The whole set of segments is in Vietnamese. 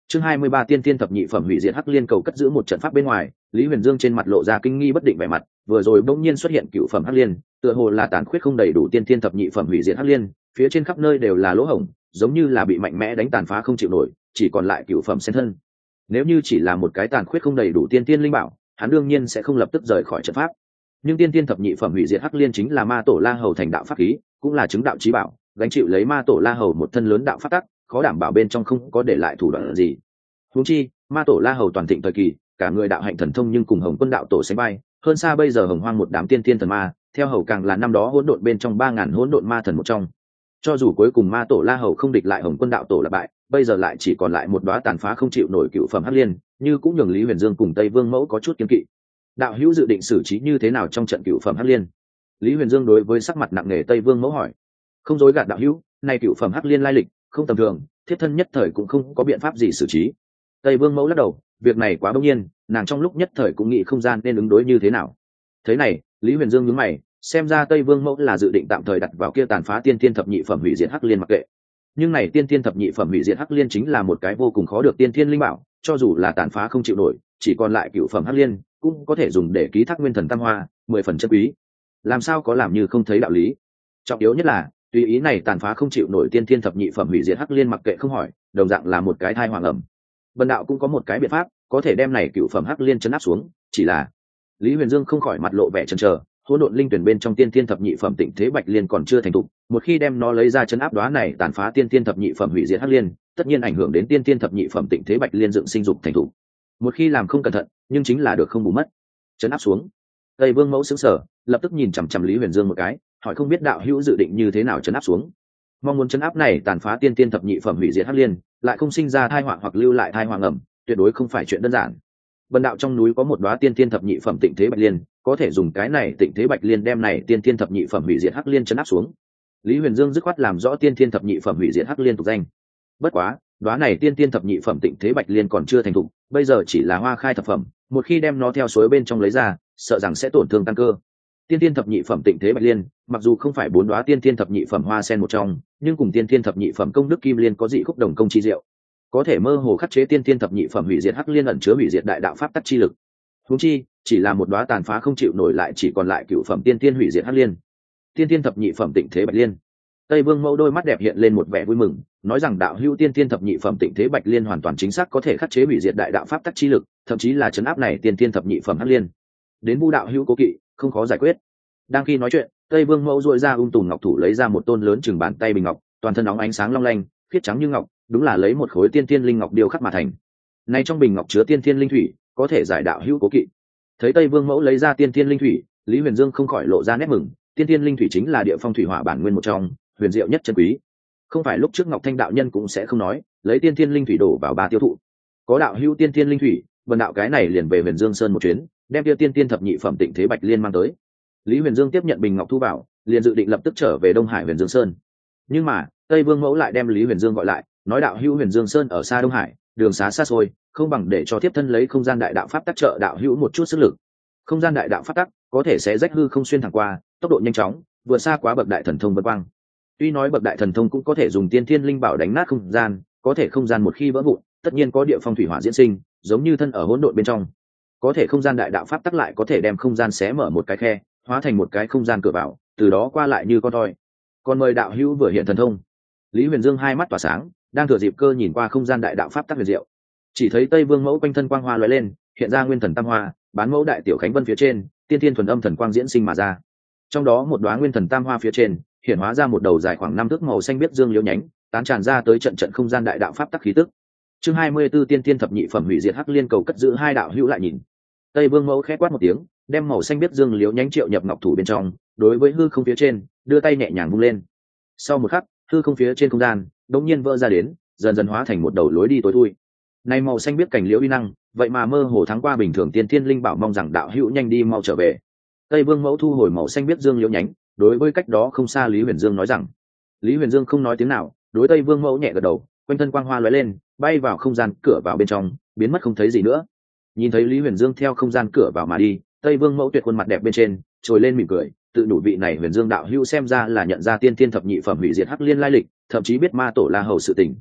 Chương 23 tiên tiên thập nhị phẩm hủy diệt hắc liên cầu cất giữ một trận pháp bên ngoài, Lý Huyền Dương trên mặt lộ ra kinh nghi bất định vẻ mặt, vừa rồi bỗng nhiên xuất hiện cựu phẩm hắc liên, tựa hồ là tàn khuyết không đầy đủ tiên tiên thập nhị phẩm hủy diệt hắc liên, phía trên khắp nơi đều là lỗ hổng, giống như là bị mạnh mẽ đánh tàn phá không chịu nổi, chỉ còn lại cựu phẩm sen thân. Nếu như chỉ là một cái tàn khuyết không đầy đủ tiên tiên linh bảo, hắn đương nhiên sẽ không lập tức rời khỏi trận pháp. Nhưng tiên tiên thập nhị phẩm hủy diệt hắc liên chính là ma tổ La Hầu thành đạo pháp khí, cũng là chứng đạo chí bảo, gánh chịu lấy ma tổ La Hầu một thân lớn đạo pháp tắc, khó đảm bảo bên trong không có để lại thủ đoạn gì. Huống chi, ma tổ La Hầu toàn thịnh thời kỳ, cả người đạo hạnh thần thông nhưng cùng Hồng Quân đạo tổ sánh vai, hơn xa bây giờ hồng hoang một đám tiên tiên thần ma, theo Hầu càng là năm đó hỗn độn bên trong 3000 hỗn độn ma thần một trong. Cho dù cuối cùng ma tổ La Hầu không địch lại Hồng Quân đạo tổ là bại, bây giờ lại chỉ còn lại một đóa tàn phá không chịu nổi cựu phẩm hắc liên, như cũng nhường Lý Huyền Dương cùng Tây Vương Mẫu có chút kiêng kỵ. Đạo hữu dự định xử trí như thế nào trong trận cựu phẩm hắc liên? Lý Huyền Dương đối với sắc mặt nặng nề Tây Vương Mẫu hỏi. Không dối gạt đạo hữu, nay cựu phẩm hắc liên lai lịch không tầm thường, thiết thân nhất thời cũng không có biện pháp gì xử trí. Tây Vương Mẫu lắc đầu, việc này quá bỗng nhiên, nàng trong lúc nhất thời cũng nghĩ không gian nên ứng đối như thế nào. Thế này, Lý Huyền Dương nhướng mày, xem ra Tây Vương Mẫu là dự định tạm thời đặt vào kia tàn phá tiên tiên thập nhị phẩm hủy diệt hắc liên mặc kệ. Nhưng này tiên tiên thập nhị phẩm hủy diệt hắc liên chính là một cái vô cùng khó được tiên thiên linh bảo, cho dù là tàn phá không chịu nổi, chỉ còn lại cựu phẩm hắc liên, cũng có thể dùng để ký thác nguyên thần tam hoa, 10 phần chân quý. Làm sao có làm như không thấy đạo lý? Trọng yếu nhất là, tùy ý này tàn phá không chịu nổi tiên thiên thập nhị phẩm hủy diệt hắc liên mặc kệ không hỏi, đồng dạng là một cái thai hoàng ẩm. Bần đạo cũng có một cái biện pháp, có thể đem này cựu phẩm hắc liên chấn áp xuống, chỉ là Lý Huyền Dương không khỏi mặt lộ vẻ chần chờ, hỗn độn linh tuyển bên trong tiên thiên thập nhị phẩm tịnh thế bạch liên còn chưa thành thục, một khi đem nó lấy ra chấn áp đóa này tàn phá tiên thiên thập nhị phẩm hủy diệt hắc liên, tất nhiên ảnh hưởng đến tiên thiên thập nhị phẩm tịnh thế bạch liên dựng sinh dục thành thục. Một khi làm không cẩn thận, nhưng chính là được không bù mất. Chấn áp xuống. Tây Vương Mẫu sững sờ, lập tức nhìn chằm chằm Lý Huyền Dương một cái, hỏi không biết đạo hữu dự định như thế nào chấn áp xuống. Mong muốn chấn áp này tàn phá tiên thiên thập nhị phẩm hủy diệt hắc liên, lại không sinh ra tai họa hoặc lưu lại tai họa ngầm, tuyệt đối không phải chuyện đơn giản. Bần đạo trong núi có một đóa tiên thiên thập nhị phẩm tịnh thế bạch liên, có thể dùng cái này tịnh thế bạch liên đem này tiên thiên thập nhị phẩm hủy diệt hắc liên chấn áp xuống. Lý Huyền Dương dứt khoát làm rõ tiên thiên thập nhị phẩm hủy diệt hắc liên tục danh. Bất quá, đóa này tiên thiên thập nhị phẩm tịnh thế bạch liên còn chưa thành thục, bây giờ chỉ là hoa khai thập phẩm, một khi đem nó theo suối bên trong lấy ra, sợ rằng sẽ tổn thương căn cơ. Tiên thiên thập nhị phẩm tịnh thế bạch liên, mặc dù không phải 4 đóa tiên thiên thập nhị phẩm hoa sen một trong, nhưng cùng tiên thiên thập nhị phẩm công đức kim liên có dị khúc đồng công chi diệu, có thể mơ hồ khắc chế tiên thiên thập nhị phẩm hủy diệt hắc liên ẩn chứa hủy diệt đại đạo pháp tắc chi lực. Huống chi, chỉ là một đóa tàn phá không chịu nổi lại chỉ còn lại cửu phẩm tiên thiên hủy diệt hắc liên. Tiên thiên thập nhị phẩm tịnh thế bạch liên. Tây Vương Mẫu đôi mắt đẹp hiện lên một vẻ vui mừng, nói rằng đạo hữu tiên thiên thập nhị phẩm tịnh thế bạch liên hoàn toàn chính xác có thể khắc chế hủy diệt đại đạo pháp tắc chi lực, thậm chí là trấn áp này tiên thiên thập nhị phẩm hắc liên. Đến Vu đạo hữu cố kỵ, không khó giải quyết. Đang khi nói chuyện, Tây Vương Mẫu duỗi ra tùm ngọc thủ lấy ra một tôn lớn chừng bàn tay bình ngọc, toàn thân óng ánh sáng long lanh, khiết trắng như ngọc, đúng là lấy một khối tiên thiên linh ngọc điêu khắc mà thành. Này trong bình ngọc chứa tiên thiên linh thủy, có thể giải đạo hữu cố kỵ. Thấy Tây Vương Mẫu lấy ra tiên thiên linh thủy, Lý Huyền Dương không khỏi lộ ra nét mừng, tiên thiên linh thủy chính là địa phong thủy hỏa bản nguyên một trong, huyền diệu nhất chân quý. Không phải lúc trước Ngọc Thanh đạo nhân cũng sẽ không nói, lấy tiên thiên linh thủy đổ vào 3 tiêu thụ. Có đạo hữu tiên thiên linh thủy, bần đạo cái này liền về Huyền Dương Sơn một chuyến, đem tiêu tiên thiên thập nhị phẩm tịnh thế bạch liên mang tới. Lý Huyền Dương tiếp nhận bình ngọc thu vào, liền dự định lập tức trở về Đông Hải Huyền Dương Sơn. Nhưng mà, Tây Vương Mẫu lại đem Lý Huyền Dương gọi lại, nói đạo hữu Huyền Dương Sơn ở xa Đông Hải, đường xá xa xôi, không bằng để cho tiếp thân lấy không gian đại đạo pháp tác trợ đạo hữu một chút sức lực. Không gian đại đạo pháp tắc có thể sẽ rách hư không xuyên thẳng qua, tốc độ nhanh chóng, vượt xa quá bậc đại thần thông vân quang. Tuy nói bậc đại thần thông cũng có thể dùng tiên thiên linh bảo đánh nát không gian, có thể không gian một khi vỡ vụn, tất nhiên có địa phong thủy hỏa diễn sinh, giống như thân ở hỗn độn bên trong. Có thể không gian đại đạo pháp tắc lại có thể đem không gian xé mở một cái khe, hóa thành một cái không gian cửa vào, từ đó qua lại như con toi. Còn mời đạo hữu vừa hiện thần thông. Lý Huyền Dương hai mắt tỏa sáng, đang thừa dịp cơ nhìn qua không gian đại đạo pháp tắc huyền diệu. Chỉ thấy Tây Vương Mẫu quanh thân quang hoa lóe lên, hiện ra nguyên thần tam hoa, bán mẫu đại tiểu khánh vân phía trên, tiên thiên thuần âm thần quang diễn sinh mà ra. Trong đó một đóa nguyên thần tam hoa phía trên, hiện hóa ra một đầu dài khoảng 5 thước màu xanh biếc dương liễu nhánh, tán tràn ra tới trận trận không gian đại đạo pháp tắc khí tức. Chương 24 tiên thiên thập nhị phẩm hủy diệt hắc liên cầu cất giữ hai đạo hữu lại nhìn. Tây Vương Mẫu khẽ quát một tiếng, đem màu xanh biếc dương liễu nhánh triệu nhập ngọc thủ bên trong, đối với hư không phía trên, đưa tay nhẹ nhàng vung lên. Sau một khắc, hư không phía trên không gian đột nhiên vỡ ra đến, dần dần hóa thành một đầu lối đi tối thui. Này màu xanh biếc cảnh liễu uy năng, vậy mà mơ hồ thắng qua bình thường tiên thiên linh bảo, mong rằng đạo hữu nhanh đi mau trở về. Tây Vương Mẫu thu hồi màu xanh biếc dương liễu nhánh, đối với cách đó không xa Lý Huyền Dương nói rằng. Lý Huyền Dương không nói tiếng nào, đối Tây Vương Mẫu nhẹ gật đầu, quanh thân quang hoa lóe lên, bay vào không gian cửa vào bên trong, biến mất không thấy gì nữa. Nhìn thấy Lý Huyền Dương theo không gian cửa vào mà đi, Tây Vương Mẫu tuyệt khuôn mặt đẹp bên trên trồi lên mỉm cười, tự đủ vị này Huyền Dương đạo hữu xem ra là nhận ra tiên thiên thập nhị phẩm hủy diệt hắc liên lai lịch, thậm chí biết ma tổ La Hầu sự tình.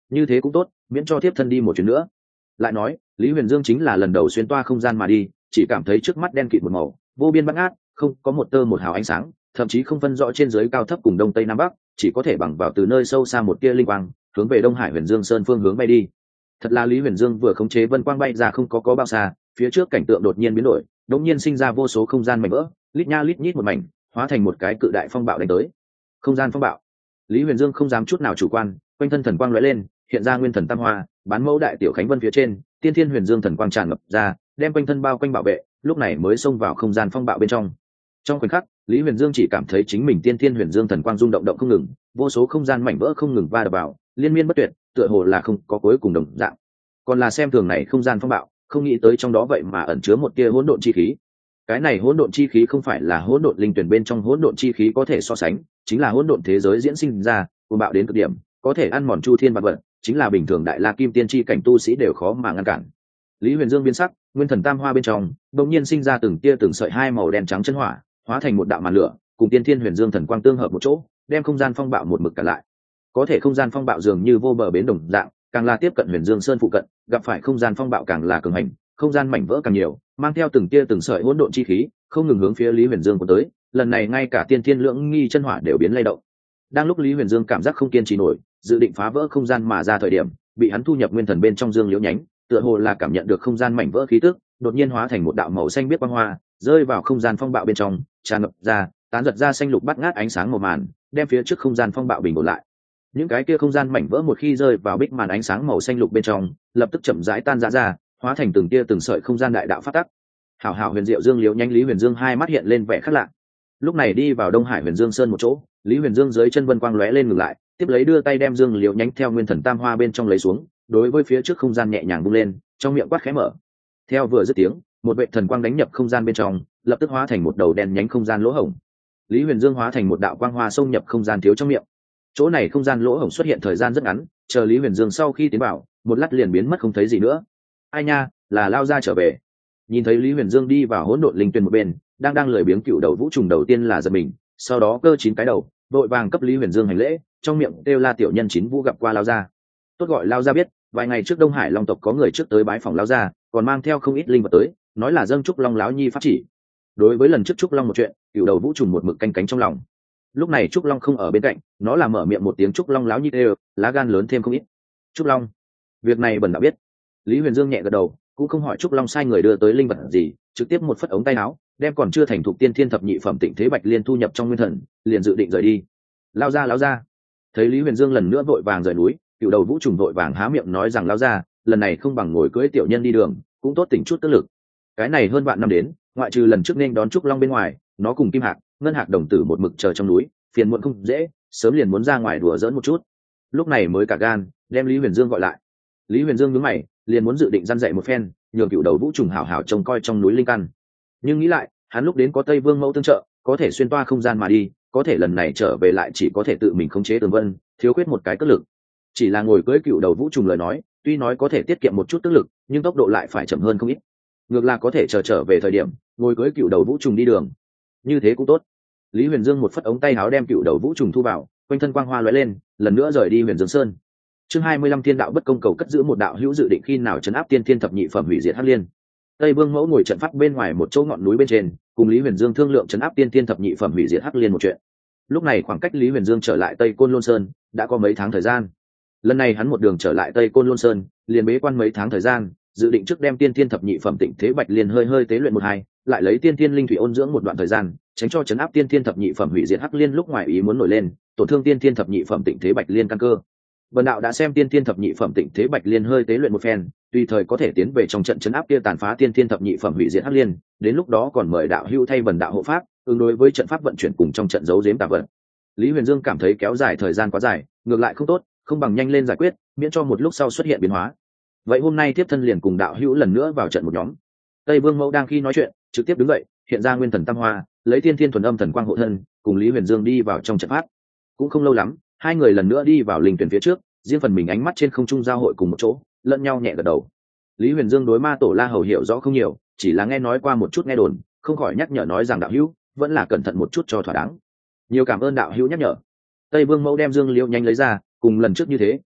như thế cũng tốt, miễn cho tiếp thân đi một chuyến nữa. Lại nói Lý Huyền Dương chính là lần đầu xuyên toa không gian mà đi, chỉ cảm thấy trước mắt đen kịt một màu, vô biên bát ngát, không có một tơ một hào ánh sáng, thậm chí không phân rõ trên dưới cao thấp cùng đông tây nam bắc, chỉ có thể bằng vào từ nơi sâu xa một tia linh quang hướng về Đông Hải Huyền Dương Sơn phương hướng bay đi. Thật là Lý Huyền Dương vừa khống chế vân quang bay ra không có bao xa, phía trước cảnh tượng đột nhiên biến đổi, đột nhiên sinh ra vô số không gian mảnh vỡ, lít nha lít nhít một mảnh, hóa thành một cái cự đại phong bạo đánh tới. Không gian phong bạo. Lý Huyền Dương không dám chút nào chủ quan, quanh thân thần quang lóe lên, hiện ra nguyên thần tam hoa, bán mẫu đại tiểu khánh vân phía trên, tiên thiên huyền dương thần quang tràn ngập ra, đem quanh thân bao quanh bảo vệ, lúc này mới xông vào không gian phong bạo bên trong. Trong khoảnh khắc, Lý Huyền Dương chỉ cảm thấy chính mình tiên thiên huyền dương thần quang rung động động không ngừng, vô số không gian mảnh vỡ không ngừng va đập vào, liên miên bất tuyệt, tựa hồ là không có cuối cùng đồng dạng. Còn là xem thường này không gian phong bạo, không nghĩ tới trong đó vậy mà ẩn chứa một tia hỗn độn chi khí. Cái này hỗn độn chi khí không phải là hỗn độn linh tuyển bên trong hỗn độn chi khí có thể so sánh, chính là hỗn độn thế giới diễn sinh ra, cuồng bạo đến cực điểm, có thể ăn mòn chu thiên vạn vật, chính là bình thường đại la kim tiên chi cảnh tu sĩ đều khó mà ngăn cản. Lý Huyền Dương biến sắc, nguyên thần tam hoa bên trong đột nhiên sinh ra từng tia từng sợi hai màu đen trắng chân hỏa, hóa thành một đạo màn lửa, cùng tiên thiên huyền dương thần quang tương hợp một chỗ, đem không gian phong bạo một mực cản lại. Có thể không gian phong bạo dường như vô bờ bến đồng dạng, càng là tiếp cận Huyền Dương Sơn phụ cận, gặp phải không gian phong bạo càng là cường hành, không gian mảnh vỡ càng nhiều, mang theo từng tia từng sợi hỗn độn chi khí, không ngừng hướng phía Lý Huyền Dương của tới. Lần này ngay cả tiên thiên lưỡng nghi chân hỏa đều biến lay động. Đang lúc Lý Huyền Dương cảm giác không kiên trì nổi, dự định phá vỡ không gian mà ra thời điểm, bị hắn thu nhập nguyên thần bên trong dương liễu nhánh, tựa hồ là cảm nhận được không gian mảnh vỡ khí tức, đột nhiên hóa thành một đạo màu xanh biếc quang hoa, rơi vào không gian phong bạo bên trong, tràn ngập ra, tán giật ra xanh lục bắt ngát ánh sáng màu màn, đem phía trước không gian phong bạo bình ổn lại. Những cái kia không gian mảnh vỡ một khi rơi vào bích màn ánh sáng màu xanh lục bên trong, lập tức chậm rãi tan rã ra, hóa thành từng tia từng sợi không gian đại đạo phát tắc. Hảo hảo huyền diệu dương liễu nhánh Lý Huyền Dương hai mắt hiện lên vẻ khác lạ. Lúc này đi vào Đông Hải Huyền Dương Sơn một chỗ, Lý Huyền Dương dưới chân vân quang lóe lên ngừng lại, tiếp lấy đưa tay đem dương liễu nhánh theo nguyên thần tam hoa bên trong lấy xuống, đối với phía trước không gian nhẹ nhàng vung lên, trong miệng quát khẽ mở. Theo vừa dứt tiếng, một vệ thần quang đánh nhập không gian bên trong, lập tức hóa thành một đầu đen nhánh không gian lỗ hổng. Lý Huyền Dương hóa thành một đạo quang hoa xông nhập không gian thiếu trong miệng. Chỗ này không gian lỗ hổng xuất hiện thời gian rất ngắn, chờ Lý Huyền Dương sau khi tiến vào, một lát liền biến mất không thấy gì nữa. Ai nha, là lao ra trở về. Nhìn thấy Lý Huyền Dương đi vào hỗn độn linh tuyền một bên, đang lười biếng cựu đầu vũ trùng đầu tiên là giật mình, sau đó cơ chín cái đầu, vội vàng cấp Lý Huyền Dương hành lễ, trong miệng kêu la tiểu nhân chín vũ gặp qua lao ra. Tốt gọi lao ra biết, vài ngày trước Đông Hải Long tộc có người trước tới bái phòng lao ra, còn mang theo không ít linh vật tới, nói là dâng trúc long láo nhi pháp chỉ. Đối với lần trước trúc long một chuyện, cựu đầu vũ trùng một mực canh cánh trong lòng. Lúc này trúc long không ở bên cạnh, nó là mở miệng một tiếng trúc long láo nhi đều, lá gan lớn thêm không ít. Trúc long, việc này bần đã biết. Lý Huyền Dương nhẹ gật đầu, cũng không hỏi trúc long sai người đưa tới linh vật gì, trực tiếp một phất ống tay áo, đem còn chưa thành thục tiên thiên thập nhị phẩm tịnh thế bạch liên thu nhập trong nguyên thần, liền dự định rời đi. Lao ra. Thấy Lý Huyền Dương lần nữa vội vàng rời núi, cựu đầu vũ trùng vội vàng há miệng nói rằng lao ra, lần này không bằng ngồi cưỡi tiểu nhân đi đường, cũng tốt tỉnh chút tức lực. Cái này hơn vạn năm đến, ngoại trừ lần trước nên đón trúc long bên ngoài, nó cùng kim hạc, ngân hạc đồng tử một mực chờ trong núi, phiền muộn không dễ, sớm liền muốn ra ngoài đùa giỡn một chút. Lúc này mới cả gan đem Lý Huyền Dương gọi lại. Lý Huyền Dương nhướng mày, liền muốn dự định răn dạy một phen, nhường cựu đầu vũ trùng hảo hảo trông coi trong núi linh căn. Nhưng nghĩ lại, hắn lúc đến có Tây Vương mẫu tương trợ, có thể xuyên toa không gian mà đi, có thể lần này trở về lại chỉ có thể tự mình khống chế tường vân, thiếu khuyết một cái cất lực. Chỉ là ngồi cưỡi cựu đầu vũ trùng lời nói, tuy nói có thể tiết kiệm một chút tức lực, nhưng tốc độ lại phải chậm hơn không ít. Ngược là có thể trở về thời điểm ngồi cưỡi cựu đầu vũ trùng đi đường, như thế cũng tốt. Lý Huyền Dương một phất ống tay áo đem cựu đầu vũ trùng thu vào, quanh thân quang hoa lóe lên, lần nữa rời đi Huyền Dương Sơn. Chương 25 Thiên đạo bất công cầu cất giữ một đạo hữu dự định khi nào trấn áp tiên thiên thập nhị phẩm hủy diệt hắc liên. Tây Vương mẫu ngồi trận pháp bên ngoài một chỗ ngọn núi bên trên, cùng Lý Huyền Dương thương lượng trấn áp tiên thiên thập nhị phẩm hủy diệt hắc liên một chuyện. Lúc này khoảng cách Lý Huyền Dương trở lại Tây Côn Lôn Sơn đã có mấy tháng thời gian. Lần này hắn một đường trở lại Tây Côn Lôn Sơn, liền bế quan mấy tháng thời gian, dự định trước đem tiên thiên thập nhị phẩm tịnh thế bạch liên hơi tế luyện một hai, lại lấy tiên thiên linh thủy ôn dưỡng một đoạn thời gian, tránh cho trấn áp tiên thiên thập nhị phẩm hủy diệt hắc liên lúc ngoài ý muốn nổi lên, tổn thương tiên thiên thập nhị phẩm tịnh thế bạch liên căn cơ. Vân đạo đã xem tiên thiên thập nhị phẩm tịnh thế bạch liên hơi tế luyện một phen, tùy thời có thể tiến về trong trận trấn áp kia tàn phá tiên thiên thập nhị phẩm hủy diệt hắc liên, đến lúc đó còn mời đạo hữu thay Vân đạo hộ pháp, ứng đối với trận pháp vận chuyển cùng trong trận giấu giếm tà vật. Lý Huyền Dương cảm thấy kéo dài thời gian quá dài, ngược lại không tốt, không bằng nhanh lên giải quyết, miễn cho một lúc sau xuất hiện biến hóa. Vậy hôm nay tiếp thân liền cùng đạo hữu lần nữa vào trận một nhóm. Tây Vương mẫu đang khi nói chuyện, trực tiếp đứng dậy, hiện ra nguyên thần tam hoa, lấy tiên thiên thuần âm thần quang hộ thân, cùng Lý Huyền Dương đi vào trong trận pháp. Cũng không lâu lắm, hai người lần nữa đi vào linh tuyển phía trước, riêng phần mình ánh mắt trên không trung giao hội cùng một chỗ, lẫn nhau nhẹ gật đầu. Lý Huyền Dương đối Ma Tổ La Hầu hiểu rõ không nhiều, chỉ là nghe nói qua một chút nghe đồn, không khỏi nhắc nhở nói rằng đạo hữu vẫn là cẩn thận một chút cho thỏa đáng. Nhiều cảm ơn đạo hữu nhắc nhở. Tây Vương mẫu đem dương liễu nhanh lấy ra, cùng lần trước như thế,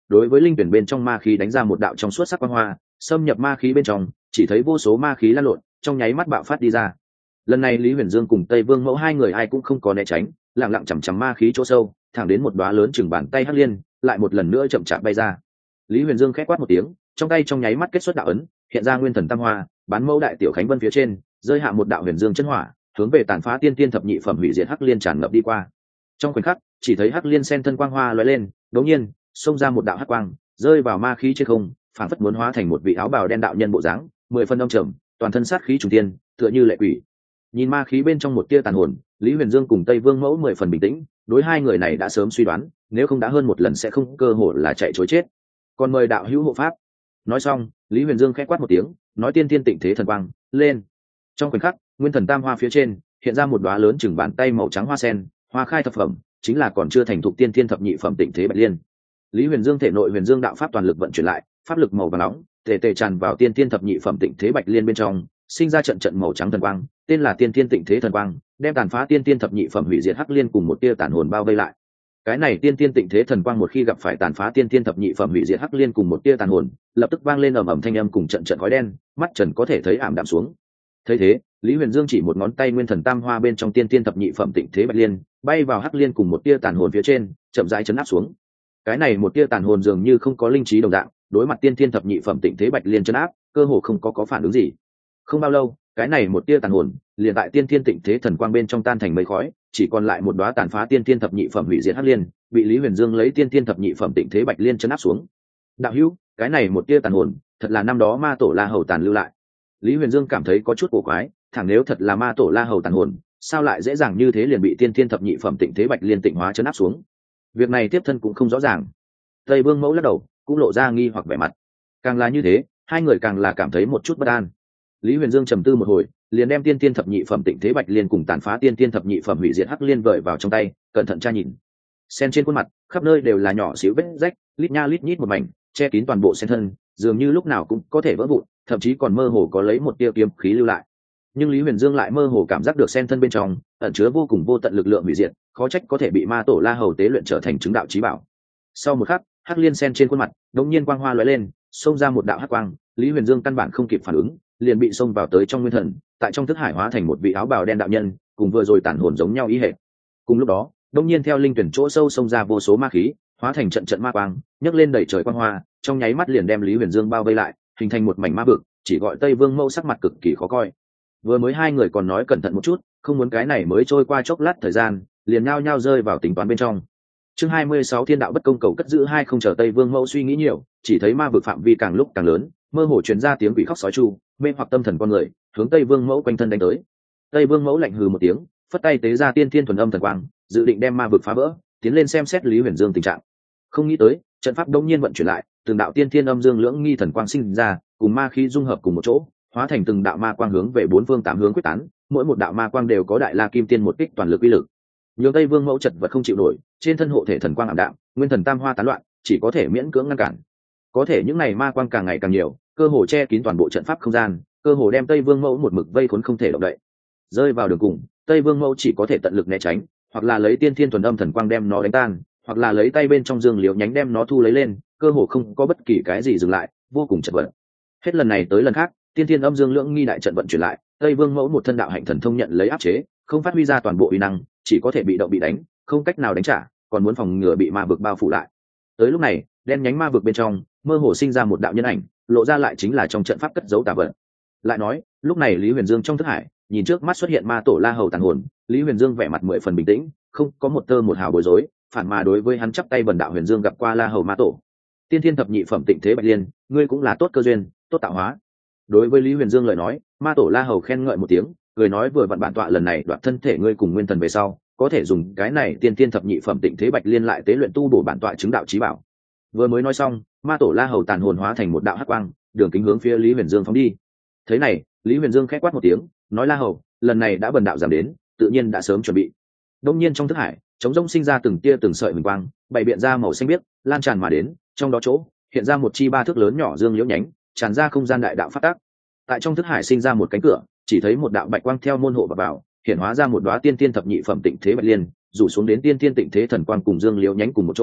đối với linh tuyển bên trong ma khí đánh ra một đạo trong suốt sắc quang hoa, xâm nhập ma khí bên trong, chỉ thấy vô số ma khí lan lộn, trong nháy mắt bạo phát đi ra. Lần này Lý Huyền Dương cùng Tây Vương Mẫu hai người ai cũng không có né tránh, lặng lặng chằm chằm ma khí chỗ sâu, thẳng đến một đóa lớn chừng bàn tay hắc liên, lại một lần nữa chậm chạp bay ra. Lý Huyền Dương khẽ quát một tiếng, trong tay trong nháy mắt kết xuất đạo ấn, hiện ra nguyên thần tam hoa, bán mẫu đại tiểu khánh vân phía trên, rơi hạ một đạo huyền dương chân hỏa, hướng về tàn phá tiên tiên thập nhị phẩm hủy diệt hắc liên tràn ngập đi qua. Trong khoảnh khắc, chỉ thấy hắc liên sen thân quang hoa lóe lên, đột nhiên, xông ra một đạo hắc quang, rơi vào ma khí trên không, phảng phất muốn hóa thành một vị áo bào đen đạo nhân bộ dáng, 10 phân âm trầm, toàn thân sát khí trùng thiên, tựa như lệ quỷ. Nhìn ma khí bên trong một tia tàn hồn, Lý Huyền Dương cùng Tây Vương Mẫu 10 phần bình tĩnh, đối hai người này đã sớm suy đoán, nếu không đã hơn một lần sẽ không cơ hội là chạy trối chết. Còn mời đạo hữu hộ pháp. Nói xong, Lý Huyền Dương khẽ quát một tiếng, nói tiên tiên tịnh thế thần quang, lên. Trong khoảnh khắc, nguyên thần tam hoa phía trên hiện ra một đóa lớn chừng bàn tay màu trắng hoa sen, hoa khai thập phẩm, chính là còn chưa thành thục tiên tiên thập nhị phẩm tịnh thế bạch liên. Lý Huyền Dương thể nội huyền dương đạo pháp toàn lực vận chuyển lại, pháp lực màu vàng nóng tề tề tràn vào tiên tiên thập nhị phẩm tịnh thế bạch liên bên trong, sinh ra trận trận màu trắng thần quang, tên là tiên tiên tịnh thế thần quang, đem tàn phá tiên tiên thập nhị phẩm hủy diệt hắc liên cùng một tia tàn hồn bao vây lại. Cái này tiên tiên tịnh thế thần quang một khi gặp phải tàn phá tiên tiên thập nhị phẩm hủy diệt hắc liên cùng một tia tàn hồn, lập tức vang lên ầm ầm thanh âm cùng trận trận khói đen, mắt trần có thể thấy ảm đạm xuống. Thấy thế, Lý Huyền Dương chỉ một ngón tay nguyên thần tam hoa bên trong tiên tiên thập nhị phẩm tịnh thế bạch liên, bay vào hắc liên cùng một tia tàn hồn phía trên, chậm rãi chấn áp xuống. Cái này một tia tàn hồn dường như không có linh trí đồng dạng, đối mặt tiên tiên thập nhị phẩm tịnh thế bạch liên chấn áp, cơ hồ không có phản ứng gì. Không bao lâu, cái này một tia tàn hồn liền tại tiên tiên tịnh thế thần quang bên trong tan thành mây khói, chỉ còn lại một đóa tàn phá tiên tiên thập nhị phẩm hủy diệt hắc liên, bị Lý Huyền Dương lấy tiên tiên thập nhị phẩm tịnh thế bạch liên chấn áp xuống. Đạo hữu, cái này một tia tàn hồn, thật là năm đó ma tổ La Hầu tàn lưu lại. Lý Huyền Dương cảm thấy có chút cổ quái, thẳng nếu thật là ma tổ La Hầu tàn hồn, sao lại dễ dàng như thế liền bị tiên tiên thập nhị phẩm tịnh thế bạch liên tịnh hóa chấn áp xuống? Việc này tiếp thân cũng không rõ ràng. Tây Vương Mẫu lắc đầu, cũng lộ ra nghi hoặc vẻ mặt. Càng là như thế, hai người càng là cảm thấy một chút bất an. Lý Huyền Dương trầm tư một hồi, liền đem tiên tiên thập nhị phẩm tịnh thế bạch liên cùng tàn phá tiên tiên thập nhị phẩm hủy diệt hắc liên vợi vào trong tay, cẩn thận tra nhìn. Sen trên khuôn mặt, khắp nơi đều là nhỏ xíu vết rách, lít nha lít nhít một mảnh, che kín toàn bộ sen thân, dường như lúc nào cũng có thể vỡ vụn, thậm chí còn mơ hồ có lấy một tia kiếm khí lưu lại. Nhưng Lý Huyền Dương lại mơ hồ cảm giác được sen thân bên trong ẩn chứa vô cùng vô tận lực lượng hủy diệt, khó trách có thể bị ma tổ La Hầu tế luyện trở thành chứng đạo chí bảo. Sau một khắc, hắc liên sen trên khuôn mặt đột nhiên quang hoa lóe lên, xông ra một đạo hắc quang, Lý Huyền Dương căn bản không kịp phản ứng, liền bị xông vào tới trong nguyên thần, tại trong thức hải hóa thành một vị áo bào đen đạo nhân, cùng vừa rồi tản hồn giống nhau ý hệ. Cùng lúc đó, đột nhiên theo linh tuyển chỗ sâu xông ra vô số ma khí, hóa thành trận trận ma quang, nhấc lên đẩy trời quang hoa, trong nháy mắt liền đem Lý Huyền Dương bao vây lại, hình thành một mảnh ma vực, chỉ gọi Tây Vương Mẫu sắc mặt cực kỳ khó coi. Vừa mới hai người còn nói cẩn thận một chút, không muốn cái này mới trôi qua chốc lát thời gian, liền nhao nhao rơi vào tính toán bên trong. Chương 26 Thiên đạo bất công cầu cất giữ hai không chờ Tây Vương Mẫu suy nghĩ nhiều, chỉ thấy ma vực phạm vi càng lúc càng lớn, mơ hồ truyền ra tiếng quỷ khóc sói tru, mê hoặc tâm thần con người, hướng Tây Vương Mẫu quanh thân đánh tới. Tây Vương Mẫu lạnh hừ một tiếng, phất tay tế ra tiên thiên thuần âm thần quang, dự định đem ma vực phá vỡ, tiến lên xem xét Lý Huyền Dương tình trạng. Không nghĩ tới, trận pháp đông nhiên vận chuyển lại, từng đạo tiên thiên âm dương lưỡng nghi thần quang sinh ra, cùng ma khí dung hợp cùng một chỗ, hóa thành từng đạo ma quang hướng về bốn phương tám hướng quyết tán, mỗi một đạo ma quang đều có đại la kim tiên một kích toàn lực uy lực. Nhường Tây Vương Mẫu chật vật không chịu nổi, trên thân hộ thể thần quang ảm đạm, nguyên thần tam hoa tán loạn, chỉ có thể miễn cưỡng ngăn cản. Có thể những này ma quang càng ngày càng nhiều, cơ hồ che kín toàn bộ trận pháp không gian, cơ hồ đem Tây Vương Mẫu một mực vây khốn không thể động đậy. Rơi vào đường cùng, Tây Vương Mẫu chỉ có thể tận lực né tránh, hoặc là lấy tiên thiên thuần âm thần quang đem nó đánh tan, hoặc là lấy tay bên trong dương liễu nhánh đem nó thu lấy lên, cơ hồ không có bất kỳ cái gì dừng lại, vô cùng chật vật. Hết lần này tới lần khác, tiên thiên âm dương lưỡng nghi đại trận vận chuyển lại, Tây Vương Mẫu một thân đạo hạnh thần thông nhận lấy áp chế, không phát huy ra toàn bộ uy năng, chỉ có thể bị động bị đánh, không cách nào đánh trả, còn muốn phòng ngừa bị ma vực bao phủ lại. Tới lúc này, đen nhánh ma vực bên trong mơ hồ sinh ra một đạo nhân ảnh, lộ ra lại chính là trong trận pháp cất giấu tà vật. Lại nói, lúc này Lý Huyền Dương trong thức hải, nhìn trước mắt xuất hiện ma tổ La Hầu tàn hồn, Lý Huyền Dương vẻ mặt 10 phần bình tĩnh, không có một tơ một hào bối rối, phản mà đối với hắn chắp tay bần đạo Huyền Dương gặp qua La Hầu ma tổ. Tiên thiên thập nhị phẩm tịnh thế bạch liên, ngươi cũng là tốt cơ duyên, tốt tạo hóa. Đối với Lý Huyền Dương lời nói, ma tổ La Hầu khen ngợi một tiếng, cười nói vừa vặn bản tọa lần này đoạt thân thể ngươi cùng nguyên thần về sau, có thể dùng cái này tiên thiên thập nhị phẩm tịnh thế bạch liên lại tế luyện tu bổ bản tọa chứng đạo chí bảo. Vừa mới nói xong, ma tổ La Hầu tàn hồn hóa thành một đạo hắc quang, đường kính hướng phía Lý Huyền Dương phóng đi. Thế này, Lý Huyền Dương khẽ quát một tiếng, nói La Hầu, lần này đã bần đạo giảm đến, tự nhiên đã sớm chuẩn bị. Đông nhiên trong thức hải, chống rông sinh ra từng tia từng sợi huỳnh quang, bày biện ra màu xanh biếc, lan tràn mà đến, trong đó chỗ hiện ra một chi ba thước lớn nhỏ dương liễu nhánh, tràn ra không gian đại đạo phát tác. Tại trong thức hải sinh ra một cánh cửa, chỉ thấy một đạo bạch quang theo môn hộ vào, hiện hóa ra một đóa tiên tiên thập nhị phẩm tịnh thế bạch liên, rủ xuống đến tiên tiên tịnh thế thần quang cùng dương liễu nhánh cùng một chỗ,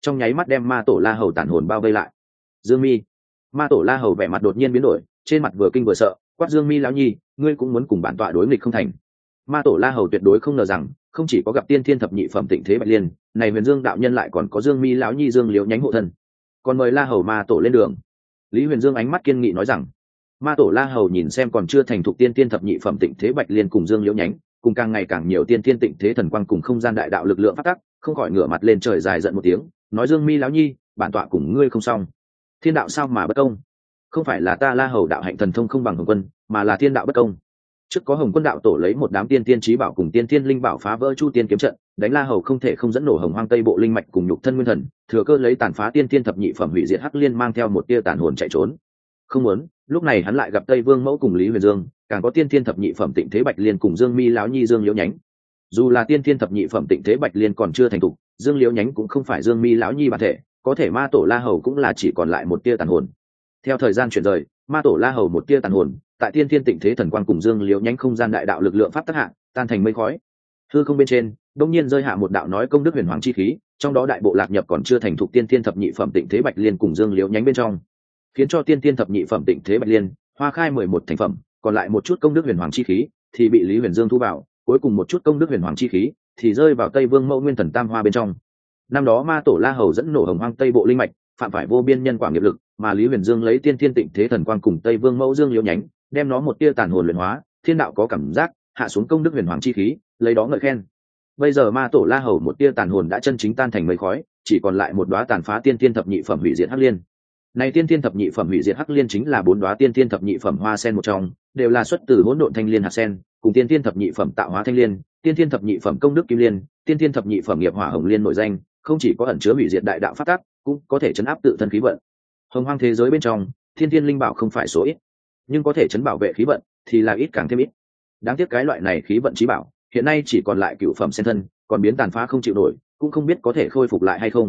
trong nháy mắt đem ma tổ la hầu tản hồn bao vây lại. Dương Mi. Ma tổ la hầu vẻ mặt đột nhiên biến đổi, trên mặt vừa kinh vừa sợ, quát Dương Mi lão nhi, ngươi cũng muốn cùng bản tọa đối nghịch không thành. Ma tổ la hầu tuyệt đối không ngờ rằng không chỉ có gặp tiên thiên thập nhị phẩm tịnh thế bạch liên, này huyền dương đạo nhân lại còn có Dương Mi lão nhi Dương Liễu nhánh hộ thân, còn mời la hầu ma tổ lên đường. Lý Huyền Dương ánh mắt kiên nghị nói rằng. Ma tổ la hầu nhìn xem còn chưa thành thục tiên thiên thập nhị phẩm tịnh thế bạch liên cùng Dương Liễu nhánh, cùng càng ngày càng nhiều tiên thiên tịnh thế thần quang cùng không gian đại đạo lực lượng phát tắc, không khỏi ngửa mặt lên trời dài giận một tiếng, nói Dương Mi lão nhi, bản tọa cùng ngươi không xong. Thiên đạo sao mà bất công? Không phải là ta la hầu đạo hạnh thần thông không bằng Hồng Quân, mà là thiên đạo bất công. Trước có Hồng Quân đạo tổ lấy một đám tiên tiên chí bảo cùng tiên tiên linh bảo phá vỡ Chu Tiên kiếm trận, đánh la hầu không thể không dẫn nổ Hồng Hoang Tây bộ linh mạch cùng nhục thân nguyên thần, thừa cơ lấy tàn phá tiên tiên thập nhị phẩm hủy diệt hắc liên mang theo một tia tàn hồn chạy trốn. Không muốn, lúc này hắn lại gặp Tây Vương Mẫu cùng Lý Huyền Dương, càng có tiên tiên thập nhị phẩm tịnh thế bạch liên cùng Dương Mi lão nhi Dương Liễu nhánh. Dù là tiên tiên thập nhị phẩm tịnh thế bạch liên còn chưa thành thục, Dương Liễu nhánh cũng không phải Dương Mi lão nhi bản thể, có thể ma tổ la hầu cũng là chỉ còn lại một tia tàn hồn. Theo thời gian chuyển rời, ma tổ la hầu một tia tàn hồn tại tiên thiên tịnh thế thần quang cùng Dương Liễu nhánh không gian đại đạo lực lượng pháp tác hạ tan thành mây khói. Hư không bên trên đông nhiên rơi hạ một đạo nói công đức huyền hoàng chi khí, trong đó đại bộ lạc nhập còn chưa thành thục tiên thiên thập nhị phẩm tịnh thế bạch liên cùng Dương Liễu nhánh bên trong, khiến cho tiên thiên thập nhị phẩm tịnh thế bạch liên hoa khai 11 thành phẩm, còn lại một chút công đức huyền hoàng chi khí thì bị Lý Huyền Dương thu vào, cuối cùng một chút công đức huyền hoàng chi khí thì rơi vào Tây Vương Mẫu nguyên thần tam hoa bên trong. Năm đó ma tổ la hầu dẫn nổ Hồng Hoang Tây bộ linh mạch, phạm phải vô biên nhân quả nghiệp lực, mà Lý Huyền Dương lấy tiên thiên tịnh thế thần quang cùng Tây Vương Mẫu Dương Liễu nhánh, đem nó một tia tàn hồn luyện hóa, thiên đạo có cảm giác, hạ xuống công đức huyền hoàng chi khí, lấy đó ngợi khen. Bây giờ ma tổ la hầu một tia tàn hồn đã chân chính tan thành mây khói, chỉ còn lại một đóa tàn phá tiên thiên thập nhị phẩm hủy diệt hắc liên. Này tiên thiên thập nhị phẩm hủy diệt hắc liên chính là 4 đóa tiên thiên thập nhị phẩm hoa sen một trong, đều là xuất từ hỗn độn thanh liên hạt sen, cùng tiên thiên thập nhị phẩm tạo hóa thanh liên, tiên thiên thập nhị phẩm công đức kim liên, tiên thiên thập nhị phẩm nghiệp hỏa hồng liên nội danh, không chỉ có ẩn chứa hủy diệt đại đạo pháp tắc, cũng có thể chấn áp tự thân khí vận. Hồng Hoang thế giới bên trong, thiên thiên linh bảo không phải số ít, nhưng có thể chấn bảo vệ khí vận thì là ít càng thêm ít. Đáng tiếc cái loại này khí vận chí bảo, hiện nay chỉ còn lại cửu phẩm sen thân, còn biến tàn phá không chịu nổi, cũng không biết có thể khôi phục lại hay không.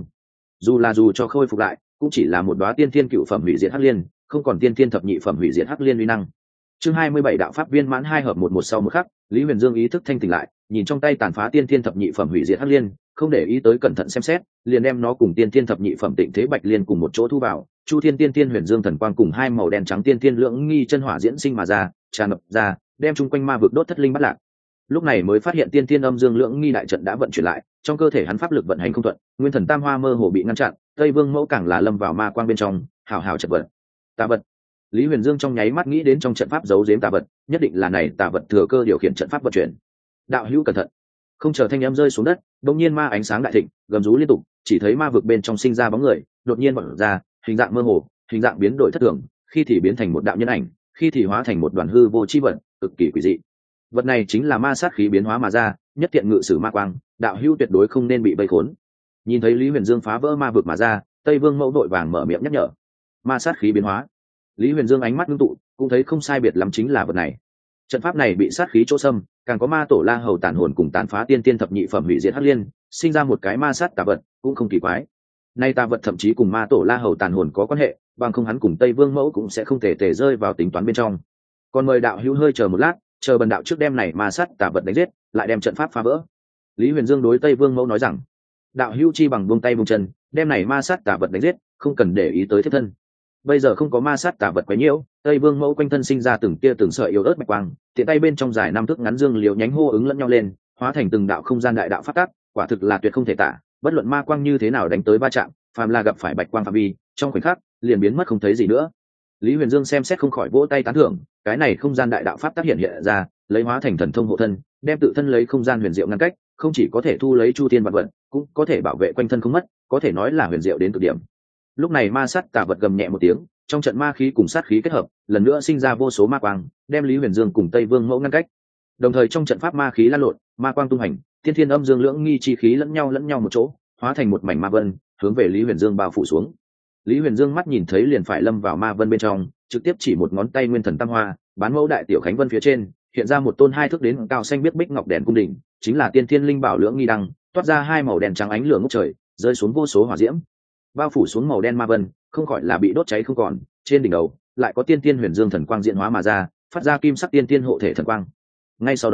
Dù cho khôi phục lại, cũng chỉ là một đóa tiên thiên cửu phẩm hủy diệt hắc liên, không còn tiên thiên thập nhị phẩm hủy diệt hắc liên uy năng. Chương 27 đạo pháp viên mãn 2 hợp 1 sau một khắc, Lý Huyền Dương ý thức thanh tỉnh lại, nhìn trong tay tàn phá tiên thiên thập nhị phẩm hủy diệt hắc liên, không để ý tới cẩn thận xem xét, liền đem nó cùng tiên thiên thập nhị phẩm tịnh thế bạch liên cùng một chỗ thu vào. Chu Thiên tiên thiên huyền dương thần quang cùng hai màu đen trắng tiên thiên lưỡng nghi chân hỏa diễn sinh mà ra, tràn ngập ra, đem chung quanh ma vực đốt thất linh bắt lạc. Lúc này mới phát hiện tiên thiên âm dương lưỡng nghi đại trận đã vận chuyển lại, trong cơ thể hắn pháp lực vận hành không thuận, nguyên thần tam hoa mơ hồ bị ngăn chặn, Tây Vương Mẫu càng là lâm vào ma quang bên trong, hào hào chật vật. Tà vật. Lý Huyền Dương trong nháy mắt nghĩ đến trong trận pháp giấu giếm tà vật, nhất định là này tà vật thừa cơ điều khiển trận pháp vận chuyển. Đạo hữu cẩn thận. Không chờ thanh âm rơi xuống đất, đột nhiên ma ánh sáng đại thịnh, gầm rú liên tục, chỉ thấy ma vực bên trong sinh ra bóng người, đột nhiên bật ra, hình dạng mơ hồ, hình dạng biến đổi thất thường, khi thì biến thành một đạo nhân ảnh, khi thì hóa thành một đoàn hư vô chi vật, cực kỳ quỷ dị. Vật này chính là ma sát khí biến hóa mà ra, nhất tiện ngự sử ma quang, đạo hữu tuyệt đối không nên bị vây khốn. Nhìn thấy Lý Huyền Dương phá vỡ ma vực mà ra, Tây Vương Mẫu đội vàng mở miệng nhắc nhở. Ma sát khí biến hóa. Lý Huyền Dương ánh mắt ngưng tụ, cũng thấy không sai biệt lắm chính là vật này. Trận pháp này bị sát khí chỗ xâm, càng có ma tổ la hầu tàn hồn cùng tàn phá tiên tiên thập nhị phẩm hủy diệt hắc liên, sinh ra một cái ma sát tà vật, cũng không kỳ quái. Nay tà vật thậm chí cùng ma tổ la hầu tàn hồn có quan hệ, bằng không hắn cùng Tây Vương Mẫu cũng sẽ không thể rơi vào tính toán bên trong. Còn mời đạo hữu hơi chờ một lát, chờ bần đạo trước đem này ma sát tà vật đánh giết, lại đem trận pháp phá vỡ. Lý Huyền Dương đối Tây Vương Mẫu nói rằng, đạo hữu chi bằng buông tay buông chân, đem này ma sát tà vật đánh giết, không cần để ý tới thiết thân. Bây giờ không có ma sát tà vật quấy nhiễu, Tây Vương Mẫu quanh thân sinh ra từng tia từng sợi yếu ớt bạch quang, tiện tay bên trong dài 5 thước ngắn dương liễu nhánh hô ứng lẫn nhau lên, hóa thành từng đạo không gian đại đạo phát tác, quả thực là tuyệt không thể tả, bất luận ma quang như thế nào đánh tới va chạm, phàm là gặp phải bạch quang phạm vi, trong khoảnh khắc liền biến mất không thấy gì nữa. Lý Huyền Dương xem xét không khỏi vỗ tay tán thưởng, cái này không gian đại đạo pháp tác hiện ra, lấy hóa thành thần thông hộ thân, đem tự thân lấy không gian huyền diệu ngăn cách, không chỉ có thể thu lấy chu thiên vạn vật, cũng có thể bảo vệ quanh thân không mất, có thể nói là huyền diệu đến cực điểm. Lúc này ma sát tà vật gầm nhẹ một tiếng, trong trận ma khí cùng sát khí kết hợp, lần nữa sinh ra vô số ma quang, đem Lý Huyền Dương cùng Tây Vương Mẫu ngăn cách. Đồng thời trong trận pháp ma khí lan lộn, ma quang tung hành, thiên thiên âm dương lưỡng nghi chi khí lẫn nhau một chỗ, hóa thành một mảnh ma vân, hướng về Lý Huyền Dương bao phủ xuống. Lý Huyền Dương mắt nhìn thấy liền phải lâm vào ma vân bên trong, trực tiếp chỉ một ngón tay nguyên thần tam hoa, bán mẫu đại tiểu khánh vân phía trên, hiện ra một tôn 2 thước đến cao xanh biết bích ngọc đèn cung đỉnh, chính là tiên thiên linh bảo lưỡng nghi đăng, toát ra 2 màu đèn trắng ánh lửa ngút trời, rơi xuống vô số hỏa diễm, bao phủ xuống màu đen ma vân, không khỏi là bị đốt cháy không còn. Trên đỉnh đầu lại có tiên thiên huyền dương thần quang diễn hóa mà ra, phát ra kim sắc tiên thiên hộ thể thần quang. Ngay sau đó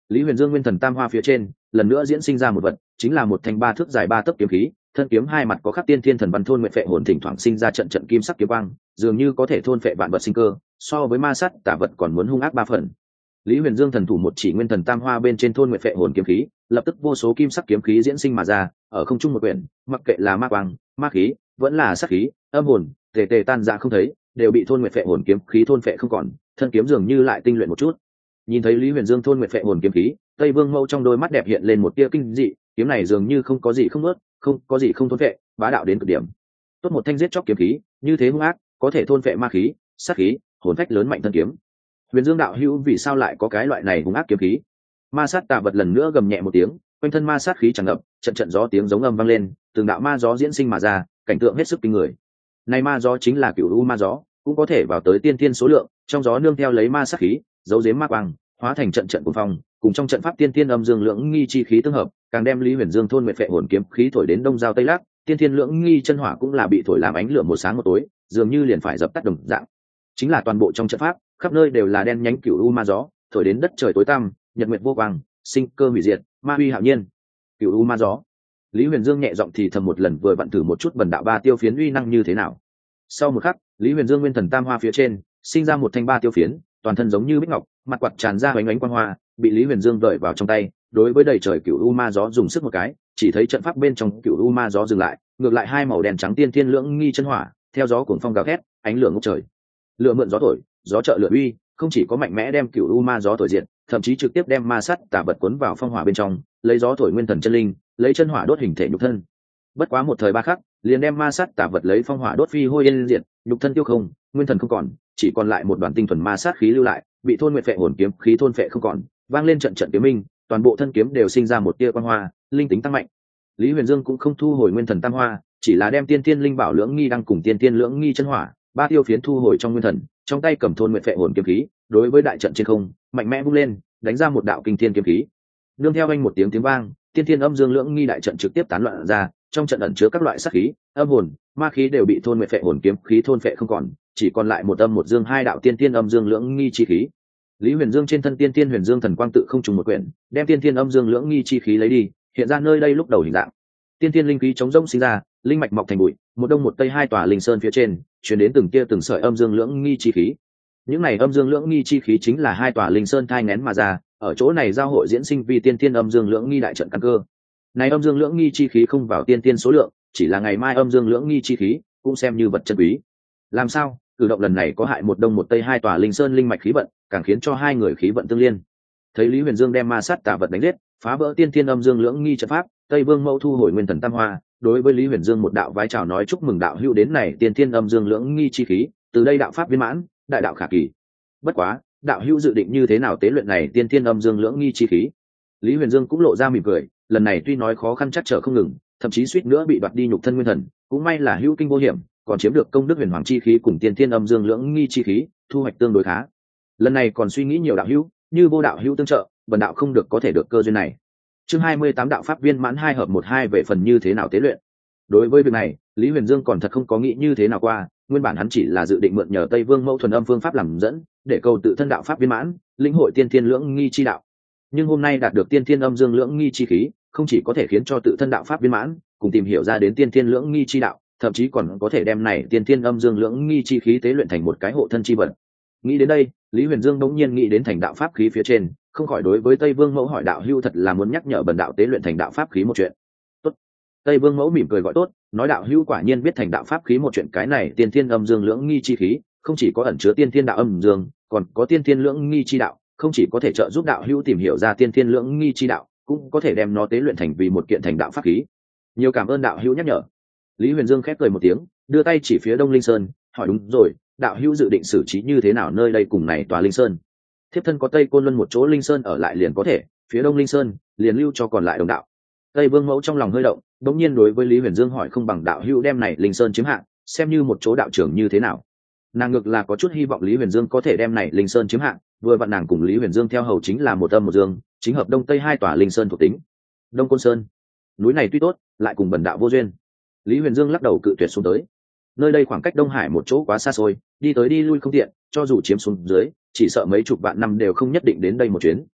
Lý Huyền Dương nguyên thần tam hoa phía trên lần nữa diễn sinh ra một vật, chính là một thanh 3 thước dài 3 tấc kiếm khí, thân kiếm hai mặt có khắc tiên thiên thần văn thôn nguyện phệ hồn, thỉnh thoảng sinh ra trận trận kim sắc kiếm quang, dường như có thể thôn phệ vạn vật sinh cơ, so với ma sát tả vật còn muốn hung ác 3 phần. Lý Huyền Dương thần thủ một chỉ nguyên thần tam hoa bên trên thôn nguyện phệ hồn kiếm khí, lập tức vô số kim sắc kiếm khí diễn sinh mà ra, ở không trung một quyển, mặc kệ là ma quang, ma khí, vẫn là sát khí, âm hồn, tề tề tan ra không thấy, đều bị thôn nguyện phệ hồn kiếm khí thôn phệ không còn, thân kiếm dường như lại tinh luyện một chút. Nhìn thấy Lý Huyền Dương thôn nguyện phệ hồn kiếm khí, Tây Vương Mẫu trong đôi mắt đẹp hiện lên một tia kinh dị, kiếm này dường như không có gì không nuốt, không có gì không thôn phệ, bá đạo đến cực điểm. Tốt một thanh giết chóc kiếm khí, như thế hung ác, có thể thôn phệ ma khí, sát khí, hồn phách lớn mạnh thân kiếm. Huyền Dương đạo hữu vì sao lại có cái loại này hung ác kiếm khí? Ma sát tà vật lần nữa gầm nhẹ một tiếng, quanh thân ma sát khí tràn ngập, trận trận gió tiếng giống âm vang lên, từng đạo ma gió diễn sinh mà ra, cảnh tượng hết sức kinh người. Này ma gió chính là cửu u ma gió, cũng có thể vào tới tiên thiên số lượng, trong gió nương theo lấy ma sát khí, dấu giếm ma quang, hóa thành trận trận cuồng phong, cùng trong trận pháp tiên thiên âm dương lưỡng nghi chi khí tương hợp, càng đem Lý Huyền Dương thôn nguyệt phệ hồn kiếm khí thổi đến đông giao tây lắc, tiên thiên lưỡng nghi chân hỏa cũng là bị thổi làm ánh lửa một sáng một tối, dường như liền phải dập tắt đồng dạng. Chính là toàn bộ trong trận pháp, khắp nơi đều là đen nhánh cửu u ma gió, thổi đến đất trời tối tăm, nhật nguyệt vô quang, sinh cơ hủy diệt, ma uy hạo nhiên. Cửu u ma gió. Lý Huyền Dương nhẹ giọng thì thầm một lần, vừa vặn thử một chút bần đạo ba tiêu phiến uy năng như thế nào. Sau một khắc, Lý Huyền Dương nguyên thần tam hoa phía trên sinh ra một thanh ba tiêu phiến, toàn thân giống như bích ngọc, mặt quạt tràn ra ánh ánh quang hoa, bị Lý Huyền Dương đợi vào trong tay. Đối với đầy trời cửu u ma gió dùng sức một cái, chỉ thấy trận pháp bên trong cửu u ma gió dừng lại, ngược lại hai màu đen trắng tiên thiên lưỡng nghi chân hỏa, theo gió cuồng phong gào thét, ánh lửa ngút trời. Lửa mượn gió thổi, gió trợ lửa uy, không chỉ có mạnh mẽ đem cửu u ma gió thổi diệt, thậm chí trực tiếp đem ma sắt tà vật cuốn vào phong hỏa bên trong, lấy gió thổi nguyên thần chân linh, lấy chân hỏa đốt hình thể nhục thân. Bất quá một thời ba khắc, liền đem ma sát tà vật lấy phong hỏa đốt phi hôi yên diệt, nhục thân tiêu không, nguyên thần không còn, chỉ còn lại một đoàn tinh thuần ma sát khí lưu lại, bị thôn nguyệt phệ hồn kiếm khí thôn phệ không còn, vang lên trận trận kiếm minh, toàn bộ thân kiếm đều sinh ra một tia quang hoa, linh tính tăng mạnh. Lý Huyền Dương cũng không thu hồi nguyên thần tam hoa, chỉ là đem tiên tiên linh bảo lưỡng nghi đang cùng tiên tiên lưỡng nghi chân hỏa, ba tiêu phiến thu hồi trong nguyên thần, trong tay cầm thôn nguyệt phệ hồn kiếm khí, đối với đại trận trên không, mạnh mẽ vung lên, đánh ra một đạo kinh thiên kiếm khí. Nương theo anh một tiếng tiếng vang, tiên thiên âm dương lưỡng nghi đại trận trực tiếp tán loạn ra, trong trận ẩn chứa các loại sát khí, âm hồn, ma khí đều bị thôn nguyệt phệ hồn kiếm khí thôn phệ không còn, chỉ còn lại một âm một dương hai đạo tiên thiên âm dương lưỡng nghi chi khí. Lý Huyền Dương trên thân tiên thiên huyền dương thần quang tự không trùng một quyển, đem tiên thiên âm dương lưỡng nghi chi khí lấy đi, hiện ra nơi đây lúc đầu hình dạng. Tiên thiên linh khí chống rỗng sinh ra, linh mạch mọc thành bụi, một đông một tây hai tòa linh sơn phía trên, truyền đến từng tia từng sợi âm dương lưỡng nghi chi khí. Những này âm dương lưỡng nghi chi khí chính là hai tòa linh sơn thai nghén mà ra, ở chỗ này giao hội diễn sinh vì tiên thiên âm dương lưỡng nghi đại trận căn cơ. Này âm dương lưỡng nghi chi khí không vào tiên thiên số lượng, chỉ là ngày mai âm dương lưỡng nghi chi khí cũng xem như vật chân quý. Làm sao? Cử động lần này có hại một đông một tây hai tòa linh sơn linh mạch khí vận, càng khiến cho hai người khí vận tương liên. Thấy Lý Huyền Dương đem ma sát tà vật đánh giết, phá vỡ tiên thiên âm dương lưỡng nghi trận pháp, Tây Vương Mẫu thu hồi nguyên thần tam hoa, đối với Lý Huyền Dương một đạo vái chào nói chúc mừng đạo hữu đến này tiên thiên âm dương lưỡng nghi chi khí, từ đây đạo pháp viên mãn, đại đạo khả kỳ. Bất quá, đạo hữu dự định như thế nào tế luyện này tiên thiên âm dương lưỡng nghi chi khí? Lý Huyền Dương cũng lộ ra mỉm cười, lần này tuy nói khó khăn chắc trở không ngừng, thậm chí suýt nữa bị đoạt đi nhục thân nguyên thần, cũng may là hữu kinh vô hiểm, còn chiếm được công đức huyền hoàng chi khí cùng tiên thiên âm dương lưỡng nghi chi khí, thu hoạch tương đối khá. Lần này còn suy nghĩ nhiều đạo hữu, như vô đạo hữu tương trợ, bần đạo không được có thể được cơ duyên này. Chương 28 đạo pháp viên mãn 2 hợp 1-2 về phần như thế nào tế luyện. Đối với việc này, Lý Huyền Dương còn thật không có nghĩ như thế nào qua, nguyên bản hắn chỉ là dự định mượn nhờ Tây Vương Mẫu thuần âm phương pháp làm dẫn, để cầu tự thân đạo pháp viên mãn, lĩnh hội tiên thiên lưỡng nghi chi đạo. Nhưng hôm nay đạt được tiên thiên âm dương lưỡng nghi chi khí, không chỉ có thể khiến cho tự thân đạo pháp viên mãn, cùng tìm hiểu ra đến tiên thiên lưỡng nghi chi đạo, thậm chí còn có thể đem này tiên thiên âm dương lưỡng nghi chi khí tế luyện thành một cái hộ thân chi vật. Nghĩ đến đây, Lý Huyền Dương bỗng nhiên nghĩ đến thành đạo pháp khí phía trên, không khỏi đối với Tây Vương Mẫu hỏi đạo hữu thật là muốn nhắc nhở bần đạo tế luyện thành đạo pháp khí một chuyện. Tốt. Tây Vương Mẫu mỉm cười gọi tốt, nói đạo hữu quả nhiên biết thành đạo pháp khí một chuyện, cái này tiên thiên âm dương lưỡng nghi chi khí, không chỉ có ẩn chứa tiên thiên đạo âm dương, còn có tiên thiên lưỡng nghi chi đạo, không chỉ có thể trợ giúp đạo hữu tìm hiểu ra tiên thiên lưỡng nghi chi đạo, cũng có thể đem nó tế luyện thành vì một kiện thành đạo pháp khí. Nhiều cảm ơn đạo hữu nhắc nhở. Lý Huyền Dương khép cười một tiếng, đưa tay chỉ phía Đông Linh Sơn, hỏi đúng rồi, đạo hữu dự định xử trí như thế nào nơi đây cùng này tòa Linh Sơn? Thiếp thân có Tây Côn Luân một chỗ Linh Sơn ở lại liền có thể, phía Đông Linh Sơn liền lưu cho còn lại đồng đạo. Tây Vương Mẫu trong lòng hơi động, đột nhiên đối với Lý Huyền Dương hỏi không bằng đạo hữu đem này Linh Sơn chiếm hạng, xem như một chỗ đạo trưởng như thế nào? Nàng ngược là có chút hy vọng Lý Huyền Dương có thể đem này Linh Sơn chiếm hạng, vừa vặn nàng cùng Lý Huyền Dương theo hầu chính là một âm một dương, chính hợp đông tây hai tòa Linh Sơn thuộc tính. Đông Côn Sơn, núi này tuy tốt, lại cùng bần đạo vô duyên. Lý Huyền Dương lắc đầu cự tuyệt xuống tới. Nơi đây khoảng cách Đông Hải một chỗ quá xa xôi, đi tới đi lui không tiện, cho dù chiếm xuống dưới, chỉ sợ mấy chục vạn năm đều không nhất định đến đây một chuyến.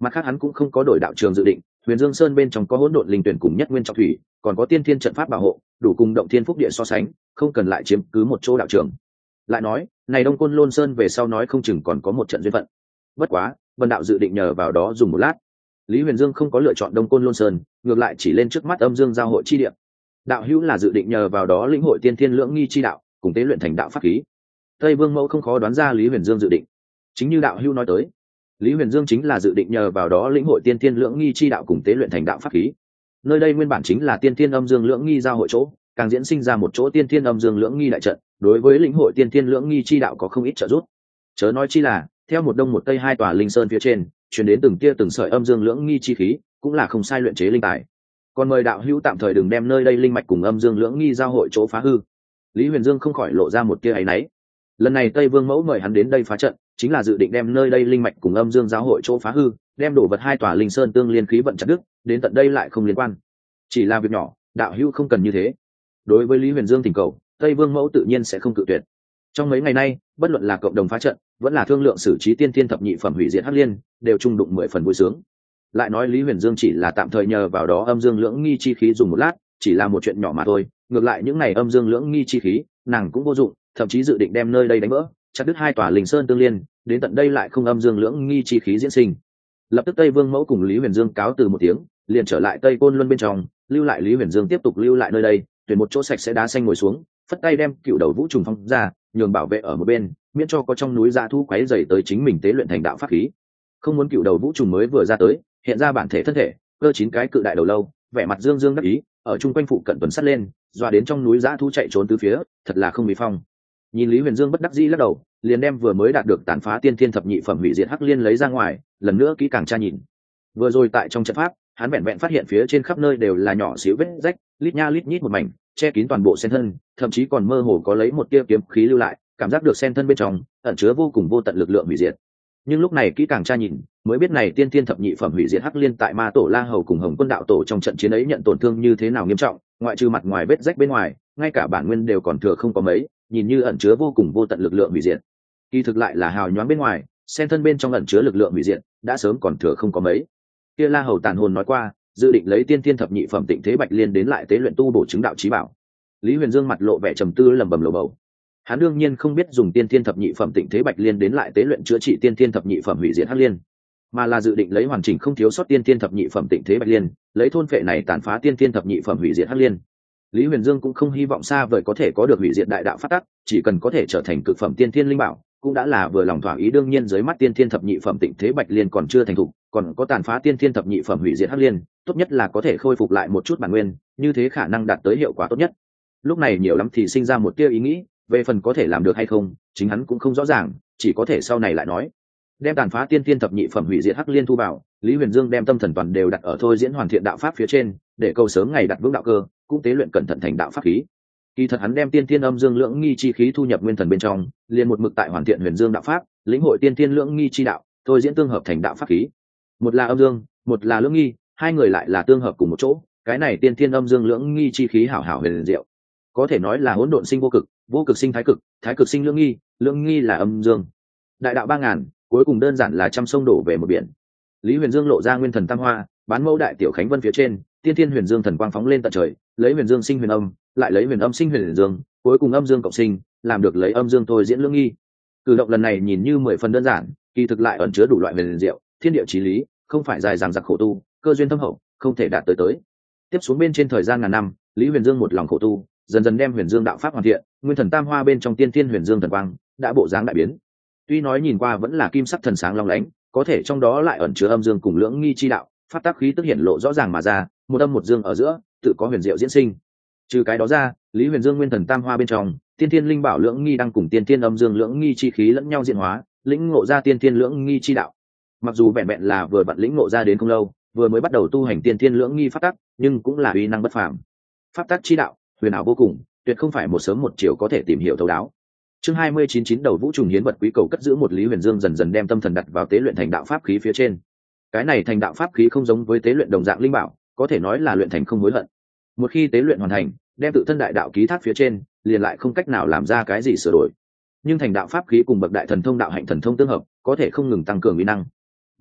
Mặt khác hắn cũng không có đổi đạo trường dự định, Huyền Dương Sơn bên trong có hỗn độn linh tuyển cùng nhất nguyên trọng thủy, còn có tiên thiên trận pháp bảo hộ, đủ cùng động thiên phúc địa so sánh, không cần lại chiếm cứ một chỗ đạo trường. Lại nói, này Đông Côn Lôn Sơn về sau nói không chừng còn có một trận duyên phận. Bất quá, Vân đạo dự định nhờ vào đó dùng một lát. Lý Huyền Dương không có lựa chọn Đông Côn Lôn Sơn, ngược lại chỉ lên trước mắt Âm Dương giao hội chi địa. Đạo hữu là dự định nhờ vào đó lĩnh hội tiên thiên lưỡng nghi chi đạo, cùng tế luyện thành đạo pháp khí. Tây Vương Mẫu không khó đoán ra Lý Huyền Dương dự định. Chính như đạo hữu nói tới, Lý Huyền Dương chính là dự định nhờ vào đó lĩnh hội tiên thiên lưỡng nghi chi đạo cùng tế luyện thành đạo pháp khí. Nơi đây nguyên bản chính là tiên thiên âm dương lưỡng nghi giao hội chỗ, càng diễn sinh ra một chỗ tiên thiên âm dương lưỡng nghi đại trận, đối với lĩnh hội tiên thiên lưỡng nghi chi đạo có không ít trợ giúp. Chớ nói chi là, theo một đông một tây hai tòa linh sơn phía trên, truyền đến từng tia từng sợi âm dương lưỡng nghi chi khí, cũng là không sai luyện chế linh tài. Còn mời đạo hữu tạm thời đừng đem nơi đây linh mạch cùng âm dương lưỡng nghi giao hội chỗ phá hư. Lý Huyền Dương không khỏi lộ ra một tia áy náy. Lần này Tây Vương Mẫu mời hắn đến đây phá trận, chính là dự định đem nơi đây linh mạch cùng âm dương giao hội chỗ phá hư, đem đổ vật hai tòa linh sơn tương liên khí vận chặt đứt, đến tận đây lại không liên quan. Chỉ là việc nhỏ, đạo hữu không cần như thế. Đối với Lý Huyền Dương thỉnh cầu, Tây Vương Mẫu tự nhiên sẽ không cự tuyệt. Trong mấy ngày nay, bất luận là cộng đồng phá trận, vẫn là thương lượng xử trí tiên thiên thập nhị phẩm hủy diệt hắc liên, đều chung đụng 10 phần vui sướng. Lại nói Lý Huyền Dương chỉ là tạm thời nhờ vào đó âm dương lưỡng nghi chi khí dùng một lát, chỉ là một chuyện nhỏ mà thôi, ngược lại những này âm dương lưỡng nghi chi khí, nàng cũng vô dụng, thậm chí dự định đem nơi đây đánh vỡ, chặt đứt hai tòa linh sơn tương liên, đến tận đây lại không âm dương lưỡng nghi chi khí diễn sinh. Lập tức Tây Vương Mẫu cùng Lý Huyền Dương cáo từ một tiếng, liền trở lại Tây Côn Luân bên trong, lưu lại Lý Huyền Dương tiếp tục lưu lại nơi đây, tuyển một chỗ sạch sẽ đá xanh ngồi xuống, phất tay đem cựu đầu vũ trùng phong ra, nhường bảo vệ ở một bên, miễn cho có trong núi dã thu quấy rầy tới chính mình tế luyện thành đạo pháp khí. Không muốn cựu đầu vũ trùng mới vừa ra tới, hiện ra bản thể thân thể, cơ 9 cái cự đại đầu lâu, vẻ mặt dương dương đắc ý, ở chung quanh phụ cận tuần sắt lên, dọa đến trong núi dã thú chạy trốn tứ phía, thật là không bị phong. Nhìn Lý Huyền Dương bất đắc dĩ lắc đầu, liền đem vừa mới đạt được tàn phá tiên thiên thập nhị phẩm hủy diệt hắc liên lấy ra ngoài, lần nữa kỹ càng tra nhìn. Vừa rồi tại trong trận pháp, hắn vẹn vẹn phát hiện phía trên khắp nơi đều là nhỏ xíu vết rách, lít nha lít nhít một mảnh, che kín toàn bộ sen thân, thậm chí còn mơ hồ có lấy một tia kiếm khí lưu lại, cảm giác được sen thân bên trong ẩn chứa vô cùng vô tận lực lượng hủy diệt. Nhưng lúc này kỹ càng tra nhìn, mới biết này tiên thiên thập nhị phẩm hủy diệt hắc liên tại Ma Tổ La Hầu cùng Hồng Quân đạo tổ trong trận chiến ấy nhận tổn thương như thế nào nghiêm trọng, ngoại trừ mặt ngoài vết rách bên ngoài, ngay cả bản nguyên đều còn thừa không có mấy, nhìn như ẩn chứa vô cùng vô tận lực lượng hủy diệt. Kỳ thực lại là hào nhoáng bên ngoài, sen thân bên trong ẩn chứa lực lượng hủy diệt, đã sớm còn thừa không có mấy. Kia La Hầu tàn hồn nói qua, dự định lấy tiên thiên thập nhị phẩm tịnh thế bạch liên đến lại tế luyện tu bổ chứng đạo chí bảo. Lý Huyền Dương mặt lộ vẻ trầm tư lẩm bẩm lầu bầu. Hắn đương nhiên không biết dùng tiên thiên thập nhị phẩm tịnh thế bạch liên đến lại tế luyện chữa trị tiên thiên thập nhị phẩm hủy diệt hắc liên, mà là dự định lấy hoàn chỉnh không thiếu sót tiên thiên thập nhị phẩm tịnh thế bạch liên, lấy thôn phệ này tàn phá tiên thiên thập nhị phẩm hủy diệt hắc liên. Lý Huyền Dương cũng không hy vọng xa vời có thể có được hủy diệt đại đạo phát tắc, chỉ cần có thể trở thành cực phẩm tiên thiên linh bảo, cũng đã là vừa lòng thỏa ý. Đương nhiên dưới mắt tiên thiên thập nhị phẩm tịnh thế bạch liên còn chưa thành thục, còn có tàn phá tiên thiên thập nhị phẩm hủy diệt hắc liên, tốt nhất là có thể khôi phục lại một chút bản nguyên, như thế khả năng đạt tới hiệu quả tốt nhất. Lúc này nhiều lắm thì sinh ra một tia ý nghĩ, về phần có thể làm được hay không, chính hắn cũng không rõ ràng, chỉ có thể sau này lại nói. Đem tàn phá tiên thiên thập nhị phẩm hủy diệt hắc liên thu vào, Lý Huyền Dương đem tâm thần toàn đều đặt ở thôi diễn hoàn thiện đạo pháp phía trên, để cầu sớm ngày đặt vững đạo cơ, cũng tế luyện cẩn thận thành đạo pháp khí. Kỳ thật hắn đem tiên thiên âm dương lưỡng nghi chi khí thu nhập nguyên thần bên trong, liền một mực tại hoàn thiện huyền dương đạo pháp, lĩnh hội tiên thiên lưỡng nghi chi đạo, thôi diễn tương hợp thành đạo pháp khí. Một là âm dương, một là lưỡng nghi, hai người lại là tương hợp cùng một chỗ, cái này tiên thiên âm dương lưỡng nghi chi khí hảo hảo huyền diệu, có thể nói là hỗn độn sinh vô cực, vô cực sinh thái cực, thái cực sinh lưỡng nghi là âm dương. Đại đạo 3000, cuối cùng đơn giản là trăm sông đổ về một biển. Lý Huyền Dương lộ ra nguyên thần tam hoa, bán mẫu đại tiểu khánh vân phía trên, tiên thiên huyền dương thần quang phóng lên tận trời, lấy huyền dương sinh huyền âm, lại lấy huyền âm sinh huyền dương, cuối cùng âm dương cộng sinh, làm được lấy âm dương thôi diễn lưỡng nghi. Cử động lần này nhìn như 10 phần đơn giản, kỳ thực lại ẩn chứa đủ loại huyền diệu, thiên địa chí lý, không phải dài dằng dặc khổ tu, cơ duyên thâm hậu, không thể đạt tới. Tiếp xuống bên trên thời gian ngàn năm, Lý Huyền Dương một lòng khổ tu, dần dần đem huyền dương đạo pháp hoàn thiện, nguyên thần tam hoa bên trong tiên thiên huyền dương thần quang đã bộ dáng đại biến. Tuy nói nhìn qua vẫn là kim sắc thần sáng long lánh, có thể trong đó lại ẩn chứa âm dương cùng lưỡng nghi chi đạo, phát tác khí tức hiện lộ rõ ràng mà ra, một âm một dương ở giữa, tự có huyền diệu diễn sinh. Trừ cái đó ra, Lý Huyền Dương nguyên thần tam hoa bên trong, tiên thiên linh bảo lưỡng nghi đang cùng tiên thiên âm dương lưỡng nghi chi khí lẫn nhau diễn hóa, lĩnh ngộ ra tiên thiên lưỡng nghi chi đạo. Mặc dù vẹn vẹn là vừa vặn lĩnh ngộ ra đến không lâu, vừa mới bắt đầu tu hành tiên thiên lưỡng nghi pháp tắc, nhưng cũng là uy năng bất phàm. Pháp tắc chi đạo, huyền ảo vô cùng, tuyệt không phải một sớm một chiều có thể tìm hiểu thấu đáo. Chương 29 đầu vũ trùng hiến vật quý cầu cất giữ một Lý Huyền Dương dần dần đem tâm thần đặt vào tế luyện thành đạo pháp khí phía trên. Cái này thành đạo pháp khí không giống với tế luyện đồng dạng linh bảo, có thể nói là luyện thành không hối hận. Một khi tế luyện hoàn thành, đem tự thân đại đạo ký thác phía trên, liền lại không cách nào làm ra cái gì sửa đổi. Nhưng thành đạo pháp khí cùng bậc đại thần thông đạo hạnh thần thông tương hợp, có thể không ngừng tăng cường uy năng.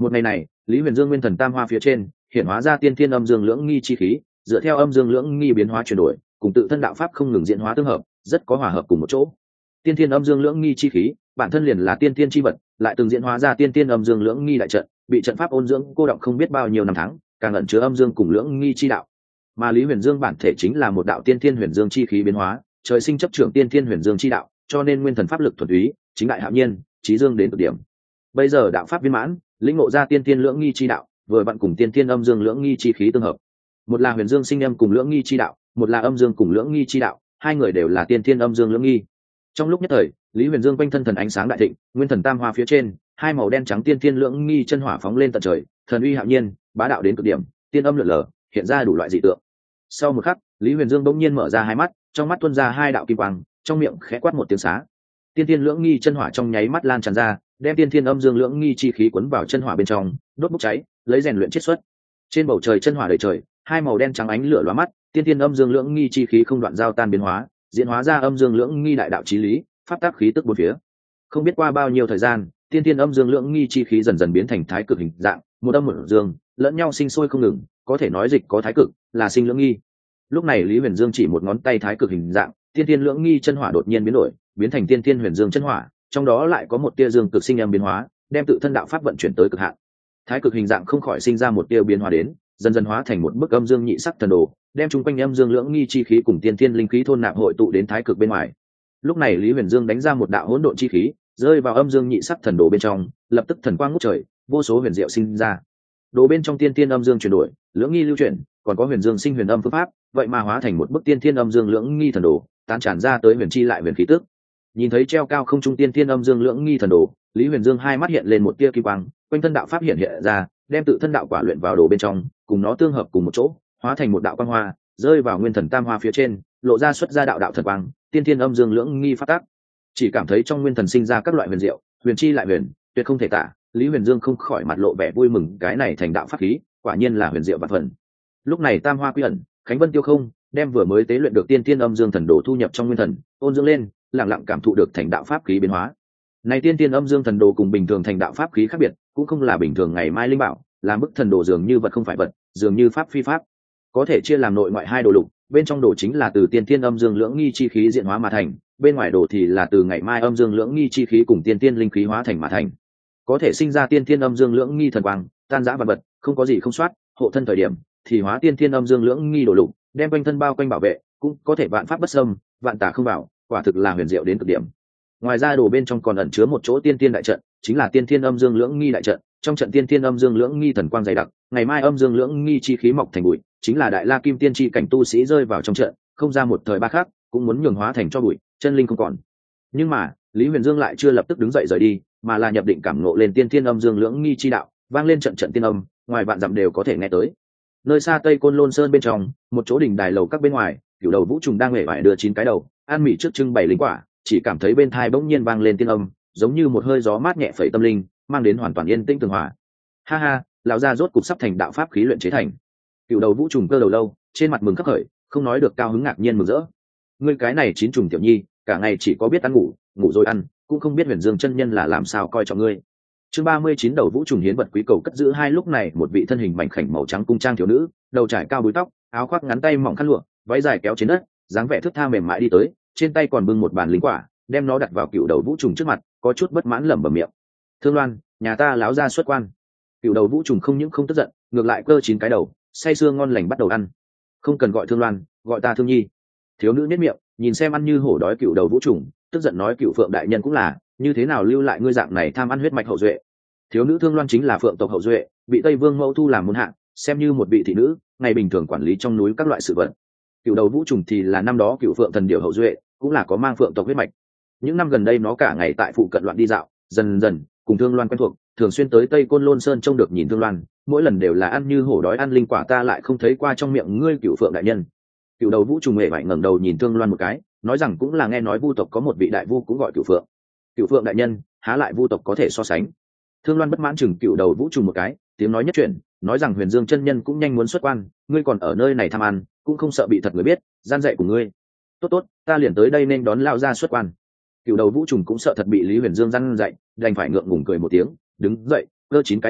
Một ngày này, Lý Huyền Dương nguyên thần tam hoa phía trên hiện hóa ra tiên thiên âm dương lưỡng nghi chi khí, dựa theo âm dương lưỡng nghi biến hóa chuyển đổi, cùng tự thân đạo pháp không ngừng diễn hóa tương hợp, rất có hòa hợp cùng một chỗ. Tiên thiên âm dương lưỡng nghi chi khí, bản thân liền là tiên thiên chi vật, lại từng diễn hóa ra tiên thiên âm dương lưỡng nghi đại trận, bị trận pháp ôn dưỡng cô động không biết bao nhiêu năm tháng, càng ẩn chứa âm dương cùng lưỡng nghi chi đạo. Mà Lý Huyền Dương bản thể chính là một đạo tiên thiên huyền dương chi khí biến hóa, trời sinh chấp trưởng tiên thiên huyền dương chi đạo, cho nên nguyên thần pháp lực thuần túy, chính đại hạo nhiên, chí dương đến cực điểm. Bây giờ đạo pháp viên mãn, lĩnh ngộ ra tiên thiên lưỡng nghi chi đạo, vừa vặn cùng tiên thiên âm dương lưỡng nghi chi khí tương hợp. Một là huyền dương sinh âm cùng lưỡng nghi chi đạo, một là âm dương cùng lưỡng nghi chi đạo, hai người đều là tiên thiên âm dương lưỡng nghi. Trong lúc nhất thời, Lý Huyền Dương quanh thân thần ánh sáng đại thịnh, nguyên thần tam hoa phía trên, hai màu đen trắng tiên thiên lưỡng nghi chân hỏa phóng lên tận trời, thần uy hạo nhiên, bá đạo đến cực điểm, tiên âm lượn lờ, hiện ra đủ loại dị tượng. Sau một khắc, Lý Huyền Dương bỗng nhiên mở ra hai mắt, trong mắt tuôn ra hai đạo kim quang, trong miệng khẽ quát một tiếng xá. Tiên thiên lưỡng nghi chân hỏa trong nháy mắt lan tràn ra, đem tiên thiên âm dương lưỡng nghi chi khí cuốn vào chân hỏa bên trong, đốt bốc cháy, lấy rèn luyện chiết xuất. Trên bầu trời chân hỏa đầy trời, hai màu đen trắng ánh lửa lóa mắt, tiên thiên âm dương lưỡng nghi chi khí không đoạn giao tan biến hóa, diễn hóa ra âm dương lưỡng nghi đại đạo chí lý, pháp tác khí tức bốn phía. Không biết qua bao nhiêu thời gian, tiên thiên âm dương lưỡng nghi chi khí dần dần biến thành thái cực hình dạng, một âm một dương, lẫn nhau sinh sôi không ngừng, có thể nói dịch có thái cực, là sinh lưỡng nghi. Lúc này Lý Huyền Dương chỉ một ngón tay thái cực hình dạng, tiên thiên lưỡng nghi chân hỏa đột nhiên biến đổi, biến thành tiên thiên huyền dương chân hỏa, trong đó lại có một tia dương cực sinh âm biến hóa, đem tự thân đạo pháp vận chuyển tới cực hạn. Thái cực hình dạng không khỏi sinh ra một tia biến hóa đến, dần dần hóa thành một bức âm dương nhị sắc thần đồ, đem chung quanh âm dương lưỡng nghi chi khí cùng tiên thiên linh khí thôn nạp hội tụ đến thái cực bên ngoài. Lúc này Lý Huyền Dương đánh ra một đạo hỗn độn chi khí, rơi vào âm dương nhị sắc thần đồ bên trong, lập tức thần quang ngút trời, vô số huyền diệu sinh ra. Đồ bên trong tiên thiên âm dương chuyển đổi, lưỡng nghi lưu chuyển, còn có huyền dương sinh huyền âm phương pháp, vậy mà hóa thành một bức tiên thiên âm dương lưỡng nghi thần đồ, tán tràn ra tới huyền chi lại huyền khí tức. Nhìn thấy treo cao không trung tiên thiên âm dương lưỡng nghi thần đồ, Lý Huyền Dương hai mắt hiện lên một tia kim quang, quanh thân đạo pháp hiện hiện ra, đem tự thân đạo quả luyện vào đồ bên trong, cùng nó tương hợp cùng một chỗ, hóa thành một đạo quang hoa, rơi vào nguyên thần tam hoa phía trên, lộ ra xuất ra đạo đạo thần quang, tiên thiên âm dương lưỡng nghi phát tác. Chỉ cảm thấy trong nguyên thần sinh ra các loại huyền diệu, huyền chi lại huyền, tuyệt không thể tả. Lý Huyền Dương không khỏi mặt lộ vẻ vui mừng, cái này thành đạo pháp khí, quả nhiên là huyền diệu vạn phần. Lúc này tam hoa quy ẩn, khánh vân tiêu không, đem vừa mới tế luyện được tiên thiên âm dương thần đồ thu nhập trong nguyên thần, ôn dưỡng lên, lặng lặng cảm thụ được thành đạo pháp khí biến hóa. Này tiên thiên âm dương thần đồ cùng bình thường thành đạo pháp khí khác biệt, cũng không là bình thường ngày mai linh bảo, là bức thần đồ dường như vật không phải vật, dường như pháp phi pháp. Có thể chia làm nội ngoại hai đồ lục, bên trong đồ chính là từ tiên thiên âm dương lưỡng nghi chi khí diễn hóa mà thành, bên ngoài đồ thì là từ ngày mai âm dương lưỡng nghi chi khí cùng tiên thiên linh khí hóa thành mà thành. Có thể sinh ra tiên thiên âm dương lưỡng nghi thần quang, tan rã vật vật, không có gì không soát, hộ thân thời điểm thì hóa tiên thiên âm dương lưỡng nghi đồ lục, đem quanh thân bao quanh bảo vệ, cũng có thể vạn pháp bất xâm, vạn tà không vào, quả thực là huyền diệu đến cực điểm. Ngoài ra đồ bên trong còn ẩn chứa một chỗ tiên thiên đại trận, chính là tiên thiên âm dương lưỡng nghi đại trận. Trong trận tiên thiên âm dương lưỡng nghi thần quang dày đặc, ngày mai âm dương lưỡng nghi chi khí mọc thành bụi, chính là đại la kim tiên chi cảnh tu sĩ rơi vào trong trận, không ra một thời ba khắc, cũng muốn nhường hóa thành cho bụi, chân linh không còn. Nhưng mà Lý Huyền Dương lại chưa lập tức đứng dậy rời đi, mà là nhập định cảm ngộ lên tiên thiên âm dương lưỡng nghi chi đạo, vang lên trận trận tiên âm, ngoài vạn dặm đều có thể nghe tới. Nơi xa Tây Côn Lôn Sơn bên trong, một chỗ đỉnh đài lầu các bên ngoài, Cửu Đầu Vũ Trùng đang hề vải đưa 9 cái đầu, ăn mỉ trước trưng bày linh quả, chỉ cảm thấy bên tai bỗng nhiên vang lên tiên âm, giống như một hơi gió mát nhẹ phẩy tâm linh, mang đến hoàn toàn yên tĩnh tường hòa. Ha ha, lão gia rốt cục sắp thành đạo pháp khí luyện chế thành. Cửu Đầu Vũ Trùng cơ đầu lâu, trên mặt mừng khắc khởi, không nói được cao hứng ngạc nhiên mừng rỡ. Ngươi cái này chín trùng tiểu nhi, cả ngày chỉ có biết ăn ngủ, ngủ rồi ăn, cũng không biết Huyền Dương chân nhân là làm sao coi trọng ngươi. Chương 39 Đầu Vũ Trùng hiến vật quý cầu cất giữ. Hai lúc này một vị thân hình mảnh khảnh màu trắng cung trang thiếu nữ, đầu trải cao búi tóc, áo khoác ngắn tay mỏng khăn lụa, váy dài kéo trên đất, dáng vẻ thướt tha mềm mại đi tới, trên tay còn bưng một bàn linh quả, đem nó đặt vào Cửu Đầu Vũ Trùng trước mặt, có chút bất mãn lẩm bẩm miệng. Thương Loan, nhà ta láo ra xuất quan. Cửu Đầu Vũ Trùng không những không tức giận, ngược lại cơ 9 cái đầu, say sưa ngon lành bắt đầu ăn. Không cần gọi Thương Loan, gọi ta Thương Nhi. Thiếu nữ nhếch miệng, nhìn xem ăn như hổ đói Cửu Đầu Vũ Trùng, tức giận nói Cửu Phượng đại nhân cũng là, như thế nào lưu lại ngươi dạng này tham ăn huyết mạch hậu duệ. Thiếu nữ Thương Loan chính là Phượng tộc hậu duệ, bị Tây Vương mẫu thu làm môn hạ, xem như một vị thị nữ, ngày bình thường quản lý trong núi các loại sự vật. Cửu Đầu Vũ Trùng thì là năm đó Cửu Phượng thần điểu hậu duệ, cũng là có mang Phượng tộc huyết mạch. Những năm gần đây nó cả ngày tại phụ cận loạn đi dạo, dần dần cùng Thương Loan quen thuộc, thường xuyên tới Tây Côn Lôn Sơn trông được nhìn Thương Loan, mỗi lần đều là ăn như hổ đói ăn linh quả, ta lại không thấy qua trong miệng ngươi Cửu Phượng đại nhân. Cửu Đầu Vũ Trùng hề vải ngẩng đầu nhìn Thương Loan một cái, nói rằng cũng là nghe nói Vu tộc có một vị đại vu cũng gọi Cửu Phượng. Cửu Phượng đại nhân, há lại Vu tộc có thể so sánh. Thương Loan bất mãn chừng Cửu Đầu Vũ Trùng một cái, tiếng nói nhất chuyển, nói rằng Huyền Dương chân nhân cũng nhanh muốn xuất quan, ngươi còn ở nơi này tham ăn, cũng không sợ bị thật người biết, gian dạy của ngươi. Tốt tốt, ta liền tới đây nên đón lao ra xuất quan. Cửu Đầu Vũ Trùng cũng sợ thật bị Lý Huyền Dương gian dạy, đành phải ngượng ngùng cười một tiếng, đứng dậy, cơ 9 cái đầu,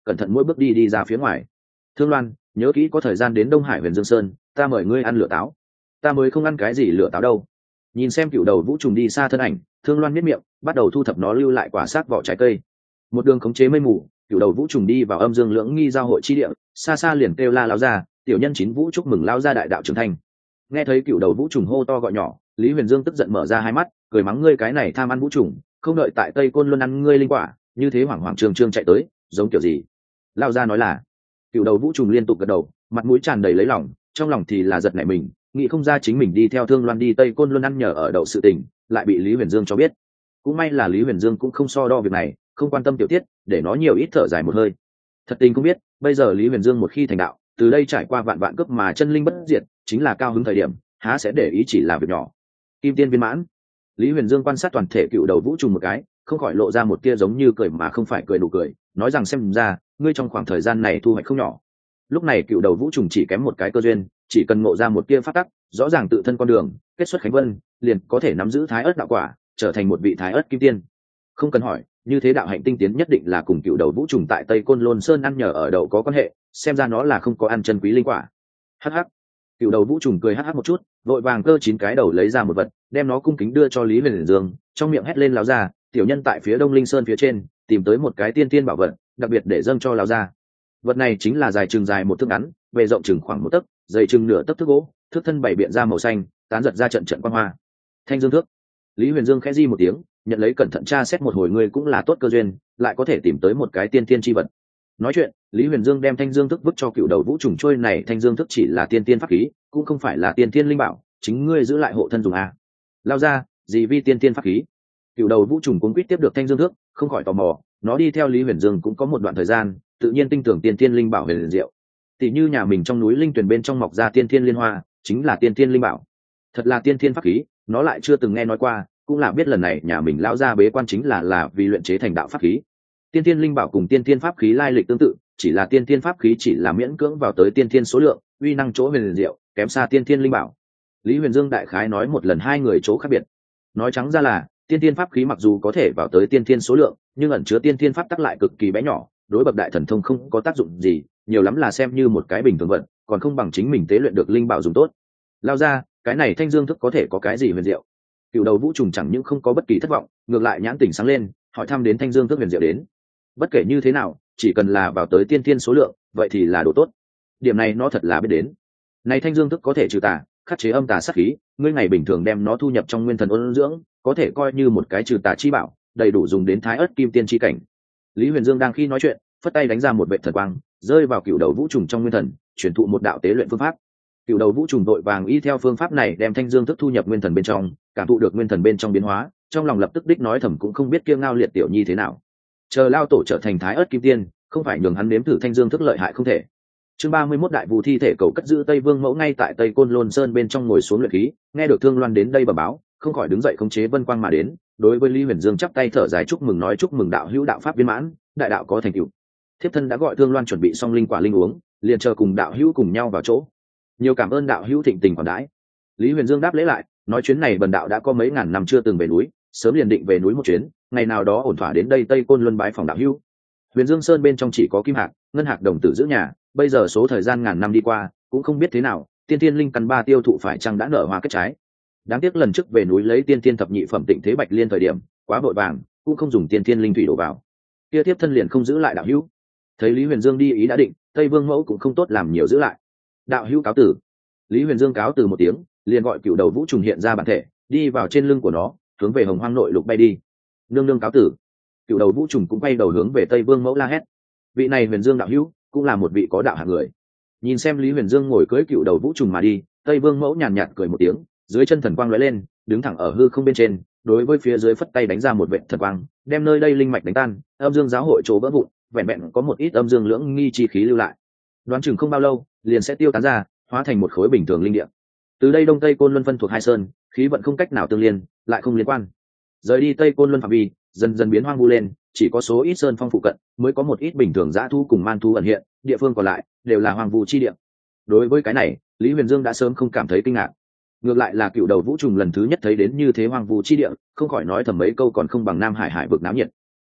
cẩn thận mỗi bước đi ra phía ngoài. Thương Loan, nhớ kỹ có thời gian đến Đông Hải Huyền Dương Sơn, ta mời ngươi ăn lửa táo. Ta mới không ăn cái gì lửa táo đâu. Nhìn xem cựu đầu vũ trùng đi xa thân ảnh, Thương Loan miết miệng, bắt đầu thu thập nó lưu lại quả xác vỏ trái cây. Một đường khống chế mây mù, cựu đầu vũ trùng đi vào âm dương lưỡng nghi giao hội chi địa, xa xa liền kêu la lão gia, tiểu nhân chín vũ chúc mừng lão gia đại đạo trưởng thành. Nghe thấy cựu đầu vũ trùng hô to gọi nhỏ, Lý Huyền Dương tức giận mở ra hai mắt, cười mắng ngươi cái này tham ăn vũ trùng, không đợi tại Tây Côn Luân ăn ngươi linh quả, như thế hoảng hoảng trương trương chạy tới, giống kiểu gì? Lão gia nói là. Cựu đầu vũ trùng liên tục gật đầu, mặt mũi tràn đầy lấy lòng, trong lòng thì là giật nảy mình, nghĩ không ra chính mình đi theo Thương Loan đi Tây Côn Luân ăn nhờ ở đậu sự tình, lại bị Lý Huyền Dương cho biết. Cũng may là Lý Huyền Dương cũng không so đo việc này, không quan tâm tiểu tiết, để nó nhiều ít thở dài một hơi. Thật tình không biết, bây giờ Lý Huyền Dương một khi thành đạo, từ đây trải qua vạn vạn cướp mà chân linh bất diệt, chính là cao hứng thời điểm, há sẽ để ý chỉ là việc nhỏ. Kim tiên viên mãn. Lý Huyền Dương quan sát toàn thể cựu đầu vũ trùng một cái, không khỏi lộ ra một tia giống như cười mà không phải cười đủ cười, nói rằng xem ra, ngươi trong khoảng thời gian này thu hoạch không nhỏ. Lúc này cựu đầu vũ trùng chỉ kém một cái cơ duyên, chỉ cần ngộ ra một tia pháp tắc, rõ ràng tự thân con đường, kết xuất khánh vân, liền có thể nắm giữ thái ớt đạo quả, trở thành một vị thái ớt kim tiên. Không cần hỏi, như thế đạo hạnh tinh tiến nhất định là cùng cựu đầu vũ trùng tại Tây Côn Lôn Sơn ăn nhờ ở đậu có quan hệ, xem ra nó là không có ăn chân quý linh quả. Hắc hắc. Cựu đầu vũ trùng cười hắc hắc một chút, vội vàng cơ chín cái đầu lấy ra một vật, đem nó cung kính đưa cho Lý Huyền Dương, trong miệng hét lên láo ra, tiểu nhân tại phía Đông Linh Sơn phía trên tìm tới một cái tiên tiên bảo vật, đặc biệt để dâng cho láo ra. Vật này chính là dài một thước ngắn, bề rộng chừng khoảng một tấc, dày chừng nửa tấc thước gỗ, thước thân bảy biện ra màu xanh, tán giật ra trận trận quang hoa. Thanh dương thước. Lý Huyền Dương khẽ di một tiếng, nhận lấy cẩn thận tra xét một hồi, ngươi cũng là tốt cơ duyên, lại có thể tìm tới một cái tiên tiên chi vật. Nói chuyện, Lý Huyền Dương đem thanh dương thức vứt cho cựu đầu vũ trùng trôi này, thanh dương thức chỉ là tiên tiên pháp khí, cũng không phải là tiên tiên linh bảo, chính ngươi giữ lại hộ thân dùng a. Lao ra, gì vi tiên tiên pháp khí. Cựu đầu vũ trùng cuống quýt tiếp được thanh dương thức, không khỏi tò mò, nó đi theo Lý Huyền Dương cũng có một đoạn thời gian, tự nhiên tin tưởng tiên tiên linh bảo huyền diệu. Tỷ như nhà mình trong núi linh tuyển bên trong mọc ra tiên tiên liên hoa, chính là tiên tiên linh bảo. Thật là tiên tiên pháp khí, nó lại chưa từng nghe nói qua, cũng là biết lần này nhà mình lão ra bế quan chính là vì luyện chế thành đạo pháp khí. Tiên tiên linh bảo cùng tiên tiên pháp khí lai lịch tương tự, chỉ là tiên tiên pháp khí chỉ là miễn cưỡng vào tới tiên tiên số lượng, uy năng chỗ huyền diệu kém xa tiên tiên linh bảo. Lý Huyền Dương đại khái nói một lần hai người chỗ khác biệt. Nói trắng ra là tiên tiên pháp khí mặc dù có thể vào tới tiên tiên số lượng, nhưng ẩn chứa tiên tiên pháp tắc lại cực kỳ bé nhỏ, đối bậc đại thần thông không có tác dụng gì, nhiều lắm là xem như một cái bình thường vật, còn không bằng chính mình tế luyện được linh bảo dùng tốt. Lao ra, cái này thanh dương thức có thể có cái gì huyền diệu? Cựu đầu vũ trùng chẳng những không có bất kỳ thất vọng, ngược lại nhãn tỉnh sáng lên, hỏi thăm đến thanh dương thức huyền diệu đến. Bất kể như thế nào, chỉ cần là vào tới tiên tiên số lượng, vậy thì là đồ tốt. Điểm này nó thật là biết đến. Này thanh dương thức có thể trừ tà, khắc chế âm tà sát khí, ngươi ngày bình thường đem nó thu nhập trong nguyên thần ôn dưỡng, có thể coi như một cái trừ tà chi bảo, đầy đủ dùng đến thái ớt kim tiên chi cảnh. Lý Huyền Dương đang khi nói chuyện, phất tay đánh ra một vệt thần quang, rơi vào cựu đầu vũ trùng trong nguyên thần, truyền thụ một đạo tế luyện phương pháp. Cựu đầu vũ trùng đội vàng y theo phương pháp này đem thanh dương thức thu nhập nguyên thần bên trong, cảm thụ được nguyên thần bên trong biến hóa, trong lòng lập tức đích nói thầm cũng không biết kiêng ngao liệt tiểu nhi thế nào. Chờ lao tổ trở thành thái ớt kim tiên, không phải nhường hắn nếm thử thanh dương thức lợi hại không thể. Chương 31 đại vù thi thể cầu cất giữ Tây Vương mẫu ngay tại Tây Côn Lôn Sơn bên trong ngồi xuống luyện khí, nghe được Thương Loan đến đây bẩm báo, không khỏi đứng dậy khống chế vân quang mà đến, đối với Lý Huyền Dương chắp tay thở dài chúc mừng, nói chúc mừng đạo hữu đạo pháp viên mãn, đại đạo có thành tựu. Thiếp thân đã gọi Thương Loan chuẩn bị xong linh quả linh uống, liền chờ cùng đạo hữu cùng nhau vào chỗ. Nhiều cảm ơn đạo hữu thịnh tình khoản đãi. Lý Huyền Dương đáp lễ lại, nói chuyến này bần đạo đã có mấy ngàn năm chưa từng về núi, sớm liền định về núi một chuyến, ngày nào đó ổn thỏa đến đây Tây Côn Luân bái phòng đạo hữu. Huyền Dương Sơn bên trong chỉ có kim hạc, ngân hạc đồng tử giữ nhà, bây giờ số thời gian ngàn năm đi qua, cũng không biết thế nào, tiên tiên linh căn ba tiêu thụ phải chăng đã nở hoa kết trái. Đáng tiếc lần trước về núi lấy tiên tiên thập nhị phẩm tịnh thế bạch liên thời điểm, quá vội vàng, cũng không dùng tiên tiên linh thủy đổ vào. Kia tiếp thân liền không giữ lại đạo hữu. Thấy Lý Huyền Dương đi ý đã định, Tây Vương mẫu cũng không tốt làm nhiều giữ lại. Đạo hữu cáo tử. Lý Huyền Dương cáo từ một tiếng, liền gọi cựu đầu vũ trùng hiện ra bản thể, đi vào trên lưng của nó, hướng về Hồng Hoang nội lục bay đi. Nương nương cáo tử. Cựu đầu vũ trùng cũng bay đầu hướng về Tây Vương mẫu la hét. Vị này Huyền Dương đạo hữu, cũng là một vị có đạo hạng người. Nhìn xem Lý Huyền Dương ngồi cưỡi cựu đầu vũ trùng mà đi, Tây Vương mẫu nhàn nhạt cười một tiếng, dưới chân thần quang lóe lên, đứng thẳng ở hư không bên trên, đối với phía dưới phất tay đánh ra một vệt thần quang, đem nơi đây linh mạch đánh tan, âm dương giáo hội chỗ vỡ vụn, vẹn vẹn có một ít âm dương lưỡng nghi chi khí lưu lại. Đoán chừng không bao lâu, liền sẽ tiêu tán ra, hóa thành một khối bình thường linh địa. Từ đây Đông Tây Côn Luân phân thuộc hai sơn, khí vận không cách nào tương liên, lại không liên quan. Rời đi Tây Côn Luân phạm vi, dần dần biến hoang vu lên, chỉ có số ít sơn phong phụ cận mới có một ít bình thường dã thu cùng man thu ẩn hiện, địa phương còn lại đều là hoang vu chi địa. Đối với cái này, Lý Huyền Dương đã sớm không cảm thấy kinh ngạc. Ngược lại là cựu đầu vũ trùng lần thứ nhất thấy đến như thế hoang vu chi địa, không khỏi nói thầm mấy câu còn không bằng Nam Hải hải vực náo nhiệt.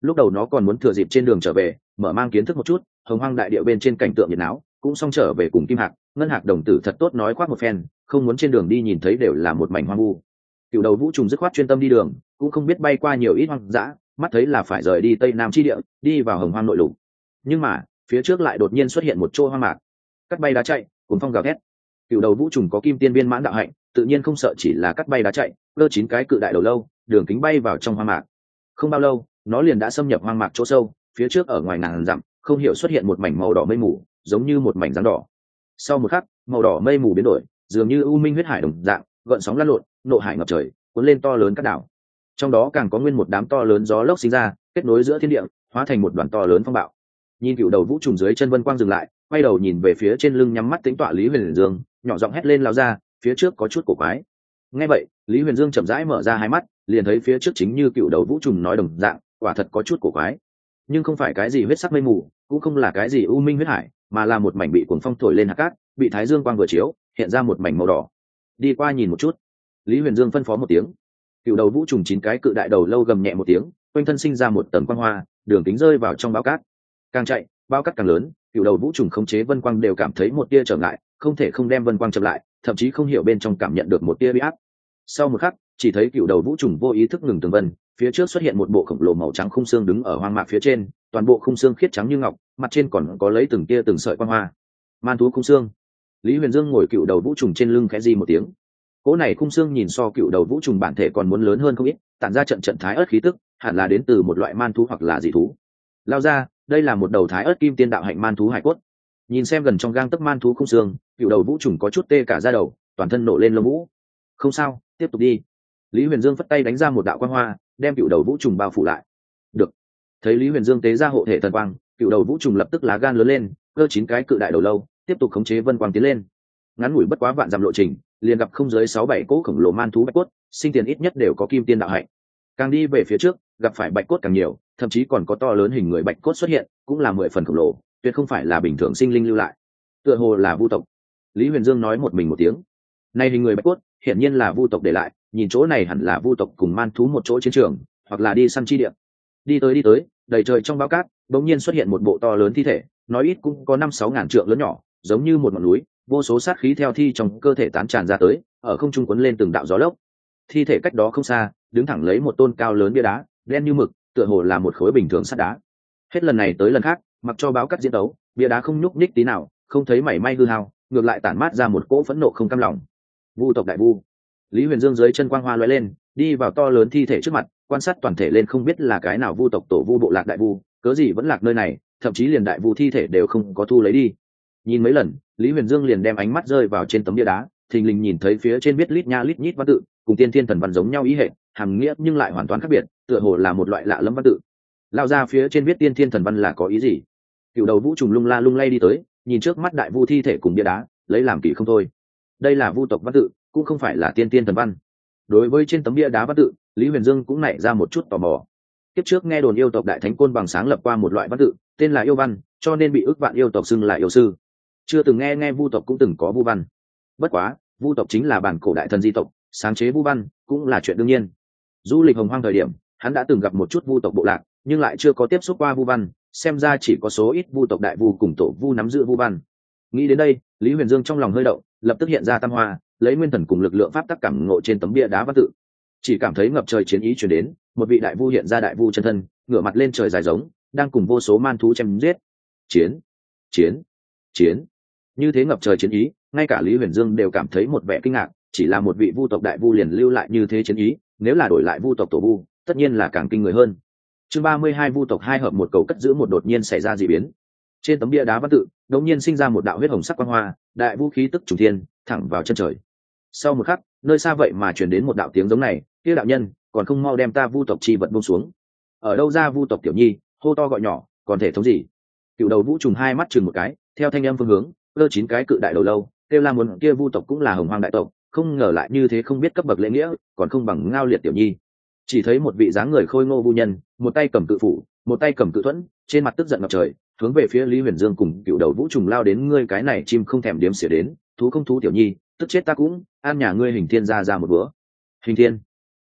lúc đầu nó còn muốn thừa dịp trên đường trở về mở mang kiến thức một chút hồng hoang đại địa bên trên cảnh tượng nhiệt náo, cũng xong trở về cùng Kim Hạc Ngân Hạc đồng tử thật tốt nói khoác một phen, không muốn trên đường đi nhìn thấy đều là một mảnh hoang vu. Cựu đầu vũ trùng dứt khoát chuyên tâm đi đường, cũng không biết bay qua nhiều ít hoang dã, mắt thấy là phải rời đi tây nam chi địa, đi vào hồng hoang nội lục. Nhưng mà phía trước lại đột nhiên xuất hiện một chỗ hoang mạc, cắt bay đá chạy, cuốn phong gào thét. Cựu đầu vũ trùng có kim tiên viên mãn đạo hạnh, tự nhiên không sợ chỉ là cắt bay đá chạy, cơ 9 cái cự đại đầu lâu, đường kính bay vào trong hoang mạc. Không bao lâu, nó liền đã xâm nhập hoang mạc chỗ sâu, phía trước ở ngoài ngàn dặm, không hiểu xuất hiện một mảnh màu đỏ mây mù, giống như một mảnh rắn đỏ. Sau một khắc, màu đỏ mây mù biến đổi, dường như u minh huyết hải đồng dạng, gợn sóng lăn lộn, nộ hải ngập trời, cuốn lên to lớn các đảo. Trong đó càng có nguyên một đám to lớn gió lốc sinh ra, kết nối giữa thiên địa, hóa thành một đoàn to lớn phong bạo. Nhìn cựu đầu vũ trùng dưới chân vân quang dừng lại, quay đầu nhìn về phía trên lưng nhắm mắt tính tọa Lý Huyền Dương, nhỏ giọng hét lên lao ra, phía trước có chút cổ quái. Nghe vậy, Lý Huyền Dương chậm rãi mở ra hai mắt, liền thấy phía trước chính như cựu đầu vũ trùng nói đồng dạng, quả thật có chút cổ quái, nhưng không phải cái gì huyết sắc mây mù, cũng không là cái gì u minh huyết hải, mà là một mảnh bị cuồng phong thổi lên hạt cát, bị thái dương quang vừa chiếu, hiện ra một mảnh màu đỏ. Đi qua nhìn một chút. Lý Huyền Dương phân phó một tiếng. Cựu đầu vũ trùng 9 cái cự đại đầu lâu gầm nhẹ một tiếng, quanh thân sinh ra một tầng quang hoa, đường kính rơi vào trong bao cát. Càng chạy, bao cát càng lớn, cựu đầu vũ trùng khống chế vân quang đều cảm thấy một tia chậm lại, không thể không đem vân quang chậm lại, thậm chí không hiểu bên trong cảm nhận được một tia uy áp. Sau một khắc, chỉ thấy cựu đầu vũ trùng vô ý thức ngừng tường vân, phía trước xuất hiện một bộ khổng lồ màu trắng khung xương đứng ở hoang mạc phía trên, toàn bộ khung xương khiết trắng như ngọc, mặt trên còn có lấy từng tia từng sợi quang hoa. Man thú khung xương. Lý Huyền Dương ngồi cựu đầu vũ trùng trên lưng khẽ di một tiếng. Cỗ này khung xương nhìn so cựu đầu vũ trùng bản thể còn muốn lớn hơn không ít, tản ra trận trận thái ớt khí tức, hẳn là đến từ một loại man thú hoặc là dị thú. Lao ra, đây là một đầu thái ớt kim tiên đạo hạnh man thú hải cốt. Nhìn xem gần trong gang tấc man thú khung xương, cựu đầu vũ trùng có chút tê cả da đầu, toàn thân nổ lên lông vũ. Không sao, tiếp tục đi. Lý Huyền Dương phất tay đánh ra một đạo quang hoa, đem cựu đầu vũ trùng bao phủ lại. Được. Thấy Lý Huyền Dương tế ra hộ thể thần quang, cựu đầu vũ trùng lập tức lá gan lớn lên, cơ 9 cái cự đại đầu lâu, tiếp tục khống chế vân quang tiến lên. Ngắn ngủi bất quá vạn dặm lộ trình, liền gặp không dưới 6-7 cỗ khổng lồ man thú bạch cốt, sinh tiền ít nhất đều có kim tiên đạo hạnh. Càng đi về phía trước, gặp phải bạch cốt càng nhiều, thậm chí còn có to lớn hình người bạch cốt xuất hiện, cũng là 10 phần khổng lồ, tuyệt không phải là bình thường sinh linh lưu lại. Tựa hồ là vu tộc. Lý Huyền Dương nói một mình một tiếng. Này hình người bạch cốt, hiển nhiên là vu tộc để lại, nhìn chỗ này hẳn là vu tộc cùng man thú một chỗ chiến trường, hoặc là đi săn chi địa. Đi tới, đầy trời trong bao cát, bỗng nhiên xuất hiện một bộ to lớn thi thể, nói ít cũng có 5-6 ngàn trượng lớn nhỏ, giống như một ngọn núi, vô số sát khí theo thi trong cơ thể tán tràn ra tới, ở không trung cuốn lên từng đạo gió lốc. Thi thể cách đó không xa, đứng thẳng lấy một tôn cao lớn bia đá, đen như mực, tựa hồ là một khối bình thường sắt đá. Hết lần này tới lần khác, mặc cho báo cát diễn đấu, bia đá không nhúc nhích tí nào, không thấy mảy may hư hao, ngược lại tản mát ra một cỗ phẫn nộ không cam lòng. Vu tộc đại vu. Lý Huyền Dương dưới chân quang hoa lóe lên, đi vào to lớn thi thể trước mặt, quan sát toàn thể lên không biết là cái nào vu tộc tổ vu bộ lạc đại vu, cớ gì vẫn lạc nơi này, thậm chí liền đại vu thi thể đều không có thu lấy đi. Nhìn mấy lần, Lý Huyền Dương liền đem ánh mắt rơi vào trên tấm bia đá, thình lình nhìn thấy phía trên viết lít nha lít nhít văn tự, cùng tiên thiên thần văn giống nhau ý hệ, hàm nghĩa nhưng lại hoàn toàn khác biệt, tựa hồ là một loại lạ lẫm văn tự. Lao ra phía trên viết tiên thiên thần văn là có ý gì? Cựu đầu vũ trùng lung la lung lay đi tới, nhìn trước mắt đại vu thi thể cùng bia đá, lấy làm kỳ không thôi. Đây là vu tộc văn tự, cũng không phải là tiên thiên thần văn. Đối với trên tấm bia đá văn tự, Lý Huyền Dương cũng nảy ra một chút tò mò. Tiếp trước nghe đồn yêu tộc đại thánh côn bằng sáng lập qua một loại văn tự, tên là yêu văn, cho nên bị ước vạn yêu tộc xưng là yêu sư. Chưa từng nghe vu tộc cũng từng có vu văn. Bất quá, vu tộc chính là bản cổ đại thần di tộc, sáng chế vu văn cũng là chuyện đương nhiên. Du lịch hồng hoang thời điểm, hắn đã từng gặp một chút vu tộc bộ lạc, nhưng lại chưa có tiếp xúc qua vu văn, xem ra chỉ có số ít vu tộc đại vu cùng tổ vu nắm giữ vu văn. Nghĩ đến đây, Lý Huyền Dương trong lòng hơi động, lập tức hiện ra tam hoa, lấy nguyên thần cùng lực lượng pháp tắc cảm ngộ trên tấm bia đá văn tự. Chỉ cảm thấy ngập trời chiến ý truyền đến, một vị đại vu hiện ra đại vu chân thân, ngửa mặt lên trời dài giống, đang cùng vô số man thú chém giết. Chiến. Như thế ngập trời chiến ý, ngay cả Lý Huyền Dương đều cảm thấy một vẻ kinh ngạc, chỉ là một vị vu tộc đại vu liền lưu lại như thế chiến ý, nếu là đổi lại vu tộc tổ vu, tất nhiên là càng kinh người hơn. Chương 32 vu tộc hai hợp một cầu cất giữ một đột nhiên xảy ra dị biến. Trên tấm bia đá văn tự, đột nhiên sinh ra một đạo huyết hồng sắc quang hoa, đại vũ khí tức trùng thiên, thẳng vào chân trời. Sau một khắc, nơi xa vậy mà truyền đến một đạo tiếng giống này, kia đạo nhân, còn không mau đem ta vu tộc chi vật buông xuống. Ở đâu ra vu tộc tiểu nhi, hô to gọi nhỏ, còn thể thống gì? Cựu đầu vũ trùng hai mắt chừng một cái, theo thanh âm phương hướng, cơ 9 cái cự đại đầu lâu, kêu la muốn kia vu tộc cũng là hồng hoang đại tộc, không ngờ lại như thế không biết cấp bậc lễ nghĩa, còn không bằng ngao liệt tiểu nhi. Chỉ thấy một vị dáng người khôi ngô vu nhân, một tay cầm cự phủ, một tay cầm cự thuẫn, trên mặt tức giận ngập trời, hướng về phía Lý Huyền Dương cùng cựu đầu vũ trùng lao đến. Ngươi cái này chim không thèm đếm xỉa đến, thú không thú tiểu nhi, tức chết ta cũng ăn nhà ngươi hình thiên ra một bữa. Hình thiên.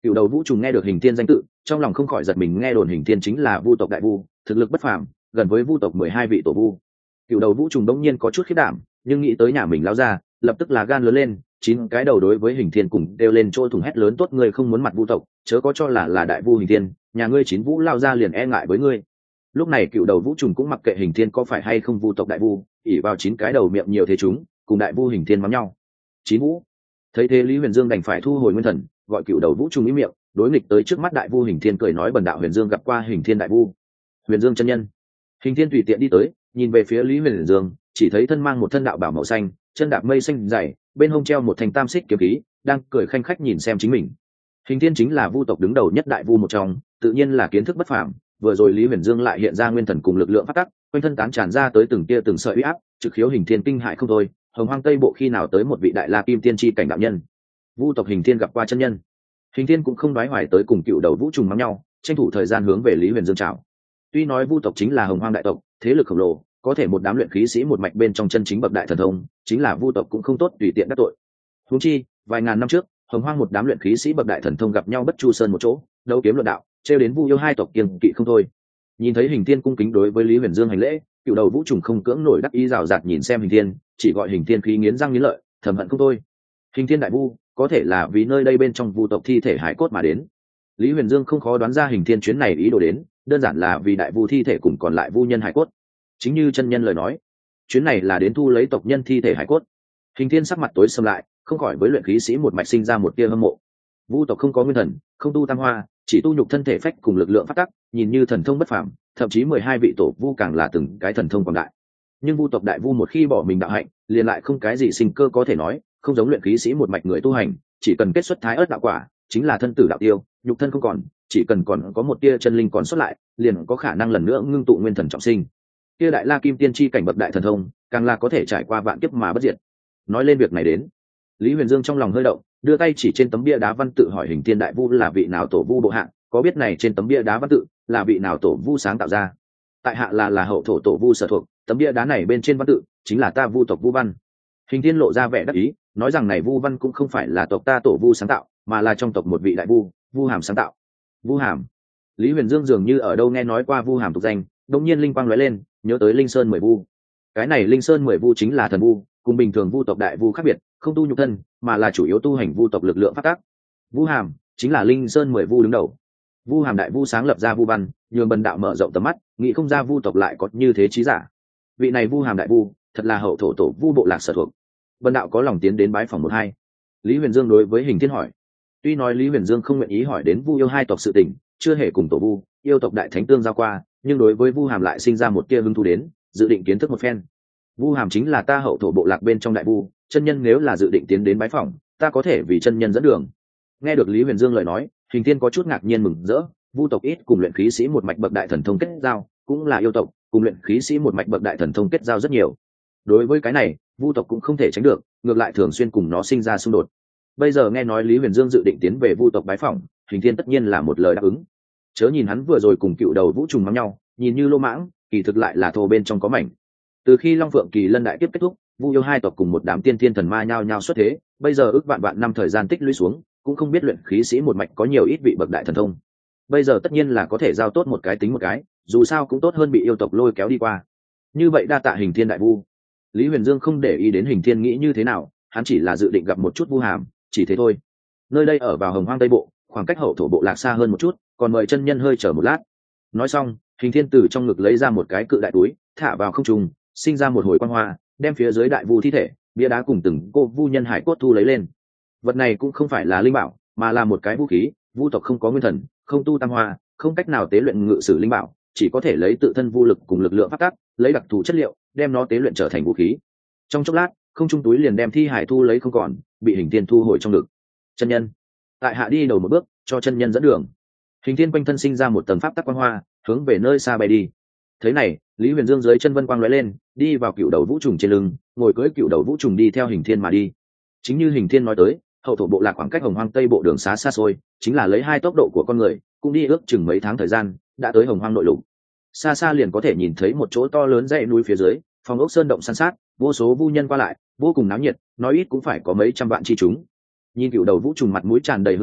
Cựu đầu vũ trùng nghe được Hình Thiên danh tự, trong lòng không khỏi giật mình, nghe đồn Hình Thiên chính là vu tộc đại vu, thực lực bất phàm, gần với vu tộc 12 vị tổ vu. Cựu đầu vũ trùng đống nhiên có chút khiếp đảm, nhưng nghĩ tới nhà mình lao ra, lập tức là gan lớn lên, 9 cái đầu đối với Hình Thiên cùng đều lên trôi thùng hét lớn: tốt, ngươi không muốn mặt vu tộc, chớ có cho là đại vu Hình Thiên, nhà ngươi 9 vũ lao ra liền e ngại với ngươi. Lúc này cựu đầu vũ trùng cũng mặc kệ Hình Thiên có phải hay không vu tộc đại vu, ỉ vào 9 cái đầu miệng nhiều thế chúng, cùng đại vu Hình Thiên mắng nhau. 9 vũ. Thấy thế Lý Huyền Dương đành phải thu hồi nguyên thần, gọi cựu đầu vũ trùng ý miệng, đối nghịch tới trước mắt đại vu Hình Thiên, cười nói: bần đạo Huyền Dương gặp qua Hình Thiên đại vu. Huyền Dương chân nhân. Hình Thiên tùy tiện đi tới, nhìn về phía Lý Huyền Dương, chỉ thấy thân mang một thân đạo bảo màu xanh, chân đạp mây xanh dày, bên hông treo một thanh tam xích kiếm khí, đang cười khanh khách nhìn xem chính mình. Hình Thiên chính là vu tộc đứng đầu nhất đại vu một trong, tự nhiên là kiến thức bất phàm. Vừa rồi Lý Huyền Dương lại hiện ra nguyên thần cùng lực lượng phát tắc, quanh thân tán tràn ra tới từng tia từng sợi uy áp, trực khiếu Hình Thiên kinh hại không thôi. Hồng Hoang Tây Bộ khi nào tới một vị đại la kim tiên tri cảnh đạo nhân? Vu tộc Hình Thiên gặp qua chân nhân. Hình Thiên cũng không đoái hoài tới cùng cựu đầu vũ trùng mắng nhau, tranh thủ thời gian hướng về Lý Huyền Dương chào. Tuy nói vu tộc chính là Hồng Hoang đại tộc, thế lực khổng lồ, có thể một đám luyện khí sĩ một mạch bên trong chân chính bậc đại thần thông, chính là vu tộc cũng không tốt tùy tiện đắc tội. Huống chi, vài ngàn năm trước, Hồng Hoang một đám luyện khí sĩ bậc đại thần thông gặp nhau bất chu sơn một chỗ, đấu kiếm luận đạo, trêu đến Vu Yêu hai tộc kiêng kỵ không thôi. Nhìn thấy Hình Thiên cung kính đối với Lý Huyền Dương hành lễ, cựu đầu vũ trùng không cưỡng nổi đắc ý rào rạt nhìn xem Hình Thiên, chỉ gọi Hình Thiên khí nghiến răng nghiến lợi, thầm hận không thôi. Hình Thiên đại vu, có thể là vì nơi đây bên trong vu tộc thi thể hải cốt mà đến. Lý Huyền Dương không khó đoán ra Hình Thiên chuyến này ý đồ đến, đơn giản là vì đại vu thi thể cùng còn lại vu nhân hải cốt. Chính như chân nhân lời nói, chuyến này là đến thu lấy tộc nhân thi thể hải cốt. Hình Thiên sắc mặt tối sầm lại, không khỏi với luyện khí sĩ một mạch sinh ra một tia hâm mộ. Vu tộc không có nguyên thần, không tu tam hoa, chỉ tu nhục thân thể phách cùng lực lượng phát tắc, nhìn như thần thông bất phàm, thậm chí 12 vị tổ vu càng là từng cái thần thông quảng đại. Nhưng vu tộc đại vu một khi bỏ mình đạo hạnh, liền lại không cái gì sinh cơ có thể nói, không giống luyện khí sĩ một mạch người tu hành, chỉ cần kết xuất thái ớt đạo quả, chính là thân tử đạo tiêu, nhục thân không còn, chỉ cần còn có một tia chân linh còn xuất lại, liền có khả năng lần nữa ngưng tụ nguyên thần trọng sinh. Tia đại la kim tiên chi cảnh bậc đại thần thông, càng là có thể trải qua vạn kiếp mà bất diệt. Nói lên việc này đến, Lý Huyền Dương trong lòng hơi động, đưa tay chỉ trên tấm bia đá văn tự hỏi Hình Thiên đại vu là vị nào tổ vu bộ hạ, có biết này trên tấm bia đá văn tự là vị nào tổ vu sáng tạo ra? Tại hạ là hậu thổ tổ vu sở thuộc, tấm bia đá này bên trên văn tự chính là ta vu tộc Vu Văn. Hình Thiên lộ ra vẻ đắc ý, nói rằng này Vu Văn cũng không phải là tộc ta tổ vu sáng tạo, mà là trong tộc một vị đại vu, Vu Hàm sáng tạo. Vu Hàm? Lý Huyền Dương dường như ở đâu nghe nói qua Vu Hàm tục danh, đột nhiên linh quang lóe lên, nhớ tới Linh Sơn 10 vu. Cái này Linh Sơn 10 vu chính là thần vu, cùng bình thường vu tộc đại vu khác biệt, không tu nhục thân, mà là chủ yếu tu hành vu tộc lực lượng phát tác. Vu Hàm chính là Linh Sơn 10 vu đứng đầu. Vu Hàm đại vu sáng lập ra Vu Văn, nhường bần đạo mở rộng tầm mắt, nghĩ không ra vu tộc lại có như thế trí giả. Vị này Vu Hàm đại vu, thật là hậu thổ tổ vu bộ lạc sở thuộc. Bần đạo có lòng tiến đến bái phỏng một hai. Lý Huyền Dương đối với Hình Thiên hỏi. Tuy nói Lý Huyền Dương không nguyện ý hỏi đến Vu Yêu hai tộc sự tình, chưa hề cùng tổ vu, yêu tộc đại thánh tương giao qua, nhưng đối với Vu Hàm lại sinh ra một tia hứng thú đến, dự định kiến thức một phen. Vu Hàm chính là ta hậu thổ bộ lạc bên trong đại vu, chân nhân nếu là dự định tiến đến bái phỏng, ta có thể vì chân nhân dẫn đường. Nghe được Lý Huyền Dương lời nói, Hình Thiên có chút ngạc nhiên mừng rỡ. Vu tộc ít cùng luyện khí sĩ một mạch bậc đại thần thông kết giao, cũng là yêu tộc cùng luyện khí sĩ một mạch bậc đại thần thông kết giao rất nhiều. Đối với cái này, vu tộc cũng không thể tránh được, ngược lại thường xuyên cùng nó sinh ra xung đột. Bây giờ nghe nói Lý Huyền Dương dự định tiến về vu tộc bái phỏng, Hình Thiên tất nhiên là một lời đáp ứng. Chớ nhìn hắn vừa rồi cùng cựu đầu vũ trùng mắng nhau, nhìn như lô mãng, kỳ thực lại là thô bên trong có mảnh. Từ khi Long Phượng Kỳ Lân đại kiếp kết thúc, Vu Yêu hai tộc cùng một đám tiên thiên thần ma nhao nhao xuất thế, bây giờ ước vạn năm thời gian tích lũy xuống, cũng không biết luyện khí sĩ một mạch có nhiều ít vị bậc đại thần thông. Bây giờ tất nhiên là có thể giao tốt một cái tính một cái, dù sao cũng tốt hơn bị yêu tộc lôi kéo đi qua. Như vậy đa tạ Hình Thiên đại vu. Lý Huyền Dương không để ý đến Hình Thiên nghĩ như thế nào, hắn chỉ là dự định gặp một chút Vu Hàm, chỉ thế thôi. Nơi đây ở vào Hồng Hoang Tây Bộ, khoảng cách hậu thổ bộ lạc xa hơn một chút, còn mời chân nhân hơi chờ một lát. Nói xong, Hình Thiên từ trong ngực lấy ra một cái cự đại túi, thả vào không trung, sinh ra một hồi quang hoa, đem phía dưới đại vu thi thể, bia đá cùng từng cô vu nhân hải cốt thu lấy lên. Vật này cũng không phải là linh bảo, mà là một cái vũ khí. Vu tộc không có nguyên thần, không tu tam hoa, không cách nào tế luyện ngự sử linh bảo, chỉ có thể lấy tự thân vu lực cùng lực lượng phát tác, lấy đặc thù chất liệu, đem nó tế luyện trở thành vũ khí. Trong chốc lát, không trung túi liền đem thi hải thu lấy không còn, bị Hình Thiên thu hồi trong ngực. Chân nhân, tại hạ đi đầu một bước, cho chân nhân dẫn đường. Hình Thiên quanh thân sinh ra một tầng pháp tắc quang hoa, hướng về nơi xa bay đi. Thế này, Lý Huyền Dương dưới chân vân quang lóe lên, đi vào cựu đầu vũ trùng trên lưng, ngồi cưỡi cựu đầu vũ trùng đi theo Hình Thiên mà đi. Chính như Hình Thiên nói tới, hậu thổ bộ lạc khoảng cách Hồng Hoang Tây Bộ đường xá xa xôi, chính là lấy 2 tốc độ của con người, cũng đi ước chừng mấy tháng thời gian, đã tới Hồng Hoang nội lục. Xa xa liền có thể nhìn thấy một chỗ to lớn dãy núi phía dưới, phòng ốc sơn động san sát, vô số vu nhân qua lại, vô cùng náo nhiệt, nói ít cũng phải có mấy trăm vạn chi chúng. Nhìn cựu đầu vũ trùng mặt mũi tràn đầy hưng phấn,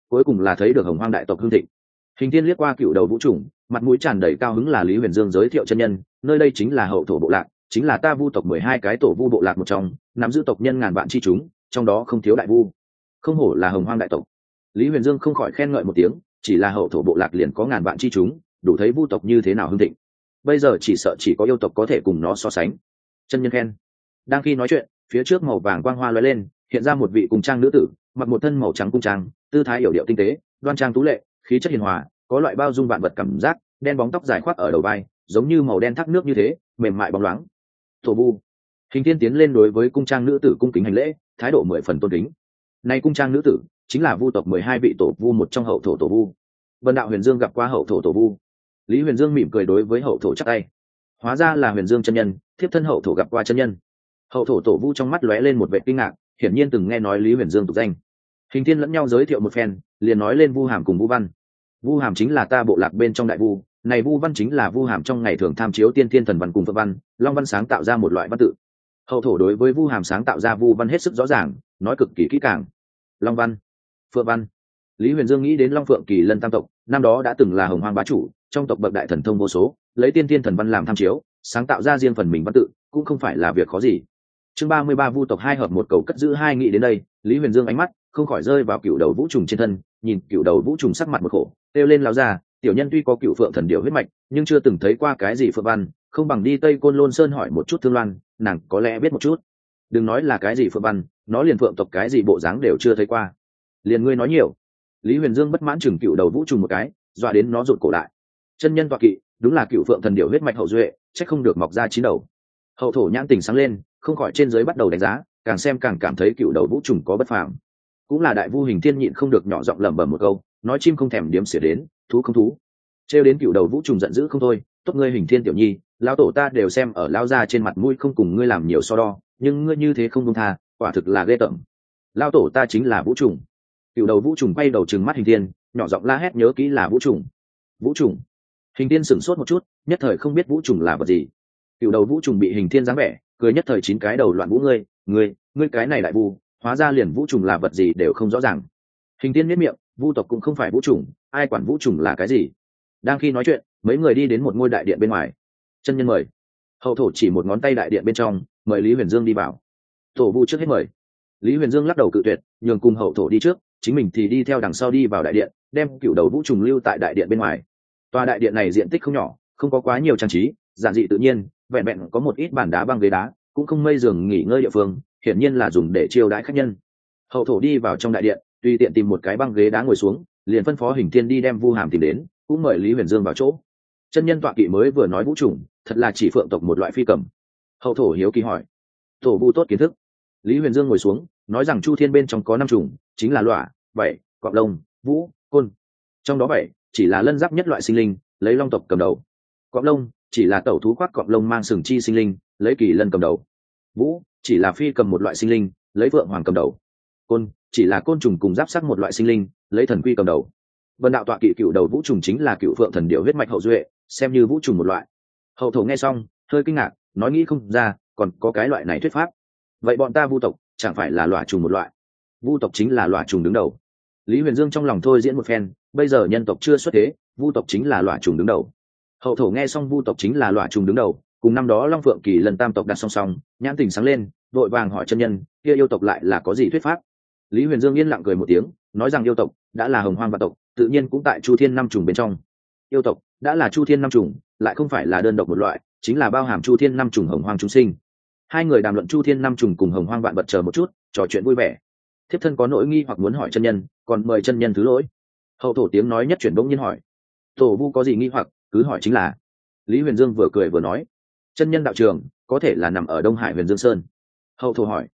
cuối cùng là thấy được hồng hoang đại tộc hương thịnh. Hình Thiên liếc qua cựu đầu vũ trùng, mặt mũi tràn đầy cao hứng là Lý Huyền Dương giới thiệu chân nhân, nơi đây chính là hậu thổ bộ lạc, chính là ta vu tộc 12 cái tổ vu bộ lạc một trong, nắm giữ tộc nhân ngàn vạn chi chúng, trong đó không thiếu đại vu. Không hổ là hồng hoang đại tộc. Lý Huyền Dương không khỏi khen ngợi một tiếng, chỉ là hậu thổ bộ lạc liền có ngàn vạn chi chúng, đủ thấy vu tộc như thế nào hưng thịnh. Bây giờ chỉ sợ chỉ có yêu tộc có thể cùng nó so sánh. Chân nhân khen. Đang khi nói chuyện, phía trước màu vàng quang hoa lóe lên, hiện ra một vị cung trang nữ tử, mặc một thân màu trắng cung trang, tư thái yểu điệu tinh tế, đoan trang tú lệ, khí chất hiền hòa, có loại bao dung vạn vật cảm giác, đen bóng tóc dài khoác ở đầu vai, giống như màu đen thác nước như thế, mềm mại bóng loáng. Tổ vu. Hình Thiên tiến lên đối với cung trang nữ tử cung kính hành lễ, thái độ 10 phần tôn kính. Này cung trang nữ tử chính là vu tộc 12 vị tổ vu một trong hậu thổ tổ vu. Vân đạo Huyền Dương gặp qua hậu thổ tổ vu. Lý Huyền Dương mỉm cười đối với hậu thổ chắp tay. Hóa ra là Huyền Dương chân nhân, thiếp thân hậu thổ gặp qua chân nhân. Hậu thổ tổ vu trong mắt lóe lên một vẻ kinh ngạc, hiển nhiên từng nghe nói Lý Huyền Dương tục danh. Hình Thiên lẫn nhau giới thiệu một phen, liền nói lên Vu Hàm cùng Vu Văn. Vu Hàm chính là ta bộ lạc bên trong đại vu, này Vu Văn chính là Vu Hàm trong ngày thường tham chiếu tiên thiên thần văn cùng Phượng văn, Long văn sáng tạo ra một loại văn tự. Hậu thổ đối với Vu Hàm sáng tạo ra Vu Văn hết sức rõ ràng, nói cực kỳ kỹ càng. Long văn, Phượng văn. Lý Huyền Dương nghĩ đến Long Phượng Kỳ Lân tam tộc, năm đó đã từng là hồng hoang bá chủ, trong tộc bậc đại thần thông vô số, lấy tiên thiên thần văn làm tham chiếu, sáng tạo ra riêng phần mình văn tự, cũng không phải là việc khó gì. Chương 33 vu tộc hai hợp một cầu cất giữ hai nghĩ đến đây, Lý Huyền Dương ánh mắt không khỏi rơi vào cựu đầu vũ trùng trên thân, nhìn cựu đầu vũ trùng sắc mặt một khổ, kêu lên láo ra, tiểu nhân tuy có cựu phượng thần điểu huyết mạch, nhưng chưa từng thấy qua cái gì phượng văn, không bằng đi Tây Côn Lôn Sơn hỏi một chút Thương Loan, nàng có lẽ biết một chút. Đừng nói là cái gì phượng văn, nó liền phượng tộc cái gì bộ dáng đều chưa thấy qua. Liền ngươi nói nhiều. Lý Huyền Dương bất mãn chừng cựu đầu vũ trùng một cái, dọa đến nó rụt cổ lại. Chân nhân tọa kỵ, đúng là cựu phượng thần điểu huyết mạch hậu duệ, chắc không được mọc ra chín đầu. Hậu thổ nhãn tình sáng lên, không khỏi trên dưới bắt đầu đánh giá, càng xem càng cảm thấy cựu đầu vũ trùng có bất phàm. Cũng là đại vu Hình Thiên nhịn không được nhỏ giọng lẩm bẩm một câu, nói chim không thèm điếm xỉa đến, thú không thú. Trêu đến cựu đầu vũ trùng giận dữ không thôi, tốt ngươi Hình Thiên tiểu nhi, lão tổ ta đều xem ở lão gia trên mặt mũi không cùng ngươi làm nhiều so đo, nhưng ngươi như thế không buông tha, quả thực là ghê tởm. Lão tổ ta chính là vũ trùng. Cựu đầu vũ trùng quay đầu trừng mắt Hình Thiên, nhỏ giọng la hét nhớ kỹ là vũ trùng. Vũ trùng. Hình Thiên sửng sốt một chút, nhất thời không biết vũ trùng là vật gì. Cựu đầu vũ trùng bị Hình Thiên dáng vẻ, cười nhất thời chín cái đầu loạn vũ ngươi cái này đại vu, hóa ra liền vũ trùng là vật gì đều không rõ ràng. Hình Thiên miết miệng, vu tộc cũng không phải vũ trùng, ai quản vũ trùng là cái gì. Đang khi nói chuyện, mấy người đi đến một ngôi đại điện bên ngoài. Chân nhân mời. Hậu thổ chỉ một ngón tay đại điện bên trong, mời Lý Huyền Dương đi vào. Tổ vu trước hết mời. Lý Huyền Dương lắc đầu cự tuyệt, nhường cùng hậu thổ đi trước, chính mình thì đi theo đằng sau đi vào đại điện, đem cựu đầu vũ trùng lưu tại đại điện bên ngoài. Tòa đại điện này diện tích không nhỏ, không có quá nhiều trang trí, giản dị tự nhiên, vẹn vẹn có một ít bàn đá băng ghế đá, cũng không mây giường nghỉ ngơi địa phương, hiển nhiên là dùng để chiêu đãi khách nhân. Hậu thổ đi vào trong đại điện, tùy tiện tìm một cái băng ghế đá ngồi xuống, liền phân phó Hình Thiên đi đem Vu Hàm tìm đến, cũng mời Lý Huyền Dương vào chỗ. Chân nhân tọa kỵ mới vừa nói vũ trùng, thật là chỉ phượng tộc một loại phi cầm. Hậu thổ hiếu kỳ hỏi. Tổ vu tốt kiến thức. Lý Huyền Dương ngồi xuống, nói rằng chu thiên bên trong có 5 trùng, chính là lỏa, bảy, cọp lông, vũ, côn. Trong đó 7 chỉ là lân giáp nhất loại sinh linh, lấy long tộc cầm đầu. Cọp lông chỉ là tẩu thú khoác cọp lông mang sừng chi sinh linh, lấy kỳ lân cầm đầu. Vũ chỉ là phi cầm một loại sinh linh, lấy phượng hoàng cầm đầu. Côn chỉ là côn trùng cùng giáp sắc một loại sinh linh, lấy thần quy cầm đầu. Vân đạo tọa kỵ cựu đầu vũ trùng chính là cựu phượng thần điểu huyết mạch hậu duệ, xem như vũ trùng một loại. Hậu thổ nghe xong hơi kinh ngạc, nói nghĩ không ra còn có cái loại này thuyết pháp. Vậy bọn ta vu tộc chẳng phải là loài trùng một loại? Vu tộc chính là loài trùng đứng đầu. Lý Huyền Dương trong lòng thôi diễn một phen, bây giờ nhân tộc chưa xuất thế, vu tộc chính là loài trùng đứng đầu. Hậu thổ nghe xong vu tộc chính là loài trùng đứng đầu, cùng năm đó Long Phượng Kỳ Lân tam tộc đặt song song, nhãn tình sáng lên, vội vàng hỏi chân nhân, kia yêu tộc lại là có gì thuyết pháp? Lý Huyền Dương yên lặng cười một tiếng, nói rằng yêu tộc đã là hồng hoang vạn tộc, tự nhiên cũng tại chu thiên 5 trùng bên trong. Yêu tộc đã là chu thiên 5 trùng, lại không phải là đơn độc một loại, chính là bao hàm chu thiên 5 trùng hồng hoang chúng sinh. Hai người đàm luận chu thiên 5 trùng cùng hồng hoang vạn vật chờ một chút, trò chuyện vui vẻ. Thiếp thân có nỗi nghi hoặc muốn hỏi chân nhân, còn mời chân nhân thứ lỗi. Hậu thổ tiếng nói nhất chuyển bỗng nhiên hỏi. Tổ vu có gì nghi hoặc cứ hỏi chính là. Lý Huyền Dương vừa cười vừa nói. Chân nhân đạo trường có thể là nằm ở Đông Hải Huyền Dương Sơn. Hậu thổ hỏi.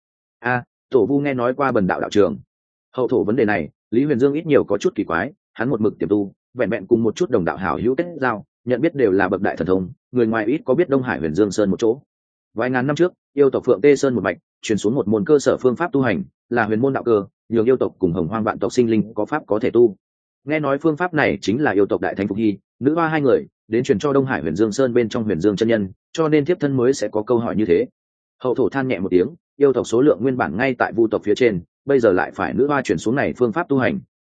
Tổ vu nghe nói qua Bần đạo đạo trường. Hậu thổ vấn đề này Lý Huyền Dương ít nhiều có chút kỳ quái, hắn một mực tiềm tu, vẹn vẹn cùng một chút đồng đạo hảo hữu kết giao, nhận biết đều là bậc đại thần thông, người ngoài ít có biết Đông Hải Huyền Dương Sơn một chỗ. Vài ngàn năm trước, yêu tộc Phượng Tê Sơn một mạch truyền xuống một môn cơ sở phương pháp tu hành, là huyền môn đạo cơ, nhường yêu tộc cùng hồng hoang vạn tộc sinh linh có pháp có thể tu. Nghe nói phương pháp này chính là yêu tộc đại thánh Phục Hy, nữ hoa hai người đến truyền cho Đông Hải Huyền Dương Sơn bên trong Huyền Dương chân nhân, cho nên thiếp thân mới sẽ có câu hỏi như thế. Hậu thổ than nhẹ một tiếng, yêu tộc số lượng nguyên bản ngay tại vu tộc phía trên, bây giờ lại phải nữ hoa chuyển xuống này phương pháp tu hành,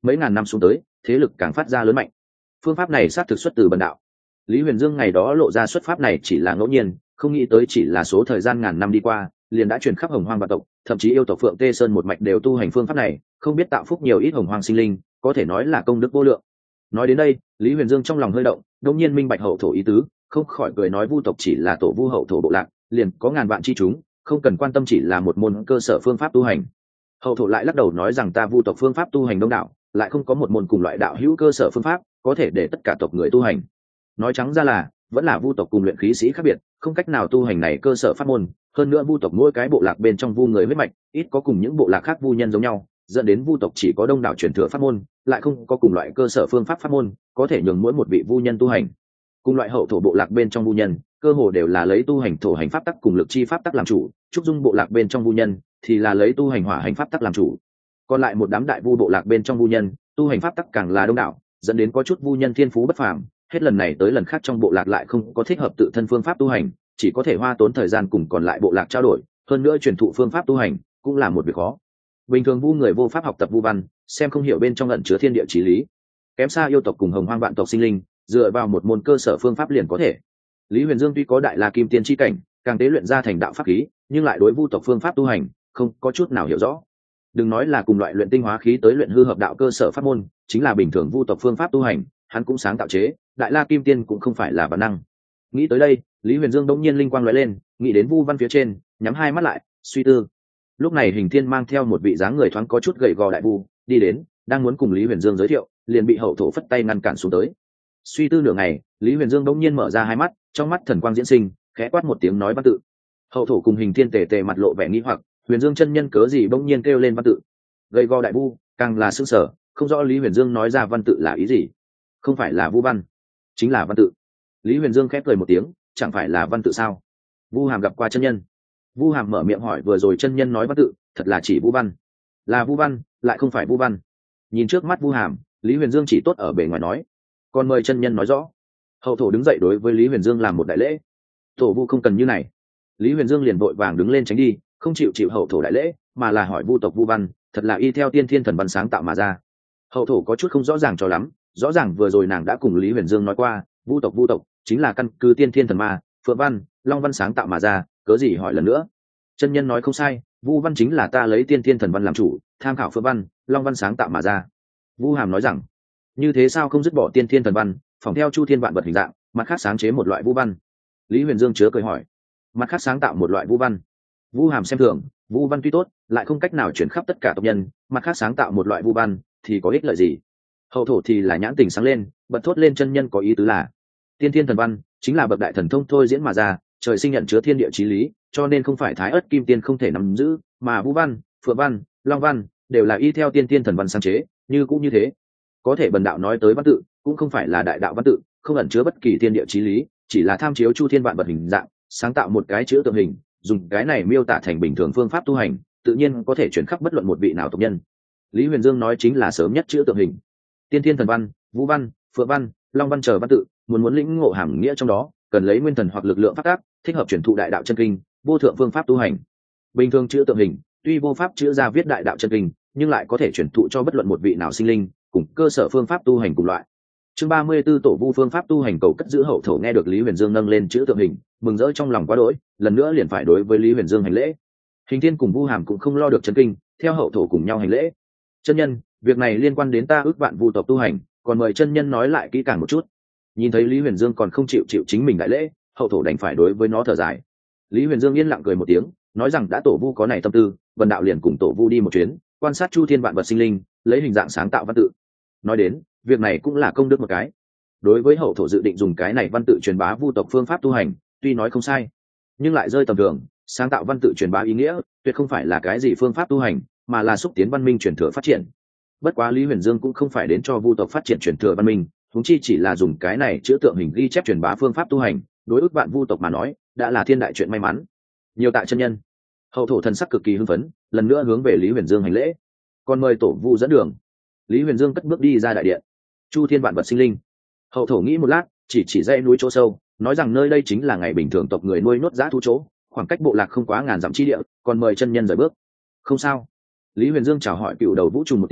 mấy ngàn năm xuống tới thế lực càng phát ra lớn mạnh. Phương pháp này xác thực xuất từ bần đạo. Lý Huyền Dương ngày đó lộ ra xuất pháp này chỉ là ngẫu nhiên, không nghĩ tới chỉ là số thời gian ngàn năm đi qua liền đã truyền khắp hồng hoang vạn tộc, thậm chí yêu tộc Phượng Tê Sơn một mạch đều tu hành phương pháp này, không biết tạo phúc nhiều ít hồng hoang sinh linh, có thể nói là công đức vô lượng. Nói đến đây, Lý Huyền Dương trong lòng hơi động, đột nhiên minh bạch hậu thổ ý tứ, không khỏi cười nói vu tộc chỉ là tổ vu hậu thổ bộ lạc, liền có ngàn vạn chi chúng, không cần quan tâm chỉ là một môn cơ sở phương pháp tu hành. Hậu thổ lại lắc đầu nói rằng ta vu tộc phương pháp tu hành đông đảo, lại không có một môn cùng loại đạo hữu cơ sở phương pháp có thể để tất cả tộc người tu hành. Nói trắng ra là vẫn là vu tộc cùng luyện khí sĩ khác biệt, không cách nào tu hành này cơ sở pháp môn. Hơn nữa vu tộc mỗi cái bộ lạc bên trong vu người huyết mạch ít có cùng những bộ lạc khác vu nhân giống nhau, dẫn đến vu tộc chỉ có đông đảo truyền thừa pháp môn, lại không có cùng loại cơ sở phương pháp pháp môn có thể nhường mỗi một vị vu nhân tu hành. Cùng loại hậu thổ bộ lạc bên trong vu nhân cơ hồ đều là lấy tu hành thổ hành pháp tắc cùng lực chi pháp tắc làm chủ, trúc dung bộ lạc bên trong vu nhân thì là lấy tu hành hỏa hành pháp tắc làm chủ. Còn lại một đám đại vu bộ lạc bên trong vu nhân tu hành pháp tắc càng là đông đảo, dẫn đến có chút vu nhân thiên phú bất phàm, hết lần này tới lần khác trong bộ lạc lại không có thích hợp tự thân phương pháp tu hành, chỉ có thể hoa tốn thời gian cùng còn lại bộ lạc trao đổi, hơn nữa truyền thụ phương pháp tu hành cũng là một việc khó. Bình thường vu người vô pháp học tập vu văn, xem không hiểu bên trong ẩn chứa thiên địa chí lý, kém xa yêu tộc cùng hồng hoang vạn tộc sinh linh, dựa vào một môn cơ sở phương pháp liền có thể. Lý Huyền Dương tuy có đại la kim tiên chi cảnh, càng tế luyện ra thành đạo pháp khí, nhưng lại đối vu tộc phương pháp tu hành không có chút nào hiểu rõ. Đừng nói là cùng loại luyện tinh hóa khí tới luyện hư hợp đạo cơ sở pháp môn, chính là bình thường vu tộc phương pháp tu hành, hắn cũng sáng tạo chế, đại la kim tiên cũng không phải là bản năng. Nghĩ tới đây, Lý Huyền Dương đống nhiên linh quang lóe lên, nghĩ đến vu văn phía trên, nhắm hai mắt lại, suy tư. Lúc này Hình Thiên mang theo một vị dáng người thoáng có chút gầy gò đại vu đi đến, đang muốn cùng Lý Huyền Dương giới thiệu, liền bị hậu thổ phất tay ngăn cản xuống tới. Suy tư nửa ngày, Lý Huyền Dương đống nhiên mở ra hai mắt, trong mắt thần quang diễn sinh, khẽ quát một tiếng nói văn tự. Hậu thổ cùng Hình Thiên tề tề mặt lộ vẻ nghi hoặc, Huyền Dương chân nhân cớ gì bỗng nhiên kêu lên văn tự? Gầy gò đại vu càng là sững sờ, không rõ Lý Huyền Dương nói ra văn tự là ý gì. Không phải là vu văn, chính là văn tự. Lý Huyền Dương khép cười một tiếng, chẳng phải là văn tự sao? Vu Hàm gặp qua chân nhân. Vu Hàm mở miệng hỏi vừa rồi chân nhân nói văn tự thật là chỉ vu văn? Là vu văn, lại không phải vu văn. Nhìn trước mắt Vu Hàm, Lý Huyền Dương chỉ tốt ở bề ngoài nói, còn mời chân nhân nói rõ. Hậu thổ đứng dậy đối với Lý Huyền Dương làm một đại lễ. Tổ vu không cần như này. Lý Huyền Dương liền vội vàng đứng lên tránh đi, không chịu hậu thổ đại lễ, mà là hỏi vu tộc vu văn thật là y theo tiên thiên thần văn sáng tạo mà ra. Hậu thổ có chút không rõ ràng cho lắm, rõ ràng vừa rồi nàng đã cùng Lý Huyền Dương nói qua, vu tộc chính là căn cứ tiên thiên thần ma, phượng văn, long văn sáng tạo mà ra, cớ gì hỏi lần nữa. Chân nhân nói không sai, vu văn chính là ta lấy tiên thiên thần văn làm chủ, tham khảo phượng văn, long văn sáng tạo mà ra. Vu Hàm nói rằng, như thế sao không dứt bỏ tiên thiên thần văn, phỏng theo chu thiên vạn vật hình dạng, mặt khác sáng chế một loại vu văn? Lý Huyền Dương chứa cười hỏi, mặt khác sáng tạo một loại vu văn? Vu Hàm xem thường, vu văn tuy tốt, lại không cách nào chuyển khắp tất cả tộc nhân, mặt khác sáng tạo một loại vu văn thì có ích lợi gì? Hậu thổ thì là nhãn tình sáng lên, bật thốt lên chân nhân có ý tứ là, tiên thiên thần văn chính là bậc đại thần thông thôi diễn mà ra, trời sinh nhận chứa thiên địa chí lý, cho nên không phải thái ớt kim tiên không thể nắm giữ, mà vu văn, phượng văn, long văn đều là y theo tiên thiên thần văn sáng chế, như cũng như thế. Có thể bần đạo nói tới văn tự cũng không phải là đại đạo văn tự, không ẩn chứa bất kỳ thiên địa chí lý, chỉ là tham chiếu chu thiên vạn vật hình dạng, sáng tạo một cái chữ tượng hình, dùng cái này miêu tả thành bình thường phương pháp tu hành, tự nhiên có thể chuyển khắp bất luận một vị nào tộc nhân. Lý Huyền Dương nói chính là sớm nhất chữ tượng hình. Tiên thiên thần văn, vũ văn, phượng văn, long văn chờ văn tự, muốn lĩnh ngộ hàm nghĩa trong đó, cần lấy nguyên thần hoặc lực lượng phát tác, thích hợp chuyển thụ đại đạo chân kinh, vô thượng phương pháp tu hành. Bình thường chữ tượng hình, tuy vô pháp chữ ra viết đại đạo chân kinh, nhưng lại có thể chuyển thụ cho bất luận một vị nào sinh linh, cùng cơ sở phương pháp tu hành cùng loại. Chương 34 tổ vu phương pháp tu hành cầu cất giữ. Hậu thổ nghe được Lý Huyền Dương nâng lên chữ tượng hình, mừng rỡ trong lòng quá đỗi, lần nữa liền phải đối với Lý Huyền Dương hành lễ. Hình Thiên cùng Vu Hàm cũng không lo được chân kinh, theo hậu thổ cùng nhau hành lễ. Chân nhân, việc này liên quan đến ta ước vạn vu tộc tu hành, còn mời chân nhân nói lại kỹ càng một chút. Nhìn thấy Lý Huyền Dương còn không chịu chính mình đại lễ, hậu thổ đành phải đối với nó thở dài. Lý Huyền Dương yên lặng cười một tiếng, nói rằng đã tổ vu có này tâm tư, vần đạo liền cùng tổ vu đi một chuyến, quan sát chu thiên vạn vật sinh linh, lấy hình dạng sáng tạo văn tự. Nói đến, việc này cũng là công đức một cái. Đối với hậu thổ dự định dùng cái này văn tự truyền bá vu tộc phương pháp tu hành, tuy nói không sai, nhưng lại rơi tầm thường. Sáng tạo văn tự truyền bá ý nghĩa tuyệt không phải là cái gì phương pháp tu hành, mà là xúc tiến văn minh truyền thừa phát triển. Bất quá Lý Huyền Dương cũng không phải đến cho vu tộc phát triển truyền thừa văn minh, huống chi chỉ là dùng cái này chữa tượng hình ghi chép truyền bá phương pháp tu hành, đối ức vạn vu tộc mà nói đã là thiên đại chuyện may mắn. Nhiều tạ chân nhân. Hậu thổ thần sắc cực kỳ hưng phấn, lần nữa hướng về Lý Huyền Dương hành lễ, còn mời tổ vu dẫn đường. Lý Huyền Dương cất bước đi ra đại điện. Chu thiên vạn vật sinh linh. Hậu thổ nghĩ một lát, chỉ dãy núi chỗ sâu, nói rằng nơi đây chính là ngày bình thường tộc người nuôi nuốt dã thú chỗ, khoảng cách bộ lạc không quá ngàn dặm chi địa, còn mời chân nhân rời bước. Không sao. Lý Huyền Dương chào hỏi cựu đầu vũ trùng một tiếng,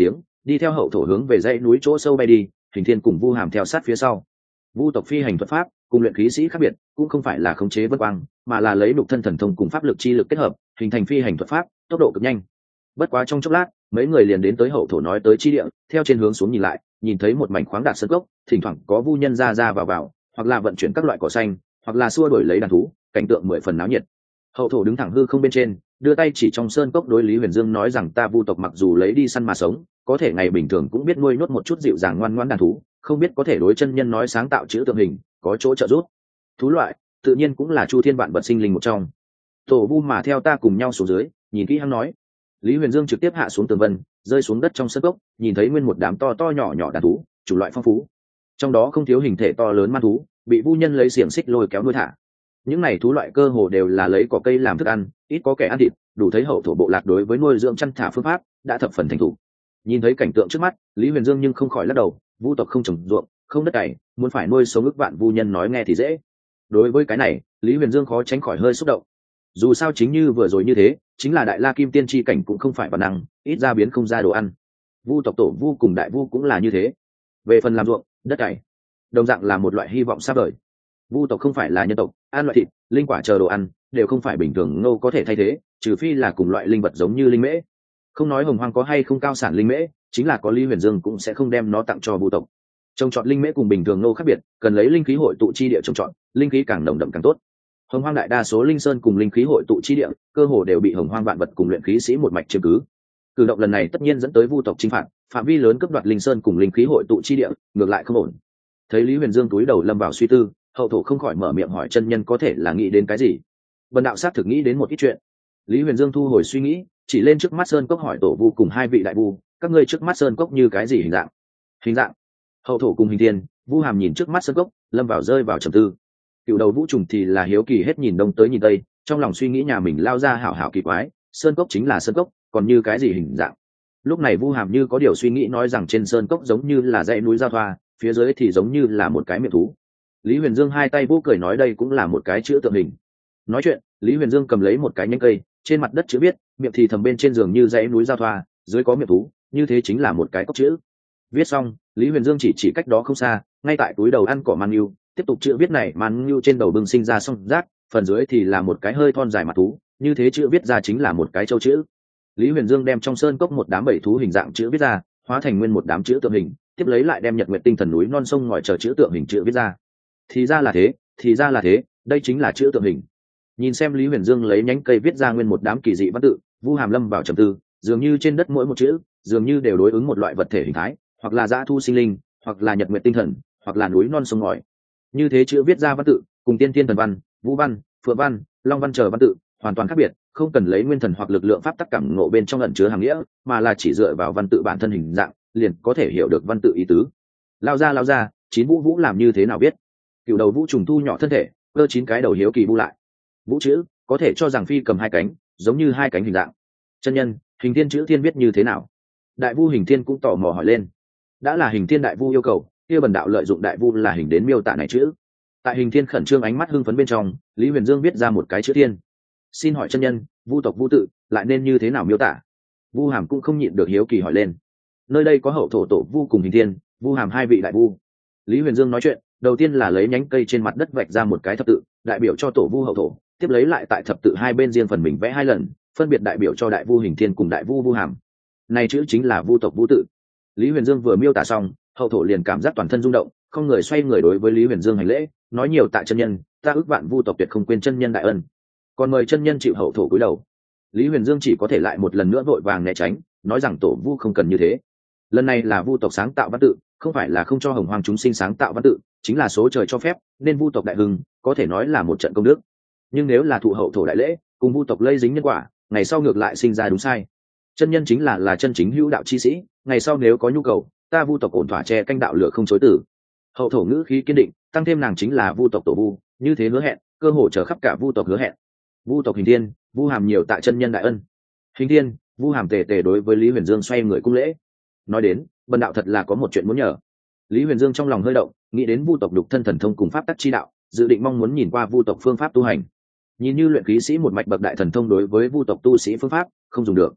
đi theo hậu thổ hướng về dãy núi chỗ sâu bay đi. Hình thiên cùng Vu Hàm theo sát phía sau. Vu tộc phi hành thuật pháp cùng luyện khí sĩ khác biệt, cũng không phải là khống chế vân quang, mà là lấy đục thân thần thông cùng pháp lực chi lực kết hợp, hình thành phi hành thuật pháp, tốc độ cực nhanh. Bất quá trong chốc lát, mấy người liền đến tới hậu thổ nói tới chi địa, theo trên hướng xuống nhìn lại, nhìn thấy một mảnh khoáng đạt sơn cốc, thỉnh thoảng có vu nhân ra ra vào, hoặc là vận chuyển các loại cỏ xanh, hoặc là xua đuổi lấy đàn thú, cảnh tượng mười phần náo nhiệt. Hậu thổ đứng thẳng hư không bên trên, đưa tay chỉ trong sơn cốc đối Lý Huyền Dương nói rằng ta Vu tộc mặc dù lấy đi săn mà sống, có thể ngày bình thường cũng biết nuôi nhốt một chút dịu dàng ngoan ngoãn đàn thú, không biết có thể đối chân nhân nói sáng tạo chữ tượng hình, có chỗ trợ giúp. Thú loại, tự nhiên cũng là chu thiên vạn vật sinh linh một trong. Tổ Vu mà theo ta cùng nhau xuống dưới, nhìn kỹ hắn nói. Lý Huyền Dương trực tiếp hạ xuống tường vân, rơi xuống đất trong sơn cốc, nhìn thấy nguyên một đám to to nhỏ nhỏ đàn thú, chủ loại phong phú. Trong đó không thiếu hình thể to lớn man thú, bị vu nhân lấy xiềng xích lôi kéo nuôi thả. Những này thú loại cơ hồ đều là lấy cỏ cây làm thức ăn, ít có kẻ ăn thịt, đủ thấy hậu thổ bộ lạc đối với nuôi dưỡng chăn thả phương pháp đã thập phần thành thục. Nhìn thấy cảnh tượng trước mắt, Lý Huyền Dương nhưng không khỏi lắc đầu, vu tộc không trồng ruộng, không đất cày, muốn phải nuôi sống ức vạn vu nhân nói nghe thì dễ. Đối với cái này, Lý Huyền Dương khó tránh khỏi hơi xúc động. Dù sao chính như vừa rồi như thế, chính là đại la kim tiên tri cảnh cũng không phải bản năng, ít ra biến không ra đồ ăn. Vu tộc tổ vu cùng đại vu cũng là như thế. Về phần làm ruộng, đất cày, đồng dạng là một loại hy vọng sắp đời. Vu tộc không phải là nhân tộc, ăn loại thịt, linh quả chờ đồ ăn đều không phải bình thường ngô có thể thay thế, trừ phi là cùng loại linh vật giống như linh mễ. Không nói hồng hoang có hay không cao sản linh mễ, chính là có Lý Huyền Dương cũng sẽ không đem nó tặng cho vu tộc. Trồng trọt linh mễ cùng bình thường ngô khác biệt, cần lấy linh khí hội tụ chi địa trồng trọt, linh khí càng nồng đậm càng tốt. Hồng hoang đại đa số linh sơn cùng linh khí hội tụ chi địa, cơ hồ đều bị hồng hoang vạn vật cùng luyện khí sĩ một mạch chiếm cứ. Cử động lần này tất nhiên dẫn tới vu tộc chinh phạt, phạm vi lớn cướp đoạt linh sơn cùng linh khí hội tụ chi địa, ngược lại không ổn. Thấy Lý Huyền Dương túi đầu lâm vào suy tư, hậu thổ không khỏi mở miệng hỏi chân nhân có thể là nghĩ đến cái gì. Bần đạo sát thực nghĩ đến một ít chuyện. Lý Huyền Dương thu hồi suy nghĩ, chỉ lên trước mắt sơn cốc hỏi tổ vu cùng hai vị đại vu, các ngươi trước mắt sơn cốc như cái gì hình dạng? Hình dạng? Hậu thổ cùng hình thiên, Vu Hàm nhìn trước mắt sơn cốc, lâm vào rơi vào trầm tư. Cựu đầu vũ trùng thì là hiếu kỳ hết nhìn đông tới nhìn tây, trong lòng suy nghĩ nhà mình lao ra hảo hảo kỳ quái, sơn cốc chính là sơn cốc, còn như cái gì hình dạng? Lúc này Vu Hàm như có điều suy nghĩ nói rằng trên sơn cốc giống như là dãy núi giao thoa, phía dưới thì giống như là một cái miệng thú. Lý Huyền Dương hai tay vô cười nói đây cũng là một cái chữ tượng hình. Nói chuyện, Lý Huyền Dương cầm lấy một cái nhánh cây, trên mặt đất chữ viết, miệng thì thầm bên trên giường như dãy núi giao thoa, dưới có miệng thú, như thế chính là một cái cốc chữ. Viết xong, Lý Huyền Dương chỉ cách đó không xa, ngay tại túi đầu ăn cỏ man nhu, tiếp tục chữ viết này man nhu trên đầu bừng sinh ra song rác, phần dưới thì là một cái hơi thon dài mặt thú, như thế chữ viết ra chính là một cái châu chữ. Lý Huyền Dương đem trong sơn cốc một đám bảy thú hình dạng chữ viết ra, hóa thành nguyên một đám chữ tượng hình, tiếp lấy lại đem nhật nguyệt tinh thần núi non sông ngòi chờ chữ tượng hình chữ viết ra. Thì ra là thế, đây chính là chữ tượng hình. Nhìn xem Lý Huyền Dương lấy nhánh cây viết ra nguyên một đám kỳ dị văn tự, Vu Hàm lâm vào trầm tư, dường như trên đất mỗi một chữ, dường như đều đối ứng một loại vật thể hình thái, hoặc là dã thu sinh linh, hoặc là nhật nguyệt tinh thần, hoặc là núi non sông ngòi. Như thế chữ viết ra văn tự, cùng tiên thiên thần văn, vũ văn, phượng văn, long văn chờ văn tự, hoàn toàn khác biệt, không cần lấy nguyên thần hoặc lực lượng pháp tắc cảm ngộ bên trong ẩn chứa hàm nghĩa, mà là chỉ dựa vào văn tự bản thân hình dạng, liền có thể hiểu được văn tự ý tứ. Lao ra, chín vũ làm như thế nào biết? Cựu đầu vũ trùng thu nhỏ thân thể, cơ chín cái đầu hiếu kỳ bu lại. Vũ chữ có thể cho rằng phi cầm hai cánh, giống như hai cánh hình dạng. Chân nhân, hình thiên chữ thiên viết như thế nào? Đại vu hình thiên cũng tò mò hỏi lên. Đã là hình thiên đại vu yêu cầu, kia bần đạo lợi dụng đại vu là hình đến miêu tả này chữ. Tại hình thiên khẩn trương ánh mắt hưng phấn bên trong, Lý Huyền Dương viết ra một cái chữ thiên. Xin hỏi chân nhân, vu tộc vu tự lại nên như thế nào miêu tả? Vu Hàm cũng không nhịn được hiếu kỳ hỏi lên. Nơi đây có hậu thổ tổ vu cùng hình thiên, Vu Hàm hai vị đại vu. Lý Huyền Dương nói chuyện, đầu tiên là lấy nhánh cây trên mặt đất vạch ra một cái thập tự, đại biểu cho tổ vu hậu thổ, tiếp lấy lại tại thập tự hai bên riêng phần mình vẽ hai lần, phân biệt đại biểu cho đại vu hình thiên cùng đại vu Vu Hàm. Này chữ chính là vu tộc vu tự. Lý Huyền Dương vừa miêu tả xong, hậu thổ liền cảm giác toàn thân rung động, không người xoay người đối với Lý Huyền Dương hành lễ, nói nhiều tạ chân nhân, ta ước vạn vu tộc tuyệt không quên chân nhân đại ân. Còn mời chân nhân chịu hậu thổ cúi đầu. Lý Huyền Dương chỉ có thể lại một lần nữa vội vàng né tránh, nói rằng tổ vu không cần như thế. Lần này là vu tộc sáng tạo văn tự, không phải là không cho hồng hoàng chúng sinh sáng tạo văn tự, chính là số trời cho phép, nên vu tộc đại hưng có thể nói là một trận công đức. Nhưng nếu là thụ hậu thổ đại lễ, cùng vu tộc lây dính nhân quả, ngày sau ngược lại sinh ra đúng sai. Chân nhân chính là chân chính hữu đạo chi sĩ, ngày sau nếu có nhu cầu, ta vu tộc ổn thỏa che canh đạo lửa không chối từ. Hậu thổ ngữ khí kiên định, tăng thêm nàng chính là vu tộc tổ vu, như thế hứa hẹn, cơ hồ chờ khắp cả vu tộc hứa hẹn. Vu tộc hình thiên, Vu Hàm nhiều tạ chân nhân đại ân. Hình thiên, Vu Hàm tề tề đối với Lý Huyền Dương xoay người cung lễ. Nói đến, bần đạo thật là có một chuyện muốn nhờ. Lý Huyền Dương trong lòng hơi động, nghĩ đến vu tộc đục thân thần thông cùng pháp tắc chi đạo, dự định mong muốn nhìn qua vu tộc phương pháp tu hành. Nhìn như luyện khí sĩ một mạch bậc đại thần thông đối với vu tộc tu sĩ phương pháp không dùng được,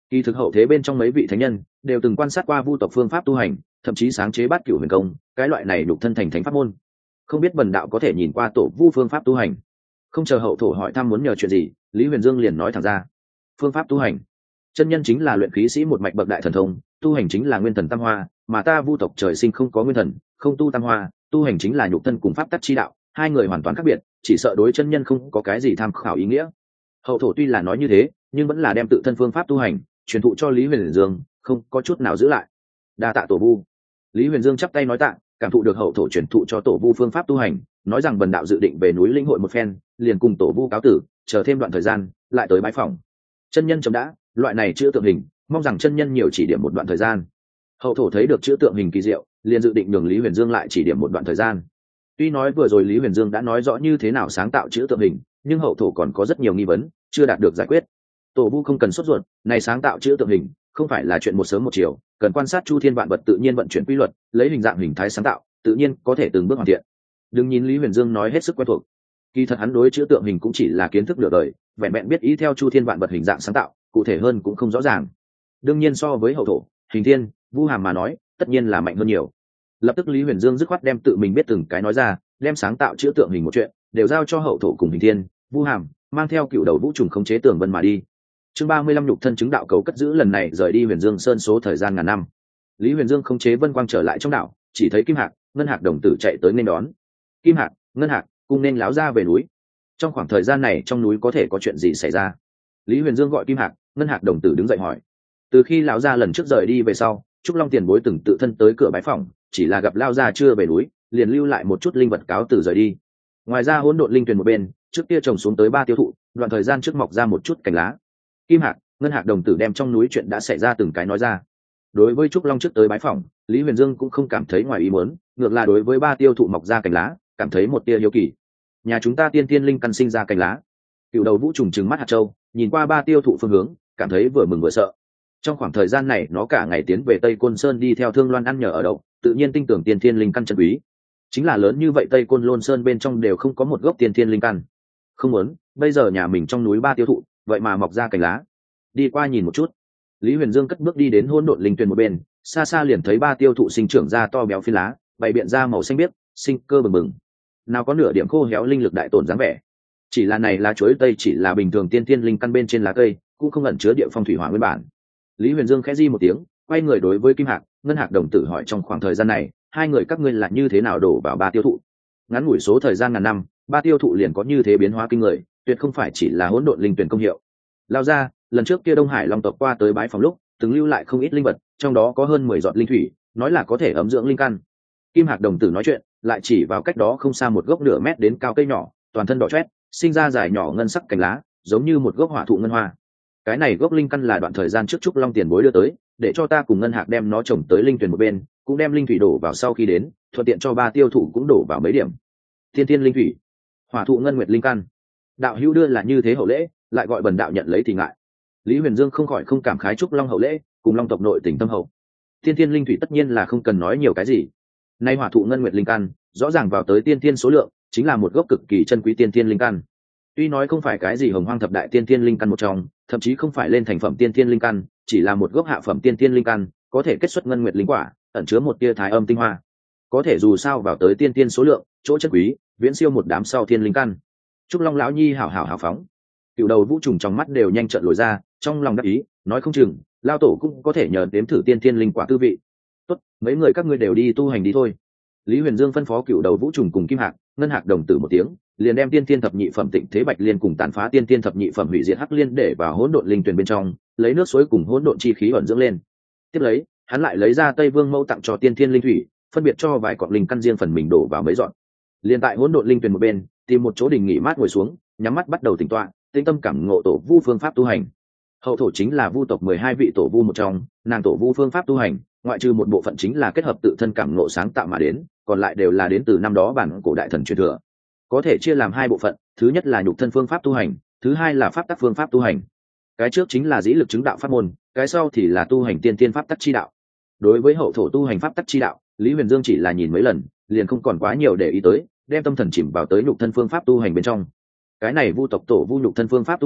Kỳ thực hậu thế bên trong mấy vị thánh nhân đều từng quan sát qua vu tộc phương pháp tu hành, thậm chí sáng chế bát cửu huyền công, cái loại này nhục thân thành thánh pháp môn. Không biết bần đạo có thể nhìn qua tổ vu phương pháp tu hành. Không chờ hậu thổ hỏi thăm muốn nhờ chuyện gì, Lý Huyền Dương liền nói thẳng ra. Phương pháp tu hành, chân nhân chính là luyện khí sĩ một mạch bậc đại thần thông, tu hành chính là nguyên thần tam hoa, mà ta vu tộc trời sinh không có nguyên thần, không tu tam hoa, tu hành chính là nhục thân cùng pháp tắc chi đạo, hai người hoàn toàn khác biệt, chỉ sợ đối chân nhân không có cái gì tham khảo ý nghĩa. Hậu thổ tuy là nói như thế, nhưng vẫn là đem tự thân phương pháp tu hành truyền thụ cho Lý Huyền Dương, không có chút nào giữ lại. Đa tạ tổ vu. Lý Huyền Dương chắp tay nói tạ, cảm thụ được hậu thổ truyền thụ cho tổ vu phương pháp tu hành, nói rằng bần đạo dự định về núi linh hội một phen, liền cùng tổ vu cáo tử, chờ thêm đoạn thời gian lại tới bái phỏng. Chân nhân chấm đã, loại này chữa tượng hình, mong rằng chân nhân nhiều chỉ điểm một đoạn thời gian. Hậu thổ thấy được chữa tượng hình kỳ diệu, liền dự định nhường Lý Huyền Dương lại chỉ điểm một đoạn thời gian. Tuy nói vừa rồi Lý Huyền Dương đã nói rõ như thế nào sáng tạo chữa tượng hình, nhưng hậu thổ còn có rất nhiều nghi vấn chưa đạt được giải quyết. Tổ vu không cần sốt ruột, này sáng tạo chữa tượng hình không phải là chuyện một sớm một chiều, cần quan sát chu thiên vạn vật tự nhiên vận chuyển quy luật, lấy hình dạng hình thái sáng tạo, tự nhiên có thể từng bước hoàn thiện. Đừng nhìn Lý Huyền Dương nói hết sức quen thuộc, kỳ thật hắn đối chữa tượng hình cũng chỉ là kiến thức nửa đời, vẹn vẹn biết ý theo chu thiên vạn vật hình dạng sáng tạo, cụ thể hơn cũng không rõ ràng. Đương nhiên so với hậu thổ, hình thiên, vu hàm mà nói, tất nhiên là mạnh hơn nhiều. Lập tức Lý Huyền Dương dứt khoát đem tự mình biết từng cái nói ra, đem sáng tạo chữa tượng hình một chuyện đều giao cho hậu thổ cùng hình thiên, vu hàm, mang theo cựu đầu vũ trùng khống chế tường vân mà đi. Chương 35 nhục thân chứng đạo cầu cất giữ lần này rời đi Huyền Dương Sơn số thời gian ngàn năm. Lý Huyền Dương khống chế vân quang trở lại trong đảo, chỉ thấy Kim Hạc, Ngân Hạc đồng tử chạy tới nên đón. Kim Hạc, Ngân Hạc, cùng nên láo ra về núi. Trong khoảng thời gian này trong núi có thể có chuyện gì xảy ra? Lý Huyền Dương gọi Kim Hạc, Ngân Hạc đồng tử đứng dậy hỏi. Từ khi lão gia lần trước rời đi về sau, Trúc Long tiền bối từng tự thân tới cửa bái phòng, chỉ là gặp lão gia chưa về núi, liền lưu lại một chút linh vật cáo từ rời đi. Ngoài ra hỗn độn linh tuyền một bên, trước kia trồng xuống tới 3 tiêu thụ, đoạn thời gian trước mọc ra một chút cành lá. Kim Hạc, Ngân Hạc đồng tử đem trong núi chuyện đã xảy ra từng cái nói ra. Đối với Trúc Long trước tới bái phòng, Lý Huyền Dương cũng không cảm thấy ngoài ý muốn, ngược là đối với 3 tiêu thụ mọc ra cành lá, cảm thấy một tia hiếu kỳ. Nhà chúng ta tiên tiên linh căn sinh ra cành lá. Cựu đầu vũ trùng trừng mắt hạt châu, nhìn qua 3 tiêu thụ phương hướng, cảm thấy vừa mừng vừa sợ. Trong khoảng thời gian này nó cả ngày tiến về Tây Côn Sơn đi theo Thương Loan ăn nhờ ở đậu, tự nhiên tin tưởng tiên thiên linh căn chân quý. Chính là lớn như vậy Tây Côn Lôn Sơn bên trong đều không có một gốc tiên thiên linh căn. Không muốn, bây giờ nhà mình trong núi 3 tiêu thụ, vậy mà mọc ra cành lá. Đi qua nhìn một chút. Lý Huyền Dương cất bước đi đến hỗn độn linh tuyền một bên, xa xa liền thấy 3 tiêu thụ sinh trưởng ra to béo phiến lá, bày biện ra màu xanh biếc, sinh cơ bừng bừng. Nào có nửa điểm khô héo linh lực đại tổn dáng vẻ. Chỉ là này lá chuối tây chỉ là bình thường tiên thiên linh căn bên trên lá cây, cũng không ẩn chứa địa phong thủy hỏa nguyên bản. Lý Huyền Dương khẽ di một tiếng, quay người đối với Kim Hạc, Ngân Hạc đồng tử hỏi trong khoảng thời gian này, hai người các ngươi là như thế nào đổ vào 3 tiêu thụ? Ngắn ngủi số thời gian ngàn năm, 3 tiêu thụ liền có như thế biến hóa kinh người, tuyệt không phải chỉ là hỗn độn linh tuyển công hiệu. Lao ra, lần trước kia Đông Hải Long tộc qua tới bái phòng lúc, từng lưu lại không ít linh vật, trong đó có hơn 10 giọt linh thủy, nói là có thể ấm dưỡng linh căn. Kim Hạc đồng tử nói chuyện, lại chỉ vào cách đó không xa một gốc nửa mét đến cao cây nhỏ, toàn thân đỏ chót, sinh ra dài nhỏ ngân sắc cành lá, giống như một gốc hỏa thụ ngân hoa. Cái này gốc linh căn là đoạn thời gian trước Trúc Long tiền bối đưa tới, để cho ta cùng Ngân Hạc đem nó trồng tới linh tuyển một bên, cũng đem linh thủy đổ vào sau khi đến, thuận tiện cho 3 tiêu thụ cũng đổ vào mấy điểm. Thiên thiên linh thủy, hỏa thụ ngân nguyệt linh căn. Đạo hữu đưa là như thế hậu lễ, lại gọi bần đạo nhận lấy thì ngại. Lý Huyền Dương không khỏi không cảm khái Trúc Long hậu lễ, cùng Long tộc nội tình tâm hậu. Thiên thiên linh thủy tất nhiên là không cần nói nhiều cái gì. Nay hỏa thụ ngân nguyệt linh căn, rõ ràng vào tới tiên thiên số lượng, chính là một gốc cực kỳ chân quý tiên thiên linh căn. Tuy nói không phải cái gì hồng hoang thập đại tiên thiên linh căn một trong, thậm chí không phải lên thành phẩm tiên thiên linh căn, chỉ là một gốc hạ phẩm tiên thiên linh căn, có thể kết xuất ngân nguyệt linh quả, ẩn chứa một tia thái âm tinh hoa. Có thể dù sao vào tới tiên thiên số lượng, chỗ chân quý, viễn siêu một đám sau thiên linh căn. Trúc Long lão nhi hảo hảo hảo phóng. Cựu đầu vũ trùng trong mắt đều nhanh trợn lồi ra, trong lòng đắc ý, nói không chừng, lao tổ cũng có thể nhờ đếm thử tiên thiên linh quả tư vị. Tốt, mấy người các ngươi đều đi tu hành đi thôi. Lý Huyền Dương phân phó cựu đầu vũ trùng cùng Kim Hạc, Ngân Hạc đồng tử một tiếng, liền đem tiên thiên thập nhị phẩm tịnh thế bạch liên cùng tàn phá tiên thiên thập nhị phẩm hủy diệt hắc liên để vào hỗn độn linh tuyền bên trong, lấy nước suối cùng hỗn độn chi khí ẩn dưỡng lên. Tiếp lấy, hắn lại lấy ra Tây Vương mẫu tặng cho tiên thiên linh thủy, phân biệt cho vài cọng linh căn riêng phần mình đổ vào mấy dọn. Liền tại hỗn độn linh tuyền một bên, tìm một chỗ đình nghỉ mát ngồi xuống, nhắm mắt bắt đầu tĩnh tọa, tĩnh tâm cảm ngộ tổ vu phương pháp tu hành. Hậu thổ chính là vu tộc 12 vị tổ vu một trong, nàng tổ vu phương pháp tu hành, ngoại trừ một bộ phận chính là kết hợp tự thân cảm ngộ sáng tạo mà đến, còn lại đều là đến từ năm đó bản cổ đại thần truyền thừa. Có thể chia làm 2 bộ phận, thứ nhất là nhục thân phương pháp tu hành, thứ hai là pháp tắc phương pháp tu hành. Cái trước chính là dĩ lực chứng đạo pháp môn, cái sau thì là tu hành tiên tiên pháp tắc chi đạo. Đối với hậu thổ tu hành pháp tắc chi đạo, Lý Huyền Dương chỉ là nhìn mấy lần, liền không còn quá nhiều để ý tới, đem tâm thần chìm vào tới nhục thân phương pháp tu hành bên trong. Cái này vu tộc tổ vu nhục thân phương pháp tu hành,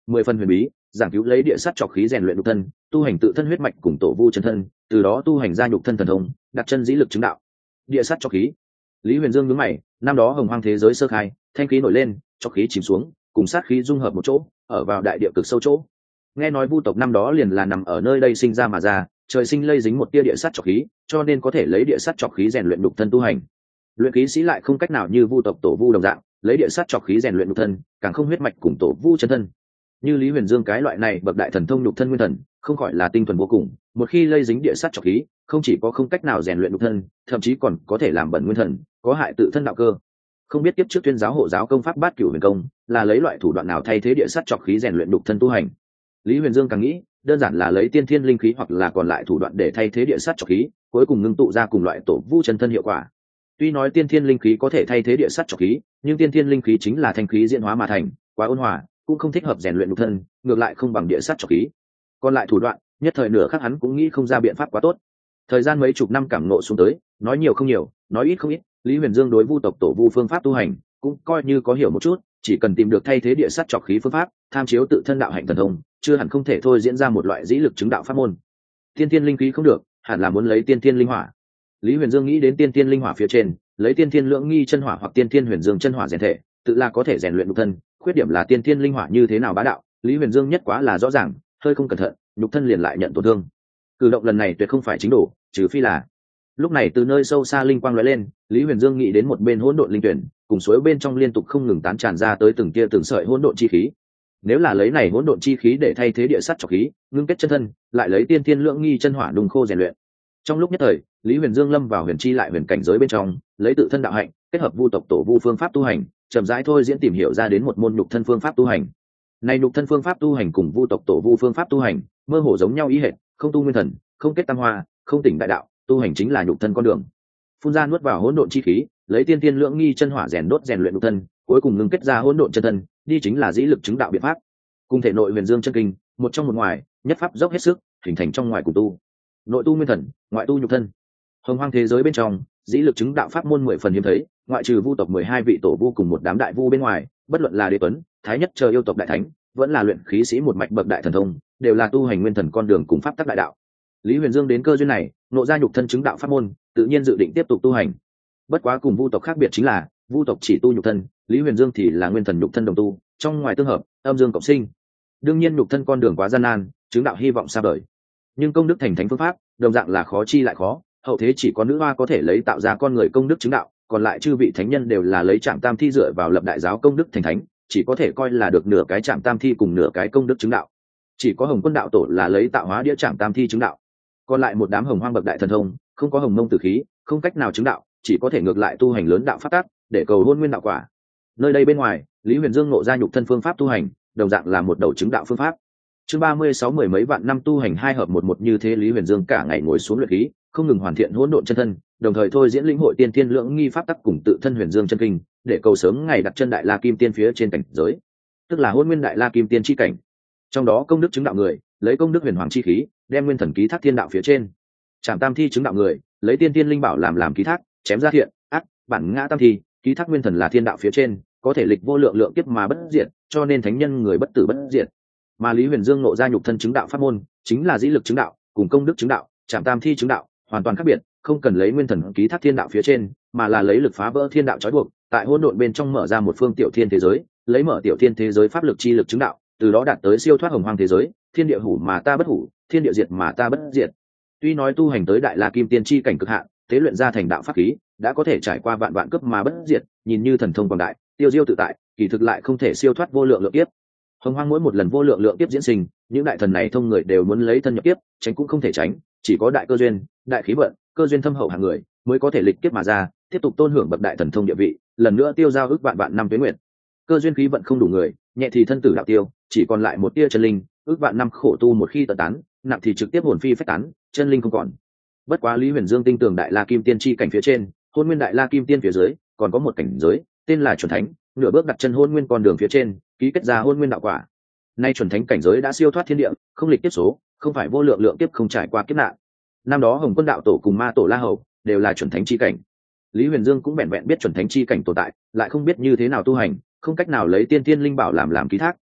10 phần huyền bí, giảng cứu lấy địa sát trọc khí rèn luyện nhục thân, tu hành tự thân huyết mạch cùng tổ vu chân thân, từ đó tu hành ra nhục thân thần thông, đặt chân dĩ lực chứng đạo. Địa sát trọc khí. Lý Huyền Dương nhướng mày, năm đó hồng hoang thế giới sơ khai, thanh khí nổi lên, trọc khí chìm xuống, cùng sát khí dung hợp một chỗ, ở vào đại địa cực sâu chỗ. Nghe nói vu tộc năm đó liền là nằm ở nơi đây sinh ra mà ra, trời sinh lây dính một tia địa sát trọc khí, cho nên có thể lấy địa sát trọc khí rèn luyện nhục thân tu hành. Luyện khí sĩ lại không cách nào như vu tộc tổ vu đồng dạng, lấy địa sát trọc khí rèn luyện nhục thân, càng không huyết mạch cùng tổ vu chân thân. Như Lý Huyền Dương cái loại này bậc đại thần thông nhục thân nguyên thần, không khỏi là tinh thuần vô cùng, một khi lây dính địa sát trọc khí, không chỉ có không cách nào rèn luyện nhục thân, thậm chí còn có thể làm bẩn nguyên thần, có hại tự thân đạo cơ. Không biết tiếp trước tuyên giáo hộ giáo công pháp Bát Cửu Huyền Công, là lấy loại thủ đoạn nào thay thế địa sát trọc khí rèn luyện nhục thân tu hành. Lý Huyền Dương càng nghĩ, đơn giản là lấy tiên thiên linh khí hoặc là còn lại thủ đoạn để thay thế địa sát trọc khí, cuối cùng ngưng tụ ra cùng loại tổ vu chân thân hiệu quả. Tuy nói tiên thiên linh khí có thể thay thế địa sát trọc khí, nhưng tiên thiên linh khí chính là thanh khí diễn hóa mà thành, quá ôn hòa, cũng không thích hợp rèn luyện nhục thân, ngược lại không bằng địa sát trọc khí. Còn lại thủ đoạn, nhất thời nửa khắc hắn cũng nghĩ không ra biện pháp quá tốt. Thời gian mấy chục năm cảm ngộ xuống tới, nói nhiều không nhiều, nói ít không ít, Lý Huyền Dương đối vu tộc tổ vu phương pháp tu hành cũng coi như có hiểu một chút, chỉ cần tìm được thay thế địa sát trọc khí phương pháp, tham chiếu tự thân đạo hạnh thần thông, chưa hẳn không thể thôi diễn ra một loại dĩ lực chứng đạo pháp môn. Tiên thiên linh khí không được, hẳn là muốn lấy tiên thiên linh hỏa. Lý Huyền Dương nghĩ đến tiên thiên linh hỏa phía trên, lấy tiên thiên lưỡng nghi chân hỏa hoặc tiên thiên huyền dương chân hỏa rèn thể, tự là có thể rèn luyện nhục thân. Khuyết điểm là tiên thiên linh hỏa như thế nào bá đạo, Lý Huyền Dương nhất quá là rõ ràng, hơi không cẩn thận, nhục thân liền lại nhận tổn thương. Cử động lần này tuyệt không phải chính đủ, trừ phi là. Lúc này từ nơi sâu xa linh quang lóe lên, Lý Huyền Dương nghĩ đến một bên hỗn độn linh tuyển, cùng suối bên trong liên tục không ngừng tán tràn ra tới từng tia từng sợi hỗn độn chi khí. Nếu là lấy này hỗn độn chi khí để thay thế địa sát trọc khí, ngưng kết chân thân, lại lấy tiên thiên lưỡng nghi chân hỏa đùng khô rèn luyện. Trong lúc nhất thời, Lý Huyền Dương lâm vào huyền chi lại huyền cảnh giới bên trong, lấy tự thân đạo hạnh, kết hợp vu tộc tổ vu phương pháp tu hành, chậm rãi thôi diễn tìm hiểu ra đến một môn nhục thân phương pháp tu hành. Này nhục thân phương pháp tu hành cùng vu tộc tổ vu phương pháp tu hành, mơ hồ giống nhau ý hệt, không tu nguyên thần, không kết tam hoa, không tỉnh đại đạo, tu hành chính là nhục thân con đường. Phun ra nuốt vào hỗn độn chi khí, lấy tiên tiên lưỡng nghi chân hỏa rèn đốt rèn luyện nhục thân, cuối cùng ngưng kết ra hỗn độn chân thân, đi chính là dĩ lực chứng đạo biện pháp. Cùng thể nội huyền dương chân kinh, một trong một ngoài, nhất pháp dốc hết sức, hình thành trong ngoài cùng tu. Nội tu nguyên thần, ngoại tu nhục thân. Hồng hoang thế giới bên trong, dĩ lực chứng đạo pháp môn 10 phần hiếm thấy, ngoại trừ vu tộc 12 vị tổ vu cùng một đám đại vu bên ngoài, bất luận là đế tuấn, thái nhất chờ yêu tộc đại thánh, vẫn là luyện khí sĩ một mạch bậc đại thần thông, đều là tu hành nguyên thần con đường cùng pháp tắc đại đạo. Lý Huyền Dương đến cơ duyên này, nộ ra nhục thân chứng đạo pháp môn, tự nhiên dự định tiếp tục tu hành. Bất quá cùng vu tộc khác biệt chính là, vu tộc chỉ tu nhục thân, Lý Huyền Dương thì là nguyên thần nhục thân đồng tu, trong ngoài tương hợp, âm dương cộng sinh. Đương nhiên nhục thân con đường quá gian nan, chứng đạo hy vọng xa vời. Nhưng công đức thành thánh phương pháp, đồng dạng là khó chi lại khó, hậu thế chỉ có nữ hoa có thể lấy tạo ra con người công đức chứng đạo, còn lại chư vị thánh nhân đều là lấy Trảm Tam Thi dựa vào lập đại giáo công đức thành thánh, chỉ có thể coi là được nửa cái Trảm Tam Thi cùng nửa cái công đức chứng đạo. Chỉ có Hồng Quân đạo tổ là lấy tạo hóa đĩa Trảm Tam Thi chứng đạo. Còn lại một đám hồng hoang bậc đại thần thông, không có hồng mông tử khí, không cách nào chứng đạo, chỉ có thể ngược lại tu hành lớn đạo pháp tắc, để cầu hôn nguyên đạo quả. Nơi đây bên ngoài, Lý Huyền Dương ngộ ra nhục thân phương pháp tu hành, đồng dạng là một đầu chứng đạo phương pháp. Chương 36 mười mấy vạn năm tu hành hai hợp một như thế, Lý Huyền Dương cả ngày ngồi xuống luyện khí, không ngừng hoàn thiện hỗn độn chân thân, đồng thời thôi diễn lĩnh hội tiên thiên lưỡng nghi pháp tắc cùng tự thân Huyền Dương chân kinh, để cầu sớm ngày đặt chân đại la kim tiên phía trên cảnh giới, tức là hôn nguyên đại la kim tiên chi cảnh. Trong đó công đức chứng đạo người, lấy công đức huyền hoàng chi khí, đem nguyên thần ký thác thiên đạo phía trên. Trảm Tam Thi chứng đạo người, lấy tiên tiên linh bảo làm ký thác, chém ra thiện, ác, bản ngã tam thi, ký thác nguyên thần là thiên đạo phía trên, có thể lịch vô lượng lượng kiếp mà bất diệt, cho nên thánh nhân người bất tử bất diệt. Mà Lý Huyền Dương nộ ra nhục thân chứng đạo pháp môn, chính là dĩ lực chứng đạo, cùng công đức chứng đạo, Trảm Tam Thi chứng đạo, hoàn toàn khác biệt, không cần lấy nguyên thần ký thác thiên đạo phía trên, mà là lấy lực phá vỡ thiên đạo trói buộc, tại hỗn độn bên trong mở ra một phương tiểu thiên thế giới, lấy mở tiểu thiên thế giới pháp lực chi lực chứng đạo, từ đó đạt tới siêu thoát hồng hoang thế giới, thiên địa hủ mà ta bất hủ, thiên địa diệt mà ta bất diệt. Tuy nói tu hành tới đại la kim tiên chi cảnh cực hạn, tế luyện ra thành đạo pháp khí, đã có thể trải qua vạn vạn cấp mà bất diệt, nhìn như thần thông quảng đại, tiêu diêu tự tại, kỳ thực lại không thể siêu thoát vô lượng lượng kiếp. Hồng hoang mỗi một lần vô lượng lượng kiếp diễn sinh, những đại thần này thông người đều muốn lấy thân nhập kiếp, tránh cũng không thể tránh, chỉ có đại cơ duyên, đại khí vận, cơ duyên thâm hậu hạng người mới có thể lịch kiếp mà ra, tiếp tục tôn hưởng bậc đại thần thông địa vị, lần nữa tiêu giao ước vạn vạn năm tuế nguyệt. Cơ duyên khí vận không đủ người, nhẹ thì thân tử đạo tiêu, chỉ còn lại một tia chân linh, ước vạn năm khổ tu một khi tận tán, nặng thì trực tiếp hồn phi phách tán, chân linh không còn. Bất quá Lý Huyền Dương tinh tường đại la kim tiên chi cảnh phía trên, hôn nguyên đại la kim tiên phía dưới, còn có một cảnh giới, tên là chuẩn thánh, nửa bước đặt chân hôn nguyên con đường phía trên, ký kết ra hôn nguyên đạo quả. Nay chuẩn thánh cảnh giới đã siêu thoát thiên địa, không lịch kiếp số, không phải vô lượng lượng kiếp không trải qua kiếp nạn. Năm đó Hồng Quân đạo tổ cùng Ma tổ La Hầu đều là chuẩn thánh chi cảnh. Lý Huyền Dương cũng vẹn vẹn biết chuẩn thánh chi cảnh tồn tại, lại không biết như thế nào tu hành, không cách nào lấy tiên tiên linh bảo làm ký thác,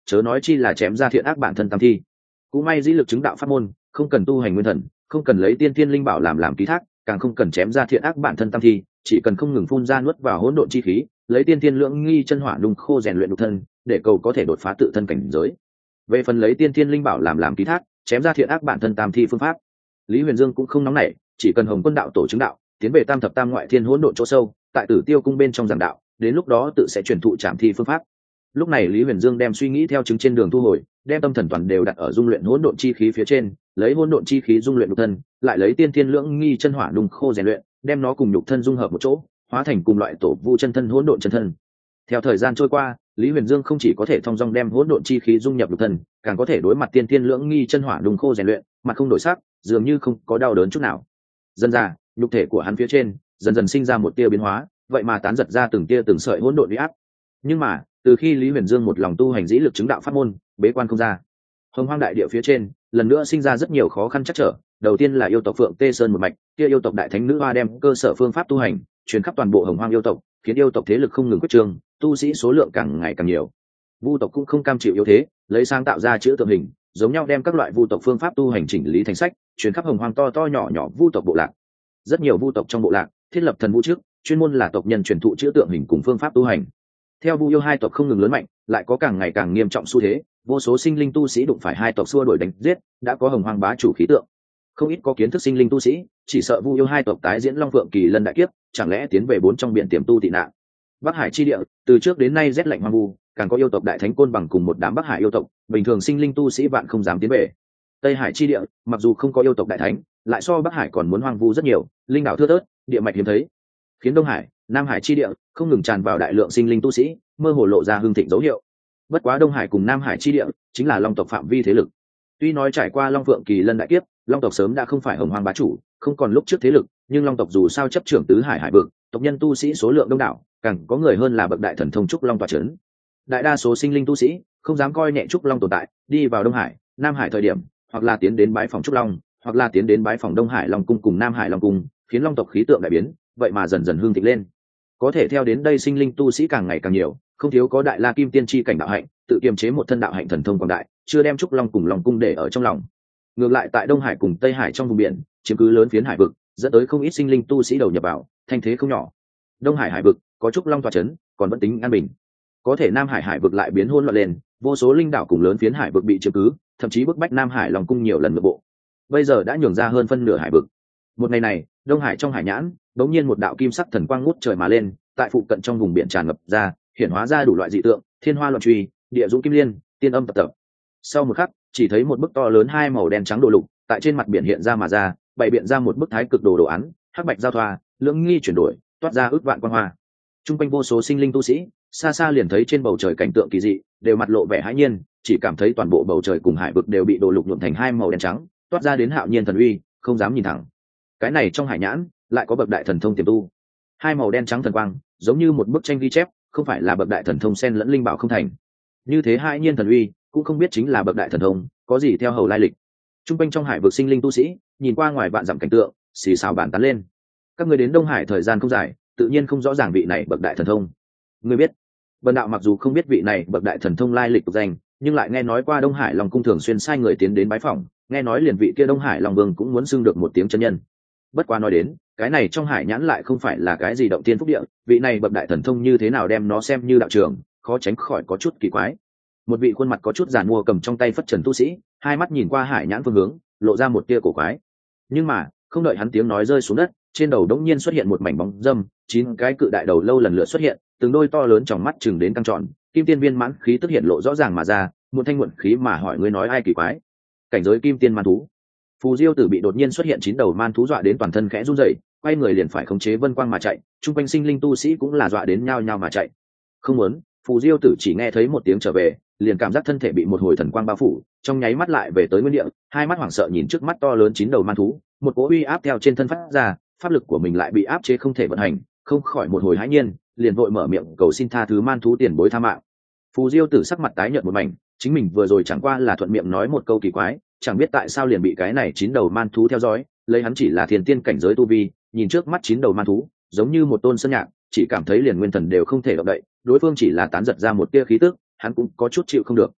chớ nói chi là chém ra thiện ác bản thân tam thi. Cũng may dĩ lực chứng đạo pháp môn, không cần tu hành nguyên thần, không cần lấy tiên thiên linh bảo làm ký thác, càng không cần chém ra thiện ác bản thân tam thi, chỉ cần không ngừng phun ra nuốt vào hỗn độn chi khí, lấy tiên thiên lưỡng nghi chân hỏa nung khô rèn luyện nhục thân, để cầu có thể đột phá tự thân cảnh giới. Về phần lấy tiên thiên linh bảo làm ký thác, chém ra thiện ác bản thân tam thi phương pháp, Lý Huyền Dương cũng không nóng nảy, chỉ cần Hồng Quân đạo tổ chứng đạo, tiến về tam thập tam ngoại thiên hỗn độn chỗ sâu, tại Tử Tiêu cung bên trong giảng đạo, đến lúc đó tự sẽ truyền thụ trảm thi phương pháp. Lúc này Lý Huyền Dương đem suy nghĩ theo chứng trên đường thu hồi, đem tâm thần toàn đều đặt ở dung luyện hỗn độn chi khí phía trên, lấy hỗn độn chi khí dung luyện nhục thân, lại lấy tiên thiên lưỡng nghi chân hỏa nung khô rèn luyện, đem nó cùng nhục thân dung hợp một chỗ, hóa thành cùng loại tổ vu chân thân hỗn độn chân thân. Theo thời gian trôi qua, Lý Huyền Dương không chỉ có thể thông dong đem hỗn độn chi khí dung nhập nhục thân, càng có thể đối mặt tiên thiên lưỡng nghi chân hỏa nung khô rèn luyện, mặt không đổi sắc, dường như không có đau đớn chút nào. Dần dà, nhục thể của hắn phía trên dần dần sinh ra một tia biến hóa, vậy mà tán giật ra từng tia từng sợi hỗn độn uy áp. Nhưng mà, từ khi Lý Huyền Dương một lòng tu hành dĩ lực chứng đạo pháp môn, bế quan không ra, Hồng Hoang đại địa phía trên lần nữa sinh ra rất nhiều khó khăn trắc trở. Đầu tiên là yêu tộc Phượng Tê Sơn một mạch, kia yêu tộc đại thánh nữ hoa đem cơ sở phương pháp tu hành truyền khắp toàn bộ Hồng Hoang yêu tộc, khiến yêu tộc thế lực không ngừng quyết trương, tu sĩ số lượng càng ngày càng nhiều. Vu tộc cũng không cam chịu yếu thế, lấy sáng tạo ra chữ tượng hình, giống nhau đem các loại vu tộc phương pháp tu hành chỉnh lý thành sách, truyền khắp Hồng Hoang to to nhỏ nhỏ vu tộc bộ lạc. Rất nhiều vu tộc trong bộ lạc thiết lập thần vũ trước, chuyên môn là tộc nhân truyền thụ chữ tượng hình cùng phương pháp tu hành. Theo vu yêu hai tộc không ngừng lớn mạnh, lại có càng ngày càng nghiêm trọng xu thế, vô số sinh linh tu sĩ đụng phải hai tộc xua đuổi đánh giết, đã có Hồng Hoang bá chủ khí tượng. Không ít có kiến thức sinh linh tu sĩ, chỉ sợ vu yêu hai tộc tái diễn Long Phượng Kỳ Lân đại kiếp, chẳng lẽ tiến về bốn trong biển tiềm tu tị nạn. Bắc Hải chi địa, từ trước đến nay rét lạnh hoang vu, càng có yêu tộc đại thánh Côn Bằng cùng một đám Bắc Hải yêu tộc, bình thường sinh linh tu sĩ vạn không dám tiến về. Tây Hải chi địa, mặc dù không có yêu tộc đại thánh, lại so Bắc Hải còn muốn hoang vu rất nhiều, linh đảo thưa thớt, địa mạch hiếm thấy, khiến Đông Hải, Nam Hải chi địa không ngừng tràn vào đại lượng sinh linh tu sĩ, mơ hồ lộ ra hưng thịnh dấu hiệu. Bất quá Đông Hải cùng Nam Hải chi địa chính là Long tộc phạm vi thế lực. Tuy nói trải qua Long Phượng Kỳ Lân đại kiếp, Long tộc sớm đã không phải Hồng Hoang bá chủ, không còn lúc trước thế lực, nhưng Long tộc dù sao chấp trưởng tứ hải hải vực, tộc nhân tu sĩ số lượng đông đảo, càng có người hơn là bậc đại thần thông trúc long tọa chấn. Đại đa số sinh linh tu sĩ không dám coi nhẹ trúc long tồn tại, đi vào Đông Hải, Nam Hải thời điểm, hoặc là tiến đến bái phòng trúc long, hoặc là tiến đến bái phòng Đông Hải Long cung cùng Nam Hải Long cung, khiến Long tộc khí tượng đại biến, vậy mà dần dần hưng thịnh lên. Có thể theo đến đây sinh linh tu sĩ càng ngày càng nhiều, không thiếu có đại la kim tiên tri cảnh đạo hạnh, tự kiềm chế một thân đạo hạnh thần thông quảng đại, chưa đem trúc long cùng Long cung để ở trong lòng. Ngược lại tại Đông Hải cùng Tây Hải trong vùng biển chiếm cứ lớn phiến hải vực, dẫn tới không ít sinh linh tu sĩ đầu nhập vào, thanh thế không nhỏ. Đông Hải hải vực có trúc long tọa chấn, còn vẫn tính an bình. Có thể Nam Hải hải vực lại biến hỗn loạn lên, vô số linh đảo cùng lớn phiến hải vực bị chiếm cứ, thậm chí bức bách Nam Hải Long cung nhiều lần nội bộ. Bây giờ đã nhường ra hơn phân nửa hải vực. Một ngày này, Đông Hải trong hải nhãn, đống nhiên một đạo kim sắc thần quang ngút trời mà lên, tại phụ cận trong vùng biển tràn ngập ra, hiển hóa ra đủ loại dị tượng, thiên hoa loạn truy, địa dũng kim liên, tiên âm tập tập. Sau một khắc, chỉ thấy một bức to lớn hai màu đen trắng đồ lục, tại trên mặt biển hiện ra mà ra, bày biện ra một bức thái cực đồ đồ án, hắc bạch giao thoa, lưỡng nghi chuyển đổi, toát ra ước vạn quang hoa. Trung quanh vô số sinh linh tu sĩ, xa xa liền thấy trên bầu trời cảnh tượng kỳ dị, đều mặt lộ vẻ hãi nhiên, chỉ cảm thấy toàn bộ bầu trời cùng hải vực đều bị đồ lục nhuộm thành hai màu đen trắng, toát ra đến hạo nhiên thần uy, không dám nhìn thẳng. Cái này trong hải nhãn lại có bậc đại thần thông tiềm tu. Hai màu đen trắng thần quang, giống như một bức tranh ghi chép, không phải là bậc đại thần thông xen lẫn linh bảo không thành. Như thế hãi nhiên thần uy, cũng không biết chính là bậc đại thần thông, có gì theo hầu lai lịch. Trung quanh trong hải vực sinh linh tu sĩ, nhìn qua ngoài vạn dặm cảnh tượng, xì xào bàn tán lên. Các người đến Đông Hải thời gian không dài, tự nhiên không rõ ràng vị này bậc đại thần thông. Ngươi biết, Bần đạo mặc dù không biết vị này bậc đại thần thông lai lịch tục danh, nhưng lại nghe nói qua Đông Hải Long cung thường xuyên sai người tiến đến bái phỏng, nghe nói liền vị kia Đông Hải Long Vương cũng muốn xưng được một tiếng chân nhân. Bất quá nói đến, cái này trong hải nhãn lại không phải là cái gì động tiên phúc địa, vị này bậc đại thần thông như thế nào đem nó xem như đạo trường, khó tránh khỏi có chút kỳ quái. Một vị khuôn mặt có chút giàn mua cầm trong tay phất trần tu sĩ, hai mắt nhìn qua hải nhãn phương hướng, lộ ra một tia cổ quái. Nhưng mà, không đợi hắn tiếng nói rơi xuống đất, trên đầu đống nhiên xuất hiện một mảnh bóng dâm, 9 cái cự đại đầu lâu lần lượt xuất hiện, từng đôi to lớn trong mắt chừng đến căng tròn, kim tiên viên mãn khí tức hiện lộ rõ ràng mà ra, một thanh muộn khí mà hỏi ngươi nói ai kỳ quái. Cảnh giới kim tiên man thú. Phù Diêu Tử bị đột nhiên xuất hiện 9 đầu man thú dọa đến toàn thân khẽ run rẩy, quay người liền phải khống chế vân quang mà chạy, trung quanh sinh linh tu sĩ cũng là dọa đến nhao nhao mà chạy. Không muốn, Phù Diêu Tử chỉ nghe thấy một tiếng trở về, liền cảm giác thân thể bị một hồi thần quang bao phủ, trong nháy mắt lại về tới nguyên địa, hai mắt hoảng sợ nhìn trước mắt to lớn 9 đầu man thú, một cỗ uy áp theo trên thân phát ra, pháp lực của mình lại bị áp chế không thể vận hành, không khỏi một hồi hãi nhiên, liền vội mở miệng cầu xin tha thứ man thú tiền bối tha mạng. Phù Diêu Tử sắc mặt tái nhợt một mảnh, chính mình vừa rồi chẳng qua là thuận miệng nói một câu kỳ quái, chẳng biết tại sao liền bị cái này 9 đầu man thú theo dõi, lấy hắn chỉ là thiên tiên cảnh giới tu vi, nhìn trước mắt 9 đầu man thú, giống như một tôn sơn nhạc, chỉ cảm thấy liền nguyên thần đều không thể động đậy, đối phương chỉ là tán giật ra một tia khí tức, hắn cũng có chút chịu không được.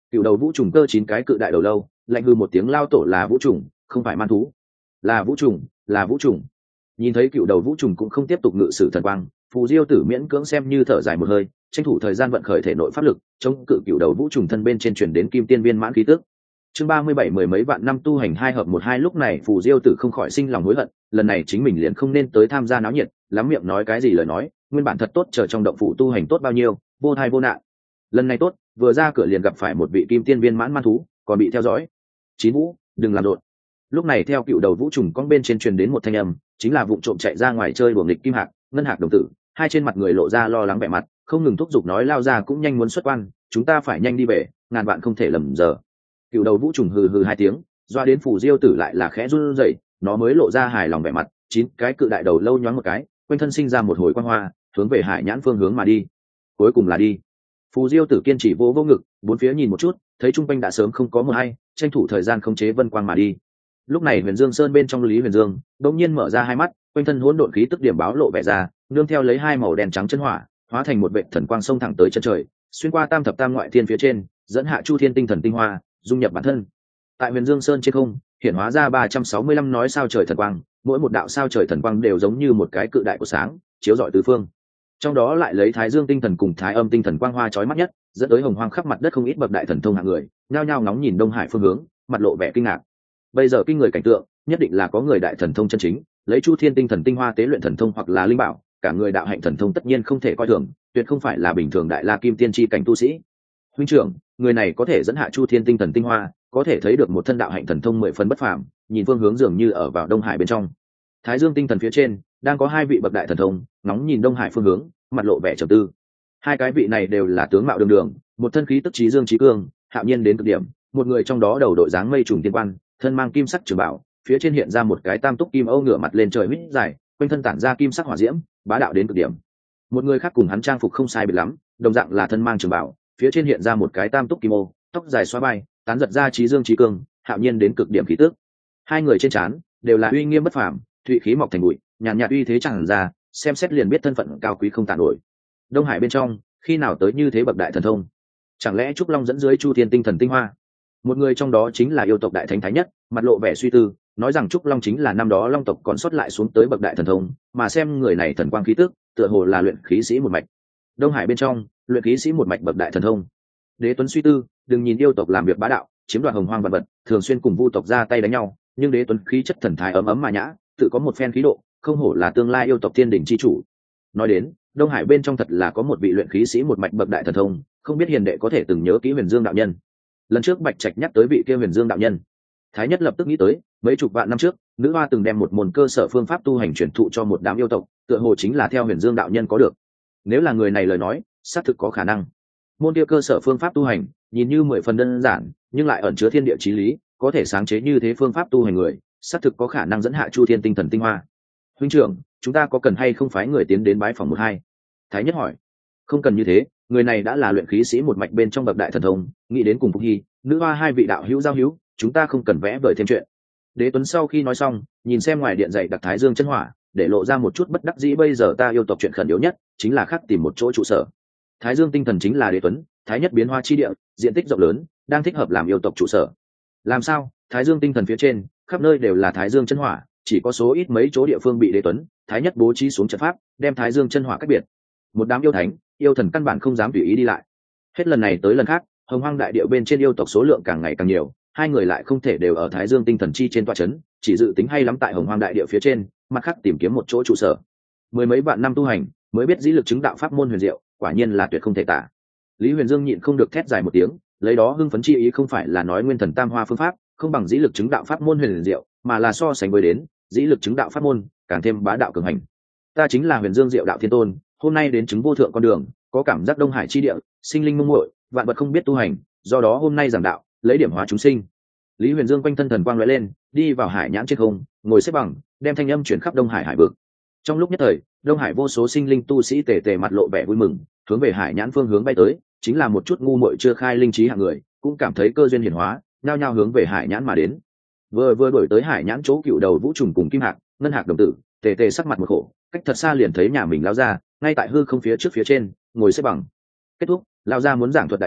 Cựu đầu vũ trùng cơ 9 cái cự đại đầu lâu, lạnh hư một tiếng lao tổ là vũ trùng, không phải man thú. Là vũ trùng, là vũ trùng. Nhìn thấy cựu đầu vũ trùng cũng không tiếp tục ngự sử thần quang, Phù Diêu Tử miễn cưỡng xem như thở dài một hơi, tranh thủ thời gian vận khởi thể nội pháp lực, chống cự cựu đầu vũ trùng thân bên trên truyền đến kim tiên viên mãn khí tức. Chương 37 mười mấy vạn năm tu hành 2 hợp 1 2 lúc này Phù Diêu Tử không khỏi sinh lòng hối hận, lần này chính mình liền không nên tới tham gia náo nhiệt, lắm miệng nói cái gì lời nói, nguyên bản thật tốt chờ trong động phủ tu hành tốt bao nhiêu, vô thai vô nạn. Lần này tốt, vừa ra cửa liền gặp phải một vị kim tiên viên mãn man thú, còn bị theo dõi. Chín Vũ, đừng làm rộn. Lúc này theo cựu đầu vũ trùng con bên trên truyền đến một thanh âm, chính là vụng trộm chạy ra ngoài chơi đùa nghịch kim hạc, ngân hạc đồng tử, hai trên mặt người lộ ra lo lắng vẻ mặt, không ngừng thúc giục nói lao ra cũng nhanh muốn xuất quan, chúng ta phải nhanh đi về, ngàn vạn không thể lầm giờ. Cựu đầu vũ trùng hừ hừ hai tiếng, doa đến Phù Diêu Tử lại là khẽ run rẩy, nó mới lộ ra hài lòng vẻ mặt, 9 cái cự đại đầu lâu nhoáng một cái, quanh thân sinh ra một hồi quang hoa, hướng về Hải Nhãn phương hướng mà đi. Cuối cùng là đi. Phù Diêu Tử kiên trì vô ngực, bốn phía nhìn một chút, thấy trung quanh đã sớm không có một ai, tranh thủ thời gian khống chế vân quang mà đi. Lúc này Huyền Dương Sơn bên trong Lý Huyền Dương đột nhiên mở ra hai mắt, quanh thân hỗn độn khí tức điểm báo lộ vẻ ra, nương theo lấy hai màu đen trắng chân hỏa, hóa thành một vệt thần quang xông thẳng tới chân trời, xuyên qua tam thập tam ngoại thiên phía trên, dẫn hạ Chu Thiên tinh thần tinh hoa, dung nhập bản thân. Tại Huyền Dương Sơn trên không, hiện hóa ra 365 nói sao trời thần quang, mỗi một đạo sao trời thần quang đều giống như một cái cự đại của sáng, chiếu rọi tứ phương. Trong đó lại lấy Thái Dương tinh thần cùng Thái Âm tinh thần quang hoa chói mắt nhất, dẫn tới hồng hoang khắp mặt đất không ít bậc đại thần thông hạng người, nhao nhao ngóng nhìn Đông Hải phương hướng, mặt lộ vẻ kinh ngạc. Bây giờ kinh người cảnh tượng, nhất định là có người đại thần thông chân chính, lấy Chu Thiên tinh thần tinh hoa tế luyện thần thông hoặc là linh bảo, cả người đạo hạnh thần thông tất nhiên không thể coi thường, tuyệt không phải là bình thường đại la kim tiên chi cảnh tu sĩ. Huynh trưởng, người này có thể dẫn hạ Chu Thiên tinh thần tinh hoa, có thể thấy được một thân đạo hạnh thần thông 10 phần bất phàm, nhìn phương hướng dường như ở vào Đông Hải bên trong. Thái Dương tinh thần phía trên, đang có hai vị bậc đại thần thông, ngóng nhìn Đông Hải phương hướng, mặt lộ vẻ trầm tư. Hai cái vị này đều là tướng mạo đường đường, một thân khí tức trí dương trí cương, hạo nhiên đến cực điểm, một người trong đó đầu đội dáng mây trùng tiên quan, thân mang kim sắc trường bảo, phía trên hiện ra một cái tam túc kim âu ngửa mặt lên trời huýt dài, quanh thân tản ra kim sắc hỏa diễm, bá đạo đến cực điểm. Một người khác cùng hắn trang phục không sai biệt lắm, đồng dạng là thân mang trường bảo, phía trên hiện ra một cái tam túc kim ô, tóc dài xóa bay, tán giật ra trí dương trí cương, hạo nhiên đến cực điểm khí tức. Hai người trên trán đều là uy nghiêm bất phàm, thụy khí mọc thành bụi, nhàn nhạt uy thế chẳng ra, xem xét liền biết thân phận cao quý không tàn nổi. Đông Hải bên trong, khi nào tới như thế bậc đại thần thông? Chẳng lẽ Trúc Long dẫn dưới Chu Thiên tinh thần tinh hoa? Một người trong đó chính là yêu tộc đại thánh Thái Nhất, mặt lộ vẻ suy tư, nói rằng Trúc Long chính là năm đó Long tộc còn xuất lại xuống tới bậc đại thần thông, mà xem người này thần quang khí tức, tựa hồ là luyện khí sĩ một mạch. Đông Hải bên trong, luyện khí sĩ một mạch bậc đại thần thông. Đế Tuấn suy tư, đừng nhìn yêu tộc làm việc bá đạo, chiếm đoạt hồng hoang vật vật, thường xuyên cùng Vu tộc ra tay đánh nhau, nhưng Đế Tuấn khí chất thần thái ấm ấm mà nhã, tự có một phen khí độ, không hổ là tương lai yêu tộc thiên đỉnh chi chủ. Nói đến, Đông Hải bên trong thật là có một vị luyện khí sĩ một mạch bậc đại thần thông, không biết hiền đệ có thể từng nhớ kỹ Huyền Dương đạo nhân. Lần trước Bạch Trạch nhắc tới vị kia Huyền Dương đạo nhân, Thái Nhất lập tức nghĩ tới, mấy chục vạn năm trước, nữ hoa từng đem một môn cơ sở phương pháp tu hành truyền thụ cho một đám yêu tộc, tựa hồ chính là theo Huyền Dương đạo nhân có được. Nếu là người này lời nói, xác thực có khả năng. Môn kia cơ sở phương pháp tu hành, nhìn như 10 phần đơn giản, nhưng lại ẩn chứa thiên địa chí lý, có thể sáng chế như thế phương pháp tu hành người, xác thực có khả năng dẫn hạ Chu Thiên tinh thần tinh hoa. Huynh trưởng, chúng ta có cần hay không phái người tiến đến bái phòng một hai? Thái Nhất hỏi. Không cần như thế, người này đã là luyện khí sĩ một mạch bên trong bậc đại thần thông, nghĩ đến cùng Phúc Hy, nữ hoa hai vị đạo hữu giao hữu, chúng ta không cần vẽ vời thêm chuyện. Đế Tuấn sau khi nói xong, nhìn xem ngoài điện dậy đặc Thái Dương chân hỏa, để lộ ra một chút bất đắc dĩ. Bây giờ ta yêu tộc chuyện khẩn yếu nhất chính là khắc tìm một chỗ trụ sở. Thái Dương tinh thần chính là Đế Tuấn, Thái Nhất biến hoa chi địa, diện tích rộng lớn, đang thích hợp làm yêu tộc trụ sở. Làm sao? Thái Dương tinh thần phía trên, khắp nơi đều là Thái Dương chân hỏa, chỉ có số ít mấy chỗ địa phương bị Đế Tuấn, Thái Nhất bố trí xuống trận pháp, đem Thái Dương chân hỏa cách biệt. Một đám yêu thánh, yêu thần căn bản không dám tùy ý đi lại. Hết lần này tới lần khác, hồng hoang đại địa bên trên yêu tộc số lượng càng ngày càng nhiều, hai người lại không thể đều ở Thái Dương tinh thần chi trên tọa chấn, chỉ dự tính hay lắm tại hồng hoang đại địa phía trên, mặt khác tìm kiếm một chỗ trụ sở. Mười mấy vạn năm tu hành, mới biết dĩ lực chứng đạo pháp môn huyền diệu, quả nhiên là tuyệt không thể tả. Lý Huyền Dương nhịn không được thét dài một tiếng, lấy đó hưng phấn chi ý không phải là nói nguyên thần tam hoa phương pháp không bằng dĩ lực chứng đạo pháp môn huyền diệu, mà là so sánh với đến dĩ lực chứng đạo pháp môn càng thêm bá đạo cường hành. Ta chính là Huyền Dương Diệu đạo thiên tôn, hôm nay đến chứng vô thượng con đường, có cảm giác Đông Hải chi địa sinh linh mông muội, vạn vật không biết tu hành, do đó hôm nay giảng đạo, lấy điểm hóa chúng sinh. Lý Huyền Dương quanh thân thần quang lóe lên, đi vào hải nhãn trên không, ngồi xếp bằng, đem thanh âm chuyển khắp Đông Hải hải vực. Trong lúc nhất thời, Đông Hải vô số sinh linh tu sĩ tề tề mặt lộ vẻ vui mừng, hướng về hải nhãn phương hướng bay tới, chính là một chút ngu muội chưa khai linh trí hạng người, cũng cảm thấy cơ duyên hiển hóa, nhao nhao hướng về hải nhãn mà đến. Vừa đuổi tới hải nhãn chỗ cựu đầu vũ trùng cùng kim hạc, ngân hạc đồng tử, tề tề sắc mặt một khổ, cách thật xa liền thấy nhà mình lao ra, ngay tại hư không phía trước phía trên, ngồi xếp bằng. Kết thúc, lao ra muốn giảng thuật đại đạo,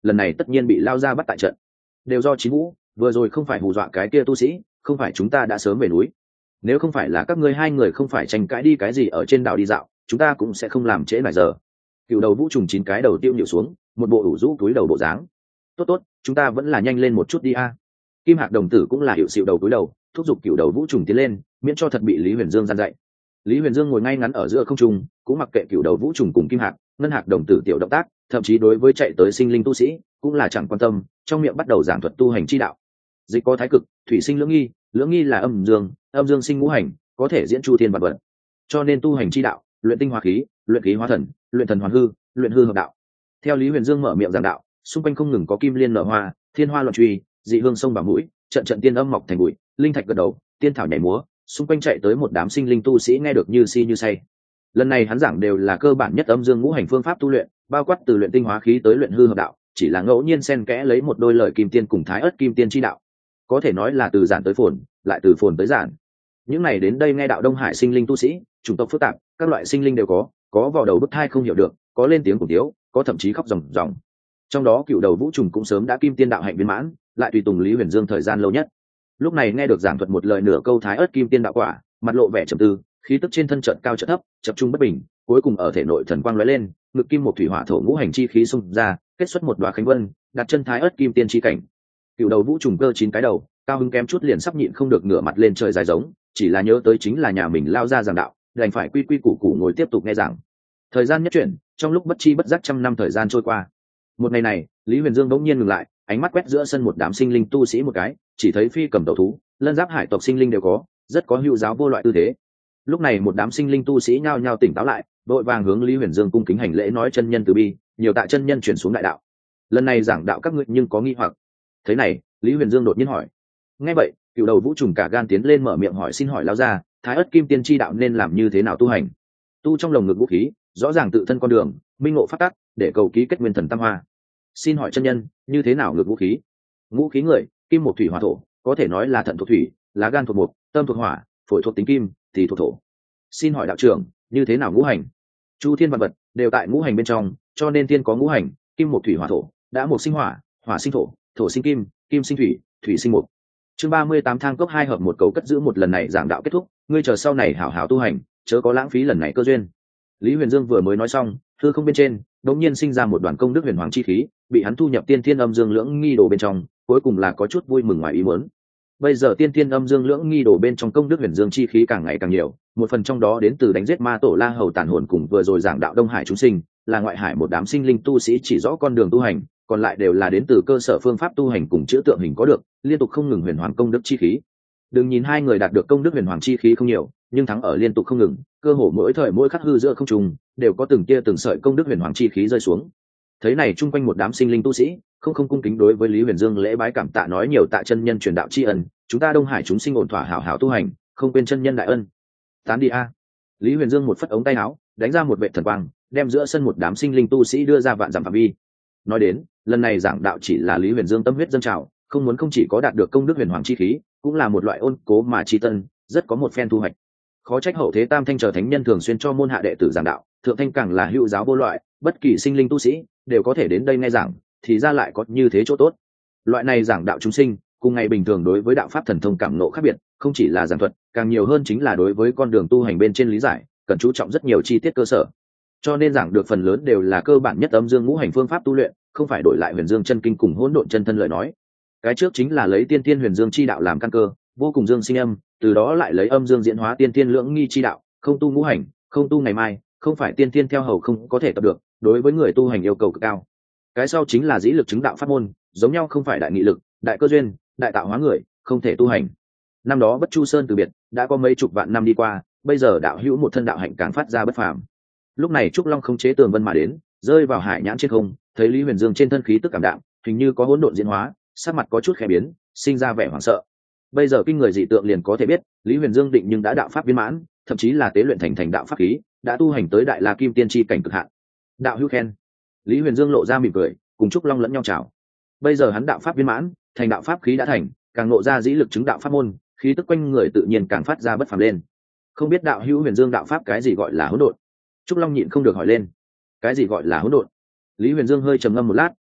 lần này tất nhiên bị lao ra bắt tại trận. Đều do Chín Vũ, vừa rồi không phải hù dọa cái kia tu sĩ, không phải chúng ta đã sớm về núi. Nếu không phải là các ngươi hai người không phải tranh cãi đi cái gì ở trên đảo đi dạo, chúng ta cũng sẽ không làm trễ nải giờ. Cựu đầu vũ trùng 9 cái đầu tiêu nhịu xuống, một bộ ủ rũ túi đầu bộ dáng. Tốt tốt, chúng ta vẫn là nhanh lên một chút đi a. Kim Hạc đồng tử cũng là hiệu xịu đầu túi đầu, thúc giục cựu đầu vũ trùng tiến lên, miễn cho thật bị Lý Huyền Dương gian dạy. Lý Huyền Dương ngồi ngay ngắn ở giữa không trung, cũng mặc kệ cựu đầu vũ trùng cùng Kim Hạc, Ngân Hạc đồng tử tiểu động tác, thậm chí đối với chạy tới sinh linh tu sĩ, cũng là chẳng quan tâm, trong miệng bắt đầu giảng thuật tu hành chi đạo. Dịch có thái cực, thủy sinh lưỡng nghi là âm dương sinh ngũ hành, có thể diễn chu thiên vạn vật. Cho nên tu hành chi đạo, luyện tinh hóa khí, luyện khí hóa thần, luyện thần hoàn hư, luyện hư hợp đạo. Theo Lý Huyền Dương mở miệng giảng đạo, xung quanh không ngừng có kim liên nở hoa, thiên hoa loạn truy, dị hương sông vào mũi, trận trận tiên âm mọc thành bụi, linh thạch gật đầu, tiên thảo nhảy múa, xung quanh chạy tới một đám sinh linh tu sĩ nghe được như si như say. Lần này hắn giảng đều là cơ bản nhất âm dương ngũ hành phương pháp tu luyện, bao quát từ luyện tinh hóa khí tới luyện hư hợp đạo, chỉ là ngẫu nhiên xen kẽ lấy một đôi lời kim tiên cùng thái ớt kim tiên chi đạo. Có thể nói là từ giản tới phồn, lại từ phồn tới giản. Những này đến đây nghe đạo Đông Hải sinh linh tu sĩ, chủng tộc phức tạp, các loại sinh linh đều có vào đầu bức thai không hiểu được, có lên tiếng cùng tiếu, có thậm chí khóc ròng ròng. Trong đó cựu đầu vũ trùng cũng sớm đã kim tiên đạo hạnh viên mãn, lại tùy tùng Lý Huyền Dương thời gian lâu nhất. Lúc này nghe được giảng thuật một lời nửa câu thái ớt kim tiên đạo quả, mặt lộ vẻ trầm tư, khí tức trên thân trận cao trận thấp, tập trung bất bình, cuối cùng ở thể nội thần quang lóe lên, ngực kim một thủy hỏa thổ ngũ hành chi khí xung ra, kết xuất một đóa khánh vân, đặt chân thái ớt kim tiên chi cảnh. Cựu đầu vũ trùng cơ 9 cái đầu, cao hứng kém chút liền sắp nhịn không được ngửa mặt lên trời dài giống, chỉ là nhớ tới chính là nhà mình lao ra giảng đạo, đành phải quy quy củ củ ngồi tiếp tục nghe giảng. Thời gian nhất chuyển, trong lúc bất chi bất giác trăm năm thời gian trôi qua. Một ngày này, Lý Huyền Dương bỗng nhiên ngừng lại, ánh mắt quét giữa sân một đám sinh linh tu sĩ một cái, chỉ thấy phi cầm đầu thú, lân giáp hải tộc sinh linh đều có, rất có hữu giáo vô loại tư thế. Lúc này một đám sinh linh tu sĩ nhao nhao tỉnh táo lại, vội vàng hướng Lý Huyền Dương cung kính hành lễ nói chân nhân từ bi, nhiều tạ chân nhân chuyển xuống đại đạo. Lần này giảng đạo các ngươi nhưng có nghi hoặc. Thế này, Lý Huyền Dương đột nhiên hỏi. Nghe vậy, cựu đầu vũ trùng cả gan tiến lên mở miệng hỏi xin hỏi lao ra, thái ớt kim tiên chi đạo nên làm như thế nào tu hành? Tu trong lồng ngực vũ khí, rõ ràng tự thân con đường, minh ngộ pháp tắc, để cầu ký kết nguyên thần tam hoa. Xin hỏi chân nhân, như thế nào ngược vũ khí? Ngũ khí người, kim một thủy hỏa thổ, có thể nói là thận thuộc thủy, lá gan thuộc mộc, tâm thuộc hỏa, phổi thuộc tính kim, thì thuộc thổ. Xin hỏi đạo trưởng, như thế nào ngũ hành? Chu thiên vạn vật đều tại ngũ hành bên trong, cho nên tiên có ngũ hành, kim một thủy hỏa thổ, đã một sinh hỏa, hỏa sinh thổ, thổ sinh kim, kim sinh thủy, thủy sinh mộc. Chương 38 thang cốc 2 hợp một cầu cất giữ một lần này giảng đạo kết thúc, ngươi chờ sau này hảo hảo tu hành, chớ có lãng phí lần này cơ duyên. Lý Huyền Dương vừa mới nói xong, hư không bên trên đột nhiên sinh ra một đoàn công đức huyền hoàng chi khí, bị hắn thu nhập tiên thiên âm dương lưỡng nghi đồ bên trong, cuối cùng là có chút vui mừng ngoài ý muốn. Bây giờ tiên thiên âm dương lưỡng nghi đồ bên trong công đức huyền dương chi khí càng ngày càng nhiều, một phần trong đó đến từ đánh giết ma tổ La Hầu tàn hồn cùng vừa rồi giảng đạo Đông Hải chúng sinh, là ngoại hải một đám sinh linh tu sĩ chỉ rõ con đường tu hành, còn lại đều là đến từ cơ sở phương pháp tu hành cùng chữa tượng hình có được, liên tục không ngừng huyền hoàng công đức chi khí. Đừng nhìn hai người đạt được công đức huyền hoàng chi khí không nhiều, nhưng thắng ở liên tục không ngừng, cơ hồ mỗi thời mỗi khắc hư giữa không trung đều có từng tia từng sợi công đức huyền hoàng chi khí rơi xuống. Thấy này chung quanh một đám sinh linh tu sĩ, không cung kính đối với Lý Huyền Dương lễ bái cảm tạ nói nhiều tạ chân nhân truyền đạo tri ân, chúng ta Đông Hải chúng sinh ổn thỏa hảo hảo tu hành, không quên chân nhân đại ân. Tán đi a. Lý Huyền Dương một phất ống tay áo, đánh ra một vệ thần quang, đem giữa sân một đám sinh linh tu sĩ đưa ra vạn dặm phạm vi. Nói đến, lần này giảng đạo chỉ là Lý Huyền Dương tâm huyết dâng trào, không chỉ có đạt được công đức huyền hoàng chi khí, cũng là một loại ôn cố mà chi tân, rất có một phen thu hoạch. Khó trách hậu thế tam thanh chờ thánh nhân thường xuyên cho môn hạ đệ tử giảng đạo, thượng thanh càng là hữu giáo vô loại, bất kỳ sinh linh tu sĩ đều có thể đến đây nghe giảng, thì ra lại có như thế chỗ tốt. Loại này giảng đạo chúng sinh, cùng ngày bình thường đối với đạo pháp thần thông cảm ngộ khác biệt, không chỉ là giảng thuật, càng nhiều hơn chính là đối với con đường tu hành bên trên lý giải, cần chú trọng rất nhiều chi tiết cơ sở. Cho nên giảng được phần lớn đều là cơ bản nhất âm dương ngũ hành phương pháp tu luyện, không phải đổi lại huyền dương chân kinh cùng hỗn độn chân thân lời nói. Cái trước chính là lấy tiên tiên huyền dương chi đạo làm căn cơ, vô cùng dương sinh âm, từ đó lại lấy âm dương diễn hóa tiên tiên lưỡng nghi chi đạo, không tu ngũ hành, không tu ngày mai, không phải tiên tiên theo hầu không có thể tập được, đối với người tu hành yêu cầu cực cao. Cái sau chính là dĩ lực chứng đạo pháp môn, giống nhau không phải đại nghị lực, đại cơ duyên, đại tạo hóa người, không thể tu hành. Năm đó Bất Chu Sơn từ biệt, đã có mấy chục vạn năm đi qua, bây giờ đạo hữu một thân đạo hạnh càng phát ra bất phàm. Lúc này Trúc Long không chế tường vân mà đến, rơi vào hải nhãn trên không, thấy Lý Huyền Dương trên thân khí tức cảm đạm, hình như có hỗn độn diễn hóa, sắc mặt có chút khẽ biến, sinh ra vẻ hoảng sợ. Bây giờ kinh người dị tượng liền có thể biết, Lý Huyền Dương định nhưng đã đạo pháp viên mãn, thậm chí là tế luyện thành đạo pháp khí, đã tu hành tới đại la kim tiên chi cảnh cực hạn. Đạo hữu khen. Lý Huyền Dương lộ ra mỉm cười, cùng Trúc Long lẫn nhau chào. Bây giờ hắn đạo pháp viên mãn, thành đạo pháp khí đã thành, càng lộ ra dĩ lực chứng đạo pháp môn, khí tức quanh người tự nhiên càng phát ra bất phàm lên. Không biết đạo hữu Huyền Dương đạo pháp cái gì gọi là hỗn độn? Trúc Long nhịn không được hỏi lên. Cái gì gọi là hỗn độn? Lý Huyền Dương hơi trầm ngâm một lát,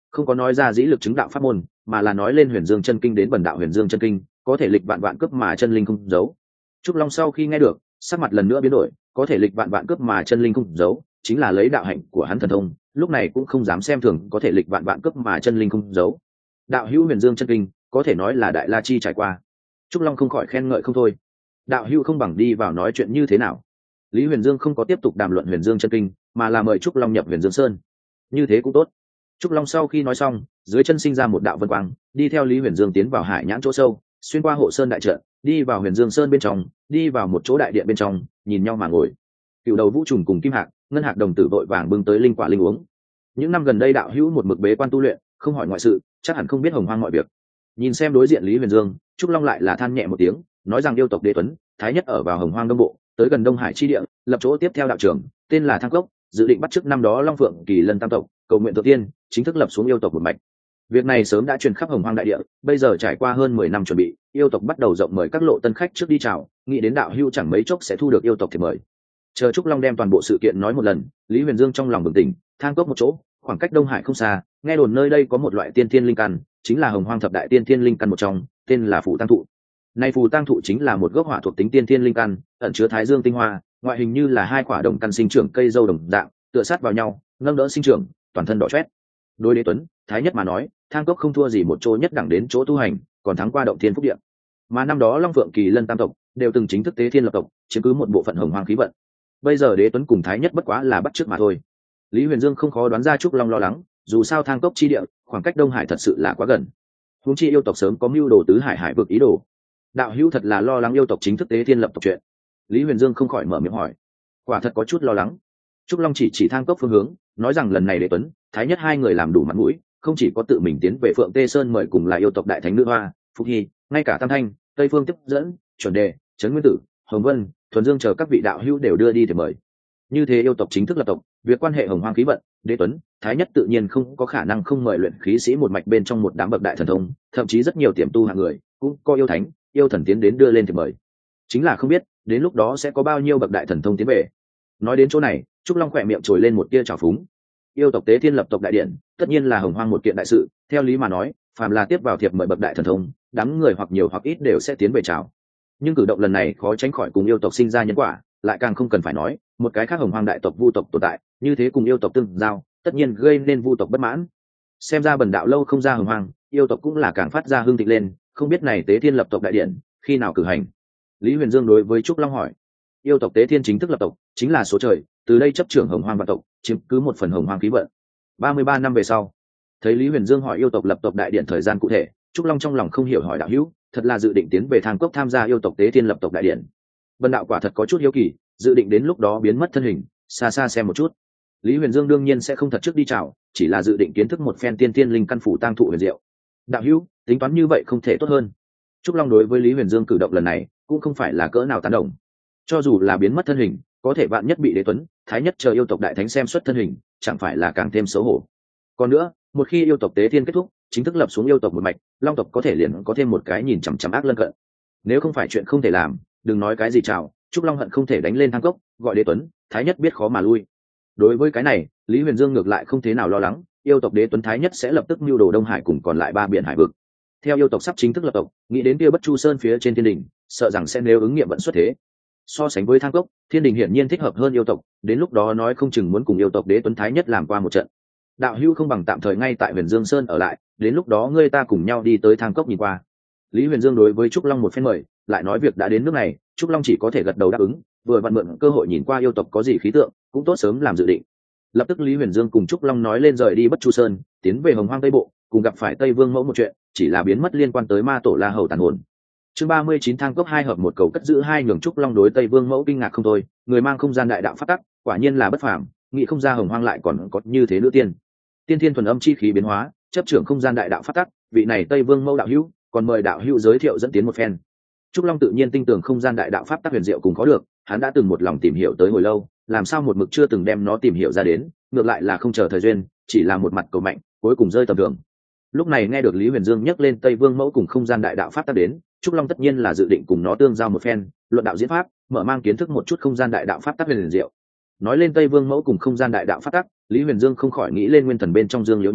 không có nói ra dĩ lực chứng đạo pháp môn, mà là nói lên huyền dương chân kinh đến bần đạo huyền dương chân kinh có thể lịch vạn vạn cướp mà chân linh không giấu. Trúc Long sau khi nghe được, sắc mặt lần nữa biến đổi, có thể lịch vạn vạn cướp mà chân linh không giấu chính là lấy đạo hạnh của hắn thần thông, lúc này cũng không dám xem thường có thể lịch vạn vạn cướp mà chân linh không giấu. Đạo hữu huyền dương chân kinh có thể nói là đại la chi trải qua. Trúc Long không khỏi khen ngợi không thôi. Đạo hữu không bằng đi vào nói chuyện như thế nào. Lý Huyền Dương không có tiếp tục đàm luận huyền dương chân kinh, mà là mời Trúc Long nhập huyền dương sơn. Như thế cũng tốt. Trúc Long sau khi nói xong, dưới chân sinh ra một đạo vân quang, đi theo Lý Huyền Dương tiến vào hải nhãn chỗ sâu, xuyên qua hộ sơn đại trận, đi vào huyền dương sơn bên trong, đi vào một chỗ đại điện bên trong, nhìn nhau mà ngồi. Cựu đầu vũ trùng cùng kim hạc, ngân hạc đồng tử vội vàng bưng tới linh quả linh uống. Những năm gần đây đạo hữu một mực bế quan tu luyện, không hỏi ngoại sự, chắc hẳn không biết hồng hoang mọi việc. Nhìn xem đối diện Lý Huyền Dương, Trúc Long lại là than nhẹ một tiếng, nói rằng yêu tộc Đế Tuấn, thái nhất ở vào hồng hoang đông bộ, tới gần Đông Hải chi địa, lập chỗ tiếp theo đạo trưởng, tên là Thang Cốc, dự định bắt chước năm đó Long Phượng Kỳ Lân tam tộc, cầu nguyện thượng tiên, chính thức lập xuống yêu tộc một mạch. Việc này sớm đã truyền khắp hồng hoang đại địa, bây giờ trải qua hơn 10 năm chuẩn bị, yêu tộc bắt đầu rộng mời các lộ tân khách trước đi chào, nghĩ đến đạo hữu chẳng mấy chốc sẽ thu được yêu tộc thiệp mời. Chờ Trúc Long đem toàn bộ sự kiện nói một lần, Lý Huyền Dương trong lòng bừng tỉnh, Thang Cốc một chỗ, khoảng cách Đông Hải không xa, nghe đồn nơi đây có một loại tiên thiên linh căn, chính là hồng hoang thập đại tiên thiên linh căn một trong, tên là phù tăng thụ. Nay phù tăng thụ chính là một gốc hỏa thuộc tính tiên thiên linh căn, ẩn chứa thái dương tinh hoa, ngoại hình như là hai quả đồng căn sinh trưởng cây dâu đồng dạng, tựa sát vào nhau, nâng đỡ sinh trưởng, toàn thân đỏ chót. Đối Đế Tuấn, thái nhất mà nói, Thang Cốc không thua gì một chỗ nhất đẳng đến chỗ tu hành, còn thắng qua động thiên phúc địa. Mà năm đó Long Phượng Kỳ Lân tam tộc đều từng chính thức tế thiên lập tộc, chiếm cứ một bộ phận hồng hoang khí vận. Bây giờ Đế Tuấn cùng thái nhất bất quá là bắt chước mà thôi. Lý Huyền Dương không khó đoán ra Trúc Long lo lắng, dù sao Thang Cốc chi địa, khoảng cách Đông Hải thật sự là quá gần. Huống chi yêu tộc sớm có mưu đồ tứ hải hải vực ý đồ. Đạo hữu thật là lo lắng yêu tộc chính thức tế thiên lập tộc chuyện. Lý Huyền Dương không khỏi mở miệng hỏi. Quả thật có chút lo lắng. Trúc Long chỉ Thang Cốc phương hướng, nói rằng lần này Đế Tuấn, thái nhất hai người làm đủ mặt mũi, không chỉ có tự mình tiến về Phượng Tê Sơn mời cùng là yêu tộc đại thánh nữ hoa, Phục Hy, ngay cả Tam Thanh, Tây Phương tiếp dẫn, Chuẩn Đề, Trấn Nguyên Tử, Hồng Vân, Thuần Dương chờ các vị đạo hữu đều đưa đi để mời. Như thế yêu tộc chính thức lập tộc, việc quan hệ hồng hoang khí vận, Đế Tuấn, thái nhất tự nhiên không có khả năng không mời luyện khí sĩ một mạch bên trong một đám bậc đại thần thông, thậm chí rất nhiều tiềm tu hạng người, cũng có yêu thánh, yêu thần tiến đến đưa lên thì mời. Chính là không biết, đến lúc đó sẽ có bao nhiêu bậc đại thần thông tiến về. Nói đến chỗ này, Trúc Long khỏe miệng trồi lên một tia trào phúng. Yêu tộc tế thiên lập tộc đại điện, tất nhiên là hồng hoang một kiện đại sự, theo lý mà nói, phàm là tiếp vào thiệp mời bậc đại thần thông, đám người hoặc nhiều hoặc ít đều sẽ tiến về chào. Nhưng cử động lần này khó tránh khỏi cùng yêu tộc sinh ra nhân quả, lại càng không cần phải nói, một cái khác hồng hoang đại tộc vu tộc tồn tại, như thế cùng yêu tộc tương giao, tất nhiên gây nên vu tộc bất mãn. Xem ra bần đạo lâu không ra hồng hoang, yêu tộc cũng là càng phát ra hưng thịnh lên, không biết này tế thiên lập tộc đại điện khi nào cử hành. Lý Huyền Dương đối với Trúc Long hỏi. Yêu tộc tế thiên chính thức lập tộc, chính là số trời, từ đây chấp trưởng hồng hoang vạn tộc, chiếm cứ một phần hồng hoang khí vận. 33 năm về sau, thấy Lý Huyền Dương hỏi yêu tộc lập tộc đại điện thời gian cụ thể, Trúc Long trong lòng không hiểu hỏi đạo hữu, thật là dự định tiến về Thang Cốc tham gia yêu tộc tế thiên lập tộc đại điện. Bần đạo quả thật có chút hiếu kỳ, dự định đến lúc đó biến mất thân hình, xa xa xem một chút. Lý Huyền Dương đương nhiên sẽ không thật trước đi chào, chỉ là dự định kiến thức một phen tiên tiên linh căn phủ tang thụ huyền diệu. Đạo hữu, tính toán như vậy không thể tốt hơn. Trúc Long đối với Lý Huyền Dương cử động lần này cũng không phải là cỡ nào tán đồng. Cho dù là biến mất thân hình, có thể vạn nhất bị Đế Tuấn, thái nhất chờ yêu tộc đại thánh xem xuất thân hình, chẳng phải là càng thêm xấu hổ. Còn nữa, một khi yêu tộc tế thiên kết thúc, chính thức lập xuống yêu tộc một mạch, long tộc có thể liền có thêm một cái nhìn chằm chằm ác lân cận. Nếu không phải chuyện không thể làm, đừng nói cái gì chào, Trúc Long hận không thể đánh lên Thang Cốc, gọi Đế Tuấn, thái nhất biết khó mà lui. Đối với cái này, Lý Huyền Dương ngược lại không thế nào lo lắng, yêu tộc Đế Tuấn thái nhất sẽ lập tức mưu đồ Đông Hải cùng còn lại 3 biển hải vực. Theo yêu tộc sắp chính thức lập tộc, nghĩ đến kia Bất Chu Sơn phía trên thiên đình, sợ rằng sẽ nếu ứng nghiệm vận xuất thế. So sánh với Thang Cốc, thiên đình hiển nhiên thích hợp hơn yêu tộc, đến lúc đó nói không chừng muốn cùng yêu tộc Đế Tuấn thái nhất làm qua một trận. Đạo hữu không bằng tạm thời ngay tại Huyền Dương Sơn ở lại, đến lúc đó ngươi ta cùng nhau đi tới Thang Cốc nhìn qua. Lý Huyền Dương đối với Trúc Long một phen mời, lại nói việc đã đến nước này, Trúc Long chỉ có thể gật đầu đáp ứng, vừa vặn mượn cơ hội nhìn qua yêu tộc có gì khí tượng, cũng tốt sớm làm dự định. Lập tức Lý Huyền Dương cùng Trúc Long nói lên rời đi Bất Chu Sơn, tiến về Hồng Hoang Tây Bộ, cùng gặp phải Tây Vương Mẫu một chuyện, chỉ là biến mất liên quan tới Ma Tổ La Hầu tàn hồn. Chương 39 Thang Cốc 2 hợp một cầu cất giữ hai nhường Trúc Long đối Tây Vương Mẫu kinh ngạc không thôi, người mang không gian đại đạo phát tắc, quả nhiên là bất phàm, nghĩ không ra Hồng Hoang lại còn có như thế nữ tiên. Tiên thiên thuần âm chi khí biến hóa, chấp trưởng không gian đại đạo phát tắc, vị này Tây Vương Mẫu đạo hữu, còn mời đạo hữu giới thiệu dẫn tiến một phen. Trúc Long tự nhiên tin tưởng không gian đại đạo pháp tắc huyền diệu cùng có được, hắn đã từng một lòng tìm hiểu tới hồi lâu, làm sao một mực chưa từng đem nó tìm hiểu ra đến, ngược lại là không chờ thời duyên, chỉ là một mặt cầu mạnh, cuối cùng rơi tầm thường. Lúc này nghe được Lý Huyền Dương nhắc lên Tây Vương Mẫu cùng không gian đại đạo pháp tắc đến, Trúc Long tất nhiên là dự định cùng nó tương giao một phen, luận đạo diễn pháp, mở mang kiến thức một chút không gian đại đạo pháp tắc huyền diệu. Nói lên Tây Vương Mẫu cùng không gian đại đạo pháp tắc, Lý Huyền Dương không khỏi nghĩ lên nguyên thần bên trong Dương Liễu nhánh,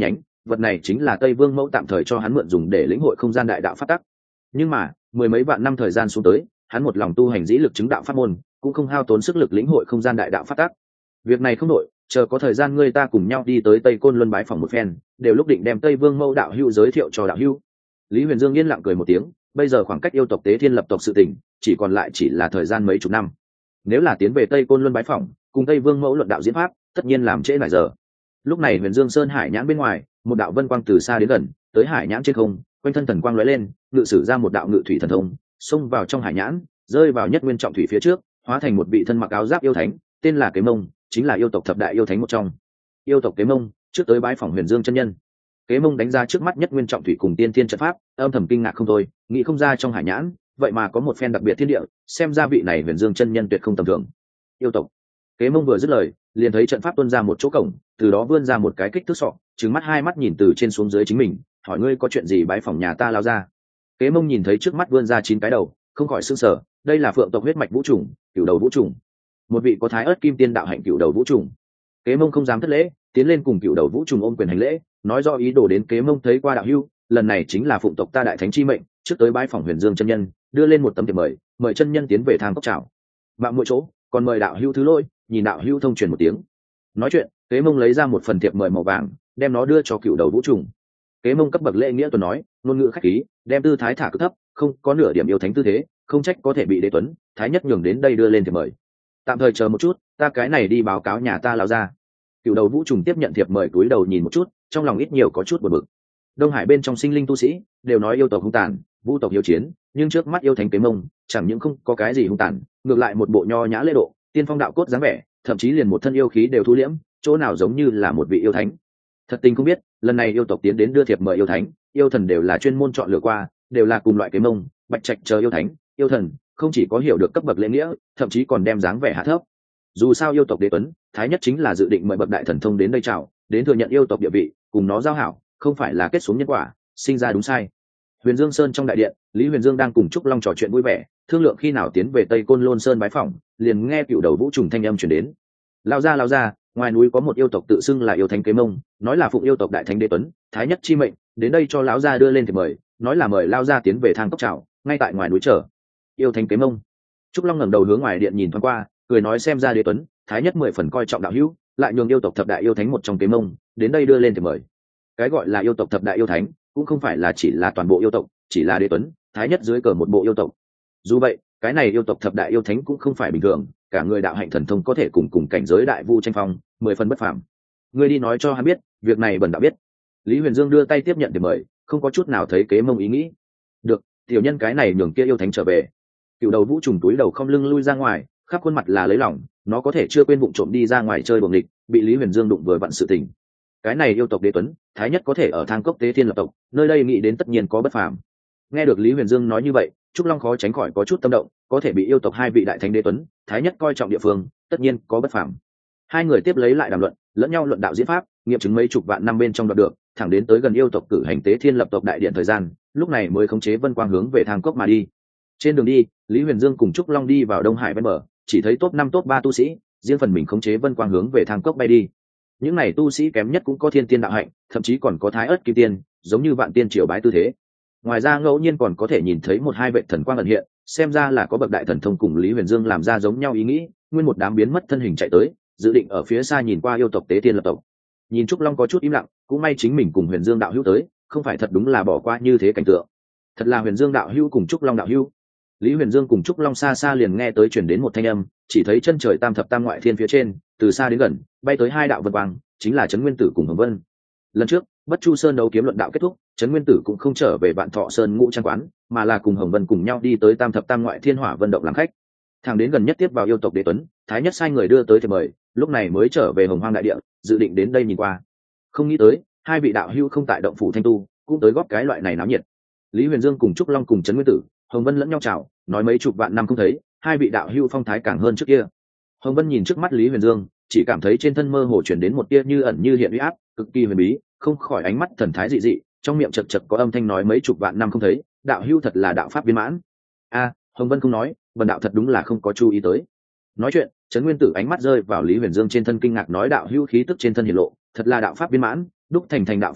vật này chính là Tây Vương Mẫu tạm thời cho hắn mượn dùng để lĩnh hội không gian đại đạo pháp tắc. Nhưng mà mười mấy vạn năm thời gian xuống tới, hắn một lòng tu hành dĩ lực chứng đạo pháp môn, cũng không hao tốn sức lực lĩnh hội không gian đại đạo pháp tắc. Việc này không đổi, chờ có thời gian ngươi ta cùng nhau đi tới Tây Côn Luân bái phỏng một phen, đều lúc định đem Tây Vương Mẫu đạo hữu giới thiệu cho đạo hữu. Lý Huyền Dương yên lặng cười một tiếng, bây giờ khoảng cách yêu tộc tế thiên lập tộc sự tình chỉ còn lại chỉ là thời gian mấy chục năm. Nếu là tiến về Tây Côn Luân bái phỏng, cùng Tây Vương Mẫu luận đạo diễn pháp, tất nhiên làm trễ nải giờ. Lúc này Huyền Dương Sơn hải nhãn bên ngoài, một đạo vân quang từ xa đến gần, tới hải nhãn trên không, quanh thân thần quang lóe lên, ngự sử ra một đạo ngự thủy thần thông, xông vào trong hải nhãn, rơi vào nhất nguyên trọng thủy phía trước, hóa thành một vị thân mặc áo giáp yêu thánh, tên là Kế Mông, chính là yêu tộc thập đại yêu thánh một trong. Yêu tộc Kế Mông trước tới bái phỏng Huyền Dương chân nhân. Kế Mông đánh ra trước mắt nhất nguyên trọng thủy cùng tiên thiên trận pháp, âm thầm kinh ngạc không thôi, nghĩ không ra trong hải nhãn vậy mà có một phen đặc biệt thiên địa, xem ra vị này Huyền Dương chân nhân tuyệt không tầm thường. Yêu tộc. Kế Mông vừa dứt lời, liền thấy trận pháp tuôn ra một chỗ cổng, từ đó vươn ra một cái kích thước sọ, trừng mắt hai mắt nhìn từ trên xuống dưới chính mình, hỏi ngươi có chuyện gì bái phỏng nhà ta lao ra. Kế Mông nhìn thấy trước mắt vươn ra 9 cái đầu, không khỏi sửng sở, đây là phượng tộc huyết mạch vũ trùng, cửu đầu vũ trùng, một vị có thái ớt kim tiên đạo hạnh cửu đầu vũ trùng. Kế Mông không dám thất lễ, tiến lên cùng cửu đầu vũ trùng ôm quyền hành lễ, nói rõ ý đồ đến. Kế Mông thấy qua đạo hữu, lần này chính là phụng tộc ta đại thánh chi mệnh, trước tới bái phỏng Huyền Dương chân nhân, đưa lên một tấm thiệp mời, mời chân nhân tiến về thang cốc chào. Bạn mỗi chỗ, còn mời đạo hữu thứ lỗi, nhìn đạo hữu thông truyền một tiếng. Nói chuyện, Kế Mông lấy ra một phần thiệp mời màu vàng, đem nó đưa cho cửu đầu vũ trùng. Kế Mông cấp bậc lễ nghĩa tuần nói, ngôn ngữ khách khí, đem tư thái thả cực thấp, không có nửa điểm yêu thánh tư thế, không trách có thể bị đế tuấn thái nhất nhường đến đây đưa lên thiệp mời. Tạm thời chờ một chút, ta cái này đi báo cáo nhà ta lão ra. Cửu đầu vũ trùng tiếp nhận thiệp mời, cúi đầu nhìn một chút, trong lòng ít nhiều có chút buồn bực. Đông Hải bên trong sinh linh tu sĩ đều nói yêu tộc hung tàn, vũ tộc hiếu chiến, nhưng trước mắt yêu thánh Kế Mông chẳng những không có cái gì hung tàn, ngược lại một bộ nho nhã lễ độ, tiên phong đạo cốt dáng vẻ, thậm chí liền một thân yêu khí đều thu liễm, chỗ nào giống như là một vị yêu thánh. Thật tình không biết, lần này yêu tộc tiến đến đưa thiệp mời yêu thánh, yêu thần đều là chuyên môn chọn lựa qua, đều là cùng loại Kế Mông, Bạch Trạch chờ yêu thánh, yêu thần, không chỉ có hiểu được cấp bậc lễ nghĩa, thậm chí còn đem dáng vẻ hạ thấp. Dù sao yêu tộc đế tuấn thái nhất chính là dự định mời bậc đại thần thông đến đây chào, đến thừa nhận yêu tộc địa vị, cùng nó giao hảo, không phải là kết xuống nhân quả, sinh ra đúng sai. Huyền Dương Sơn trong đại điện, Lý Huyền Dương đang cùng Trúc Long trò chuyện vui vẻ, thương lượng khi nào tiến về Tây Côn Lôn Sơn bái phỏng, liền nghe cựu đầu vũ trùng thanh âm truyền đến. Lao ra, ngoài núi có một yêu tộc tự xưng là yêu thánh Kế Mông, nói là phụng yêu tộc đại thánh đế tuấn thái nhất chi mệnh, đến đây cho lão gia đưa lên thiệp mời, nói là mời lao gia tiến về thang cốc chào, ngay tại ngoài núi chờ. Yêu thánh Kế Mông. Trúc Long ngẩng đầu hướng ngoài điện nhìn thoáng qua, cười nói xem ra đế tuấn thái nhất 10 phần coi trọng đạo hữu, lại nhường yêu tộc thập đại yêu thánh một trong Kế Mông đến đây đưa lên thiệp mời. Cái gọi là yêu tộc thập đại yêu thánh cũng không phải là chỉ là toàn bộ yêu tộc, chỉ là đế tuấn thái nhất dưới cờ một bộ yêu tộc. Dù vậy, cái này yêu tộc thập đại yêu thánh cũng không phải bình thường, cả người đạo hạnh thần thông có thể cùng cảnh giới đại vu tranh phong, 10 phần bất phàm. Ngươi đi nói cho hắn biết, việc này bần đạo biết. Lý Huyền Dương đưa tay tiếp nhận thiệp mời, không có chút nào thấy Kế Mông ý nghĩ. Được, tiểu nhân cái này nhường kia yêu thánh trở về. Cựu đầu vũ trùng túi đầu không lưng lui ra ngoài, khắp khuôn mặt là lấy lòng, nó có thể chưa quên vụng trộm đi ra ngoài chơi buồng địch, bị Lý Huyền Dương đụng vừa vặn sự tình. Cái này yêu tộc đế tuấn thái nhất có thể ở thang cốc tế thiên lập tộc, nơi đây nghĩ đến tất nhiên có bất phàm. Nghe được Lý Huyền Dương nói như vậy, Trúc Long khó tránh khỏi có chút tâm động, có thể bị yêu tộc hai vị đại thánh đế tuấn thái nhất coi trọng địa phương, tất nhiên có bất phàm. Hai người tiếp lấy lại đàm luận, lẫn nhau luận đạo diễn pháp, nghiệm chứng mấy chục vạn năm bên trong đoạt được, thẳng đến tới gần yêu tộc cử hành tế thiên lập tộc đại điện thời gian, lúc này mới khống chế vân quang hướng về thang cốc mà đi. Trên đường đi, Lý Huyền Dương cùng Trúc Long đi vào Đông Hải ven bờ, chỉ thấy top 5 top 3 tu sĩ riêng phần mình khống chế vân quang hướng về thang cốc bay đi. Những này tu sĩ kém nhất cũng có thiên tiên đạo hạnh, thậm chí còn có thái ớt kim tiên, giống như vạn tiên triều bái tư thế. Ngoài ra ngẫu nhiên còn có thể nhìn thấy một hai vệ thần quang ẩn hiện, xem ra là có bậc đại thần thông cùng Lý Huyền Dương làm ra giống nhau ý nghĩ, nguyên một đám biến mất thân hình chạy tới, dự định ở phía xa nhìn qua yêu tộc tế tiên lập tộc. Nhìn Trúc Long có chút im lặng, cũng may chính mình cùng Huyền Dương đạo hữu tới, không phải thật đúng là bỏ qua như thế cảnh tượng. Thật là Huyền Dương đạo hữu cùng Trúc Long đạo hữu. Lý Huyền Dương cùng Trúc Long xa xa liền nghe tới truyền đến một thanh âm, chỉ thấy chân trời tam thập tam ngoại thiên phía trên, từ xa đến gần, bay tới hai đạo vân quang, chính là Trấn Nguyên Tử cùng Hồng Vân. Lần trước, Bất Chu Sơn đấu kiếm luận đạo kết thúc, Trấn Nguyên Tử cũng không trở về Vạn Thọ Sơn ngũ trang quán, mà là cùng Hồng Vân cùng nhau đi tới tam thập tam ngoại thiên hỏa vân động làm khách. Thằng đến gần nhất tiếp vào yêu tộc đế tuấn, thái nhất sai người đưa tới thiệp mời, lúc này mới trở về Hồng Hoang đại địa, dự định đến đây nhìn qua. Không nghĩ tới, hai vị đạo hữu không tại động phủ Thanh Tu, cũng tới góp cái loại này náo nhiệt. Lý Huyền Dương cùng Trúc Long cùng Trấn Nguyên Tử, Hồng Vân lẫn nhau chào, nói mấy chục vạn năm không thấy, hai vị đạo hữu phong thái càng hơn trước kia. Hồng Vân nhìn trước mắt Lý Huyền Dương, chỉ cảm thấy trên thân mơ hồ chuyển đến một tia như ẩn như hiện uy áp, cực kỳ huyền bí, không khỏi ánh mắt thần thái dị dị, trong miệng chật chật có âm thanh nói mấy chục vạn năm không thấy, đạo hữu thật là đạo pháp viên mãn. A, Hồng Vân không nói, bần đạo thật đúng là không có chú ý tới. Nói chuyện, Trấn Nguyên Tử ánh mắt rơi vào Lý Huyền Dương trên thân kinh ngạc nói đạo hữu khí tức trên thân hiển lộ, thật là đạo pháp viên mãn, đúc thành đạo pháp khí,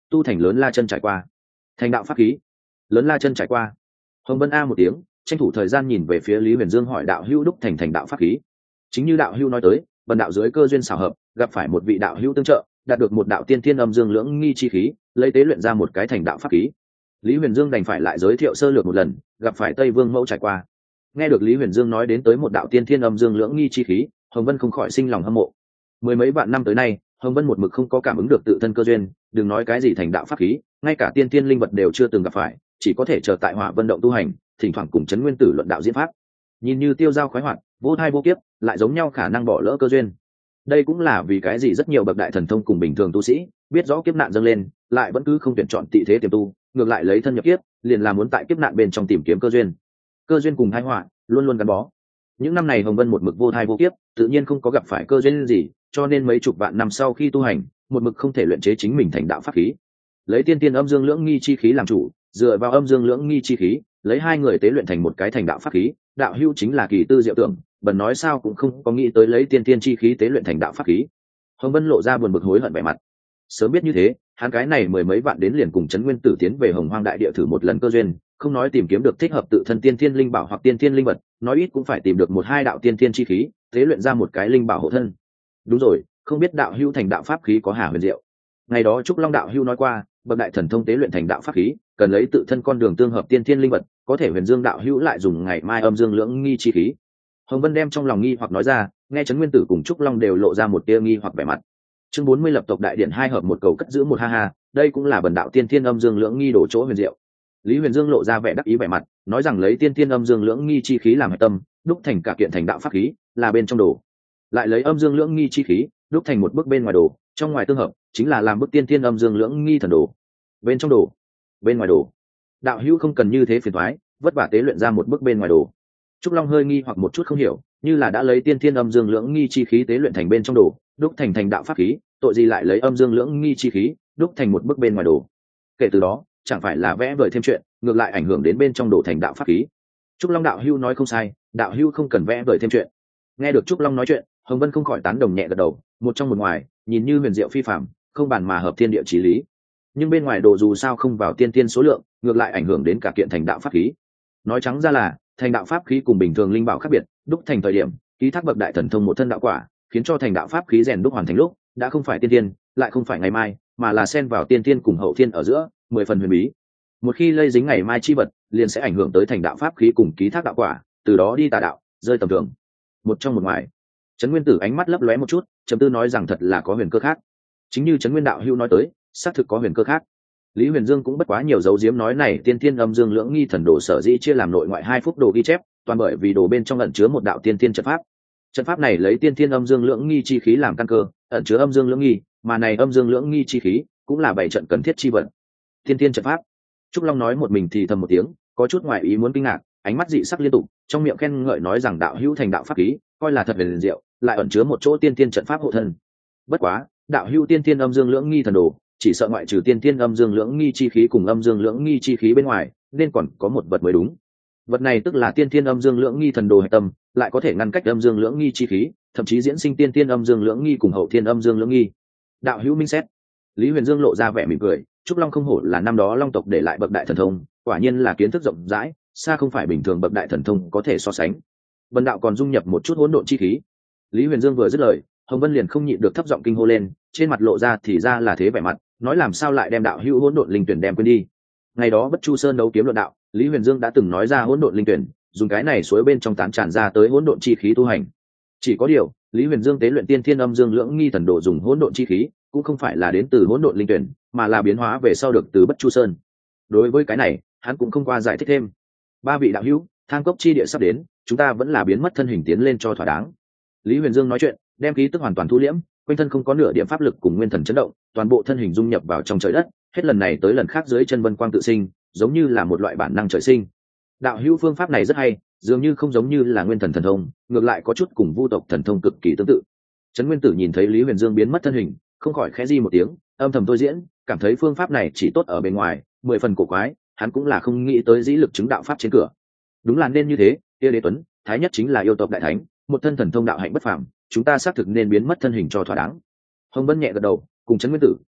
tu thành lớn la chân trải qua. Thành đạo pháp khí. Lớn la chân trải qua. Hồng Vân a một tiếng, tranh thủ thời gian nhìn về phía Lý Huyền Dương hỏi đạo hữu đúc thành đạo pháp khí. Chính như đạo hữu nói tới, bần đạo dưới cơ duyên xảo hợp, gặp phải một vị đạo hữu tương trợ, đạt được một đạo tiên thiên âm dương lưỡng nghi chi khí, lấy tế luyện ra một cái thành đạo pháp khí. Lý Huyền Dương đành phải lại giới thiệu sơ lược một lần, gặp phải Tây Vương mẫu trải qua. Nghe được Lý Huyền Dương nói đến tới một đạo tiên thiên âm dương lưỡng nghi chi khí, Hồng Vân không khỏi sinh lòng hâm mộ. Mười mấy vạn năm tới nay, Hồng Vân một mực không có cảm ứng được tự thân cơ duyên, đừng nói cái gì thành đạo pháp khí, ngay cả tiên thiên linh vật đều chưa từng gặp phải, chỉ có thể chờ tại Hỏa Vân động tu hành, thỉnh thoảng cùng Trấn Nguyên Tử luận đạo diễn pháp. Nhìn như tiêu dao khoái hoạt, vô thai vô kiếp, lại giống nhau khả năng bỏ lỡ cơ duyên. Đây cũng là vì cái gì rất nhiều bậc đại thần thông cùng bình thường tu sĩ, biết rõ kiếp nạn dâng lên, lại vẫn cứ không tuyển chọn tị thế tiềm tu, ngược lại lấy thân nhập kiếp, liền là muốn tại kiếp nạn bên trong tìm kiếm cơ duyên. Cơ duyên cùng tai họa luôn luôn gắn bó. Những năm này Hồng Vân một mực vô thai vô kiếp, tự nhiên không có gặp phải cơ duyên gì, cho nên mấy chục vạn năm sau khi tu hành, một mực không thể luyện chế chính mình thành đạo pháp khí. Lấy tiên tiên âm dương lưỡng nghi chi khí làm chủ, dựa vào âm dương lưỡng nghi chi khí, lấy hai người tế luyện thành một cái thành đạo pháp khí. Đạo hữu chính là kỳ tư diệu tưởng, bần nói sao cũng không có nghĩ tới lấy tiên tiên chi khí tế luyện thành đạo pháp khí. Hồng Vân lộ ra buồn bực hối hận vẻ mặt. Sớm biết như thế, hắn cái này mười mấy vạn đến liền cùng Trấn Nguyên Tử tiến về Hồng Hoang đại địa thử một lần cơ duyên, không nói tìm kiếm được thích hợp tự thân tiên thiên linh bảo hoặc tiên thiên linh vật, nói ít cũng phải tìm được một hai đạo tiên thiên chi khí, tế luyện ra một cái linh bảo hộ thân. Đúng rồi, không biết đạo hữu thành đạo pháp khí có hà huyền diệu. Ngày đó Trúc Long đạo hữu nói qua, bậc đại thần thông tế luyện thành đạo pháp khí, cần lấy tự thân con đường tương hợp tiên thiên linh vật, có thể Huyền Dương đạo hữu lại dùng ngày mai âm dương lưỡng nghi chi khí. Hồng Vân đem trong lòng nghi hoặc nói ra, nghe Trấn Nguyên Tử cùng Trúc Long đều lộ ra một tia nghi hoặc vẻ mặt. Chương 40 lập tộc đại điện hai hợp một cầu cất giữ một ha ha, đây cũng là bần đạo tiên thiên âm dương lưỡng nghi đổ chỗ huyền diệu. Lý Huyền Dương lộ ra vẻ đắc ý vẻ mặt, nói rằng lấy tiên thiên âm dương lưỡng nghi chi khí làm hệ tâm, đúc thành cả kiện thành đạo pháp khí, là bên trong đồ. Lại lấy âm dương lưỡng nghi chi khí, đúc thành một bức bên ngoài đồ, trong ngoài tương hợp, chính là làm bức tiên thiên âm dương lưỡng nghi thần đồ. Bên trong đồ, bên ngoài đồ. Đạo hữu không cần như thế phiền toái, vất vả tế luyện ra một bức bên ngoài đồ. Trúc Long hơi nghi hoặc một chút không hiểu, như là đã lấy tiên thiên âm dương lưỡng nghi chi khí tế luyện thành bên trong đồ, đúc thành thành đạo pháp khí, tội gì lại lấy âm dương lưỡng nghi chi khí, đúc thành một bức bên ngoài đồ. Kể từ đó, chẳng phải là vẽ vời thêm chuyện, ngược lại ảnh hưởng đến bên trong đồ thành đạo pháp khí. Trúc Long đạo hữu nói không sai, đạo hữu không cần vẽ vời thêm chuyện. Nghe được Trúc Long nói chuyện, Hồng Vân không khỏi tán đồng nhẹ gật đầu, một trong một ngoài, nhìn như huyền diệu phi phàm, không bàn mà hợp thiên địa chí lý. Nhưng bên ngoài đồ dù sao không vào tiên tiên số lượng, ngược lại ảnh hưởng đến cả kiện thành đạo pháp khí. Nói trắng ra là, thành đạo pháp khí cùng bình thường linh bảo khác biệt, đúc thành thời điểm, ký thác bậc đại thần thông một thân đạo quả, khiến cho thành đạo pháp khí rèn đúc hoàn thành lúc, đã không phải tiên tiên, lại không phải ngày mai, mà là xen vào tiên tiên cùng hậu tiên ở giữa, 10 phần huyền bí. Một khi lây dính ngày mai chi vật, liền sẽ ảnh hưởng tới thành đạo pháp khí cùng ký thác đạo quả, từ đó đi tà đạo, rơi tầm thường. Một trong một ngoài. Trấn Nguyên Tử ánh mắt lấp lóe một chút, trầm tư nói rằng thật là có huyền cơ khác. Chính như Trấn Nguyên đạo hữu nói tới, xác thực có huyền cơ khác. Lý Huyền Dương cũng bất quá nhiều dấu diếm nói này tiên thiên âm dương lưỡng nghi thần đồ sở dĩ chia làm nội ngoại hai phúc đồ ghi chép, toàn bởi vì đồ bên trong ẩn chứa một đạo tiên thiên trận pháp. Trận pháp này lấy tiên thiên âm dương lưỡng nghi chi khí làm căn cơ, ẩn chứa âm dương lưỡng nghi, mà này âm dương lưỡng nghi chi khí cũng là bảy trận cần thiết chi vận. Tiên thiên trận pháp. Trúc Long nói một mình thì thầm một tiếng, có chút ngoài ý muốn kinh ngạc, ánh mắt dị sắc liên tục, trong miệng khen ngợi nói rằng đạo hữu thành đạo pháp khí, coi là thật huyền diệu, lại ẩn chứa một chỗ tiên thiên trận pháp hộ thân. Bất quá, đạo hữu tiên thiên âm dương lưỡng nghi thần đồ, chỉ sợ ngoại trừ tiên thiên âm dương lưỡng nghi chi khí cùng âm dương lưỡng nghi chi khí bên ngoài, nên còn có một vật mới đúng. Vật này tức là tiên thiên âm dương lưỡng nghi thần đồ hệ tâm, lại có thể ngăn cách âm dương lưỡng nghi chi khí, thậm chí diễn sinh tiên thiên âm dương lưỡng nghi cùng hậu thiên âm dương lưỡng nghi. Đạo hữu minh xét. Lý Huyền Dương lộ ra vẻ mỉm cười, Trúc Long không hổ là năm đó Long tộc để lại bậc đại thần thông, quả nhiên là kiến thức rộng rãi, xa không phải bình thường bậc đại thần thông có thể so sánh. Vân đạo còn dung nhập một chút hỗn độn chi khí. Lý Huyền Dương vừa dứt lời, Hồng Vân liền không nhịn được thấp giọng kinh hô lên, trên mặt lộ ra thì ra là thế vẻ mặt, nói làm sao lại đem đạo hữu hỗn độn linh tuyển đem quên đi. Ngày đó Bất Chu Sơn đấu kiếm luận đạo, Lý Huyền Dương đã từng nói ra hỗn độn linh tuyển, dùng cái này suối bên trong tán tràn ra tới hỗn độn chi khí tu hành. Chỉ có điều, Lý Huyền Dương tế luyện tiên thiên âm dương lưỡng nghi thần đồ dùng hỗn độn chi khí, cũng không phải là đến từ hỗn độn linh tuyển, mà là biến hóa về sau được từ Bất Chu Sơn. Đối với cái này, hắn cũng không qua giải thích thêm. Ba vị đạo hữu, thang cốc chi địa sắp đến, chúng ta vẫn là biến mất thân hình tiến lên cho thỏa đáng. Lý Huyền Dương nói chuyện, đem khí tức hoàn toàn thu liễm, quanh thân không có nửa điểm pháp lực cùng nguyên thần chấn động, toàn bộ thân hình dung nhập vào trong trời đất, hết lần này tới lần khác dưới chân vân quang tự sinh, giống như là một loại bản năng trời sinh. Đạo hữu phương pháp này rất hay, dường như không giống như là nguyên thần thần thông, ngược lại có chút cùng vu tộc thần thông cực kỳ tương tự. Trấn Nguyên Tử nhìn thấy Lý Huyền Dương biến mất thân hình, không khỏi khẽ di một tiếng, âm thầm tôi diễn, cảm thấy phương pháp này chỉ tốt ở bên ngoài, 10 phần cổ quái, hắn cũng là không nghĩ tới dĩ lực chứng đạo pháp trên cửa. Đúng là nên như thế, Tia Đế Tuấn, thái nhất chính là yêu tộc đại thánh, một thân thần thông đạo hạnh bất phàm, chúng ta xác thực nên biến mất thân hình cho thỏa đáng. Hồng Vân nhẹ gật đầu, cùng Trấn Nguyên Tử,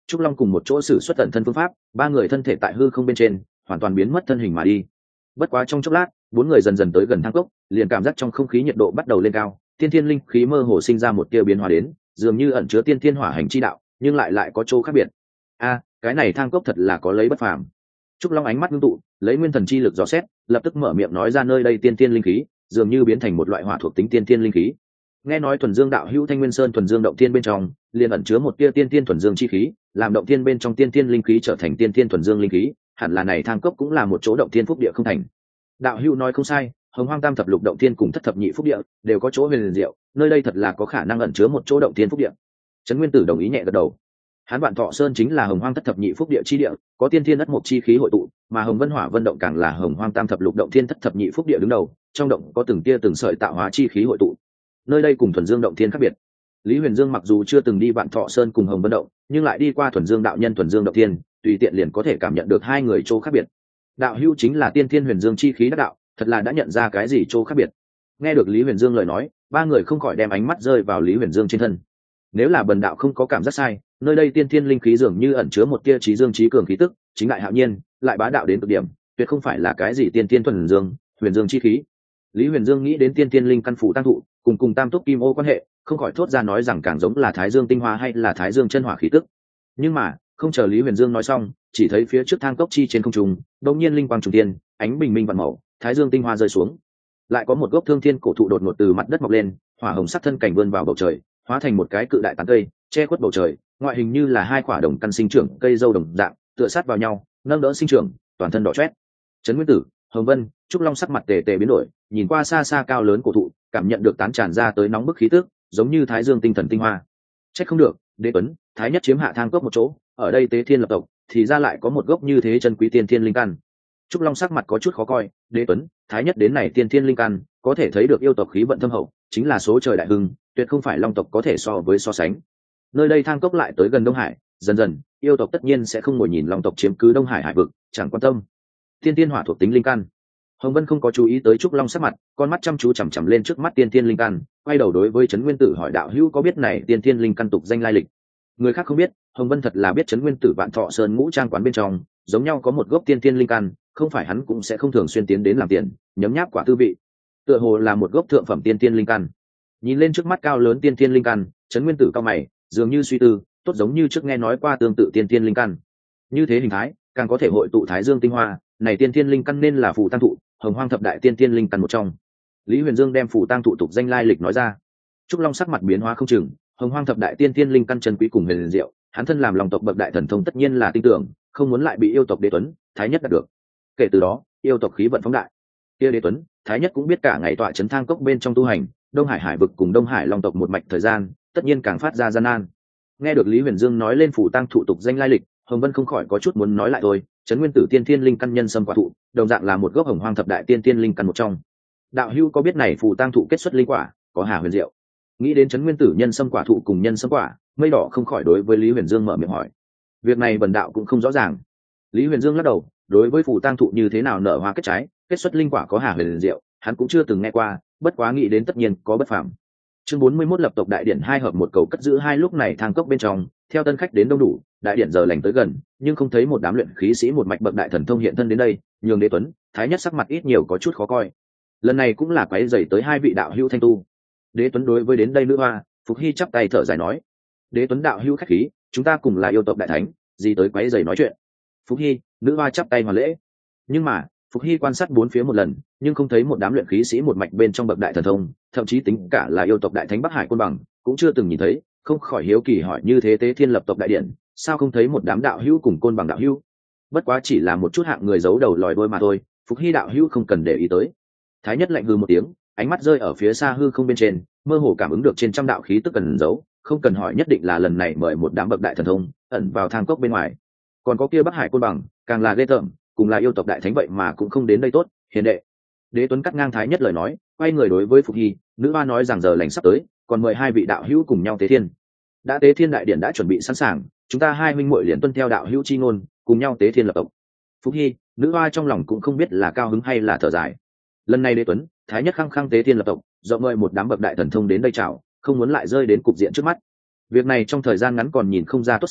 Trúc Long cùng một chỗ sử xuất tận thân phương pháp, ba người thân thể tại hư không bên trên hoàn toàn biến mất thân hình mà đi. Bất quá trong chốc lát, bốn người dần dần tới gần thang cốc, liền cảm giác trong không khí nhiệt độ bắt đầu lên cao, tiên thiên linh khí mơ hồ sinh ra một tia biến hóa đến, dường như ẩn chứa tiên thiên hỏa hành chi đạo, nhưng lại có chỗ khác biệt. Cái này thang cốc thật là có lấy bất phàm. Trúc Long ánh mắt ngưng tụ, lấy nguyên thần chi lực dò xét, lập tức mở miệng nói ra nơi đây tiên thiên linh khí, dường như biến thành một loại hỏa thuộc tính tiên thiên linh khí. Nghe nói thuần dương đạo hữu Thanh Nguyên Sơn thuần dương động thiên bên trong, liền ẩn chứa một tia tiên thiên thuần dương chi khí, làm động thiên bên trong tiên thiên linh khí trở thành tiên thiên thuần dương linh khí, hẳn là này thang cốc cũng là một chỗ động thiên phúc địa không thành. Đạo hữu nói không sai, Hồng Hoang Tam thập lục động thiên cùng thất thập nhị phúc địa đều có chỗ huyền diệu, nơi đây thật là có khả năng ẩn chứa một chỗ động thiên phúc địa. Trấn Nguyên Tử đồng ý nhẹ gật đầu. Hán Vạn Thọ Sơn chính là Hồng Hoang thất thập nhị phúc địa chi địa, có tiên thiên đất mộc chi khí hội tụ, mà Hồng Vân Hỏa Vân động càng là Hồng Hoang Tam thập lục động thiên thất thập nhị phúc địa đứng đầu, trong động có từng tia từng sợi tạo hóa chi khí hội tụ. Nơi đây cùng thuần dương động thiên khác biệt. Lý Huyền Dương mặc dù chưa từng đi Vạn Thọ Sơn cùng Hồng Vân động, nhưng lại đi qua thuần dương đạo nhân thuần dương động thiên, tùy tiện liền có thể cảm nhận được hai người chỗ khác biệt. Đạo hữu chính là tiên thiên huyền dương chi khí đắc đạo, thật là đã nhận ra cái gì chỗ khác biệt. Nghe được Lý Huyền Dương lời nói, ba người không khỏi đem ánh mắt rơi vào Lý Huyền Dương trên thân. Nếu là bần đạo không có cảm giác sai, nơi đây tiên thiên linh khí dường như ẩn chứa một tia trí dương trí cường khí tức, chính lại hạo nhiên, lại bá đạo đến cực điểm, tuyệt không phải là cái gì tiên thiên thuần dương, huyền dương chi khí. Lý Huyền Dương nghĩ đến tiên thiên linh căn phủ tăng thụ, cùng tam túc kim ô quan hệ, không khỏi thốt ra nói rằng càng giống là Thái Dương tinh hoa hay là Thái Dương chân hỏa khí tức. Nhưng mà, không chờ Lý Huyền Dương nói xong, chỉ thấy phía trước thang cốc chi trên không trung, đột nhiên linh quang trùng tiên, ánh bình minh vạn màu, Thái Dương tinh hoa rơi xuống. Lại có một gốc thương thiên cổ thụ đột ngột từ mặt đất mọc lên, hỏa hồng sắc thân cảnh vươn vào bầu trời, hóa thành một cái cự đại tán cây, che khuất bầu trời, ngoại hình như là hai quả đồng căn sinh trưởng cây dâu đồng dạng, tựa sát vào nhau, nâng đỡ sinh trưởng, toàn thân đỏ chót. Trấn Nguyên Tử, Hồng Vân, Trúc Long sắc mặt tề tề biến đổi, nhìn qua xa xa cao lớn cổ thụ, cảm nhận được tán tràn ra tới nóng bức khí tức, giống như Thái Dương tinh thần tinh hoa. Trách không được, Đế Tuấn, Thái Nhất chiếm hạ thang cốc một chỗ, ở đây Tế Thiên lập tộc, thì ra lại có một gốc như thế chân quý tiên thiên linh căn. Trúc Long sắc mặt có chút khó coi, Đế Tuấn, Thái Nhất đến này tiên thiên linh căn, có thể thấy được yêu tộc khí vận thâm hậu, chính là số trời đại hưng, tuyệt không phải Long tộc có thể so sánh. Nơi đây thang cốc lại tới gần Đông Hải, dần dần, yêu tộc tất nhiên sẽ không ngồi nhìn Long tộc chiếm cứ Đông Hải hải vực, chẳng quan tâm. Tiên thiên hỏa thuộc tính linh căn. Hồng Vân không có chú ý tới Trúc Long sắc mặt, con mắt chăm chú chằm chằm lên trước mắt tiên thiên linh căn, quay đầu đối với Trấn Nguyên Tử hỏi đạo hữu có biết này tiên thiên linh căn tục danh lai lịch. Người khác không biết, Hồng Vân thật là biết Trấn Nguyên Tử Vạn Thọ Sơn ngũ trang quán bên trong, giống nhau có một gốc tiên thiên linh căn, không phải hắn cũng sẽ không thường xuyên tiến đến làm tiền, nhấm nháp quả tư vị. Tựa hồ là một gốc thượng phẩm tiên thiên linh căn. Nhìn lên trước mắt cao lớn tiên thiên linh căn, Trấn Nguyên Tử cao mày, dường như suy tư, tốt giống như trước nghe nói qua tương tự tiên thiên linh căn. Như thế hình thái, càng có thể hội tụ Thái Dương tinh hoa, này tiên thiên linh căn nên là phù tăng thụ, Hồng Hoang thập đại tiên thiên linh căn một trong. Lý Huyền Dương đem phù tăng thụ tục danh lai lịch nói ra. Trúc Long sắc mặt biến hóa không chừng, Hồng Hoang thập đại tiên thiên linh căn chân quý cùng huyền diệu, hắn thân làm lòng tộc bậc đại thần thông tất nhiên là tin tưởng, không muốn lại bị yêu tộc Đế Tuấn, Thái Nhất đạt được. Kể từ đó, yêu tộc khí vận phóng đại. Kia Đế Tuấn, Thái Nhất cũng biết cả ngày tọa trấn thang cốc bên trong tu hành, Đông Hải hải vực cùng Đông Hải long tộc một mạch thời gian, tất nhiên càng phát ra gian nan. Nghe được Lý Huyền Dương nói lên phù tăng thụ tục danh lai lịch, Hồng Vân không khỏi có chút muốn nói lại thôi. Trấn Nguyên Tử tiên thiên linh căn nhân sâm quả thụ, đồng dạng là một gốc Hồng Hoang thập đại tiên thiên linh căn một trong. Đạo hữu có biết này phù tăng thụ kết xuất linh quả, có hà huyền diệu. Nghĩ đến Trấn Nguyên Tử nhân sâm quả thụ cùng nhân sâm quả, Mây Đỏ không khỏi đối với Lý Huyền Dương mở miệng hỏi. Việc này bần đạo cũng không rõ ràng. Lý Huyền Dương lắc đầu, đối với phù tăng thụ như thế nào nở hoa kết trái, kết xuất linh quả có hà huyền diệu, hắn cũng chưa từng nghe qua, bất quá nghĩ đến tất nhiên có bất phàm. Chương 41 lập tộc đại điện hai hợp một cầu cất giữ hai lúc này thang cốc bên trong, theo tân khách đến đông đủ, đại điện giờ lành tới gần, nhưng không thấy một đám luyện khí sĩ một mạch bậc đại thần thông hiện thân đến đây, nhường Đế Tuấn, Thái Nhất sắc mặt ít nhiều có chút khó coi. Lần này cũng là quấy rầy tới hai vị đạo hữu thanh tu. Đế Tuấn đối với đến đây nữ hoa, Phục Hy chắp tay thở dài nói: Đế Tuấn đạo hữu khách khí, chúng ta cùng là yêu tộc đại thánh, gì tới quấy rầy nói chuyện. Phục Hy, nữ hoa chắp tay hoàn lễ. Nhưng mà, Phục Hy quan sát bốn phía một lần, nhưng không thấy một đám luyện khí sĩ một mạch bên trong bậc đại thần thông, thậm chí tính cả là yêu tộc đại thánh Bắc Hải Côn Bằng, cũng chưa từng nhìn thấy, không khỏi hiếu kỳ hỏi như thế Tế Thiên lập tộc đại điện, sao không thấy một đám đạo hữu cùng Côn Bằng đạo hữu? Bất quá chỉ là một chút hạng người giấu đầu lòi đuôi mà thôi, Phục Hy đạo hữu không cần để ý tới. Thái Nhất lạnh hừ một tiếng, ánh mắt rơi ở phía xa hư không bên trên, mơ hồ cảm ứng được trên trăm đạo khí tức cần giấu, không cần hỏi nhất định là lần này mời một đám bậc đại thần thông ẩn vào thang cốc bên ngoài. Còn có kia Bắc Hải Côn Bằng, càng là ghê tởm, cùng là yêu tộc đại thánh vậy mà cũng không đến đây tốt. Hiền đệ. Đế Tuấn cắt ngang Thái Nhất lời nói, quay người đối với Phục Hy, nữ hoa nói rằng giờ lành sắp tới, còn mời hai vị đạo hữu cùng nhau tế thiên. Đã Tế Thiên đại điện đã chuẩn bị sẵn sàng, chúng ta hai huynh muội liền tuân theo đạo hữu chi ngôn, cùng nhau tế thiên lập tộc. Phục Hy, nữ hoa trong lòng cũng không biết là cao hứng hay là thở dài. Lần này Đế Tuấn, Thái Nhất khăng khăng tế thiên lập tộc, rộng mời một đám bậc đại thần thông đến đây chào, không muốn lại rơi đến cục diện trước mắt. Việc này trong thời gian ngắn còn nhìn không ra tốt xấu,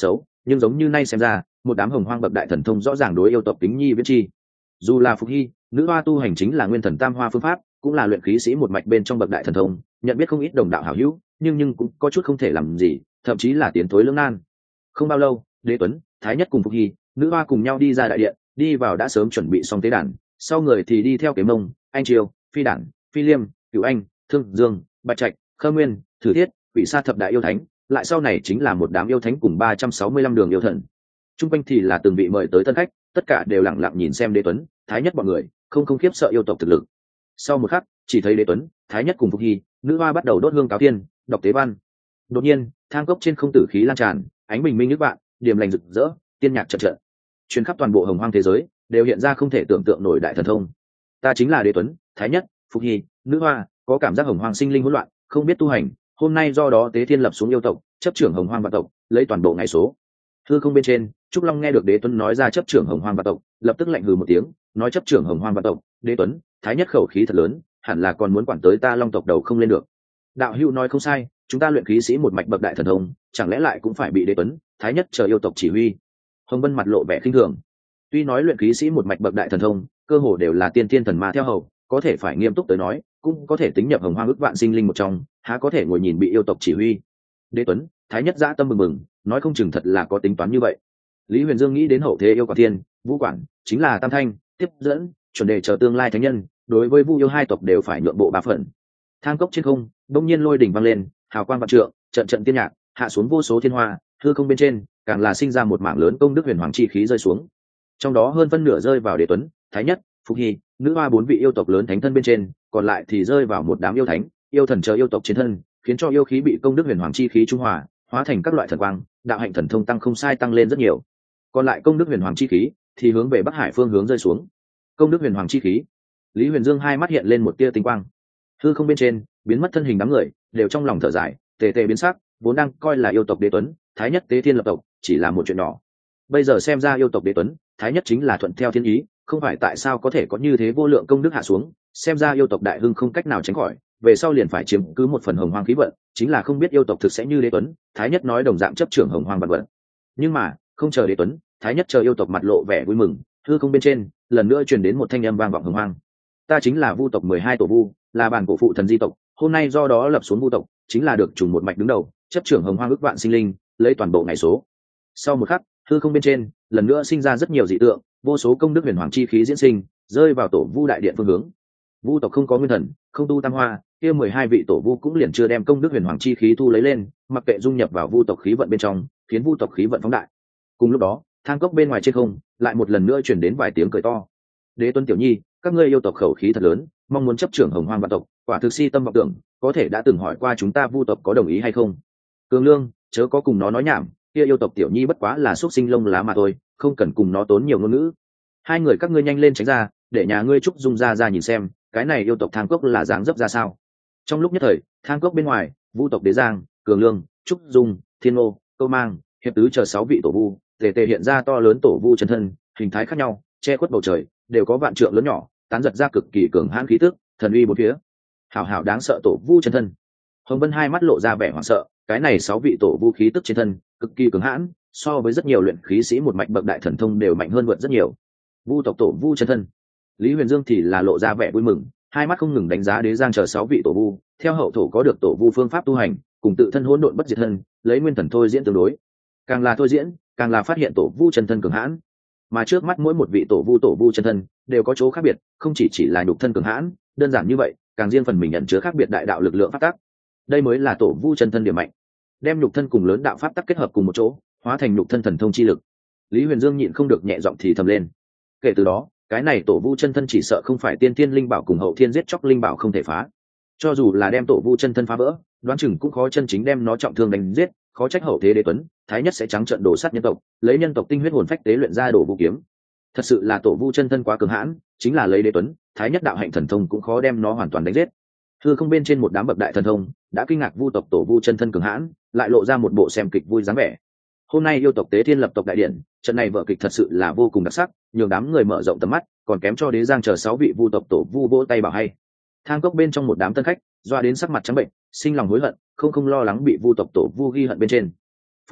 nhưng giống như nay xem ra một đám hồng hoang bậc đại thần thông rõ ràng đối yêu tộc kính nhi viết chi. Dù là Phục Hy, nữ hoa tu hành chính là nguyên thần tam hoa phương pháp, cũng là luyện khí sĩ một mạch bên trong bậc đại thần thông, nhận biết không ít đồng đạo hảo hữu, nhưng cũng có chút không thể làm gì, thậm chí là tiến thối lưỡng nan. Không bao lâu, Đế Tuấn, Thái Nhất cùng Phục Hy, nữ hoa cùng nhau đi ra đại điện, đi vào đã sớm chuẩn bị xong tế đàn, sau người thì đi theo Kiếm Mông, Anh Triều, Phi Đản, Phi Liêm, Cửu Anh, Thương Dương, Bạch Trạch, Khơ Nguyên, Thử Thiết, Quỷ Sa thập đại yêu thánh, lại sau này chính là một đám yêu thánh cùng 365 đường yêu thần. Trung quanh thì là từng vị mời tới tân khách, tất cả đều lặng lặng nhìn xem Đế Tuấn, Thái Nhất bọn người, không khiếp sợ yêu tộc thực lực. Sau một khắc, chỉ thấy Đế Tuấn, Thái Nhất cùng Phục Hy, nữ hoa bắt đầu đốt hương cáo thiên, đọc tế văn. Đột nhiên, thang cốc trên không tử khí lan tràn, ánh bình minh nước bạn, điểm lành rực rỡ, tiên nhạc chợt chợt. Truyền khắp toàn bộ hồng hoang thế giới, đều hiện ra không thể tưởng tượng nổi đại thần thông. Ta chính là Đế Tuấn, Thái Nhất, Phục Hy, nữ hoa, có cảm giác hồng hoang sinh linh hỗn loạn, không biết tu hành, hôm nay do đó tế thiên lập xuống yêu tộc, chấp trưởng hồng hoang vạn tộc, lấy toàn bộ ngày số. Hư không bên trên, Trúc Long nghe được Đế Tuấn nói ra chấp trưởng hồng hoang vạn tộc, lập tức lạnh hừ một tiếng, nói chấp trưởng hồng hoang vạn tộc, Đế Tuấn, Thái Nhất khẩu khí thật lớn, hẳn là còn muốn quản tới ta Long tộc đầu không lên được. Đạo hữu nói không sai, chúng ta luyện khí sĩ một mạch bậc đại thần thông, chẳng lẽ lại cũng phải bị Đế Tuấn, Thái Nhất chờ yêu tộc chỉ huy? Hồng Vân mặt lộ vẻ khinh thường. Tuy nói luyện khí sĩ một mạch bậc đại thần thông, cơ hồ đều là tiên thiên thần ma theo hầu, có thể phải nghiêm túc tới nói, cũng có thể tính nhập hồng hoang ước vạn sinh linh một trong, há có thể ngồi nhìn bị yêu tộc chỉ huy? Đế Tuấn, Thái Nhất dã tâm mừng mừng, nói không chừng thật là có tính toán như vậy. Lý Huyền Dương nghĩ đến hậu thế yêu quả thiên, Vũ Quản, chính là Tam Thanh, tiếp dẫn, chuẩn đề chờ tương lai thánh nhân, đối với Vu yêu hai tộc đều phải nhượng bộ ba phần. Thang cốc trên không, đông nhiên lôi đỉnh vang lên, hào quang vạn trượng, trận trận tiên nhạc, hạ xuống vô số thiên hoa, hư không bên trên, càng là sinh ra một mảng lớn công đức huyền hoàng chi khí rơi xuống. Trong đó hơn phân nửa rơi vào Đế Tuấn, Thái Nhất, Phục Hy, nữ hoa bốn vị yêu tộc lớn thánh thân bên trên, còn lại thì rơi vào một đám yêu thánh, yêu thần chờ yêu tộc trên thân, khiến cho yêu khí bị công đức huyền hoàng chi khí trung hòa, hóa thành các loại thần quang, đạo hạnh thần thông tăng không sai tăng lên rất nhiều. Còn lại công đức huyền hoàng chi khí thì hướng về Bắc Hải phương hướng rơi xuống. Công đức huyền hoàng chi khí, Lý Huyền Dương hai mắt hiện lên một tia tinh quang. Hư không bên trên, biến mất thân hình đám người, đều trong lòng thở dài, tề tề biến sắc, vốn đang coi là yêu tộc Đế Tuấn, Thái Nhất tế thiên lập tộc, chỉ là một chuyện nhỏ. Bây giờ xem ra yêu tộc Đế Tuấn, Thái Nhất chính là thuận theo thiên ý, không phải tại sao có thể có như thế vô lượng công đức hạ xuống, xem ra yêu tộc đại hưng không cách nào tránh khỏi, về sau liền phải chiếm cứ một phần hồng hoang khí vận, chính là không biết yêu tộc thực sẽ như Đế Tuấn, Thái Nhất nói đồng dạng chấp trưởng hồng hoang vạn vận. Nhưng mà, không chờ Đế Tuấn, Thái Nhất chờ yêu tộc mặt lộ vẻ vui mừng, hư không bên trên, lần nữa truyền đến một thanh âm vang vọng hồng hoang. Ta chính là Vu tộc 12 tổ Vu, là bản cổ phụ thần di tộc, hôm nay do đó lập xuống Vu tộc, chính là được trùng một mạch đứng đầu, chấp trưởng hồng hoang ước vạn sinh linh, lấy toàn bộ ngày số. Sau một khắc, hư không bên trên, lần nữa sinh ra rất nhiều dị tượng, vô số công đức huyền hoàng chi khí diễn sinh, rơi vào tổ Vu đại điện phương hướng. Vu tộc không có nguyên thần, không tu tam hoa, kia 12 vị tổ Vu cũng liền chưa đem công đức huyền hoàng chi khí thu lấy lên, mặc kệ dung nhập vào Vu tộc khí vận bên trong, khiến Vu tộc khí vận phóng đại. Cùng lúc đó, thang cốc bên ngoài trên không, lại một lần nữa truyền đến vài tiếng cười to. Đế Tuấn tiểu nhi, các ngươi yêu tộc khẩu khí thật lớn, mong muốn chấp trưởng hồng hoang vạn tộc, quả thực si tâm vọng tưởng, có thể đã từng hỏi qua chúng ta Vu tộc có đồng ý hay không? Cường Lương, chớ có cùng nó nói nhảm, kia yêu tộc tiểu nhi bất quá là xuất sinh lông lá mà thôi, không cần cùng nó tốn nhiều ngôn ngữ. Hai người các ngươi nhanh lên tránh ra, để nhà ngươi Trúc Dung ra nhìn xem, cái này yêu tộc thang cốc là dáng dấp ra sao. Trong lúc nhất thời, thang cốc bên ngoài, Vu tộc Đế Giang, Cường Lương, Trúc Dung, Thiên Ngô, Câu Mang, Hiệp Tứ chờ 6 vị tổ Vu, tề tề hiện ra to lớn tổ Vu chân thân, hình thái khác nhau, che khuất bầu trời, đều có vạn trượng lớn nhỏ, tán giật ra cực kỳ cường hãn khí tức, thần uy bốn phía. Hảo hảo đáng sợ tổ Vu chân thân. Hồng Vân hai mắt lộ ra vẻ hoảng sợ, cái này 6 vị tổ Vu khí tức trên thân, cực kỳ cường hãn, so với rất nhiều luyện khí sĩ một mạch bậc đại thần thông đều mạnh hơn vượt rất nhiều. Vu tộc tổ Vu chân thân. Lý Huyền Dương thì là lộ ra vẻ vui mừng, hai mắt không ngừng đánh giá Đế Giang chờ 6 vị tổ Vu, theo hậu thổ có được tổ Vu phương pháp tu hành, cùng tự thân hỗn độn bất diệt thân, lấy nguyên thần thôi diễn tương đối. Càng là thôi diễn, càng là phát hiện tổ Vu chân thân cường hãn. Mà trước mắt mỗi một vị tổ Vu chân thân đều có chỗ khác biệt, không chỉ là nhục thân cường hãn, đơn giản như vậy, càng riêng phần mình nhận chứa khác biệt đại đạo lực lượng pháp tắc. Đây mới là tổ Vu chân thân điểm mạnh. Đem nhục thân cùng lớn đạo pháp tắc kết hợp cùng một chỗ, hóa thành nhục thân thần thông chi lực. Lý Huyền Dương nhịn không được nhẹ giọng thì thầm lên. Kể từ đó, cái này tổ Vu chân thân chỉ sợ không phải tiên thiên linh bảo cùng hậu thiên giết chóc linh bảo không thể phá. Cho dù là đem tổ Vu chân thân phá vỡ, đoán chừng cũng khó chân chính đem nó trọng thương đánh giết, khó trách hậu thế Đế Tuấn, Thái Nhất sẽ trắng trợn đổ sát nhân tộc, lấy nhân tộc tinh huyết hồn phách tế luyện ra đổ vũ kiếm. Thật sự là tổ Vu chân thân quá cường hãn, chính là lấy Đế Tuấn, Thái Nhất đạo hạnh thần thông cũng khó đem nó hoàn toàn đánh giết. Hư không bên trên một đám bậc đại thần thông, đã kinh ngạc Vu tộc tổ Vu chân thân cường hãn, lại lộ ra một bộ xem kịch vui dáng vẻ. Hôm nay yêu tộc tế thiên lập tộc đại điện, trận này vở kịch thật sự là vô cùng đặc sắc, nhường đám người mở rộng tầm mắt, còn kém cho Đế Giang chờ 6 vị Vu tộc tổ Vu vỗ tay bảo hay. Thang cốc bên trong một đám tân khách, doa đến sắc mặt trắng bệnh, sinh lòng hối hận, không lo lắng bị Vu tộc tổ Vu ghi hận bên trên. Phúc Hy,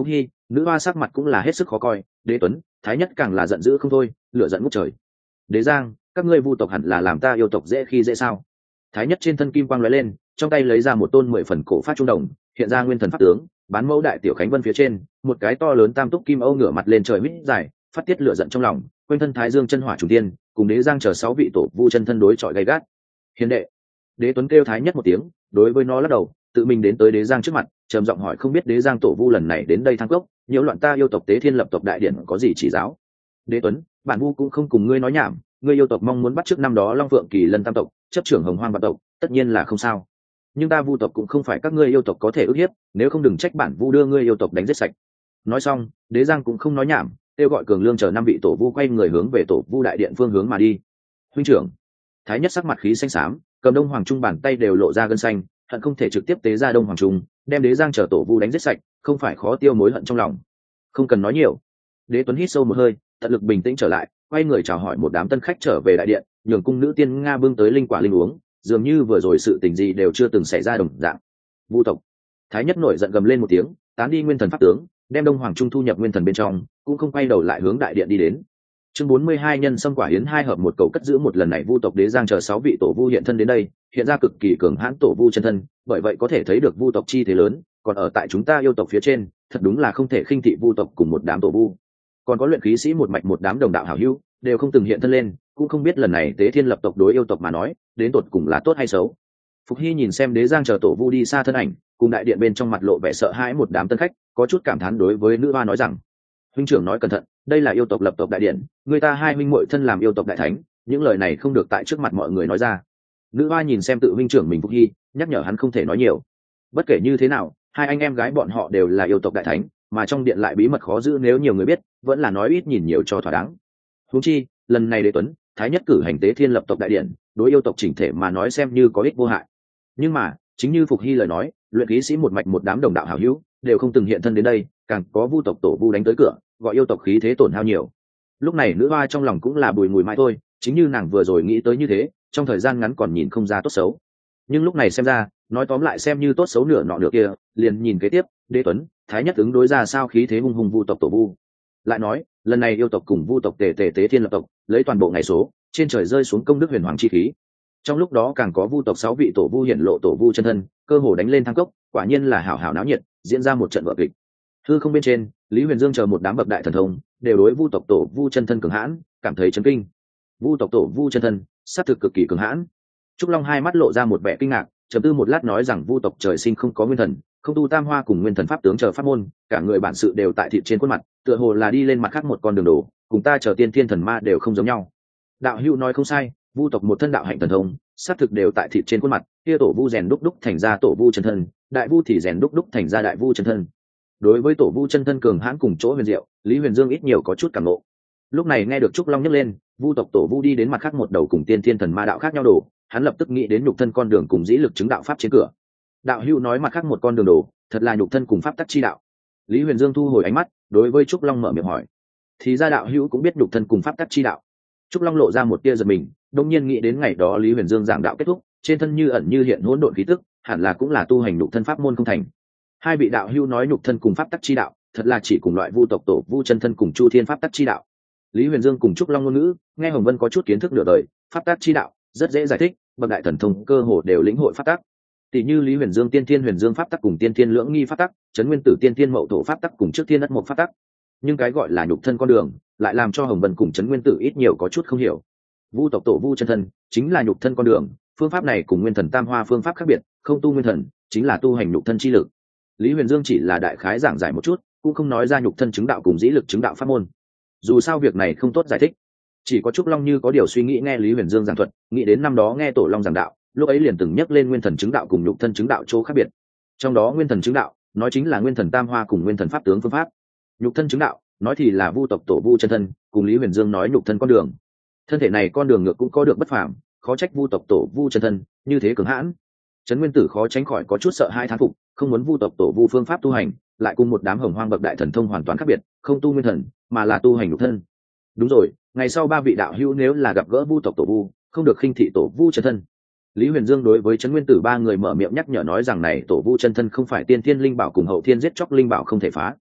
Nữ hoa sắc mặt cũng là hết sức khó coi, Đế Tuấn, Thái Nhất càng là giận dữ không thôi, lửa giận ngút trời. Đế Giang, các ngươi vu tộc hẳn là làm ta yêu tộc dễ khi dễ sao? Thái Nhất trên thân kim quang lóe lên, trong tay lấy ra một tôn 10 phần cổ phát trung đồng, hiện ra nguyên thần pháp tướng, bán mẫu đại tiểu khánh vân phía trên, một cái to lớn tam túc kim âu ngửa mặt lên trời huýt dài, phát tiết lửa giận trong lòng, quanh thân Thái Dương chân hỏa trùng tiên, cùng Đế Giang chờ 6 vị tổ vu chân thân đối chọi gay gắt. Hiền đệ. Đế Tuấn kêu Thái Nhất một tiếng, đối với nó lắc đầu, tự mình đến tới Đế Giang trước mặt, trầm giọng hỏi không biết Đế Giang tổ vu lần này đến đây thăng cốc, nhiễu loạn ta yêu tộc Tế Thiên lập tộc đại điển có gì chỉ giáo? Đế Tuấn, bản vu cũng không cùng ngươi nói nhảm, ngươi yêu tộc mong muốn bắt trước năm đó Long Phượng Kỳ Lân tam tộc, chấp trưởng Hồng Hoang vạn tộc, tất nhiên là không sao. Nhưng ta vu tộc cũng không phải các ngươi yêu tộc có thể ức hiếp, nếu không đừng trách bản vu đưa ngươi yêu tộc đánh giết sạch. Nói xong, Đế Giang cũng không nói nhảm, kêu gọi Cường Lương chờ 5 vị tổ vu quay người hướng về tổ vu đại điện phương hướng mà đi. Huynh trưởng. Thái Nhất sắc mặt khí xanh xám, cầm Đông Hoàng Trung bàn tay đều lộ ra gân xanh, hận không thể trực tiếp tế ra Đông Hoàng Trung, đem Đế Giang chờ tổ vu đánh giết sạch, không phải khó tiêu mối hận trong lòng. Không cần nói nhiều. Đế Tuấn hít sâu một hơi, tận lực bình tĩnh trở lại, quay người chào hỏi một đám tân khách trở về đại điện, nhường cung nữ tiên nga bưng tới linh quả linh uống, dường như vừa rồi sự tình gì đều chưa từng xảy ra đồng dạng. Vu tộc. Thái Nhất nổi giận gầm lên một tiếng, tán đi nguyên thần pháp tướng, đem Đông Hoàng Trung thu nhập nguyên thần bên trong, cũng không quay đầu lại hướng đại điện đi đến. Chương 42 nhân xâm quả hiến 2 hợp một cầu cất giữ một lần này Vu tộc Đế Giang chờ 6 vị tổ vu hiện thân đến đây, hiện ra cực kỳ cường hãn tổ vu chân thân, bởi vậy có thể thấy được Vu tộc chi thế lớn, còn ở tại chúng ta yêu tộc phía trên, thật đúng là không thể khinh thị Vu tộc cùng một đám tổ vu. Còn có luyện khí sĩ một mạch một đám đồng đạo hảo hữu, đều không từng hiện thân lên, cũng không biết lần này Tế Thiên lập tộc đối yêu tộc mà nói, đến tột cùng là tốt hay xấu. Phục Hy nhìn xem Đế Giang chờ tổ vu đi xa thân ảnh, cùng đại điện bên trong mặt lộ vẻ sợ hãi một đám tân khách, có chút cảm thán đối với nữ hoa nói rằng: huynh trưởng nói cẩn thận, đây là yêu tộc lập tộc đại điện, người ta hai huynh muội thân làm yêu tộc đại thánh, những lời này không được tại trước mặt mọi người nói ra. Nữ hoa nhìn xem tự huynh trưởng mình Phục Hy, nhắc nhở hắn không thể nói nhiều. Bất kể như thế nào, hai anh em gái bọn họ đều là yêu tộc đại thánh, mà trong điện lại bí mật khó giữ, nếu nhiều người biết, vẫn là nói ít nhìn nhiều cho thỏa đáng. Huống chi, lần này Đế Tuấn, Thái Nhất cử hành Tế Thiên lập tộc đại điện, đối yêu tộc chỉnh thể mà nói xem như có ích vô hại. Nhưng mà, chính như Phục Hy lời nói, luyện khí sĩ một mạch một đám đồng đạo hảo hữu, đều không từng hiện thân đến đây, càng có Vu tộc tổ vu đánh tới cửa, gọi yêu tộc khí thế tổn hao nhiều. Lúc này nữ hoa trong lòng cũng là bùi ngùi mãi thôi, chính như nàng vừa rồi nghĩ tới như thế, trong thời gian ngắn còn nhìn không ra tốt xấu. Nhưng lúc này xem ra, nói tóm lại xem như tốt xấu nửa nọ nửa kia, liền nhìn kế tiếp, Đế Tuấn, Thái Nhất ứng đối ra sao khí thế hung hùng Vu tộc tổ vu. Lại nói, lần này yêu tộc cùng Vu tộc Tế Thiên lập tộc, lấy toàn bộ ngày số, trên trời rơi xuống công đức huyền hoàng chi khí. Trong lúc đó càng có Vu tộc 6 vị tổ vu hiện lộ tổ vu chân thân, cơ hồ đánh lên thang cốc, quả nhiên là hảo hảo náo nhiệt, diễn ra một trận vở kịch. Hư không bên trên, Lý Huyền Dương chờ một đám bậc đại thần thông, đều đối Vu tộc tổ vu chân thân cường hãn, cảm thấy chấn kinh. Vu tộc tổ vu chân thân, sát thực cực kỳ cường hãn. Trúc Long hai mắt lộ ra một vẻ kinh ngạc, trầm tư một lát nói rằng Vu tộc trời sinh không có nguyên thần, không tu tam hoa cùng nguyên thần pháp tướng chờ pháp môn, cả người bản sự đều tại thịt trên khuôn mặt, tựa hồ là đi lên mặt khác một con đường đổ, cùng ta chờ tiên thiên thần ma đều không giống nhau. Đạo hữu nói không sai, Vu tộc một thân đạo hạnh thần thông, sát thực đều tại thịt trên khuôn mặt, kia tổ vu rèn đúc đúc thành ra tổ vu chân thân, đại vu thì rèn đúc đúc thành ra đại vu chân thân. Đối với tổ vu chân thân cường hãn cùng chỗ huyền diệu, Lý Huyền Dương ít nhiều có chút cảm ngộ. Lúc này nghe được Trúc Long nhắc lên, Vu tộc tổ vu đi đến mặt khác một đầu cùng tiên thiên thần ma đạo khác nhau đổ, hắn lập tức nghĩ đến nhục thân con đường cùng dĩ lực chứng đạo pháp trên cửa. Đạo hữu nói mặt khác một con đường đổ, thật là nhục thân cùng pháp tắc chi đạo. Lý Huyền Dương thu hồi ánh mắt, đối với Trúc Long mở miệng hỏi: thì ra đạo hữu cũng biết nhục thân cùng pháp tắc chi đạo? Trúc Long lộ ra một tia giật mình, đông nhiên nghĩ đến ngày đó Lý Huyền Dương giảng đạo kết thúc, trên thân như ẩn như hiện hỗn độn khí tức, hẳn là cũng là tu hành nhục thân pháp môn không thành. Hai vị đạo hữu nói nhục thân cùng pháp tắc chi đạo, thật là chỉ cùng loại Vu tộc tổ vu chân thân cùng Chu Thiên pháp tắc chi đạo. Lý Huyền Dương cùng Trúc Long ngôn ngữ, nghe Hồng Vân có chút kiến thức nửa đời, pháp tắc chi đạo rất dễ giải thích, bậc đại thần thông cơ hồ đều lĩnh hội pháp tắc. Tỷ như Lý Huyền Dương tiên thiên huyền dương pháp tắc cùng tiên thiên lưỡng nghi pháp tắc, Trấn Nguyên Tử tiên thiên mậu thổ pháp tắc cùng trước thiên đất một pháp tắc. Nhưng cái gọi là nhục thân con đường, lại làm cho Hồng Vân cùng Trấn Nguyên Tử ít nhiều có chút không hiểu. Vu tộc tổ vu chân thân chính là nhục thân con đường, phương pháp này cùng nguyên thần tam hoa phương pháp khác biệt, không tu nguyên thần, chính là tu hành nhục thân chi lực. Lý Huyền Dương chỉ là đại khái giảng giải một chút, cũng không nói ra nhục thân chứng đạo cùng dĩ lực chứng đạo pháp môn. Dù sao việc này không tốt giải thích. Chỉ có Trúc Long như có điều suy nghĩ nghe Lý Huyền Dương giảng thuật, nghĩ đến năm đó nghe Tổ Long giảng đạo, lúc ấy liền từng nhắc lên nguyên thần chứng đạo cùng nhục thân chứng đạo chỗ khác biệt. Trong đó nguyên thần chứng đạo, nói chính là nguyên thần tam hoa cùng nguyên thần pháp tướng phương pháp. Nhục thân chứng đạo, nói thì là Vu tộc tổ vu chân thân, cùng Lý Huyền Dương nói nhục thân con đường. Thân thể này con đường ngược cũng có được bất phàm, khó trách Vu tộc tổ vu chân thân như thế cường hãn. Trấn Nguyên Tử khó tránh khỏi có chút sợ hai thán phục, không muốn Vu tộc tổ vu phương pháp tu hành, lại cùng một đám hồng hoang bậc đại thần thông hoàn toàn khác biệt, không tu nguyên thần, mà là tu hành nhục thân. Đúng rồi, ngày sau ba vị đạo hữu nếu là gặp gỡ Vu tộc tổ vu, không được khinh thị tổ vu chân thân. Lý Huyền Dương đối với Trấn Nguyên Tử ba người mở miệng nhắc nhở nói rằng này tổ vu chân thân không phải tiên thiên linh bảo cùng hậu thiên giết chóc linh bảo không thể phá.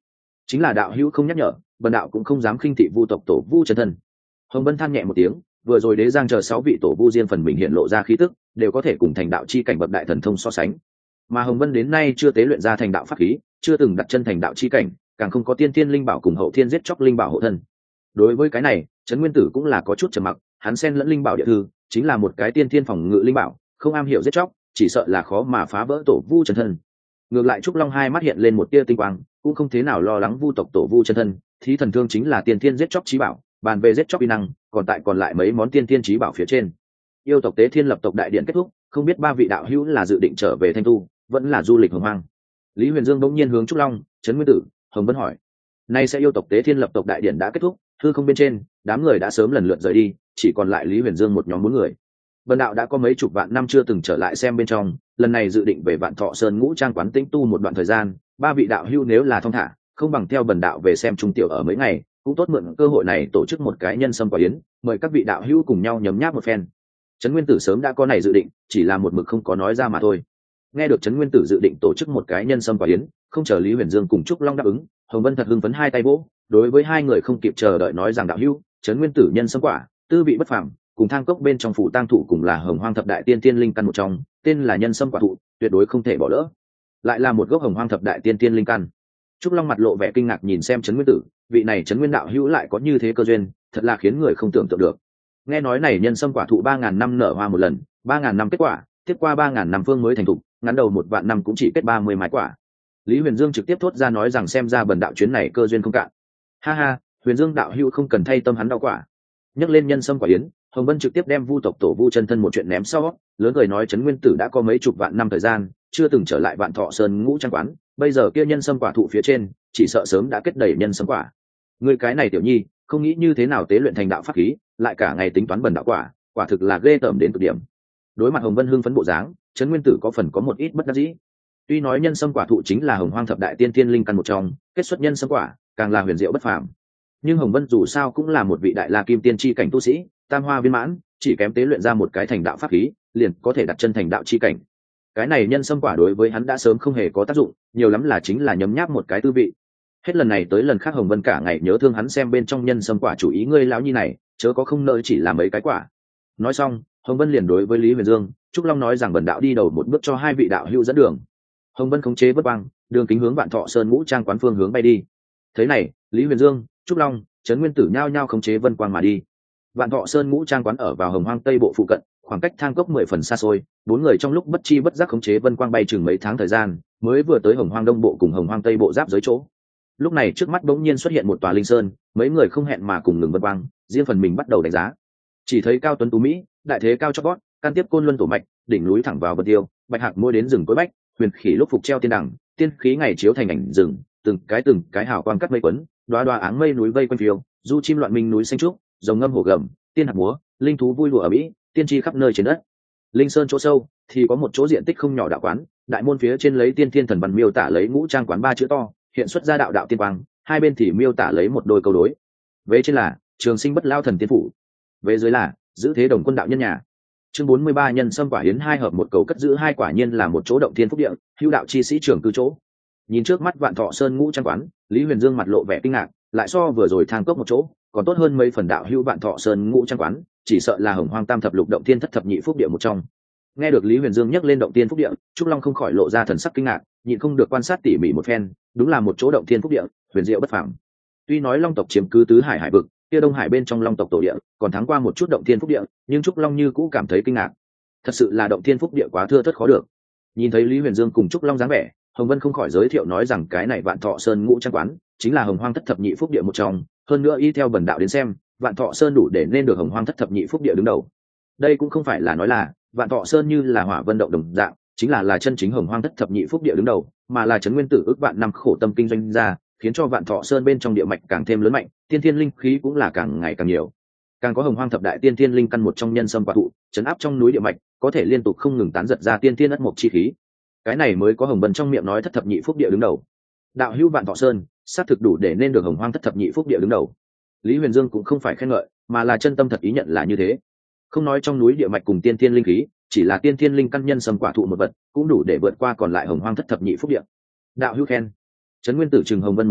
chính là đạo hữu không nhắc nhở, bần đạo cũng không dám khinh thị vu tộc tổ vu chân thân. Hồng Vân than nhẹ một tiếng, vừa rồi đế giang chờ 6 vị tổ vu riêng phần mình hiện lộ ra khí tức, đều có thể cùng thành đạo chi cảnh bậc đại thần thông so sánh, mà Hồng Vân đến nay chưa tế luyện ra thành đạo pháp khí, chưa từng đặt chân thành đạo chi cảnh, càng không có tiên thiên linh bảo cùng hậu thiên giết chóc linh bảo hộ thân. Đối với cái này, Trấn Nguyên Tử cũng là có chút trầm mặc, hắn xen lẫn linh bảo địa thư, chính là một cái tiên thiên phòng ngự linh bảo, không am hiểu giết chóc, chỉ sợ là khó mà phá vỡ tổ vu chân thân. Ngược lại Trúc Long hai mắt hiện lên một tia tinh quang, cũng không thế nào lo lắng vu tộc tổ vu chân thân, thí thần thương chính là tiên thiên giết chóc chí bảo, bàn về giết chóc uy năng, còn lại mấy món tiên thiên chí bảo phía trên. Yêu tộc Tế Thiên lập tộc đại điện kết thúc, không biết ba vị đạo hữu là dự định trở về Thanh Tu, vẫn là du lịch hồng hoang. Lý Huyền Dương bỗng nhiên hướng Trúc Long, Trấn Nguyên Tử, Hồng Vân hỏi. Nay sẽ yêu tộc Tế Thiên lập tộc đại điện đã kết thúc, hư không bên trên, đám người đã sớm lần lượt rời đi, chỉ còn lại Lý Huyền Dương một nhóm 4 người. Bần đạo đã có mấy chục vạn năm chưa từng trở lại xem bên trong, lần này dự định về Vạn Thọ Sơn Ngũ Trang quán tĩnh tu một đoạn thời gian, ba vị đạo hữu nếu là thong thả, không bằng theo bần đạo về xem trung tiểu ở mấy ngày, cũng tốt mượn cơ hội này tổ chức một cái nhân sâm quả yến, mời các vị đạo hữu cùng nhau nhấm nháp một phen. Trấn Nguyên Tử sớm đã có này dự định, chỉ là một mực không có nói ra mà thôi. Nghe được Trấn Nguyên Tử dự định tổ chức một cái nhân sâm quả yến, không chờ Lý Huyền Dương cùng Trúc Long đáp ứng, Hồng Vân thật hưng phấn hai tay vỗ, đối với hai người không kịp chờ đợi nói rằng đạo hữu, Trấn Nguyên Tử nhân sâm quả, tư vị bất phàm, cùng thang cốc bên trong phủ tang thủ cùng là Hồng Hoang thập đại tiên tiên linh căn một trong, tên là nhân sâm quả thụ, tuyệt đối không thể bỏ lỡ. Lại là một gốc Hồng Hoang thập đại tiên tiên linh căn. Trúc Long mặt lộ vẻ kinh ngạc nhìn xem Trấn Nguyên Tử, vị này Trấn Nguyên đạo hữu lại có như thế cơ duyên, thật là khiến người không tưởng tượng được. Nghe nói này nhân sâm quả thụ 3000 năm nở hoa một lần, 3000 năm kết quả, tiếp qua 3000 năm phương mới thành thục, ngắn đầu 1 vạn năm cũng chỉ kết 30 mái quả. Lý Huyền Dương trực tiếp thốt ra nói rằng xem ra bần đạo chuyến này cơ duyên không cạn. Ha ha, Huyền Dương đạo hữu không cần thay tâm hắn đau quả. Nhắc lên nhân sâm quả yến, Hồng Vân trực tiếp đem vu tộc tổ vu chân thân một chuyện ném sau, lớn cười nói Trấn Nguyên Tử đã có mấy chục vạn năm thời gian, chưa từng trở lại Vạn Thọ Sơn Ngũ Trang quán, bây giờ kia nhân sâm quả thụ phía trên, chỉ sợ sớm đã kết đầy nhân sâm quả. Người cái này tiểu nhi, không nghĩ như thế nào tế luyện thành đạo pháp khí, lại cả ngày tính toán bần đạo quả, quả thực là ghê tởm đến cực điểm. Đối mặt Hồng Vân hưng phấn bộ dáng, Trấn Nguyên Tử có phần có một ít bất đắc dĩ. Tuy nói nhân sâm quả thụ chính là Hồng Hoang thập đại tiên tiên linh căn một trong, kết xuất nhân sâm quả, càng là huyền diệu bất phàm. Nhưng Hồng Vân dù sao cũng là một vị đại la kim tiên chi cảnh tu sĩ, tam hoa viên mãn, chỉ kém tế luyện ra một cái thành đạo pháp khí, liền có thể đặt chân thành đạo chi cảnh. Cái này nhân sâm quả đối với hắn đã sớm không hề có tác dụng, nhiều lắm là chính là nhấm nháp một cái tư vị. Hết lần này tới lần khác Hồng Vân cả ngày nhớ thương hắn xem bên trong nhân sâm quả chủ ý ngươi lão nhi này, chớ có không nỡ chỉ là mấy cái quả. Nói xong, Hồng Vân liền đối với Lý Huyền Dương, Trúc Long nói rằng bần đạo đi đầu một bước cho hai vị đạo hữu dẫn đường. Hồng Vân khống chế vất băng, đường kính hướng Vạn Thọ Sơn Ngũ Trang quán phương hướng bay đi. Thế này, Lý Huyền Dương, Trúc Long, Trấn Nguyên Tử nhao nhao khống chế vân quang mà đi. Vạn Thọ Sơn Ngũ Trang quán ở vào Hồng Hoang Tây bộ phụ cận, khoảng cách thang cốc 10 phần xa xôi, 4 người trong lúc bất chi bất giác khống chế vân quang bay chừng mấy tháng thời gian, mới vừa tới Hồng Hoang Đông bộ cùng Hồng Hoang Tây bộ giáp giới chỗ. Lúc này trước mắt bỗng nhiên xuất hiện một tòa linh sơn, mấy người không hẹn mà cùng ngừng vân quang, riêng phần mình bắt đầu đánh giá. Chỉ thấy cao tuấn tú mỹ, đại thế cao chót vót, can tiếp côn luân tổ mạch, đỉnh núi thẳng vào vân tiêu, bạch hạc môi đến rừng cối bách, huyền khỉ lúc phục treo tiên đẳng, tiên khí ngày chiếu thành ảnh rừng, từng cái hào quang cắt mây quấn, đoá đoá áng mây núi vây quanh phiêu, du chim loạn minh núi xanh trúc, rồng ngâm hổ gầm, tiên hạt múa, linh thú vui lụa ở mỹ, tiên tri khắp nơi trên đất. Linh sơn chỗ sâu thì có một chỗ diện tích không nhỏ đạo quán, đại môn phía trên lấy tiên thiên thần văn miêu tả lấy Ngũ Trang quán 3 chữ to, hiện xuất ra đạo đạo tiên quang, hai bên thì miêu tả lấy một đôi câu đối. Vế trên là trường sinh bất lao thần tiên phủ, vế dưới là giữ thế đồng quân đạo nhân nhà. Chương 43 nhân sâm quả hiến hai hợp một cầu cất giữ hai quả nhiên là một chỗ động thiên phúc địa, hữu đạo chi sĩ trường cư chỗ. Nhìn trước mắt Vạn Thọ Sơn Ngũ Trang quán, Lý Huyền Dương mặt lộ vẻ kinh ngạc, lại so vừa rồi thang cốc một chỗ, còn tốt hơn mấy phần đạo hữu Vạn Thọ Sơn Ngũ Trang quán, chỉ sợ là Hồng Hoang Tam thập lục động thiên thất thập nhị phúc địa một trong. Nghe được Lý Huyền Dương nhắc lên động thiên phúc địa, Trúc Long không khỏi lộ ra thần sắc kinh ngạc, nhịn không được quan sát tỉ mỉ một phen, đúng là một chỗ động thiên phúc địa, huyền diệu bất phàm. Tuy nói Long tộc chiếm cứ tứ hải hải vực, kia Đông Hải bên trong Long tộc tổ địa, còn thắng qua một chút động thiên phúc địa, nhưng Trúc Long như cũ cảm thấy kinh ngạc. Thật sự là động thiên phúc địa quá thưa thớt khó được. Nhìn thấy Lý Huyền Dương cùng Trúc Long dáng vẻ, Hồng Vân không khỏi giới thiệu nói rằng cái này Vạn Thọ Sơn Ngũ Trang quán chính là Hồng Hoang thất thập nhị phúc địa một trong, hơn nữa y theo bần đạo đến xem, Vạn Thọ Sơn đủ để nên được Hồng Hoang thất thập nhị phúc địa đứng đầu. Đây cũng không phải là nói là Vạn Thọ Sơn như là Hỏa Vân động đồng dạng, chính là chân chính Hồng Hoang thất thập nhị phúc địa đứng đầu, mà là Trấn Nguyên Tử ước vạn năm khổ tâm kinh doanh ra, khiến cho Vạn Thọ Sơn bên trong địa mạch càng thêm lớn mạnh, tiên thiên linh khí cũng là càng ngày càng nhiều. Càng có Hồng Hoang thập đại tiên thiên linh căn một trong nhân sâm quả thụ, trấn áp trong núi địa mạch, có thể liên tục không ngừng tán giật ra tiên thiên ất mộc chi khí. Cái này mới có Hồng Vân trong miệng nói thất thập nhị phúc địa đứng đầu. Đạo hữu Vạn Thọ Sơn, xác thực đủ để nên được Hồng Hoang thất thập nhị phúc địa đứng đầu. Lý Huyền Dương cũng không phải khen ngợi, mà là chân tâm thật ý nhận là như thế. Không nói trong núi địa mạch cùng tiên thiên linh khí, chỉ là tiên thiên linh căn nhân sâm quả thụ một vật, cũng đủ để vượt qua còn lại Hồng Hoang thất thập nhị phúc địa. Đạo hữu khen. Trấn Nguyên Tử chừng Hồng Vân một cái,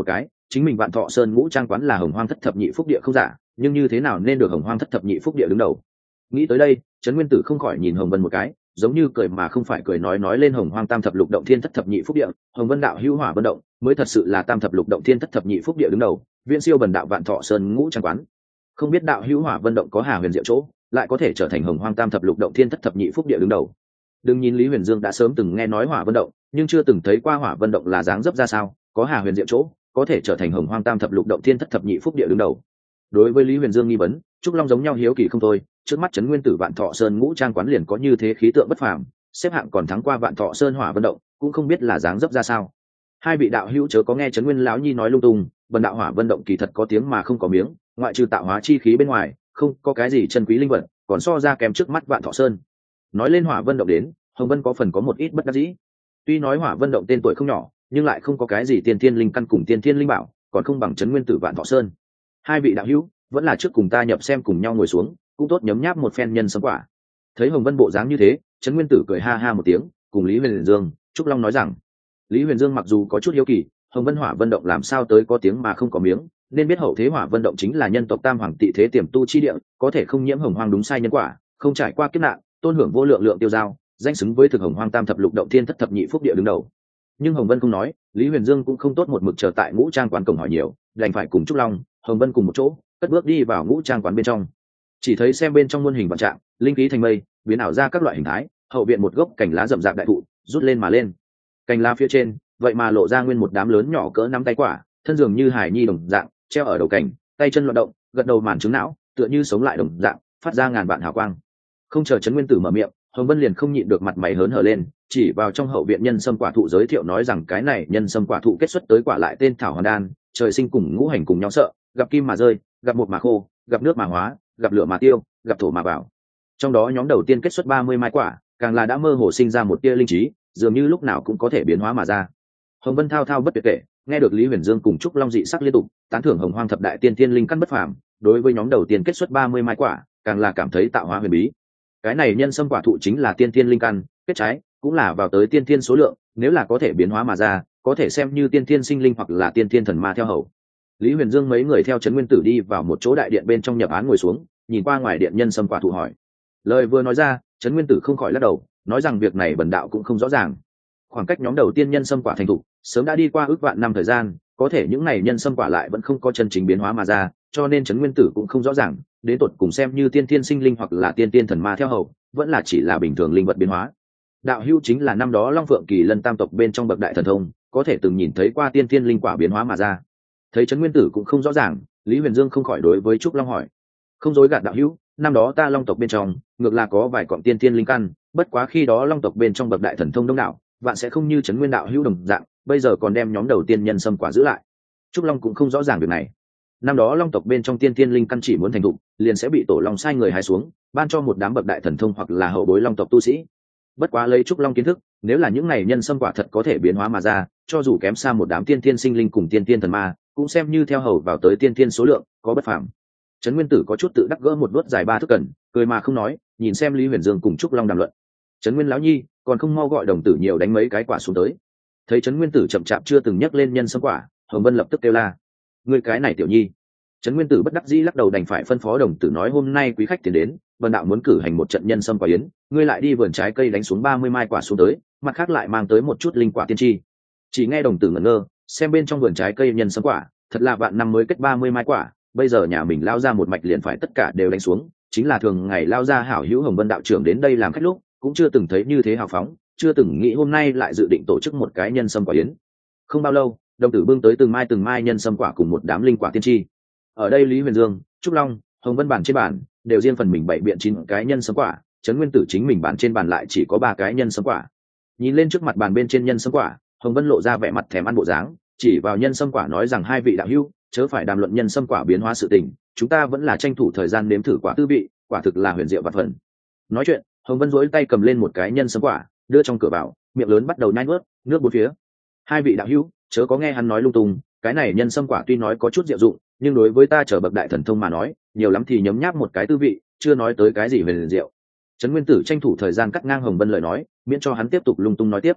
chính mình Vạn Thọ Sơn ngũ trang quán là Hồng Hoang thất thập nhị phúc địa không giả, nhưng như thế nào nên được Hồng Hoang thất thập nhị phúc địa đứng đầu? Nghĩ tới đây, Trấn Nguyên Tử không khỏi nhìn Hồng Vân một cái, giống như cười mà không phải cười, nói lên Hồng Hoang tam thập lục động thiên thất thập nhị phúc địa, Hồng Vân đạo hữu Hỏa Vân động mới thật sự là tam thập lục động thiên thất thập nhị phúc địa đứng đầu, viễn siêu bần đạo Vạn Thọ Sơn ngũ trang quán. Không biết đạo hữu Hỏa Vân động có hà huyền diệu chỗ, lại có thể trở thành Hồng Hoang tam thập lục động thiên thất thập nhị phúc địa đứng đầu. Đừng nhìn Lý Huyền Dương đã sớm từng nghe nói Hỏa Vân động, nhưng chưa từng thấy qua Hỏa Vân động là dáng dấp ra sao, có hà huyền diệu chỗ, có thể trở thành Hồng Hoang tam thập lục động thiên thất thập nhị phúc địa đứng đầu. Đối với Lý Huyền Dương nghi vấn, Trúc Long giống nhau hiếu kỳ không thôi, trước mắt Trấn Nguyên Tử Vạn Thọ Sơn ngũ trang quán liền có như thế khí tượng bất phàm, xếp hạng còn thắng qua Vạn Thọ Sơn Hỏa Vân động, cũng không biết là dáng dấp ra sao. Hai vị đạo hữu chớ có nghe Trấn Nguyên lão nhi nói lung tung, bần đạo Hỏa Vân động kỳ thật có tiếng mà không có miếng, ngoại trừ tạo hóa chi khí bên ngoài, không có cái gì chân quý linh vật, còn so ra kém trước mắt Vạn Thọ Sơn. Nói lên Hỏa Vân động đến, Hồng Vân có phần có một ít bất đắc dĩ. Tuy nói Hỏa Vân động tên tuổi không nhỏ, nhưng lại không có cái gì tiên thiên linh căn cùng tiên thiên linh bảo, còn không bằng Trấn Nguyên Tử Vạn Thọ Sơn. Hai vị đạo hữu vẫn là trước cùng ta nhập xem cùng nhau ngồi xuống, cũng tốt nhấm nháp một phen nhân sấm quả. Thấy Hồng Vân bộ dáng như thế, Trấn Nguyên Tử cười ha ha một tiếng, cùng Lý Huyền Dương, Trúc Long nói rằng, Lý Huyền Dương mặc dù có chút hiếu kỳ, Hồng Vân Hỏa Vân động làm sao tới có tiếng mà không có miếng, nên biết hậu thế Hỏa Vân động chính là nhân tộc Tam Hoàng Tị Thế tiềm tu chi địa, có thể không nhiễm Hồng Hoang đúng sai nhân quả, không trải qua kiếp nạn, tôn hưởng vô lượng lượng tiêu giao, danh xứng với thực Hồng Hoang tam thập lục động thiên thất thập nhị phúc địa đứng đầu. Nhưng Hồng Vân không nói, Lý Huyền Dương cũng không tốt một mực chờ tại ngũ trang quán cổng hỏi nhiều, đành phải cùng Trúc Long, Hồng Vân cùng một chỗ, cất bước đi vào ngũ trang quán bên trong. Chỉ thấy xem bên trong muôn hình vạn trạng, linh khí thành mây, biến ảo ra các loại hình thái, hậu viện một gốc cành lá rậm rạp đại thụ rút lên mà lên, cành lá phía trên vậy mà lộ ra nguyên một đám lớn nhỏ cỡ nắm tay quả, thân dường như hải nhi đồng dạng treo ở đầu cành, tay chân loạn động, gật đầu màn trứng não, tựa như sống lại đồng dạng, phát ra ngàn vạn hào quang. Không chờ Trấn Nguyên Tử mở miệng, Hồng Vân liền không nhịn được mặt mày hớn hở lên, chỉ vào trong hậu viện nhân sâm quả thụ giới thiệu nói rằng cái này nhân sâm quả thụ kết xuất tới quả lại tên thảo hoàn đan, trời sinh cùng ngũ hành cùng nhau sợ, gặp kim mà rơi, gặp một mà khô, gặp nước mà hóa, gặp lửa mà tiêu, gặp thổ mà vào. Trong đó nhóm đầu tiên kết xuất 30 mai quả, càng là đã mơ hồ sinh ra một tia linh trí, dường như lúc nào cũng có thể biến hóa mà ra. Hồng Vân thao thao bất tuyệt kể, nghe được Lý Huyền Dương cùng Trúc Long dị sắc liên tục tán thưởng Hồng Hoang thập đại tiên thiên linh căn bất phàm, đối với nhóm đầu tiên kết xuất 30 mai quả, càng là cảm thấy tạo hóa huyền bí. Cái này nhân sâm quả thụ chính là tiên thiên linh căn, kết trái cũng là vào tới tiên thiên số lượng, nếu là có thể biến hóa mà ra, có thể xem như tiên thiên sinh linh hoặc là tiên thiên thần ma theo hầu. Lý Huyền Dương mấy người theo Trấn Nguyên Tử đi vào một chỗ đại điện bên trong nhập án ngồi xuống, nhìn qua ngoài điện nhân sâm quả thụ hỏi. Lời vừa nói ra, Trấn Nguyên Tử không khỏi lắc đầu, nói rằng việc này bần đạo cũng không rõ ràng. Khoảng cách nhóm đầu tiên nhân sâm quả thành thục sớm đã đi qua ước vạn năm thời gian, có thể những này nhân sâm quả lại vẫn không có chân chính biến hóa mà ra, cho nên Trấn Nguyên Tử cũng không rõ ràng đến tột cùng xem như tiên thiên sinh linh hoặc là tiên thiên thần ma theo hầu, vẫn là chỉ là bình thường linh vật biến hóa. Đạo hữu chính là năm đó Long Phượng Kỳ Lân tam tộc bên trong bậc đại thần thông, có thể từng nhìn thấy qua tiên thiên linh quả biến hóa mà ra. Thấy Trấn Nguyên Tử cũng không rõ ràng, Lý Huyền Dương không khỏi đối với Trúc Long hỏi, không dối gạt đạo hữu, năm đó ta Long tộc bên trong ngược là có vài cọng tiên thiên linh căn, bất quá khi đó Long tộc bên trong bậc đại thần thông đông đảo, vạn sẽ không như Trấn Nguyên đạo hữu đồng dạng, bây giờ còn đem nhóm đầu tiên nhân sâm quả giữ lại. Trúc Long cũng không rõ ràng việc này. Năm đó Long tộc bên trong tiên thiên linh căn chỉ muốn thành thục, liền sẽ bị tổ Long sai người hái xuống, ban cho một đám bậc đại thần thông hoặc là hậu bối Long tộc tu sĩ. Bất quá lấy Trúc Long kiến thức, nếu là những này nhân sâm quả thật có thể biến hóa mà ra, cho dù kém xa một đám tiên thiên sinh linh cùng tiên thiên thần ma, cũng xem như theo hầu vào tới tiên thiên số lượng, có bất phàm. Trấn Nguyên Tử có chút tự đắc gỡ một đuốt dài 3 thước cần, cười mà không nói, nhìn xem Lý Huyền Dương cùng Trúc Long đàm luận. Trấn Nguyên lão nhi, còn không mau gọi đồng tử nhiều đánh mấy cái quả xuống tới. Thấy Trấn Nguyên Tử chậm chạp chưa từng nhắc lên nhân sâm quả, Hồng Vân lập tức kêu la, ngươi cái này tiểu nhi. Trấn Nguyên Tử bất đắc dĩ lắc đầu, đành phải phân phó đồng tử nói hôm nay quý khách tiến đến, vân đạo muốn cử hành một trận nhân sâm quả yến, ngươi lại đi vườn trái cây đánh xuống 30 mai quả xuống tới, mặt khác lại mang tới một chút linh quả tiên tri. Chỉ nghe đồng tử ngẩn ngơ, xem bên trong vườn trái cây nhân sâm quả, thật là vạn năm mới kết 30 mai quả, bây giờ nhà mình lao ra một mạch liền phải tất cả đều đánh xuống, chính là thường ngày lao ra hảo hữu Hồng Vân đạo trưởng đến đây làm khách lúc, cũng chưa từng thấy như thế hào phóng, chưa từng nghĩ hôm nay lại dự định tổ chức một cái nhân sâm quả yến. Không bao lâu, đồng tử bưng tới từng mai nhân sâm quả cùng một đám linh quả tiên tri. Ở đây Lý Huyền Dương, Trúc Long, Hồng Vân bàn trên bàn đều riêng phần mình bày biện 9 cái nhân sâm quả, Trấn Nguyên Tử chính mình bàn trên bàn lại chỉ có 3 cái nhân sâm quả. Nhìn lên trước mặt bàn bên trên nhân sâm quả, Hồng Vân lộ ra vẻ mặt thèm ăn bộ dáng, chỉ vào nhân sâm quả nói rằng hai vị đạo hữu, chớ phải đàm luận nhân sâm quả biến hóa sự tình, chúng ta vẫn là tranh thủ thời gian nếm thử quả tư vị, quả thực là huyền diệu vạn phần. Nói chuyện, Hồng Vân duỗi tay cầm lên một cái nhân sâm quả, đưa trong cửa vào, miệng lớn bắt đầu nhai nuốt, nước bốn phía. Hai vị đạo hữu, chớ có nghe hắn nói lung tung, cái này nhân sâm quả tuy nói có chút diệu dụng, nhưng đối với ta trở bậc đại thần thông mà nói, nhiều lắm thì nhấm nháp một cái tư vị, chưa nói tới cái gì huyền diệu. Trấn Nguyên Tử tranh thủ thời gian cắt ngang Hồng Vân lời nói, miễn cho hắn tiếp tục lung tung nói tiếp.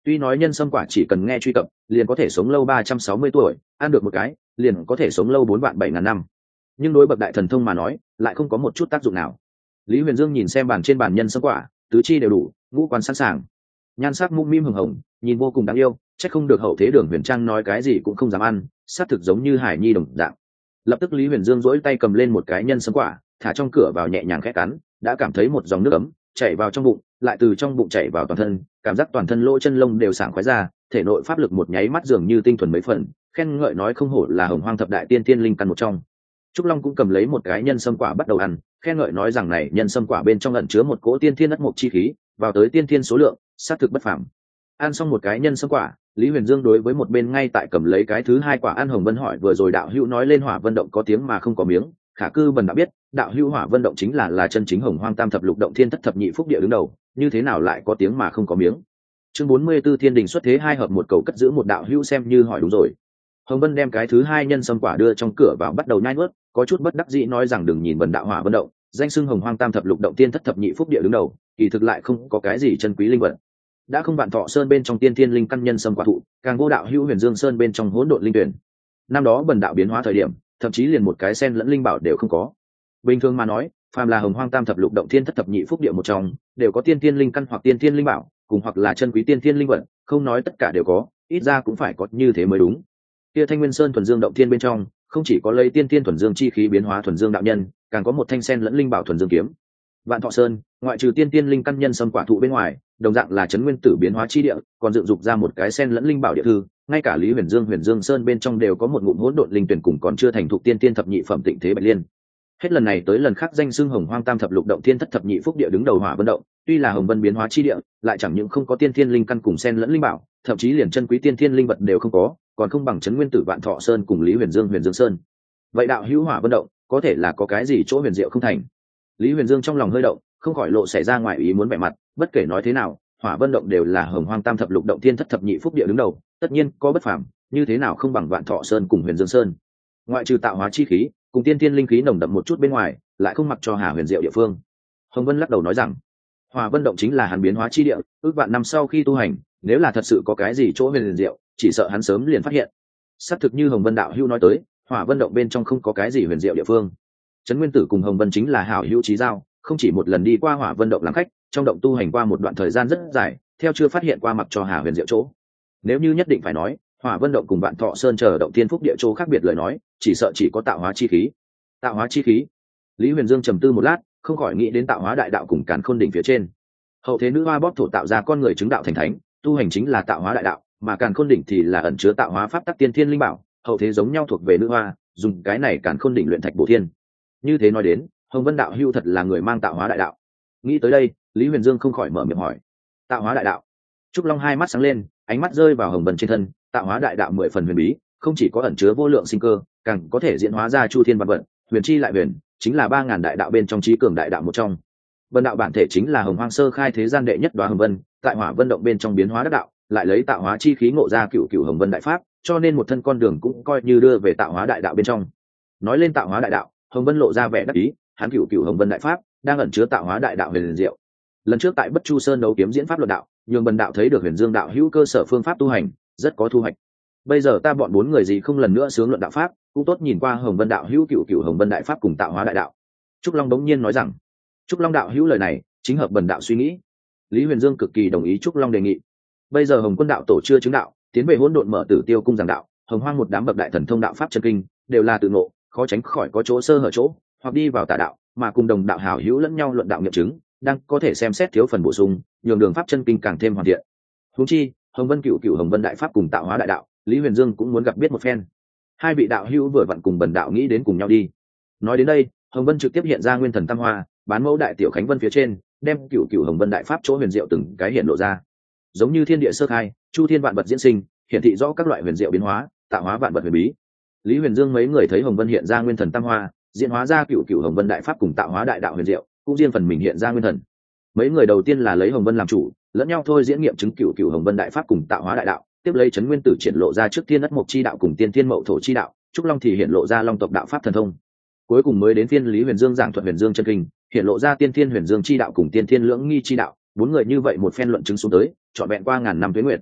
Tuy nói nhân sâm quả chỉ cần nghe truy cập liền có thể sống lâu 360 tuổi, ăn được một cái liền có thể sống lâu 4.700.000 năm, nhưng đối bậc đại thần thông mà nói lại không có một chút tác dụng nào. Lý Huyền Dương nhìn xem bàn trên bàn nhân sâm quả, tứ chi đều đủ, ngũ quan sẵn sàng, nhan sắc mũm mĩm hừng hồng, nhìn vô cùng đáng yêu, chắc không được hậu thế Đường Huyền Trang nói cái gì cũng không dám ăn, xác thực giống như hải nhi đồng dạng. Lập tức Lý Huyền Dương duỗi tay cầm lên một cái nhân sâm quả, thả trong cửa vào nhẹ nhàng khẽ cắn, đã cảm thấy một dòng nước ấm chảy vào trong bụng, lại từ trong bụng chảy vào toàn thân, cảm giác toàn thân lỗ chân lông đều sảng khoái ra, thể nội pháp lực một nháy mắt dường như tinh thuần mấy phần, khen ngợi nói không hổ là Hồng Hoang thập đại tiên tiên linh căn một trong. Trúc Long cũng cầm lấy một cái nhân sâm quả bắt đầu ăn, khen ngợi nói rằng này nhân sâm quả bên trong ẩn chứa một cỗ tiên thiên đất mộc chi khí, vào tới tiên thiên số lượng, xác thực bất phàm. Ăn xong một cái nhân sâm quả, Lý Huyền Dương đối với một bên ngay tại cầm lấy cái thứ hai quả ăn Hồng Vân hỏi vừa rồi đạo hữu nói lên Hỏa Vân động có tiếng mà không có miếng, khả cư bần đã biết, đạo hữu Hỏa Vân động chính là chân chính Hồng Hoang tam thập lục động thiên thất thập nhị phúc địa đứng đầu, như thế nào lại có tiếng mà không có miếng? Chương 44 Thiên Đình xuất thế hai hợp một cầu cất giữ một đạo hữu xem như hỏi đúng rồi. Hồng Vân đem cái thứ hai nhân sâm quả đưa trong cửa vào bắt đầu nhai nuốt, có chút bất đắc dĩ nói rằng đừng nhìn bần đạo Hỏa Vân động, danh xưng Hồng Hoang tam thập lục động thiên thất thập nhị phúc địa đứng đầu, kỳ thực lại không có cái gì chân quý linh vật. Đã không Vạn Thọ Sơn bên trong tiên thiên linh căn nhân sâm quả thụ, càng vô đạo hữu Huyền Dương Sơn bên trong hỗn độn linh tuyển. Năm đó bần đạo biến hóa thời điểm, thậm chí liền một cái sen lẫn linh bảo đều không có. Bình thường mà nói, phàm là Hồng Hoang tam thập lục động thiên thất thập nhị phúc địa một trong, đều có tiên thiên linh căn hoặc tiên thiên linh bảo, cùng hoặc là chân quý tiên thiên linh vật, không nói tất cả đều có, ít ra cũng phải có như thế mới đúng. Kia Thanh Nguyên Sơn thuần dương động thiên bên trong, không chỉ có lấy tiên thiên thuần dương chi khí biến hóa thuần dương đạo nhân, càng có một thanh sen lẫn linh bảo thuần dương kiếm. Vạn Thọ Sơn, ngoại trừ tiên thiên linh căn nhân sâm quả thụ bên ngoài, đồng dạng là trấn nguyên tử biến hóa chi địa, còn dựng dục ra một cái sen lẫn linh bảo địa thư, ngay cả Lý Huyền Dương Sơn bên trong đều có một ngụm hỗn độn linh tuyển cùng còn chưa thành thục tiên thiên thập nhị phẩm tịnh thế bạch liên. Hết lần này tới lần khác danh xưng Hồng Hoang tam thập lục động thiên thất thập nhị phúc địa đứng đầu Hỏa Vân động, tuy là Hồng Vân biến hóa chi địa, lại chẳng những không có tiên thiên linh căn cùng sen lẫn linh bảo, thậm chí liền chân quý tiên thiên linh vật đều không có, còn không bằng trấn nguyên tử Vạn Thọ Sơn cùng Lý Huyền Dương Sơn. Vậy đạo hữu Hỏa Vân động có thể là có cái gì chỗ huyền diệu không thành? Lý Huyền Dương trong lòng hơi động, không khỏi lộ xảy ra ngoài ý muốn vẻ mặt, bất kể nói thế nào, Hỏa Vân động đều là Hồng Hoang tam thập lục động thiên thất thập nhị phúc địa đứng đầu, tất nhiên có bất phàm, như thế nào không bằng Vạn Thọ Sơn cùng Huyền Dương Sơn. Ngoại trừ tạo hóa chi khí, cùng tiên thiên linh khí nồng đậm một chút bên ngoài, lại không mặc cho Hà Huyền diệu địa phương. Hồng Vân lắc đầu nói rằng, Hỏa Vân động chính là hắn biến hóa chi địa, ước vạn năm sau khi tu hành, nếu là thật sự có cái gì chỗ huyền diệu, chỉ sợ hắn sớm liền phát hiện. Xác thực như Hồng Vân đạo hữu nói tới, Hỏa Vân động bên trong không có cái gì huyền diệu địa phương. Trấn Nguyên Tử cùng Hồng Vân chính là hảo hữu chí giao, không chỉ một lần đi qua Hỏa Vân động làm khách, trong động tu hành qua một đoạn thời gian rất dài, theo chưa phát hiện qua mặc cho Hà Huyền diệu chỗ. Nếu như nhất định phải nói, Hỏa Vân động cùng Vạn Thọ Sơn chờ động thiên phúc địa chỗ khác biệt lời nói, chỉ sợ chỉ có tạo hóa chi khí. Tạo hóa chi khí. Lý Huyền Dương trầm tư một lát, không khỏi nghĩ đến tạo hóa đại đạo cùng Càn Khôn đỉnh phía trên. Hậu thế nữ hoa bóp thổ tạo ra con người chứng đạo thành thánh, tu hành chính là tạo hóa đại đạo, mà Càn Khôn đỉnh thì là ẩn chứa tạo hóa pháp tắc tiên thiên linh bảo, hậu thế giống nhau thuộc về nữ hoa, dùng cái này Càn Khôn đỉnh luyện thạch bổ thiên. Như thế nói đến, Hồng Vân đạo hưu thật là người mang tạo hóa đại đạo. Nghĩ tới đây, Lý Huyền Dương không khỏi mở miệng hỏi: tạo hóa đại đạo? Trúc Long hai mắt sáng lên, ánh mắt rơi vào Hồng Vân trên thân. Tạo hóa đại đạo 10 phần huyền bí, không chỉ có ẩn chứa vô lượng sinh cơ, càng có thể diễn hóa ra chu thiên vạn vật, huyền chi lại huyền, chính là 3000 đại đạo bên trong trí cường đại đạo một trong. Vân đạo bản thể chính là Hồng Hoang sơ khai thế gian đệ nhất đóa Hồng Vân, tại Hỏa Vân động bên trong biến hóa đắc đạo, lại lấy tạo hóa chi khí ngộ ra cựu cựu Hồng Vân đại pháp, cho nên một thân con đường cũng coi như đưa về tạo hóa đại đạo bên trong. Nói lên tạo hóa đại đạo, Hồng Vân lộ ra vẻ đắc ý, hắn cựu cựu Hồng Vân đại pháp đang ẩn chứa tạo hóa đại đạo huyền diệu. Lần trước tại Bất Chu Sơn đấu kiếm diễn pháp luận đạo, nhường Bần đạo thấy được Huyền Dương đạo hữu cơ sở phương pháp tu hành, rất có thu hoạch. Bây giờ ta bọn 4 người gì không lần nữa sướng luận đạo pháp, cũng tốt nhìn qua Hồng Vân đạo hữu cựu cựu Hồng Vân đại pháp cùng tạo hóa đại đạo. Trúc Long đống nhiên nói rằng, Trúc Long đạo hữu lời này chính hợp Bần đạo suy nghĩ. Lý Huyền Dương cực kỳ đồng ý Trúc Long đề nghị. Bây giờ Hồng Quân đạo tổ chưa chứng đạo, tiến về hỗn độn mở Tử Tiêu cung giảng đạo, Hồng Hoang một đám bậc đại thần thông đạo pháp chân kinh, đều là tự ngộ, khó tránh khỏi có chỗ sơ hở chỗ, hoặc đi vào tà đạo, mà cùng đồng đạo hảo hữu lẫn nhau luận đạo nghiệm chứng, đang có thể xem xét thiếu phần bổ sung, nhường đường pháp chân kinh càng thêm hoàn thiện. Huống chi, Hồng Vân cựu cựu Hồng Vân đại pháp cùng tạo hóa đại đạo, Lý Huyền Dương cũng muốn gặp biết một phen. Hai vị đạo hữu vừa vặn cùng Bần đạo nghĩ đến cùng nhau đi. Nói đến đây, Hồng Vân trực tiếp hiện ra Nguyên Thần Tam Hoa, bán mẫu đại tiểu khánh vân phía trên, đem cựu cựu Hồng Vân đại pháp chỗ huyền diệu từng cái hiện lộ ra. Giống như thiên địa sơ khai, chu thiên vạn vật diễn sinh, hiển thị rõ các loại huyền diệu biến hóa, tạo hóa vạn vật huyền bí. Lý Huyền Dương mấy người thấy Hồng Vân hiện ra Nguyên Thần Tam Hoa, diễn hóa ra cựu cựu Hồng Vân đại pháp cùng tạo hóa đại đạo huyền diệu, cũng riêng phần mình hiện ra nguyên thần. Mấy người đầu tiên là lấy Hồng Vân làm chủ, lẫn nhau thôi diễn nghiệm chứng cựu cựu Hồng Vân đại pháp cùng tạo hóa đại đạo, tiếp lấy Trấn Nguyên Tử triển lộ ra trước tiên đất mộc chi đạo cùng tiên thiên mậu thổ chi đạo, Trúc Long thì hiện lộ ra long tộc đạo pháp thần thông. Cuối cùng mới đến phiên Lý Huyền Dương giảng thuật Huyền Dương chân kinh, hiện lộ ra tiên thiên Huyền Dương chi đạo cùng tiên thiên lưỡng nghi chi đạo. 4 người như vậy một phen luận chứng xuống tới, trọn vẹn qua ngàn năm tuế nguyệt,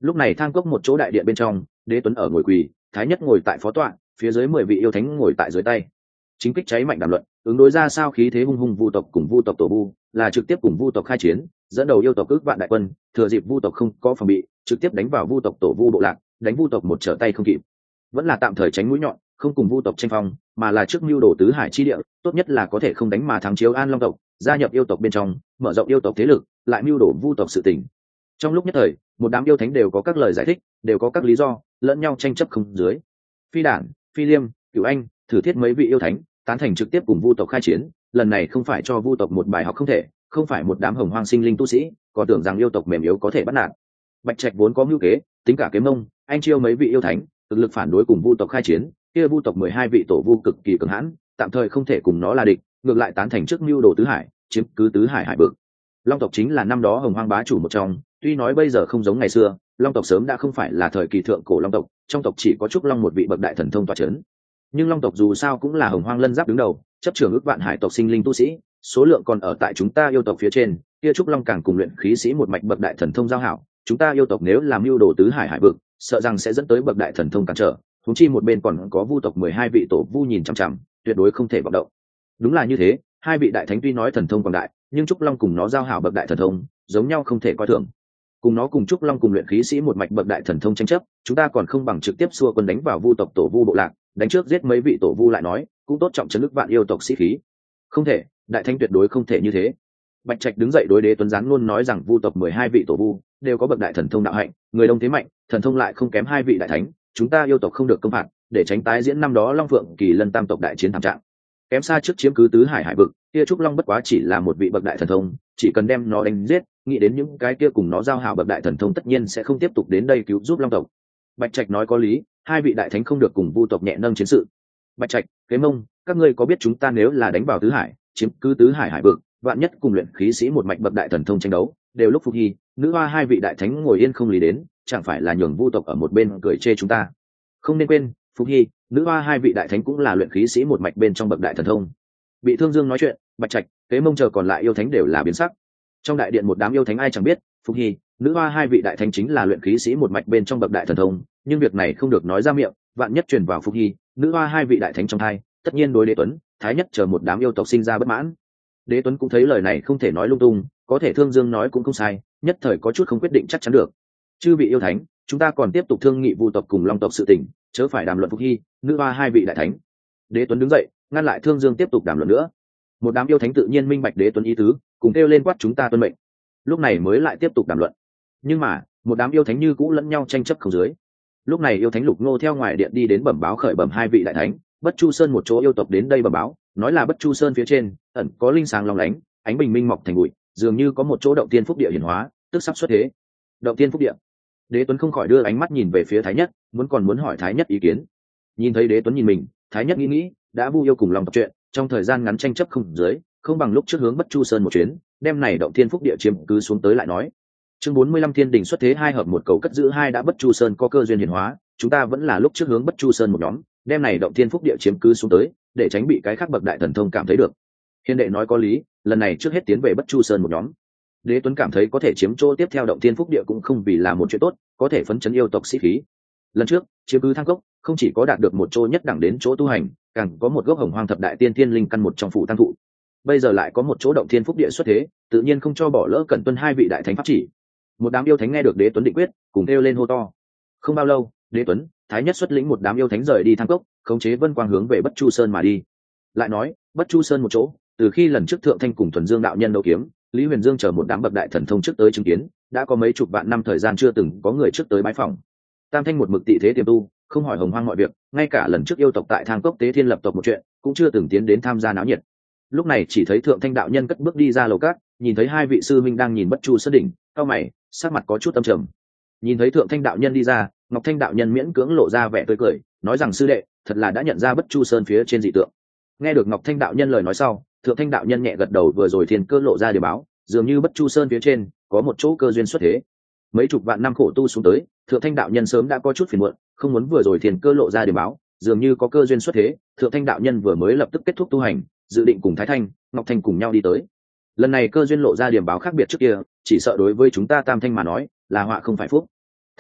Lúc này thang cốc một chỗ đại điện bên trong, đế tuấn ở ngồi quỳ, thái nhất ngồi tại phó tọa, phía dưới 10 vị yêu thánh ngồi tại dưới tay. Chính kích cháy mạnh đàm luận, ứng đối ra sao khí thế hung hung vu tộc cùng vu tộc tổ vu, là trực tiếp cùng vu tộc khai chiến, dẫn đầu yêu tộc ước vạn đại quân, thừa dịp vu tộc không có phòng bị, trực tiếp đánh vào vu tộc tổ vu bộ lạc, đánh vu tộc một trở tay không kịp. Vẫn là tạm thời tránh mũi nhọn, không cùng vu tộc tranh phong, mà là trước mưu đồ tứ hải chi địa, tốt nhất là có thể không đánh mà thắng chiếu an long tộc, gia nhập yêu tộc bên trong, mở rộng yêu tộc thế lực, lại mưu đồ vu tộc sự tình. Trong lúc nhất thời, một đám yêu thánh đều có các lời giải thích, đều có các lý do, lẫn nhau tranh chấp không dưới. Phi đản, phi liêm, cửu anh, thử thiết mấy vị yêu thánh tán thành trực tiếp cùng vu tộc khai chiến, lần này không phải cho vu tộc một bài học không thể, không phải một đám hồng hoang sinh linh tu sĩ còn tưởng rằng yêu tộc mềm yếu có thể bắt nạt. Bạch Trạch vốn có mưu kế, tính cả Kiếm Mông, anh chiêu mấy vị yêu thánh thực lực phản đối cùng vu tộc khai chiến, kia vu tộc 12 vị tổ vu cực kỳ cường hãn, tạm thời không thể cùng nó là địch, ngược lại tán thành trước mưu đồ tứ hải, chiếm cứ tứ hải hải vực. Long tộc chính là năm đó hồng hoang bá chủ một trong, tuy nói bây giờ không giống ngày xưa, long tộc sớm đã không phải là thời kỳ thượng cổ long tộc, trong tộc chỉ có trúc long một vị bậc đại thần thông tọa chấn. Nhưng long tộc dù sao cũng là hồng hoang lân giáp đứng đầu, chấp trưởng ước vạn hải tộc sinh linh tu sĩ, số lượng còn ở tại chúng ta yêu tộc phía trên, kia trúc long càng cùng luyện khí sĩ một mạch bậc đại thần thông giao hảo, chúng ta yêu tộc nếu làm mưu đồ tứ hải hải vực, sợ rằng sẽ dẫn tới bậc đại thần thông cản trở, huống chi một bên còn có vu tộc 12 vị tổ vu nhìn chằm chằm, tuyệt đối không thể vọng động. Đúng là như thế, hai vị đại thánh tuy nói thần thông quảng đại, nhưng trúc long cùng nó giao hảo bậc đại thần thông, giống nhau không thể coi thường. Cùng nó cùng trúc long cùng luyện khí sĩ một mạch bậc đại thần thông tranh chấp, chúng ta còn không bằng trực tiếp xua quân đánh vào vu tộc tổ vu bộ lạc, đánh trước giết mấy vị tổ vu lại nói, cũng tốt trọng trấn ức vạn yêu tộc sĩ khí. Không thể, đại thánh tuyệt đối không thể như thế. Bạch Trạch đứng dậy đối Đế Tuấn giáng luôn nói rằng vu tộc 12 vị tổ vu đều có bậc đại thần thông đạo hạnh, người đông thế mạnh, thần thông lại không kém hai vị đại thánh, chúng ta yêu tộc không được công phạt, để tránh tái diễn năm đó Long Phượng Kỳ Lân tam tộc đại chiến thảm trạng. Kém xa trước chiếm cứ tứ hải hải vực, kia trúc long bất quá chỉ là một vị bậc đại thần thông, chỉ cần đem nó đánh giết, nghĩ đến những cái kia cùng nó giao hảo bậc đại thần thông tất nhiên sẽ không tiếp tục đến đây cứu giúp long tộc. Bạch Trạch nói có lý, hai vị đại thánh không được cùng vu tộc nhẹ nâng chiến sự. Bạch Trạch, Kế Mông, các ngươi có biết chúng ta nếu là đánh vào tứ hải, chiếm cứ tứ hải hải vực, vạn nhất cùng luyện khí sĩ một mạch bậc đại thần thông tranh đấu, đều lúc Phục Hy, nữ hoa hai vị đại thánh ngồi yên không lý đến, chẳng phải là nhường vu tộc ở một bên cười chê chúng ta. Không nên quên, Phục Hy, nữ hoa hai vị đại thánh cũng là luyện khí sĩ một mạch bên trong bậc đại thần thông. Bị Thương Dương nói chuyện, Bạch Trạch, Kế Mông chờ còn lại yêu thánh đều là biến sắc. Trong đại điện một đám yêu thánh ai chẳng biết, Phục Hy, nữ hoa hai vị đại thánh chính là luyện khí sĩ một mạch bên trong bậc đại thần thông, nhưng việc này không được nói ra miệng, vạn nhất truyền vào Phục Hy, nữ hoa hai vị đại thánh trong thai, tất nhiên đối Đế Tuấn, Thái Nhất chờ một đám yêu tộc sinh ra bất mãn. Đế Tuấn cũng thấy lời này không thể nói lung tung, có thể Thương Dương nói cũng không sai, nhất thời có chút không quyết định chắc chắn được. Chư vị yêu thánh, chúng ta còn tiếp tục thương nghị vu tộc cùng long tộc sự tình, chớ phải đàm luận Phục Hy, nữ hoa hai vị đại thánh. Đế Tuấn đứng dậy, ngăn lại Thương Dương tiếp tục đàm luận nữa. Một đám yêu thánh tự nhiên minh bạch Đế Tuấn ý tứ, cùng kêu lên quát chúng ta tuân mệnh. Lúc này mới lại tiếp tục đàm luận. Nhưng mà, một đám yêu thánh như cũ lẫn nhau tranh chấp không dưới. Lúc này yêu thánh Lục Ngô theo ngoài điện đi đến bẩm báo khởi bẩm hai vị đại thánh, Bất Chu Sơn một chỗ yêu tộc đến đây bẩm báo, nói là Bất Chu Sơn phía trên ẩn có linh sáng long lánh, ánh bình minh mọc thành bụi, dường như có một chỗ động tiên phúc địa hiển hóa, tức sắp xuất thế. Động tiên phúc địa. Đế Tuấn không khỏi đưa ánh mắt nhìn về phía Thái Nhất, muốn hỏi Thái Nhất ý kiến. Nhìn thấy Đế Tuấn nhìn mình, Thái Nhất nghĩ, đã vu yêu cùng lòng tập chuyện, trong thời gian ngắn tranh chấp không dưới, không bằng lúc trước hướng Bất Chu Sơn một chuyến, đem này động thiên phúc địa chiếm cứ xuống tới lại nói. Chương 45 Thiên Đình xuất thế hai hợp một cầu cất giữ hai đã Bất Chu Sơn có cơ duyên hiển hóa, chúng ta vẫn là lúc trước hướng Bất Chu Sơn một nhóm, đem này động thiên phúc địa chiếm cứ xuống tới, để tránh bị cái khác bậc đại thần thông cảm thấy được. Hiền đệ nói có lý, lần này trước hết tiến về Bất Chu Sơn một nhóm. Đế Tuấn cảm thấy có thể chiếm chỗ tiếp theo động thiên phúc địa cũng không vì là một chuyện tốt, có thể phấn chấn yêu tộc sĩ khí. Lần trước, chiếm cứ Thang Cốc, không chỉ có đạt được một chỗ nhất đẳng đến chỗ tu hành, càng có một gốc hồng hoang thập đại tiên thiên linh căn một trong phủ tăng thụ. Bây giờ lại có một chỗ động thiên phúc địa xuất thế, tự nhiên không cho bỏ lỡ cẩn tuân hai vị đại thánh pháp chỉ. Một đám yêu thánh nghe được Đế Tuấn định quyết, cùng kêu lên hô to. Không bao lâu, Đế Tuấn, Thái Nhất xuất lĩnh một đám yêu thánh rời đi Thang Cốc, khống chế vân quang hướng về Bất Chu Sơn mà đi. Lại nói, Bất Chu Sơn một chỗ, từ khi lần trước Thượng Thanh cùng Thuần Dương đạo nhân đấu kiếm, Lý Huyền Dương chờ một đám bậc đại thần thông trước tới chứng kiến, đã có mấy chục vạn năm thời gian chưa từng có người trước tới bái phỏng. Tam Thanh một mực tị thế tiềm tu, không hỏi hồng hoang mọi việc, ngay cả lần trước yêu tộc tại Thang Cốc tế thiên lập tộc một chuyện, cũng chưa từng tiến đến tham gia náo nhiệt. Lúc này chỉ thấy Thượng Thanh đạo nhân cất bước đi ra lầu cát, nhìn thấy hai vị sư minh đang nhìn Bất Chu Sơn đỉnh, cau mày, sắc mặt có chút âm trầm. Nhìn thấy Thượng Thanh đạo nhân đi ra, Ngọc Thanh đạo nhân miễn cưỡng lộ ra vẻ tươi cười, nói rằng sư đệ, thật là đã nhận ra Bất Chu Sơn phía trên dị tượng. Nghe được Ngọc Thanh đạo nhân lời nói sau, Thượng Thanh đạo nhân nhẹ gật đầu, vừa rồi thiên cơ lộ ra điều báo, dường như Bất Chu Sơn phía trên có một chỗ cơ duyên xuất thế. Mấy chục vạn năm khổ tu xuống tới, Thượng Thanh đạo nhân sớm đã có chút phiền muộn, không muốn vừa rồi thiên cơ lộ ra điều báo, dường như có cơ duyên xuất thế, Thượng Thanh đạo nhân vừa mới lập tức kết thúc tu hành, dự định cùng Thái Thanh, Ngọc Thanh cùng nhau đi tới. Lần này cơ duyên lộ ra điểm báo khác biệt trước kia, chỉ sợ đối với chúng ta Tam Thanh mà nói, là họa không phải phúc.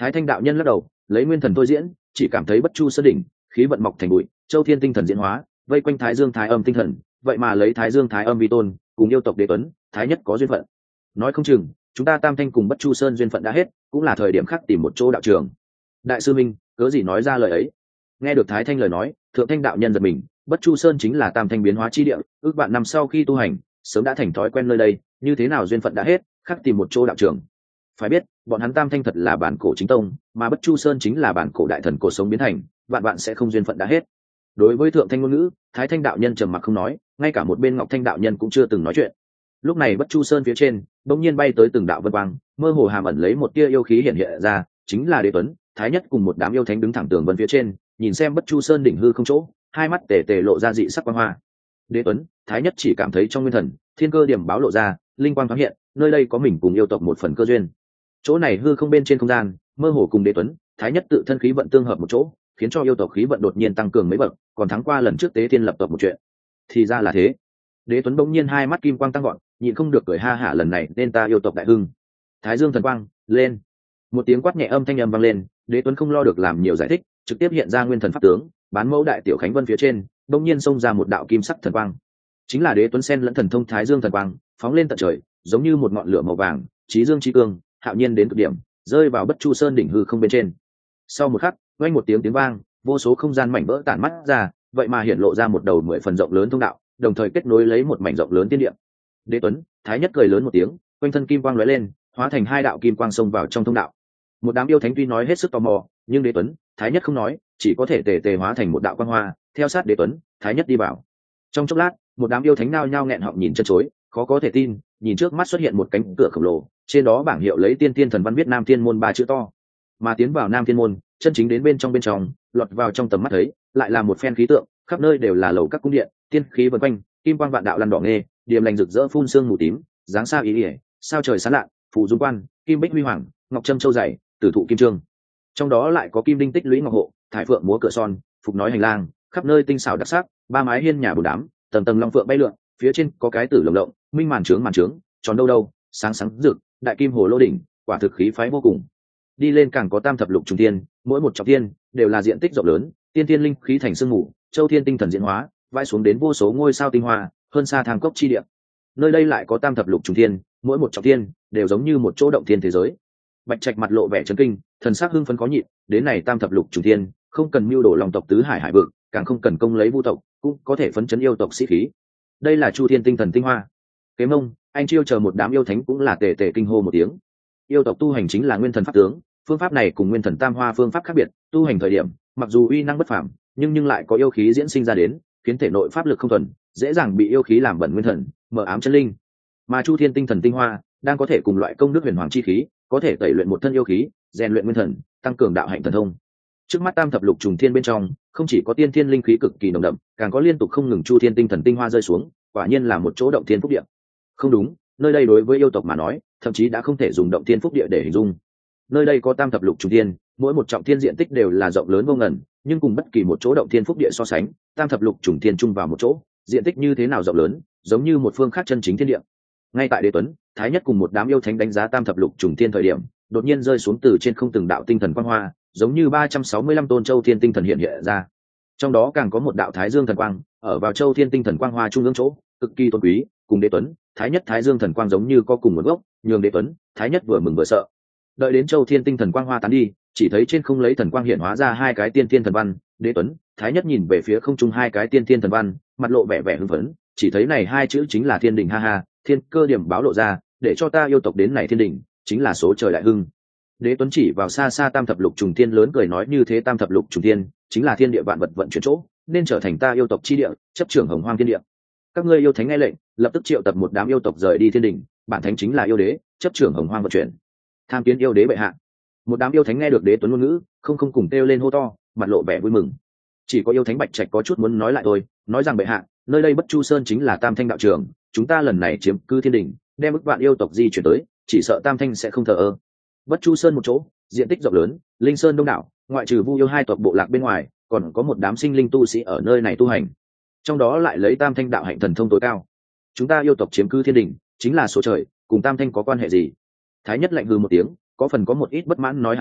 Thái Thanh đạo nhân lắc đầu, lấy nguyên thần tôi diễn, chỉ cảm thấy bất chu sơn đỉnh khí vận mọc thành bụi, châu thiên tinh thần diễn hóa, vây quanh thái dương thái âm tinh thần, vậy mà lấy thái dương thái âm vi tôn, cùng yêu tộc đế tuấn thái nhất có duyên phận. Nói không chừng chúng ta tam thanh cùng bất chu sơn duyên phận đã hết, cũng là thời điểm khác tìm một chỗ đạo trường. Đại sư minh cớ gì nói ra lời ấy? Nghe được Thái Thanh lời nói, Thượng Thanh đạo nhân giật mình. Bất chu sơn chính là tam thanh biến hóa chi địa, ước vạn năm sau khi tu hành sớm đã thành thói quen nơi đây, như thế nào duyên phận đã hết khác tìm một chỗ đạo trường? Phải biết bọn hắn tam thanh thật là bản cổ chính tông, mà bất chu sơn chính là bản cổ đại thần cổ sống biến thành, vạn vạn sẽ không duyên phận đã hết. Đối với Thượng Thanh ngôn ngữ, Thái Thanh đạo nhân trầm mặc không nói, ngay cả một bên Ngọc Thanh đạo nhân cũng chưa từng nói chuyện. Lúc này bất chu sơn phía trên bỗng nhiên bay tới từng đạo vân quang, mơ hồ hàm ẩn lấy một tia yêu khí hiện hiện ra, chính là đế tuấn thái nhất cùng một đám yêu thánh đứng thẳng tường vân phía trên, nhìn xem bất chu sơn đỉnh hư không chỗ, hai mắt tề tề lộ ra dị sắc quang hoa. Đế tuấn thái nhất chỉ cảm thấy trong nguyên thần thiên cơ điểm báo lộ ra, linh quang thoáng hiện, nơi đây có mình cùng yêu tộc một phần cơ duyên. Chỗ này hư không bên trên không gian mơ hồ cùng đế tuấn thái nhất tự thân khí vận tương hợp một chỗ, khiến cho yêu tộc khí vận đột nhiên tăng cường mấy bậc, còn thắng qua lần trước tế thiên lập tộc một chuyện. Thì ra là thế. Đế tuấn bỗng nhiên hai mắt kim quang tăng gọn, nhịn không được cười ha hả, lần này nên ta yêu tộc đại hưng. Thái dương thần quang lên, một tiếng quát nhẹ âm thanh âm vang lên. Đế tuấn không lo được làm nhiều giải thích, trực tiếp hiện ra nguyên thần pháp tướng, bán mẫu đại tiểu khánh vân phía trên bỗng nhiên xông ra một đạo kim sắc thần quang, chính là đế tuấn sen lẫn thần thông thái dương thần quang, phóng lên tận trời giống như một ngọn lửa màu vàng, trí dương trí cương, hạo nhiên đến cực điểm, rơi vào bất chu sơn đỉnh hư không bên trên. Sau một khắc oanh một tiếng vang, vô số không gian mảnh vỡ tản mắt ra, vậy mà hiện lộ ra một đầu 10 phần rộng lớn thông đạo, đồng thời kết nối lấy một mảnh rộng lớn tiên địa. Đế tuấn thái nhất cười lớn một tiếng, quanh thân kim quang lóe lên, hóa thành hai đạo kim quang xông vào trong thông đạo. Một đám yêu thánh tuy nói hết sức tò mò, nhưng đế tuấn thái nhất không nói, chỉ có thể tề tề hóa thành một đạo quang hoa, theo sát đế tuấn thái nhất đi vào. Trong chốc lát một đám yêu thánh nao nhao nghẹn họng nhìn chân chối, khó có thể tin, nhìn trước mắt xuất hiện một cánh cửa khổng lồ, trên đó bảng hiệu lấy tiên tiên thần văn viết Nam Thiên môn 3 chữ to. Mà tiến vào Nam Thiên môn, chân chính đến bên trong, lọt vào trong tầm mắt thấy, lại là một phen khí tượng, khắp nơi đều là lầu các cung điện, tiên khí vần quanh, kim quang vạn đạo lăn đỏ nghê, điềm lành rực rỡ phun sương mù tím, dáng sao ý ỉa, sao trời sáng lạ, phù dung quan, kim bích huy hoàng, ngọc trâm châu dày, tử thụ kim trương. Trong đó lại có kim đinh tích lũy ngọc hộ, thải phượng múa cửa son, phục nói hành lang, khắp nơi tinh xảo đặc sắc, ba mái hiên nhà bù đám, tầng tầng long phượng bay lượn, phía trên có cái tử lồng lộng, minh màn trướng, tròn đâu đâu, sáng sáng rực, đại kim hồ lô đỉnh, quả thực khí phái vô cùng. Đi lên càng có tam thập lục trùng thiên, mỗi một trọng thiên đều là diện tích rộng lớn, tiên thiên linh khí thành sương mù, châu thiên tinh thần diễn hóa, vãi xuống đến vô số ngôi sao tinh hoa, hơn xa thang cốc chi địa. Nơi đây lại có tam thập lục trùng thiên, mỗi một trọng thiên đều giống như một chỗ động thiên thế giới. Bạch Trạch mặt lộ vẻ chấn kinh, thần sắc hưng phấn có nhịn, đến này tam thập lục trùng thiên, không cần mưu đồ lòng tộc tứ hải hải vực, càng không cần công lấy vu tộc, cũng có thể phấn chấn yêu tộc sĩ khí. Đây là Chu Thiên tinh thần tinh hoa. Kế Mông, anh Chiêu chờ một đám yêu thánh cũng là tề tề kinh hô một tiếng. Yêu tộc tu hành chính là nguyên thần pháp tướng, phương pháp này cùng nguyên thần tam hoa phương pháp khác biệt, tu hành thời điểm mặc dù uy năng bất phàm, nhưng lại có yêu khí diễn sinh ra đến, khiến thể nội pháp lực không thuần, dễ dàng bị yêu khí làm bẩn nguyên thần, mờ ám chân linh. Mà Chu Thiên tinh thần tinh hoa đang có thể cùng loại công đức huyền hoàng chi khí, có thể tẩy luyện một thân yêu khí, rèn luyện nguyên thần, tăng cường đạo hạnh thần thông. Trước mắt tam thập lục trùng thiên bên trong, không chỉ có tiên thiên linh khí cực kỳ nồng đậm, càng có liên tục không ngừng Chu Thiên tinh thần tinh hoa rơi xuống, quả nhiên là một chỗ động thiên phúc địa. Không đúng, nơi đây đối với yêu tộc mà nói, thậm chí đã không thể dùng động thiên phúc địa để hình dung. Nơi đây có tam thập lục trùng thiên, mỗi một trọng thiên diện tích đều là rộng lớn vô ngần, nhưng cùng bất kỳ một chỗ động thiên phúc địa so sánh, tam thập lục trùng thiên chung vào một chỗ, diện tích như thế nào rộng lớn, giống như một phương khác chân chính thiên địa. Ngay tại Đế Tuấn thái nhất cùng một đám yêu thánh đánh giá tam thập lục trùng thiên thời điểm, đột nhiên rơi xuống từ trên không từng đạo tinh thần quang hoa, giống như 365 tôn châu thiên tinh thần hiện hiện ra. Trong đó càng có một đạo thái dương thần quang, ở vào châu thiên tinh thần quang hoa trung ương chỗ, cực kỳ tôn quý, cùng Đế Tuấn thái nhất thái dương thần quang giống như có cùng nguồn gốc, nhường Đế Tuấn thái nhất vừa mừng vừa sợ. Đợi đến châu thiên tinh thần quang hoa tán đi, chỉ thấy trên không lấy thần quang hiện hóa ra hai cái tiên thiên thần văn. Đế Tuấn thái nhất nhìn về phía không trung hai cái tiên thiên thần văn, mặt lộ vẻ vẻ hưng phấn, chỉ thấy này hai chữ chính là thiên đình, ha ha, thiên cơ điểm báo lộ ra, để cho ta yêu tộc đến này thiên đình, chính là số trời đại hưng. Đế Tuấn chỉ vào xa xa tam thập lục trùng thiên lớn cười nói, như thế tam thập lục trùng thiên chính là thiên địa vạn vật vận chuyển chỗ, nên trở thành ta yêu tộc chi địa, chấp trưởng hồng hoang thiên địa. Các ngươi yêu thánh nghe lệnh, lập tức triệu tập một đám yêu tộc rời đi thiên đình, bản thánh chính là yêu đế, chấp trưởng hồng hoang vận chuyển. Tham kiến yêu đế bệ hạ. Một đám yêu thánh nghe được Đế Tuấn ngôn ngữ, không cùng kêu lên hô to, mặt lộ vẻ vui mừng. Chỉ có yêu thánh Bạch Trạch có chút muốn nói lại thôi, nói rằng bệ hạ, nơi đây Bất Chu Sơn chính là tam thanh đạo trường, chúng ta lần này chiếm cư thiên đình, đem ức vạn yêu tộc di chuyển tới, chỉ sợ tam thanh sẽ không thờ ơ. Bất Chu Sơn một chỗ, diện tích rộng lớn, linh sơn đông đảo, ngoại trừ Vu yêu hai tộc bộ lạc bên ngoài, còn có một đám sinh linh tu sĩ ở nơi này tu hành. Trong đó lại lấy tam thanh đạo hạnh thần thông tối cao. Chúng ta yêu tộc chiếm cư thiên đình, chính là số trời, cùng tam thanh có quan hệ gì? Thái nhất lạnh hừ một tiếng, có phần có một ít bất mãn nói hẳn là,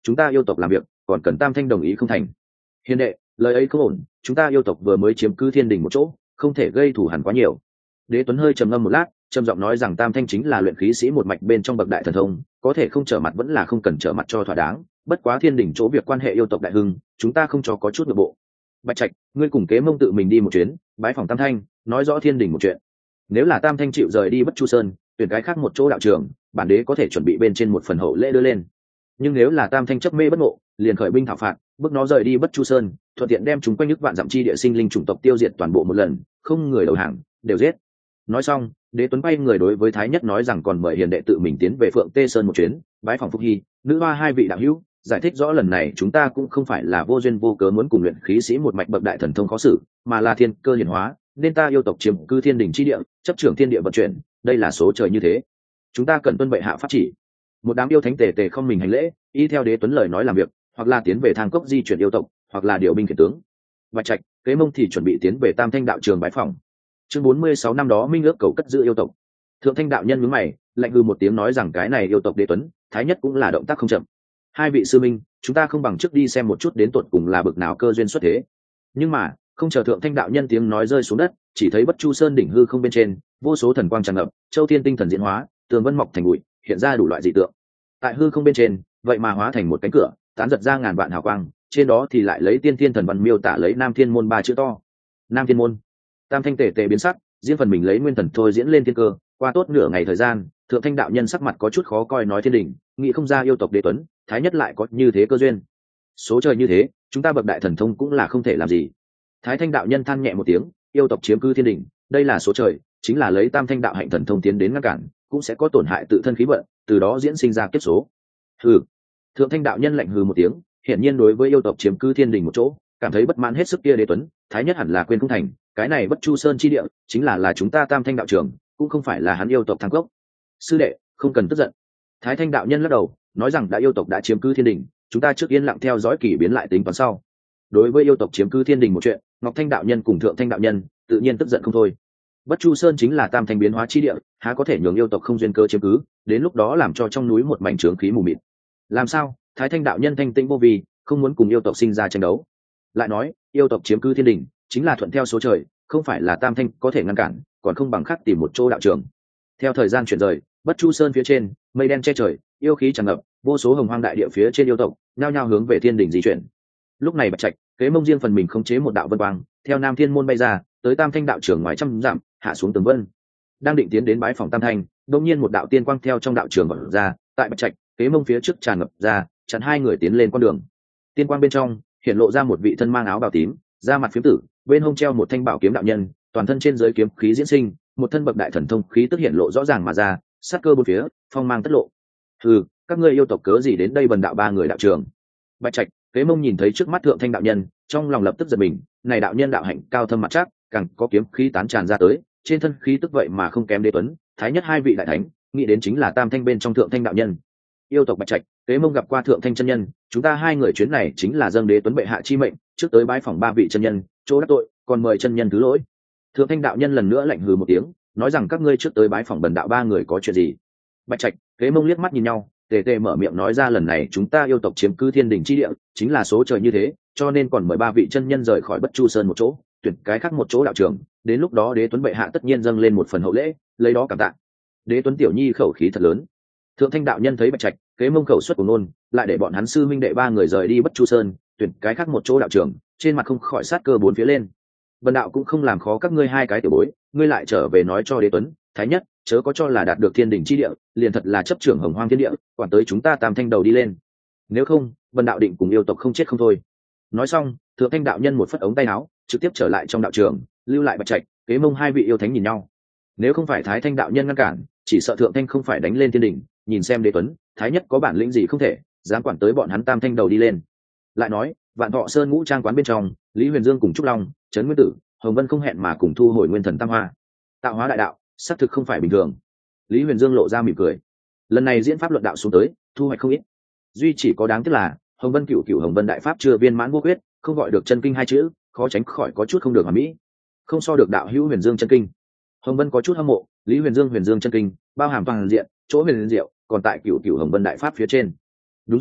chúng ta yêu tộc làm việc còn cần tam thanh đồng ý không thành. Hiền đệ, lời ấy không ổn, chúng ta yêu tộc vừa mới chiếm cứ thiên đình một chỗ, không thể gây thù hằn quá nhiều. Đế Tuấn hơi trầm ngâm một lát, trầm giọng nói rằng tam thanh chính là luyện khí sĩ một mạch bên trong bậc đại thần thông, có thể không trở mặt vẫn là không cần trở mặt cho thỏa đáng, bất quá thiên đình chỗ việc quan hệ yêu tộc đại hưng, chúng ta không cho có chút nội bộ. Bạch Trạch, ngươi cùng Kế Mông tự mình đi một chuyến, bái phòng tam thanh, nói rõ thiên đình một chuyện. Nếu là tam thanh chịu rời đi Bất Chu Sơn, tuyển cái khác một chỗ đạo trường, bản đế có thể chuẩn bị bên trên một phần hậu lễ đưa lên. Nhưng nếu là tam thanh chấp mê bất ngộ, liền khởi binh thảo phạt, bước nó rời đi Bất Chu Sơn, thuận tiện đem chúng quanh nước vạn dặm chi địa sinh linh chủng tộc tiêu diệt toàn bộ một lần, không người đầu hàng, đều giết. Nói xong, Đế Tuấn bay người đối với Thái Nhất nói rằng còn mời hiền đệ tự mình tiến về Phượng Tê Sơn một chuyến, bái phòng Phúc Hy, nữ hoa hai vị đạo hữu, giải thích rõ lần này chúng ta cũng không phải là vô duyên vô cớ muốn cùng luyện khí sĩ một mạch bậc đại thần thông khó xử, mà là thiên cơ hiển hóa, nên ta yêu tộc chiếm cư thiên đình chi địa, chấp trưởng thiên địa vận chuyển, đây là số trời như thế, chúng ta cần tuân bệ hạ pháp chỉ. Một đám yêu thánh tề tề không mình hành lễ, y theo Đế Tuấn lời nói làm việc, hoặc là tiến về thang cốc di chuyển yêu tộc, hoặc là điều binh khiển tướng. Bạch Trạch, Kế Mông thì chuẩn bị tiến về Tam Thanh đạo trường bái phòng. Chương 46 năm đó minh ước cầu cất giữ yêu tộc. Thượng Thanh đạo nhân nhướng mày, lạnh hừ một tiếng nói rằng cái này yêu tộc Đế Tuấn, Thái Nhất cũng là động tác không chậm. Hai vị sư minh, chúng ta không bằng trước đi xem một chút đến tột cùng là bực nào cơ duyên xuất thế. Nhưng mà, không chờ Thượng Thanh đạo nhân tiếng nói rơi xuống đất, chỉ thấy Bất Chu Sơn đỉnh hư không bên trên, vô số thần quang tràn ngập, châu thiên tinh thần diễn hóa, tường vân mọc thành bụi, hiện ra đủ loại dị tượng. Tại hư không bên trên, vậy mà hóa thành một cánh cửa, tán giật ra ngàn vạn hào quang, trên đó thì lại lấy tiên thiên thần văn miêu tả lấy Nam Thiên môn ba chữ to. Nam Thiên môn. Tam Thanh tề tề biến sắc, riêng phần mình lấy nguyên thần thôi diễn lên thiên cơ, qua tốt nửa ngày thời gian, Thượng Thanh đạo nhân sắc mặt có chút khó coi nói thiên đình, nghĩ không ra yêu tộc Đế Tuấn, Thái Nhất lại có như thế cơ duyên. Số trời như thế, chúng ta bậc đại thần thông cũng là không thể làm gì. Thái Thanh đạo nhân than nhẹ một tiếng, yêu tộc chiếm cư thiên đình, đây là số trời, chính là lấy Tam Thanh đạo hạnh thần thông tiến đến ngăn cản, cũng sẽ có tổn hại tự thân khí vận, từ đó diễn sinh ra kiếp số. Hừ. Thượng Thanh đạo nhân lạnh hừ một tiếng, hiển nhiên đối với yêu tộc chiếm cư thiên đình một chỗ, cảm thấy bất mãn hết sức kia Đế Tuấn, Thái Nhất hẳn là quên không thành, cái này Bất Chu Sơn chi địa, chính là chúng ta Tam Thanh đạo trưởng, cũng không phải là hắn yêu tộc thăng cốc. Sư đệ, không cần tức giận. Thái Thanh đạo nhân lắc đầu, nói rằng đã yêu tộc đã chiếm cư thiên đình, chúng ta trước yên lặng theo dõi kỳ biến lại tính toán sau. Đối với yêu tộc chiếm cư thiên đình một chuyện, Ngọc Thanh đạo nhân cùng Thượng Thanh đạo nhân tự nhiên tức giận không thôi. Bất Chu Sơn chính là Tam Thanh biến hóa chi địa, há có thể nhường yêu tộc không duyên cơ chiếm cứ, đến lúc đó làm cho trong núi một mảnh trướng khí mù mịt. Làm sao? Thái Thanh đạo nhân thanh tĩnh vô vi, không muốn cùng yêu tộc sinh ra tranh đấu. Lại nói, yêu tộc chiếm cư thiên đình, chính là thuận theo số trời, không phải là Tam Thanh có thể ngăn cản, còn không bằng khác tìm một chỗ đạo trường. Theo thời gian chuyển rời, Bất Chu Sơn phía trên, mây đen che trời, yêu khí tràn ngập, vô số hồng hoang đại địa phía trên yêu tộc nhao nhao hướng về thiên đình di chuyển. Lúc này Bạch Trạch, Kế Mông riêng phần mình khống chế một đạo vân quang, theo Nam Thiên môn bay ra, tới Tam Thanh đạo trường ngoài trăm dặm, hạ xuống tường vân. Đang định tiến đến bái phòng Tam Thanh, đột nhiên một đạo tiên quang theo trong đạo trường vọt ra, tại Bạch Trạch, Kế Mông phía trước tràn ngập ra, chặn hai người tiến lên con đường. Tiên quang bên trong hiện lộ ra một vị thân mang áo bào tím, da mặt phiếm tử, bên hông treo một thanh bảo kiếm đạo nhân, toàn thân trên dưới kiếm khí diễn sinh, một thân bậc đại thần thông khí tức hiện lộ rõ ràng mà ra, sát cơ bốn phía, phong mang tất lộ. Hừ, các ngươi yêu tộc cớ gì đến đây bần đạo ba người đạo trường? Bạch Trạch, Kế Mông nhìn thấy trước mắt Thượng Thanh đạo nhân, trong lòng lập tức giật mình, này đạo nhân đạo hạnh cao thâm mặt chắc, càng có kiếm khí tán tràn ra tới, trên thân khí tức vậy mà không kém Đế Tuấn, Thái Nhất hai vị đại thánh, nghĩ đến chính là Tam Thanh bên trong Thượng Thanh đạo nhân. Yêu tộc Bạch Trạch, Kế Mông gặp qua Thượng Thanh chân nhân, chúng ta hai người chuyến này chính là dâng Đế Tuấn bệ hạ chi mệnh, trước tới bái phỏng ba vị chân nhân, chỗ đắc tội, còn mời chân nhân thứ lỗi. Thượng Thanh đạo nhân lần nữa lạnh hừ một tiếng, nói rằng các ngươi trước tới bái phỏng bần đạo ba người có chuyện gì? Bạch Trạch, Kế Mông liếc mắt nhìn nhau, tề tề mở miệng nói ra lần này chúng ta yêu tộc chiếm cư thiên đình chi địa, chính là số trời như thế, cho nên còn mời ba vị chân nhân rời khỏi Bất Chu Sơn một chỗ, tuyển cái khác một chỗ đạo trường, đến lúc đó Đế Tuấn bệ hạ tất nhiên dâng lên một phần hậu lễ, lấy đó cảm tạ. Đế Tuấn tiểu nhi khẩu khí thật lớn. Thượng Thanh đạo nhân thấy Bạch Trạch, Kế Mông khẩu xuất của nôn, lại để bọn hắn sư minh đệ ba người rời đi Bất Chu Sơn, tuyển cái khác một chỗ đạo trường, trên mặt không khỏi sát cơ bốn phía lên. Vân đạo cũng không làm khó các ngươi hai cái tiểu bối, ngươi lại trở về nói cho Đế Tuấn, Thái Nhất, chớ có cho là đạt được thiên đình chi địa, liền thật là chấp trưởng hồng hoang thiên địa, quản tới chúng ta Tam Thanh đầu đi lên. Nếu không, Vân đạo định cùng yêu tộc không chết không thôi. Nói xong, Thượng Thanh đạo nhân một phất ống tay áo, trực tiếp trở lại trong đạo trường, lưu lại Bạch Trạch, Kế Mông hai vị yêu thánh nhìn nhau. Nếu không phải Thái Thanh đạo nhân ngăn cản, chỉ sợ Thượng Thanh không phải đánh lên thiên đình, nhìn xem Đế Tuấn, Thái Nhất có bản lĩnh gì không thể, dám quản tới bọn hắn Tam Thanh đầu đi lên. Lại nói, Vạn Thọ Sơn ngũ trang quán bên trong, Lý Huyền Dương cùng Trúc Long, Trấn Nguyên Tử, Hồng Vân không hẹn mà cùng thu hồi nguyên thần tam hoa. Tạo hóa đại đạo, xác thực không phải bình thường. Lý Huyền Dương lộ ra mỉm cười. Lần này diễn pháp luận đạo xuống tới, thu hoạch không ít. Duy chỉ có đáng tiếc là, Hồng Vân cửu Hồng Vân đại pháp chưa viên mãn vô quyết, không gọi được chân kinh hai chữ, khó tránh khỏi có chút không được hoàn mỹ. Không so được đạo hữu Huyền Dương chân kinh. Hồng Vân có chút hâm mộ, Lý Huyền Dương chân kinh, bao hàm toàn diện, chỗ huyền diệu, còn tại cửu Hồng Vân đại pháp phía trên. Đúng rồi,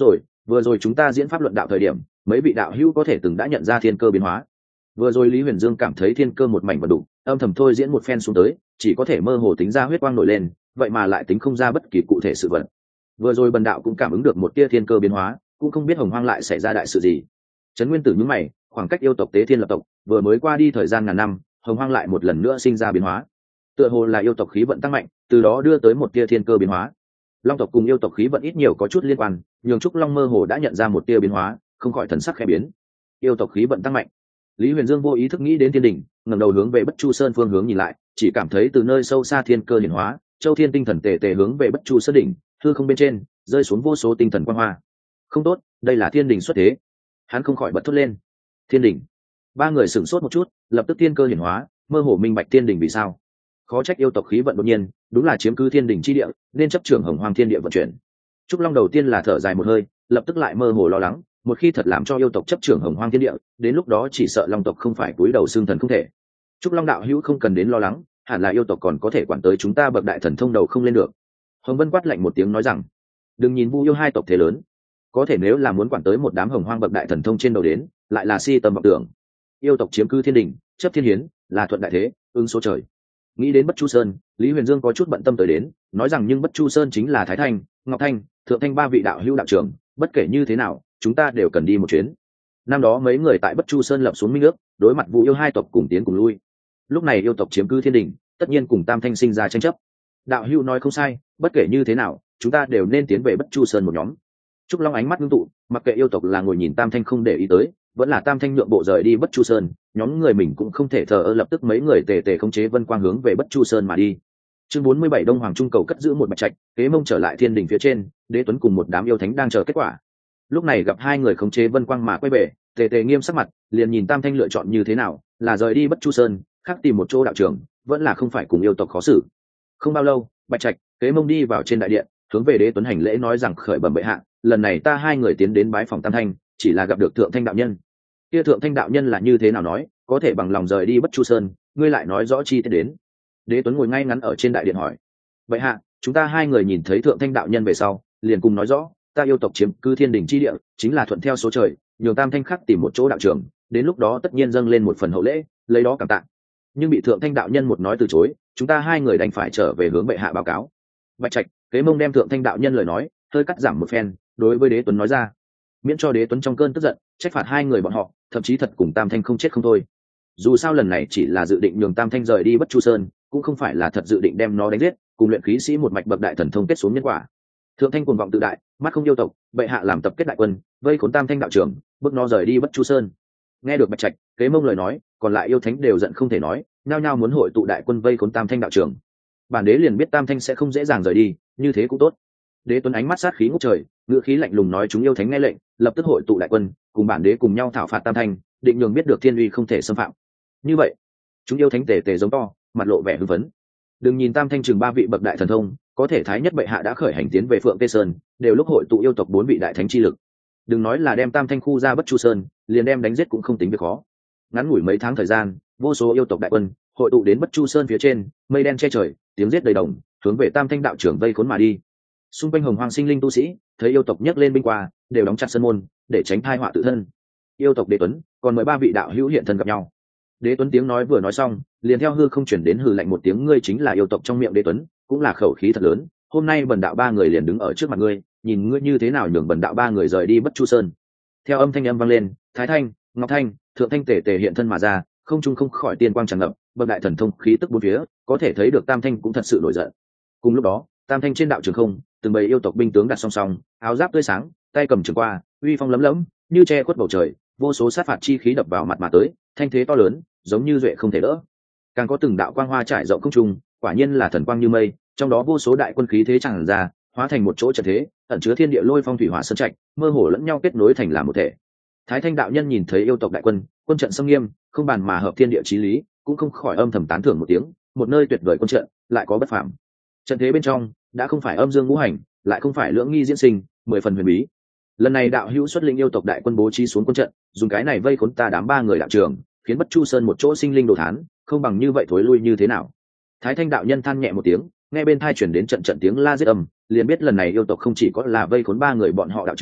vừa rồi chúng ta diễn pháp luận đạo thời điểm mấy vị đạo hữu có thể từng đã nhận ra thiên cơ biến hóa. Vừa rồi Lý Huyền Dương cảm thấy thiên cơ một mảnh vật đủ, âm thầm thôi diễn một phen xuống tới, chỉ có thể mơ hồ tính ra huyết quang nổi lên, vậy mà lại tính không ra bất kỳ cụ thể sự vật. Vừa rồi bần đạo cũng cảm ứng được một tia thiên cơ biến hóa, cũng không biết hồng hoang lại xảy ra đại sự gì. Trấn Nguyên Tử nhướng mày, khoảng cách yêu tộc tế thiên lập tộc vừa mới qua đi thời gian ngàn năm, hồng hoang lại một lần nữa sinh ra biến hóa. Tựa hồ là yêu tộc khí vận tăng mạnh, từ đó đưa tới một tia thiên cơ biến hóa. Long tộc cùng yêu tộc khí vận ít nhiều có chút liên quan, nhường Trúc Long mơ hồ đã nhận ra một tia biến hóa, không khỏi thần sắc khẽ biến. Yêu tộc khí vận tăng mạnh. Lý Huyền Dương vô ý thức nghĩ đến thiên đỉnh, ngẩng đầu hướng về Bất Chu Sơn phương hướng nhìn lại, chỉ cảm thấy từ nơi sâu xa thiên cơ hiển hóa, châu thiên tinh thần tề tề hướng về Bất Chu Sơn đỉnh, hư không bên trên rơi xuống vô số tinh thần quang hoa. Không tốt, đây là thiên đỉnh xuất thế. Hắn không khỏi bật thốt lên. Thiên đỉnh. Ba người sửng sốt một chút, lập tức thiên cơ hiển hóa, mơ hồ minh bạch thiên đỉnh vì sao. Khó trách yêu tộc khí vận đột nhiên, đúng là chiếm cứ thiên đỉnh chi địa, nên chấp trưởng hồng hoang thiên địa vận chuyển. Trúc Long đầu tiên là thở dài một hơi, lập tức lại mơ hồ lo lắng, một khi thật làm cho yêu tộc chấp trưởng hồng hoang thiên địa, đến lúc đó chỉ sợ long tộc không phải cúi đầu xương thần không thể. Trúc Long đạo hữu không cần đến lo lắng, hẳn là yêu tộc còn có thể quản tới chúng ta bậc đại thần thông đầu không lên được. Hồng Vân quát lạnh một tiếng nói rằng, đừng nhìn Vu yêu hai tộc thế lớn, có thể nếu là muốn quản tới một đám hồng hoang bậc đại thần thông trên đầu đến, lại là si tầm vọng tưởng. Yêu tộc chiếm cư thiên đình, chấp thiên hiến, là thuận đại thế, ứng số trời. Nghĩ đến Bất Chu Sơn, Lý Huyền Dương có chút bận tâm tới đến, nói rằng nhưng Bất Chu Sơn chính là Thái Thanh, Ngọc Thanh, Thượng Thanh ba vị đạo hữu đạo trưởng, bất kể như thế nào, chúng ta đều cần đi một chuyến. Năm đó mấy người tại Bất Chu Sơn lập xuống minh ước, đối mặt Vu yêu hai tộc cùng tiến cùng lui. Lúc này yêu tộc chiếm cứ thiên đình, tất nhiên cùng Tam Thanh sinh ra tranh chấp. Đạo hữu nói không sai, bất kể như thế nào, chúng ta đều nên tiến về Bất Chu Sơn một nhóm. Trúc Long ánh mắt ngưng tụ, mặc kệ yêu tộc là ngồi nhìn Tam Thanh không để ý tới, vẫn là Tam Thanh nhượng bộ rời đi Bất Chu Sơn, nhóm người mình cũng không thể thờ ơ, lập tức mấy người tề tề khống chế vân quang hướng về Bất Chu Sơn mà đi. Chương 47 Đông Hoàng Trung cầu cất giữ một bạch trạch, Kế Mông trở lại thiên đình phía trên, Đế Tuấn cùng một đám yêu thánh đang chờ kết quả. Lúc này gặp hai người khống chế vân quang mà quay về, tề tề nghiêm sắc mặt, liền nhìn Tam Thanh lựa chọn như thế nào, là rời đi Bất Chu Sơn, khác tìm một chỗ đạo trưởng, vẫn là không phải cùng yêu tộc khó xử. Không bao lâu, bạch trạch, Kế Mông đi vào trên đại điện, hướng về Đế Tuấn hành lễ nói rằng khởi bẩm bệ hạ, lần này ta hai người tiến đến bái phòng Tam Thanh, chỉ là gặp được Thượng Thanh đạo nhân. Kia Thượng Thanh đạo nhân là như thế nào nói, có thể bằng lòng rời đi Bất Chu Sơn, ngươi lại nói rõ chi tiết đến. Đế Tuấn ngồi ngay ngắn ở trên đại điện hỏi, vậy hạ, chúng ta hai người nhìn thấy Thượng Thanh đạo nhân về sau, liền cùng nói rõ, ta yêu tộc chiếm cư thiên đình chi địa, chính là thuận theo số trời, nhường Tam Thanh khác tìm một chỗ đạo trưởng, đến lúc đó tất nhiên dâng lên một phần hậu lễ, lấy đó cảm tạ. Nhưng bị Thượng Thanh đạo nhân một nói từ chối, chúng ta hai người đành phải trở về hướng bệ hạ báo cáo. Bạch Trạch, Kế Mông đem Thượng Thanh đạo nhân lời nói hơi cắt giảm một phen, đối với Đế Tuấn nói ra, miễn cho Đế Tuấn trong cơn tức giận trách phạt hai người bọn họ, thậm chí thật cùng Tam Thanh không chết không thôi. Dù sao lần này chỉ là dự định nhường Tam Thanh rời đi Bất Chu Sơn, cũng không phải là thật dự định đem nó đánh giết, cùng luyện khí sĩ một mạch bậc đại thần thông kết xuống nhân quả. Thượng Thanh cuồng vọng tự đại, mắt không yêu tộc, bệ hạ làm tập kết đại quân, vây khốn Tam Thanh đạo trưởng, bước nó rời đi Bất Chu Sơn. Nghe được Bạch Trạch, Kế Mông lời nói, còn lại yêu thánh đều giận không thể nói, nhao nhao muốn hội tụ đại quân vây khốn Tam Thanh đạo trưởng. Bản đế liền biết Tam Thanh sẽ không dễ dàng rời đi, như thế cũng tốt. Đế Tuấn ánh mắt sát khí ngút trời, ngữ khí lạnh lùng nói chúng yêu thánh nghe lệnh, lập tức hội tụ đại quân, cùng bản đế cùng nhau thảo phạt Tam Thanh, định nhường biết được thiên uy không thể xâm phạm. Như vậy, chúng yêu thánh tề tề giống to, mặt lộ vẻ hưng phấn. Đừng nhìn Tam Thanh chừng ba vị bậc đại thần thông, có thể thái nhất bệ hạ đã khởi hành tiến về Phượng Tê Sơn, đều lúc hội tụ yêu tộc bốn vị đại thánh chi lực. Đừng nói là đem Tam Thanh khu ra Bất Chu Sơn, liền đem đánh giết cũng không tính việc khó. Ngắn ngủi mấy tháng thời gian, vô số yêu tộc đại quân hội tụ đến Bất Chu Sơn phía trên, mây đen che trời, tiếng giết đầy đồng, hướng về Tam Thanh đạo trưởng vây khốn mà đi. Xung quanh hồng hoang sinh linh tu sĩ thấy yêu tộc nhấc lên binh qua, đều đóng chặt sân môn để tránh tai họa tự thân. Yêu tộc Đế Tuấn còn mời ba vị đạo hữu hiện thân gặp nhau. Đế Tuấn tiếng nói vừa nói xong, liền theo hư không chuyển đến hừ lạnh một tiếng, ngươi chính là yêu tộc trong miệng Đế Tuấn, cũng là khẩu khí thật lớn. Hôm nay bần đạo ba người liền đứng ở trước mặt ngươi, nhìn ngươi như thế nào nhường bần đạo ba người rời đi Bất Chu Sơn. Theo âm thanh âm vang lên, Thái Thanh, Ngọc Thanh, Thượng Thanh tề tề hiện thân mà ra, không trung không khỏi tiên quang tràn ngập, bậc đại thần thông khí tức bốn phía, có thể thấy được Tam Thanh cũng thật sự nổi giận. Cùng lúc đó, Tam Thanh trên đạo trường không, từng bầy yêu tộc binh tướng đặt song song, áo giáp tươi sáng, tay cầm trường qua, uy phong lấm lấm, như che khuất bầu trời, vô số sát phạt chi khí đập vào mặt mà tới, thanh thế to lớn, giống như duệ không thể đỡ. Càng có từng đạo quang hoa trải rộng không trung, quả nhiên là thần quang như mây, trong đó vô số đại quân khí thế tràn ra, hóa thành một chỗ trận thế, ẩn chứa thiên địa lôi phong thủy hỏa sơn trạch, mơ hồ lẫn nhau kết nối thành là một thể. Thái Thanh đạo nhân nhìn thấy yêu tộc đại quân, quân trận xâm nghiêm, không bàn mà hợp thiên địa chí lý, cũng không khỏi âm thầm tán thưởng một tiếng, một nơi tuyệt vời quân trận, lại có bất phàm. Trận thế bên trong đã không phải âm dương ngũ hành, lại không phải lưỡng nghi diễn sinh, 10 phần huyền bí. Lần này đạo hữu xuất lĩnh yêu tộc đại quân bố trí xuống quân trận, dùng cái này vây khốn ta đám ba người đạo trường, khiến Bất Chu Sơn một chỗ sinh linh đồ thán, không bằng như vậy thối lui như thế nào. Thái Thanh đạo nhân than nhẹ một tiếng, nghe bên tai chuyển đến trận trận tiếng la giết âm, liền biết lần này yêu tộc không chỉ có là vây khốn ba người bọn họ đạo trường,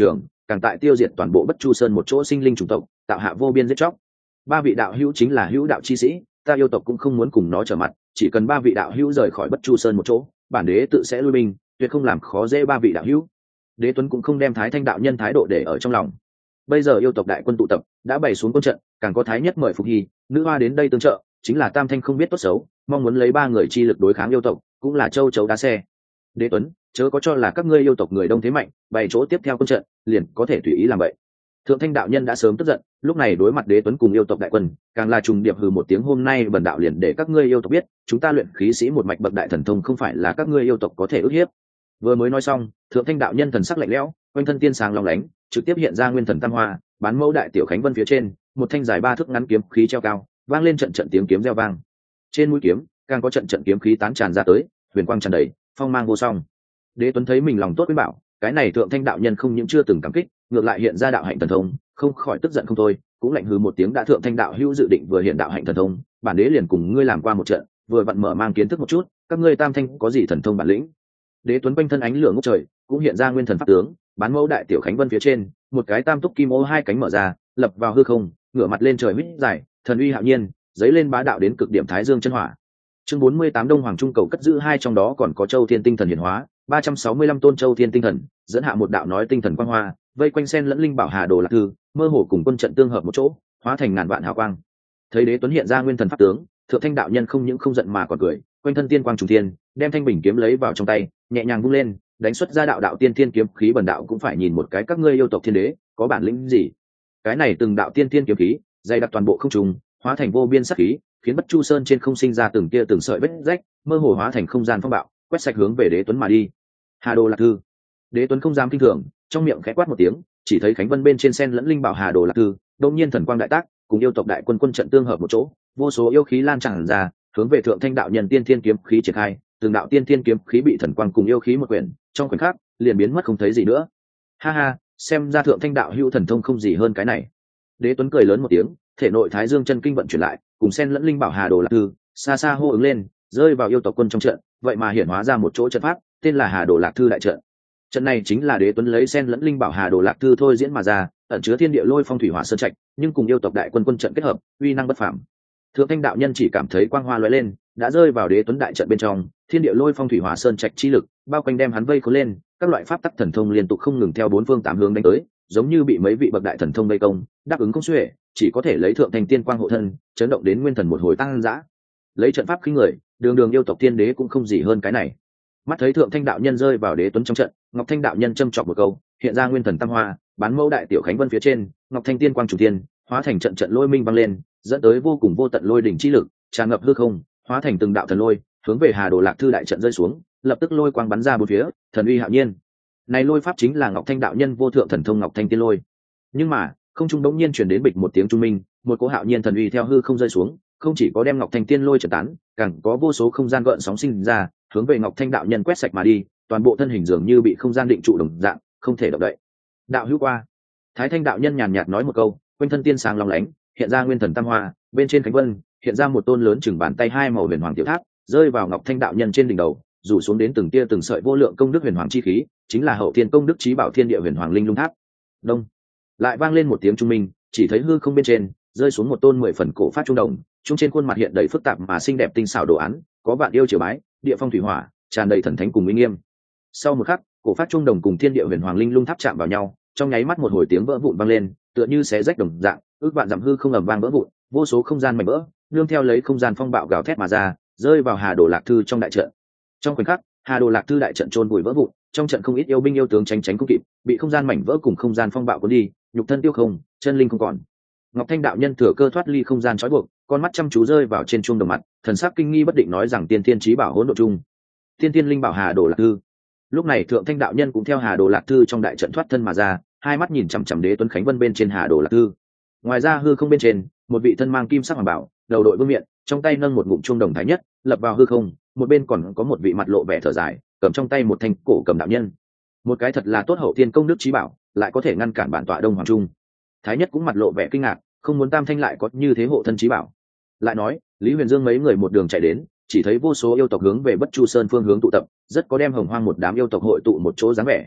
càng tại tiêu diệt toàn bộ Bất Chu Sơn một chỗ sinh linh chủng tộc, tạo hạ vô biên giết chóc. Ba vị đạo hữu chính là hữu đạo chi sĩ, ta yêu tộc cũng không muốn cùng nó trở mặt, chỉ cần ba vị đạo hữu rời khỏi Bất Chu Sơn một chỗ, bản đế tự sẽ lui binh, tuyệt không làm khó dễ ba vị đạo hữu. Đế Tuấn cũng không đem Thái Thanh đạo nhân thái độ để ở trong lòng. Bây giờ yêu tộc đại quân tụ tập, đã bày xuống quân trận, càng có Thái Nhất mời Phục Hy, nữ hoa đến đây tương trợ, chính là Tam Thanh không biết tốt xấu, mong muốn lấy ba người chi lực đối kháng yêu tộc, cũng là châu chấu đá xe. Đế Tuấn, chớ có cho là các ngươi yêu tộc người đông thế mạnh, bày chỗ tiếp theo quân trận, liền có thể tùy ý làm vậy. Thượng Thanh đạo nhân đã sớm tức giận, lúc này đối mặt Đế Tuấn cùng yêu tộc đại quân, càng là trùng điệp hừ một tiếng, hôm nay bần đạo liền để các ngươi yêu tộc biết, chúng ta luyện khí sĩ một mạch bậc đại thần thông không phải là các ngươi yêu tộc có thể ức hiếp. Vừa mới nói xong, Thượng Thanh đạo nhân thần sắc lạnh lẽo, quanh thân tiên sáng long lánh, trực tiếp hiện ra nguyên thần tam hoa, bán mẫu đại tiểu khánh vân phía trên, một thanh dài 3 thước ngắn kiếm khí treo cao, vang lên trận trận tiếng kiếm reo vang. Trên mũi kiếm, càng có trận trận kiếm khí tán tràn ra tới, huyền quang tràn đầy, phong mang vô song. Đế Tuấn thấy mình lòng tốt với bảo, cái này Thượng Thanh đạo nhân không những chưa từng cảm kích, ngược lại hiện ra đạo hạnh thần thông, không khỏi tức giận không thôi, cũng lạnh hừ một tiếng, đã Thượng Thanh đạo hữu dự định vừa hiện đạo hạnh thần thông, bản đế liền cùng ngươi làm qua một trận, vừa vặn mở mang kiến thức một chút, các ngươi Tam Thanh có gì thần thông bản lĩnh. Đế Tuấn quanh thân ánh lửa ngút trời, cũng hiện ra nguyên thần pháp tướng, bán mẫu đại tiểu khánh vân phía trên, một cái tam túc kim ô hai cánh mở ra, lập vào hư không, ngửa mặt lên trời huýt dài, thần uy hạo nhiên, giấy lên bá đạo đến cực điểm thái dương chân hỏa. Chương 48 Đông Hoàng Trung cầu cất giữ hai, trong đó còn có Châu Thiên tinh thần hiển hóa, 365 tôn Châu Thiên tinh thần, dẫn hạ một đạo nói tinh thần quang hoa, vây quanh sen lẫn linh bảo hà đồ lạc thư, mơ hồ cùng quân trận tương hợp một chỗ, hóa thành ngàn vạn hào quang. Thấy Đế Tuấn hiện ra nguyên thần pháp tướng, Thượng Thanh đạo nhân không những không giận mà còn cười, quanh thân tiên quang trùng thiên, đem thanh bình kiếm lấy vào trong tay, nhẹ nhàng vung lên, đánh xuất ra đạo đạo tiên thiên kiếm khí, bần đạo cũng phải nhìn một cái các ngươi yêu tộc thiên đế có bản lĩnh gì. Cái này từng đạo tiên thiên kiếm khí, dày đặc toàn bộ không trùng, hóa thành vô biên sát khí, khiến Bất Chu Sơn trên không sinh ra từng tia từng sợi vết rách, mơ hồ hóa thành không gian phong bạo, quét sạch hướng về Đế Tuấn mà đi. Hà Đồ Lạc Thư. Đế Tuấn không dám kinh thường, trong miệng khẽ quát một tiếng, chỉ thấy khánh vân bên trên sen lẫn linh bảo Hà Đồ Lạc Thư, đột nhiên thần quang đại tác, cùng yêu tộc đại quân quân trận tương hợp một chỗ, vô số yêu khí lan tràn ra, hướng về Thượng Thanh đạo nhân tiên thiên kiếm khí triển khai, từng đạo tiên thiên kiếm khí bị thần quang cùng yêu khí một quyển, trong khoảnh khắc liền biến mất không thấy gì nữa. Ha ha, xem ra Thượng Thanh đạo hữu thần thông không gì hơn cái này. Đế Tuấn cười lớn một tiếng, thể nội Thái Dương chân kinh vận chuyển lại, cùng sen lẫn linh bảo Hà Đồ Lạc Thư, xa xa hô ứng lên, rơi vào yêu tộc quân trong trận, vậy mà hiển hóa ra một chỗ trận pháp, tên là Hà Đồ Lạc Thư đại trận. Trận này chính là Đế Tuấn lấy sen lẫn linh bảo Hà Đồ Lạc Thư thôi diễn mà ra, ẩn chứa thiên địa lôi phong thủy hỏa sơn trạch, nhưng cùng yêu tộc đại quân quân trận kết hợp, uy năng bất phàm. Thượng Thanh đạo nhân chỉ cảm thấy quang hoa lóe lên, đã rơi vào Đế Tuấn đại trận bên trong, thiên địa lôi phong thủy hỏa sơn trạch chi lực bao quanh đem hắn vây khốn lên, các loại pháp tắc thần thông liên tục không ngừng theo bốn phương tám hướng đánh tới, giống như bị mấy vị bậc đại thần thông vây công, đáp ứng không xuể, chỉ có thể lấy Thượng Thanh tiên quang hộ thân, chấn động đến nguyên thần một hồi tăng dã. Lấy trận pháp khinh người, đường đường yêu tộc tiên đế cũng không gì hơn cái này. Mắt thấy Thượng Thanh đạo nhân rơi vào Đế Tuấn trong trận, Ngọc Thanh đạo nhân châm chọc một câu, hiện ra nguyên thần tam hoa, bán mẫu đại tiểu khánh vân phía trên, Ngọc Thanh tiên quang chủ tiên, hóa thành trận trận lôi minh vang lên, dẫn tới vô cùng vô tận lôi đỉnh chi lực tràn ngập hư không, hóa thành từng đạo thần lôi hướng về Hà Đồ Lạc Thư đại trận rơi xuống, lập tức lôi quang bắn ra bốn phía, thần uy hạo nhiên. Này lôi pháp chính là Ngọc Thanh đạo nhân vô thượng thần thông Ngọc Thanh tiên lôi. Nhưng mà không trung đống nhiên truyền đến bịch một tiếng trung minh, một cỗ hạo nhiên thần uy theo hư không rơi xuống, không chỉ có đem Ngọc Thanh tiên lôi trận tán, càng có vô số không gian gợn sóng sinh ra, hướng về Ngọc Thanh đạo nhân quét sạch mà đi, toàn bộ thân hình dường như bị không gian định trụ đồng dạng, không thể động đậy. Đạo hữu qua. Thái Thanh đạo nhân nhàn nhạt nói một câu, quanh thân tiên sáng long lánh, hiện ra nguyên thần tam hoa, bên trên khánh vân hiện ra một tôn lớn chừng bàn tay hai màu huyền hoàng tiểu tháp, rơi vào Ngọc Thanh đạo nhân trên đỉnh đầu, rủ xuống đến từng tia từng sợi vô lượng công đức huyền hoàng chi khí, chính là hậu thiên công đức trí bảo thiên địa huyền hoàng linh lung tháp. Đông, lại vang lên một tiếng trung minh, chỉ thấy hư không bên trên rơi xuống một tôn 10 phần cổ phát trung đồng, trung trên khuôn mặt hiện đầy phức tạp mà xinh đẹp tinh xảo đồ án, có vạn yêu triều bái, địa phong thủy hỏa, tràn đầy thần thánh cùng uy nghiêm. Sau một khắc, cổ phát trung đồng cùng thiên địa huyền hoàng linh lung tháp chạm vào nhau, trong nháy mắt một hồi tiếng vỡ vụn vang lên, tựa như xé rách đồng dạng, ước vạn dặm hư không ầm vang vỡ vụn, vô số không gian mảnh vỡ nương theo lấy không gian phong bạo gào thét mà ra, rơi vào Hà Đồ Lạc Thư trong đại trận. Trong khoảnh khắc, Hà Đồ Lạc Thư đại trận trôn vùi vỡ vụn, trong trận không ít yêu binh yêu tướng tránh tránh không kịp, bị không gian mảnh vỡ cùng không gian phong bạo cuốn đi, nhục thân tiêu không, chân linh không còn. Ngọc Thanh đạo nhân thừa cơ thoát ly không gian trói buộc, con mắt chăm chú rơi vào trên chuông đồng mặt, thần sắc kinh nghi bất định nói rằng tiên thiên chí bảo hỗn độn chung, tiên thiên linh bảo Hà Đồ Lạc Thư. Lúc này Thượng Thanh đạo nhân cũng theo Hà Đồ Lạc Thư trong đại trận thoát thân mà ra, hai mắt nhìn chằm chằm Đế Tuấn Khánh Vân bên trên Hà Đồ Lạc Thư. Ngoài ra hư không bên trên, một vị thân mang kim sắc hoàng bảo, đầu đội vương miện, trong tay nâng một ngụm chuông đồng thái nhất, lập vào hư không, một bên còn có một vị mặt lộ vẻ thở dài, cầm trong tay một thanh cổ cầm đạo nhân. Một cái thật là tốt hậu thiên công đức chí bảo, lại có thể ngăn cản bản tọa Đông Hoàng Trung. Thái nhất cũng mặt lộ vẻ kinh ngạc, không muốn Tam Thanh lại có như thế hộ thân chí bảo. Lại nói, Lý Huyền Dương mấy người một đường chạy đến, chỉ thấy vô số yêu tộc hướng về Bất Chu Sơn phương hướng tụ tập, rất có đem Hồng Hoang một đám yêu tộc hội tụ một chỗ dáng vẻ.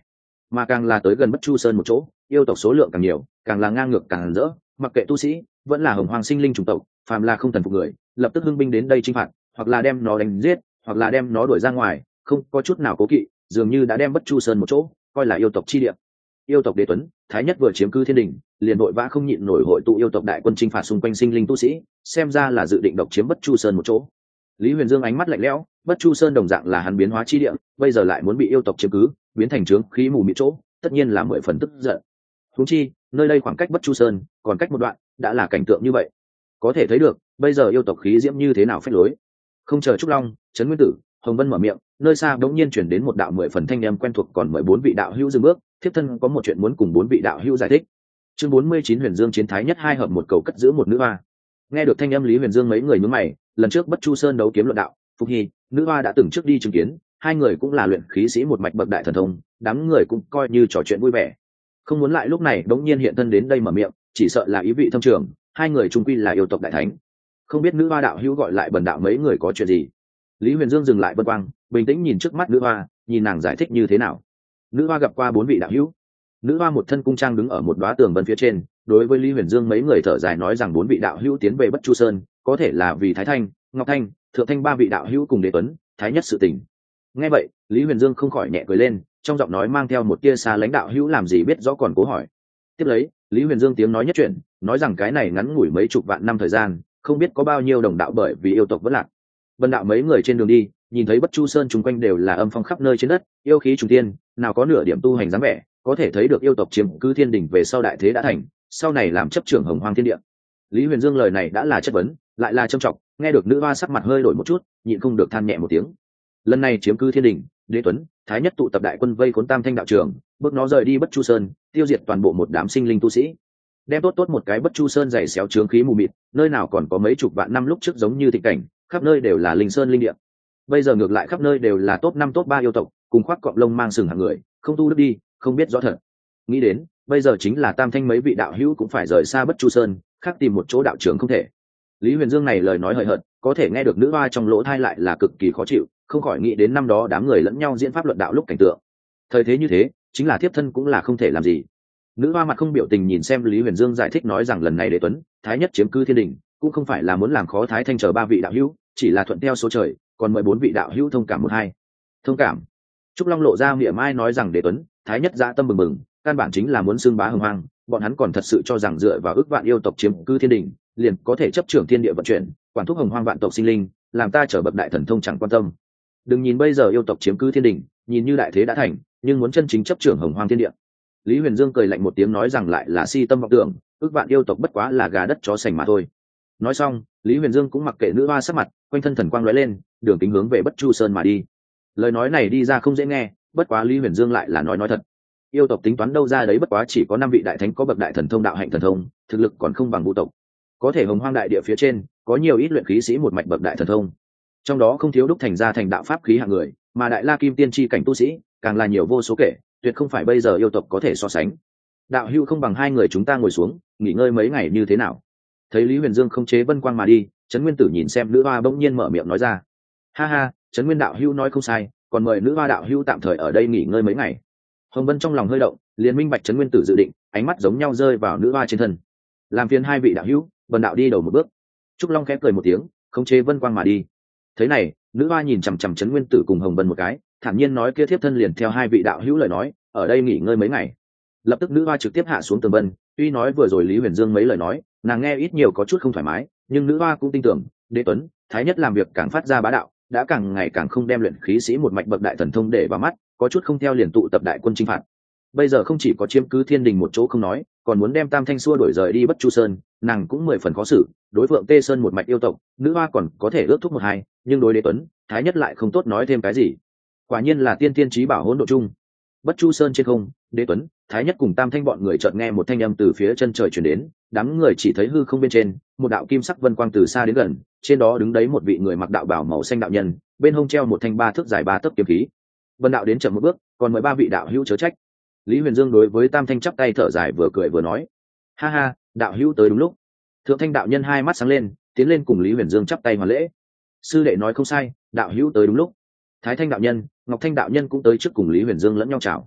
mà càng là tới gần Bất Chu Sơn một chỗ, yêu tộc số lượng càng nhiều, càng là ngang ngược càng rỡ, mặc kệ tu sĩ vẫn là hồng hoàng sinh linh chủng tộc, phàm là không thần phục người lập tức hưng binh đến đây chinh phạt, hoặc là đem nó đánh giết, hoặc là đem nó đuổi ra ngoài, không có chút nào cố kỵ, dường như đã đem Bất Chu Sơn một chỗ coi là yêu tộc chi địa. Yêu tộc Đế Tuấn Thái Nhất vừa chiếm cứ thiên đình, liền vội vã không nhịn nổi hội tụ yêu tộc đại quân chinh phạt xung quanh sinh linh tu sĩ, xem ra là dự định độc chiếm Bất Chu Sơn một chỗ. Lý Huyền Dương ánh mắt lạnh lẽo, Bất Chu Sơn đồng dạng là hắn biến hóa chi địa, bây giờ lại muốn bị yêu tộc chiếm cứ, biến thành trướng khí mù mịt chỗ, tất nhiên là 10 phần tức giận. Huống chi, nơi đây khoảng cách Bất Chu Sơn còn cách một đoạn, đã là cảnh tượng như vậy, có thể thấy được bây giờ yêu tộc khí diễm như thế nào phách lối. Không chờ Trúc Long, Trấn Nguyên Tử, Hồng Vân mở miệng, nơi xa bỗng nhiên chuyển đến một đạo 10 phần thanh âm quen thuộc, còn 14 vị đạo hữu dừng bước, thiếp thân có một chuyện muốn cùng 4 vị đạo hữu giải thích. Chương 49 Huyền Dương chiến Thái Nhất hai hợp một cầu cất giữ một nữ hoa. Nghe được thanh âm, Lý Huyền Dương mấy người nhướng mày, lần trước Bất Chu Sơn đấu kiếm luận đạo, Phục Hy, nữ hoa đã từng trước đi chứng kiến, hai người cũng là luyện khí sĩ một mạch bậc đại thần thông, đám người cũng coi như trò chuyện vui vẻ. Không muốn lại lúc này đống nhiên hiện thân đến đây mở miệng, chỉ sợ là ý vị thâm trường, hai người chung quy là yêu tộc đại thánh. Không biết nữ hoa đạo hữu gọi lại bần đạo mấy người có chuyện gì? Lý Huyền Dương dừng lại vân quang, bình tĩnh nhìn trước mắt nữ hoa, nhìn nàng giải thích như thế nào. Nữ hoa gặp qua 4 vị đạo hữu. Nữ hoa một thân cung trang đứng ở một đóa tường vân phía trên, đối với Lý Huyền Dương mấy người thở dài nói rằng 4 vị đạo hữu tiến về Bất Chu Sơn, có thể là vì Thái Thanh, Ngọc Thanh, Thượng Thanh 3 vị đạo hữu cùng Đế Tuấn, Thái Nhất sự tình. Nghe vậy, Lý Huyền Dương không khỏi nhẹ cười lên, trong giọng nói mang theo một tia xa lãnh đạo hữu làm gì biết rõ còn cố hỏi. Tiếp lấy, Lý Huyền Dương tiếng nói nhất chuyện, nói rằng cái này ngắn ngủi mấy chục vạn năm thời gian, không biết có bao nhiêu đồng đạo bởi vì yêu tộc vẫn lạc. Vân đạo mấy người trên đường đi, nhìn thấy Bất Chu Sơn chung quanh đều là âm phong khắp nơi trên đất, yêu khí trùng thiên, nào có nửa điểm tu hành dáng vẻ, có thể thấy được yêu tộc chiếm cứ thiên đình về sau đại thế đã thành, sau này làm chấp trưởng hồng hoang thiên địa. Lý Huyền Dương lời này đã là chất vấn, lại là trâm trọng, nghe được nữ hoa sắc mặt hơi đổi một chút, nhịn không được than nhẹ một tiếng. Lần này chiếm cứ thiên đình, Đế Tuấn, Thái Nhất tụ tập đại quân vây khốn Tam Thanh đạo trưởng, bước nó rời đi Bất Chu Sơn, tiêu diệt toàn bộ một đám sinh linh tu sĩ, đem tốt một cái Bất Chu Sơn dày xéo trướng khí mù mịt, nơi nào còn có mấy chục vạn năm lúc trước giống như thịnh cảnh, khắp nơi đều là linh sơn linh địa. Bây giờ ngược lại khắp nơi đều là top 5 top 3 yêu tộc, cùng khoác cọng lông mang sừng hàng người, không tu đức đi, không biết rõ thật. Nghĩ đến, bây giờ chính là Tam Thanh mấy vị đạo hữu cũng phải rời xa Bất Chu Sơn, khác tìm một chỗ đạo trưởng không thể. Lý Huyền Dương này lời nói hời hợt, có thể nghe được nữ hoa trong lỗ tai lại là cực kỳ khó chịu, không khỏi nghĩ đến năm đó đám người lẫn nhau diễn pháp luận đạo lúc cảnh tượng. Thời thế như thế, chính là thiếp thân cũng là không thể làm gì. Nữ hoa mặt không biểu tình nhìn xem Lý Huyền Dương giải thích nói rằng lần này Đế Tuấn, Thái Nhất chiếm cư thiên đình, cũng không phải là muốn làm khó Thái Thanh chờ 3 vị đạo hữu, chỉ là thuận theo số trời, còn 14 vị đạo hữu thông cảm một hai. Thông cảm? Trúc Long lộ ra miệng mai nói rằng Đế Tuấn, Thái Nhất dạ tâm bừng bừng, căn bản chính là muốn xưng bá hồng hoang, bọn hắn còn thật sự cho rằng dựa vào ước vạn yêu tộc chiếm cư thiên đình, liền có thể chấp trưởng thiên địa vận chuyển, quản thúc hồng hoang vạn tộc sinh linh, làm ta trở bậc đại thần thông chẳng quan tâm. Đừng nhìn bây giờ yêu tộc chiếm cư thiên đình, nhìn như đại thế đã thành, nhưng muốn chân chính chấp trưởng hồng hoang thiên địa. Lý Huyền Dương cười lạnh một tiếng nói rằng lại là si tâm vọng tưởng, ước vạn yêu tộc bất quá là gà đất chó sành mà thôi. Nói xong, Lý Huyền Dương cũng mặc kệ nữ hoa sắc mặt, quanh thân thần quang lóe lên, đường kính hướng về Bất Chu Sơn mà đi. Lời nói này đi ra không dễ nghe, bất quá Lý Huyền Dương lại là nói thật. Yêu tộc tính toán đâu ra đấy, bất quá chỉ có 5 vị đại thánh có bậc đại thần thông đạo hạnh thần thông, thực lực còn không bằng vũ tộc. Có thể hồng hoang đại địa phía trên, có nhiều ít luyện khí sĩ một mạch bậc đại thần thông. Trong đó không thiếu đúc thành ra thành đạo pháp khí hạng người, mà đại la kim tiên chi cảnh tu sĩ, càng là nhiều vô số kể, tuyệt không phải bây giờ yêu tộc có thể so sánh. Đạo hữu không bằng hai người chúng ta ngồi xuống, nghỉ ngơi mấy ngày như thế nào? Thấy Lý Huyền Dương không chế vân quang mà đi, Trấn Nguyên Tử nhìn xem nữ hoa bỗng nhiên mở miệng nói ra. Ha ha, Trấn Nguyên đạo hữu nói không sai, còn mời nữ hoa đạo hữu tạm thời ở đây nghỉ ngơi mấy ngày. Hồng Vân trong lòng hơi động, liền minh bạch Trấn Nguyên Tử dự định, ánh mắt giống nhau rơi vào nữ hoa trên thân. Làm phiền hai vị đạo hữu, bần đạo đi đầu một bước. Trúc Long khẽ cười một tiếng, không chế vân quang mà đi. Thế này, nữ hoa nhìn chằm chằm Trấn Nguyên Tử cùng Hồng Vân một cái, thản nhiên nói kia thiếp thân liền theo hai vị đạo hữu lời nói, ở đây nghỉ ngơi mấy ngày. Lập tức nữ hoa trực tiếp hạ xuống tường vân, tuy nói vừa rồi Lý Huyền Dương mấy lời nói, nàng nghe ít nhiều có chút không thoải mái, nhưng nữ hoa cũng tin tưởng, Đế Tuấn, Thái Nhất làm việc càng phát ra bá đạo, đã càng ngày càng không đem luyện khí sĩ một mạch bậc đại thần thông để vào mắt, có chút không theo liền tụ tập đại quân chinh phạt. Bây giờ không chỉ có chiếm cứ thiên đình một chỗ không nói, còn muốn đem Tam Thanh xua đuổi rời đi Bất Chu Sơn, nàng cũng 10 phần khó xử. Đối Phượng Tê Sơn một mạch yêu tộc, nữ hoa còn có thể ước thúc một hai, nhưng đối Đế Tuấn, Thái Nhất lại không tốt nói thêm cái gì. Quả nhiên là tiên tiên chí bảo hỗn độ chung. Bất Chu Sơn trên không, Đế Tuấn, Thái Nhất cùng Tam Thanh bọn người chợt nghe một thanh âm từ phía chân trời truyền đến, đám người chỉ thấy hư không bên trên, một đạo kim sắc vân quang từ xa đến gần, trên đó đứng đấy một vị người mặc đạo bào màu xanh đạo nhân, bên hông treo một thanh 3 thước dài 3 tấc kiếm khí. Vân đạo đến chậm một bước, còn mời 3 vị đạo hữu chớ trách. Lý Huyền Dương đối với Tam Thanh chắp tay thở dài vừa cười vừa nói, ha ha, đạo hữu tới đúng lúc. Thượng Thanh đạo nhân hai mắt sáng lên, tiến lên cùng Lý Huyền Dương chắp tay hoàn lễ. Sư đệ nói không sai, đạo hữu tới đúng lúc. Thái Thanh đạo nhân, Ngọc Thanh đạo nhân cũng tới trước cùng Lý Huyền Dương lẫn nhau chào.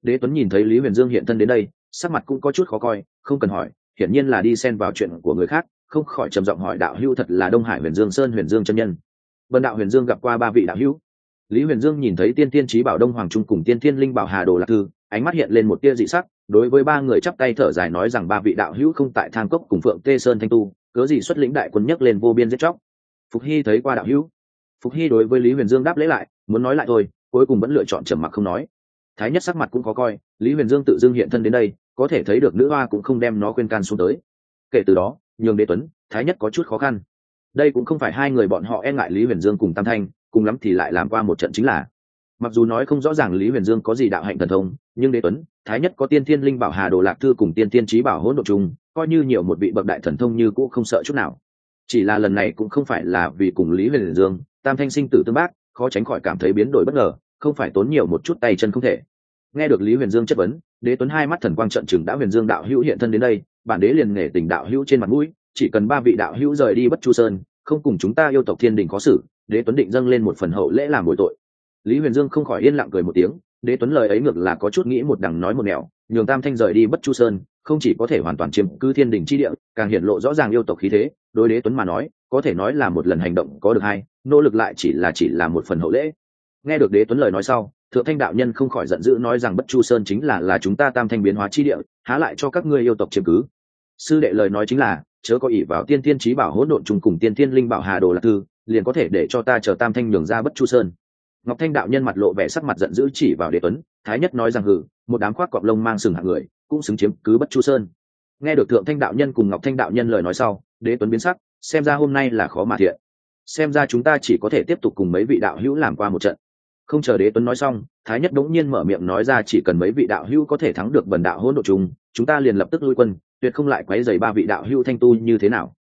Đế Tuấn nhìn thấy Lý Huyền Dương hiện thân đến đây, sắc mặt cũng có chút khó coi, không cần hỏi, hiển nhiên là đi xen vào chuyện của người khác, không khỏi trầm giọng hỏi đạo hữu thật là Đông Hải Huyền Dương Sơn Huyền Dương chân nhân. Vân đạo Huyền Dương gặp qua ba vị đạo hữu. Lý Huyền Dương nhìn thấy Tiên Tiên Chí Bảo Đông Hoàng Trung cùng Tiên Thiên Linh Bảo Hà Đồ Lạc Thư, ánh mắt hiện lên một tia dị sắc, đối với ba người chắp tay thở dài nói rằng ba vị đạo hữu không tại Thang Cốc cùng Phượng Tê Sơn thanh tu, cớ gì xuất lĩnh đại quân nhấc lên vô biên giết chóc. Phục Hy thấy qua đạo hữu. Phục Hy đối với Lý Huyền Dương đáp lễ lại, muốn nói lại thôi, cuối cùng vẫn lựa chọn trầm mặc không nói. Thái Nhất sắc mặt cũng khó coi, Lý Huyền Dương tự dưng hiện thân đến đây, có thể thấy được nữ hoa cũng không đem nó khuyên can xuống tới. Kể từ đó, nhường Đế Tuấn, Thái Nhất có chút khó khăn. Đây cũng không phải hai người bọn họ e ngại Lý Huyền Dương cùng Tam Thanh, cùng lắm thì lại làm qua một trận chính là. Mặc dù nói không rõ ràng Lý Huyền Dương có gì đạo hạnh thần thông, nhưng Đế Tuấn, Thái Nhất có Tiên Thiên Linh Bảo Hà Đồ Lạc Thư cùng Tiên Thiên Chí Bảo Hỗn Độn Trùng, coi như nhiều một vị bậc đại thần thông như cũ không sợ chút nào. Chỉ là lần này cũng không phải là vì cùng Lý Huyền Dương, Tam Thanh sinh tử tương bác, khó tránh khỏi cảm thấy biến đổi bất ngờ, không phải tốn nhiều một chút tay chân không thể. Nghe được Lý Huyền Dương chất vấn, Đế Tuấn hai mắt thần quang trợn trừng đã Huyền Dương đạo hữu hiện thân đến đây, bản đế liền nể tình đạo hữu trên mặt mũi, chỉ cần ba vị đạo hữu rời đi Bất Chu Sơn, không cùng chúng ta yêu tộc Thiên Đình có xử, Đế Tuấn định dâng lên một phần hậu lễ làm bồi tội. Lý Huyền Dương không khỏi yên lặng cười một tiếng, Đế Tuấn lời ấy ngược là có chút nghĩ một đằng nói một nẻo, nhường Tam Thanh rời đi Bất Chu Sơn, không chỉ có thể hoàn toàn chiếm cứ Thiên Đình chi địa, càng hiển lộ rõ ràng yêu tộc khí thế, đối Đế Tuấn mà nói, có thể nói là một lần hành động có được hai, nỗ lực lại chỉ là một phần hậu lễ. Nghe được Đế Tuấn lời nói sau, Thượng Thanh đạo nhân không khỏi giận dữ nói rằng Bất Chu Sơn chính là chúng ta Tam Thanh biến hóa chi địa, há lại cho các ngươi yêu tộc chiếm cứ. Sư đệ lời nói chính là, chớ có ỷ vào Tiên Thiên Chí Bảo Hỗn Độn Trùng cùng Tiên Thiên Linh Bảo Hà Đồ Lạc Thư, liền có thể để cho ta chờ Tam Thanh nhường ra Bất Chu Sơn. Ngọc Thanh đạo nhân mặt lộ vẻ sắc mặt giận dữ chỉ vào Đế Tuấn, Thái Nhất nói rằng hừ, một đám khoác cọp lông mang sừng hạng người, cũng xứng chiếm cứ Bất Chu Sơn. Nghe được Thượng Thanh đạo nhân cùng Ngọc Thanh đạo nhân lời nói sau, Đế Tuấn biến sắc, xem ra hôm nay là khó mà thiện. Xem ra chúng ta chỉ có thể tiếp tục cùng mấy vị đạo hữu làm qua một trận. Không chờ Đế Tuấn nói xong, Thái Nhất đống nhiên mở miệng nói ra chỉ cần mấy vị đạo hữu có thể thắng được Bần đạo Hỗn Độn Trùng, chúng ta liền lập tức lui quân, tuyệt không lại quấy rầy ba vị đạo hữu thanh tu như thế nào.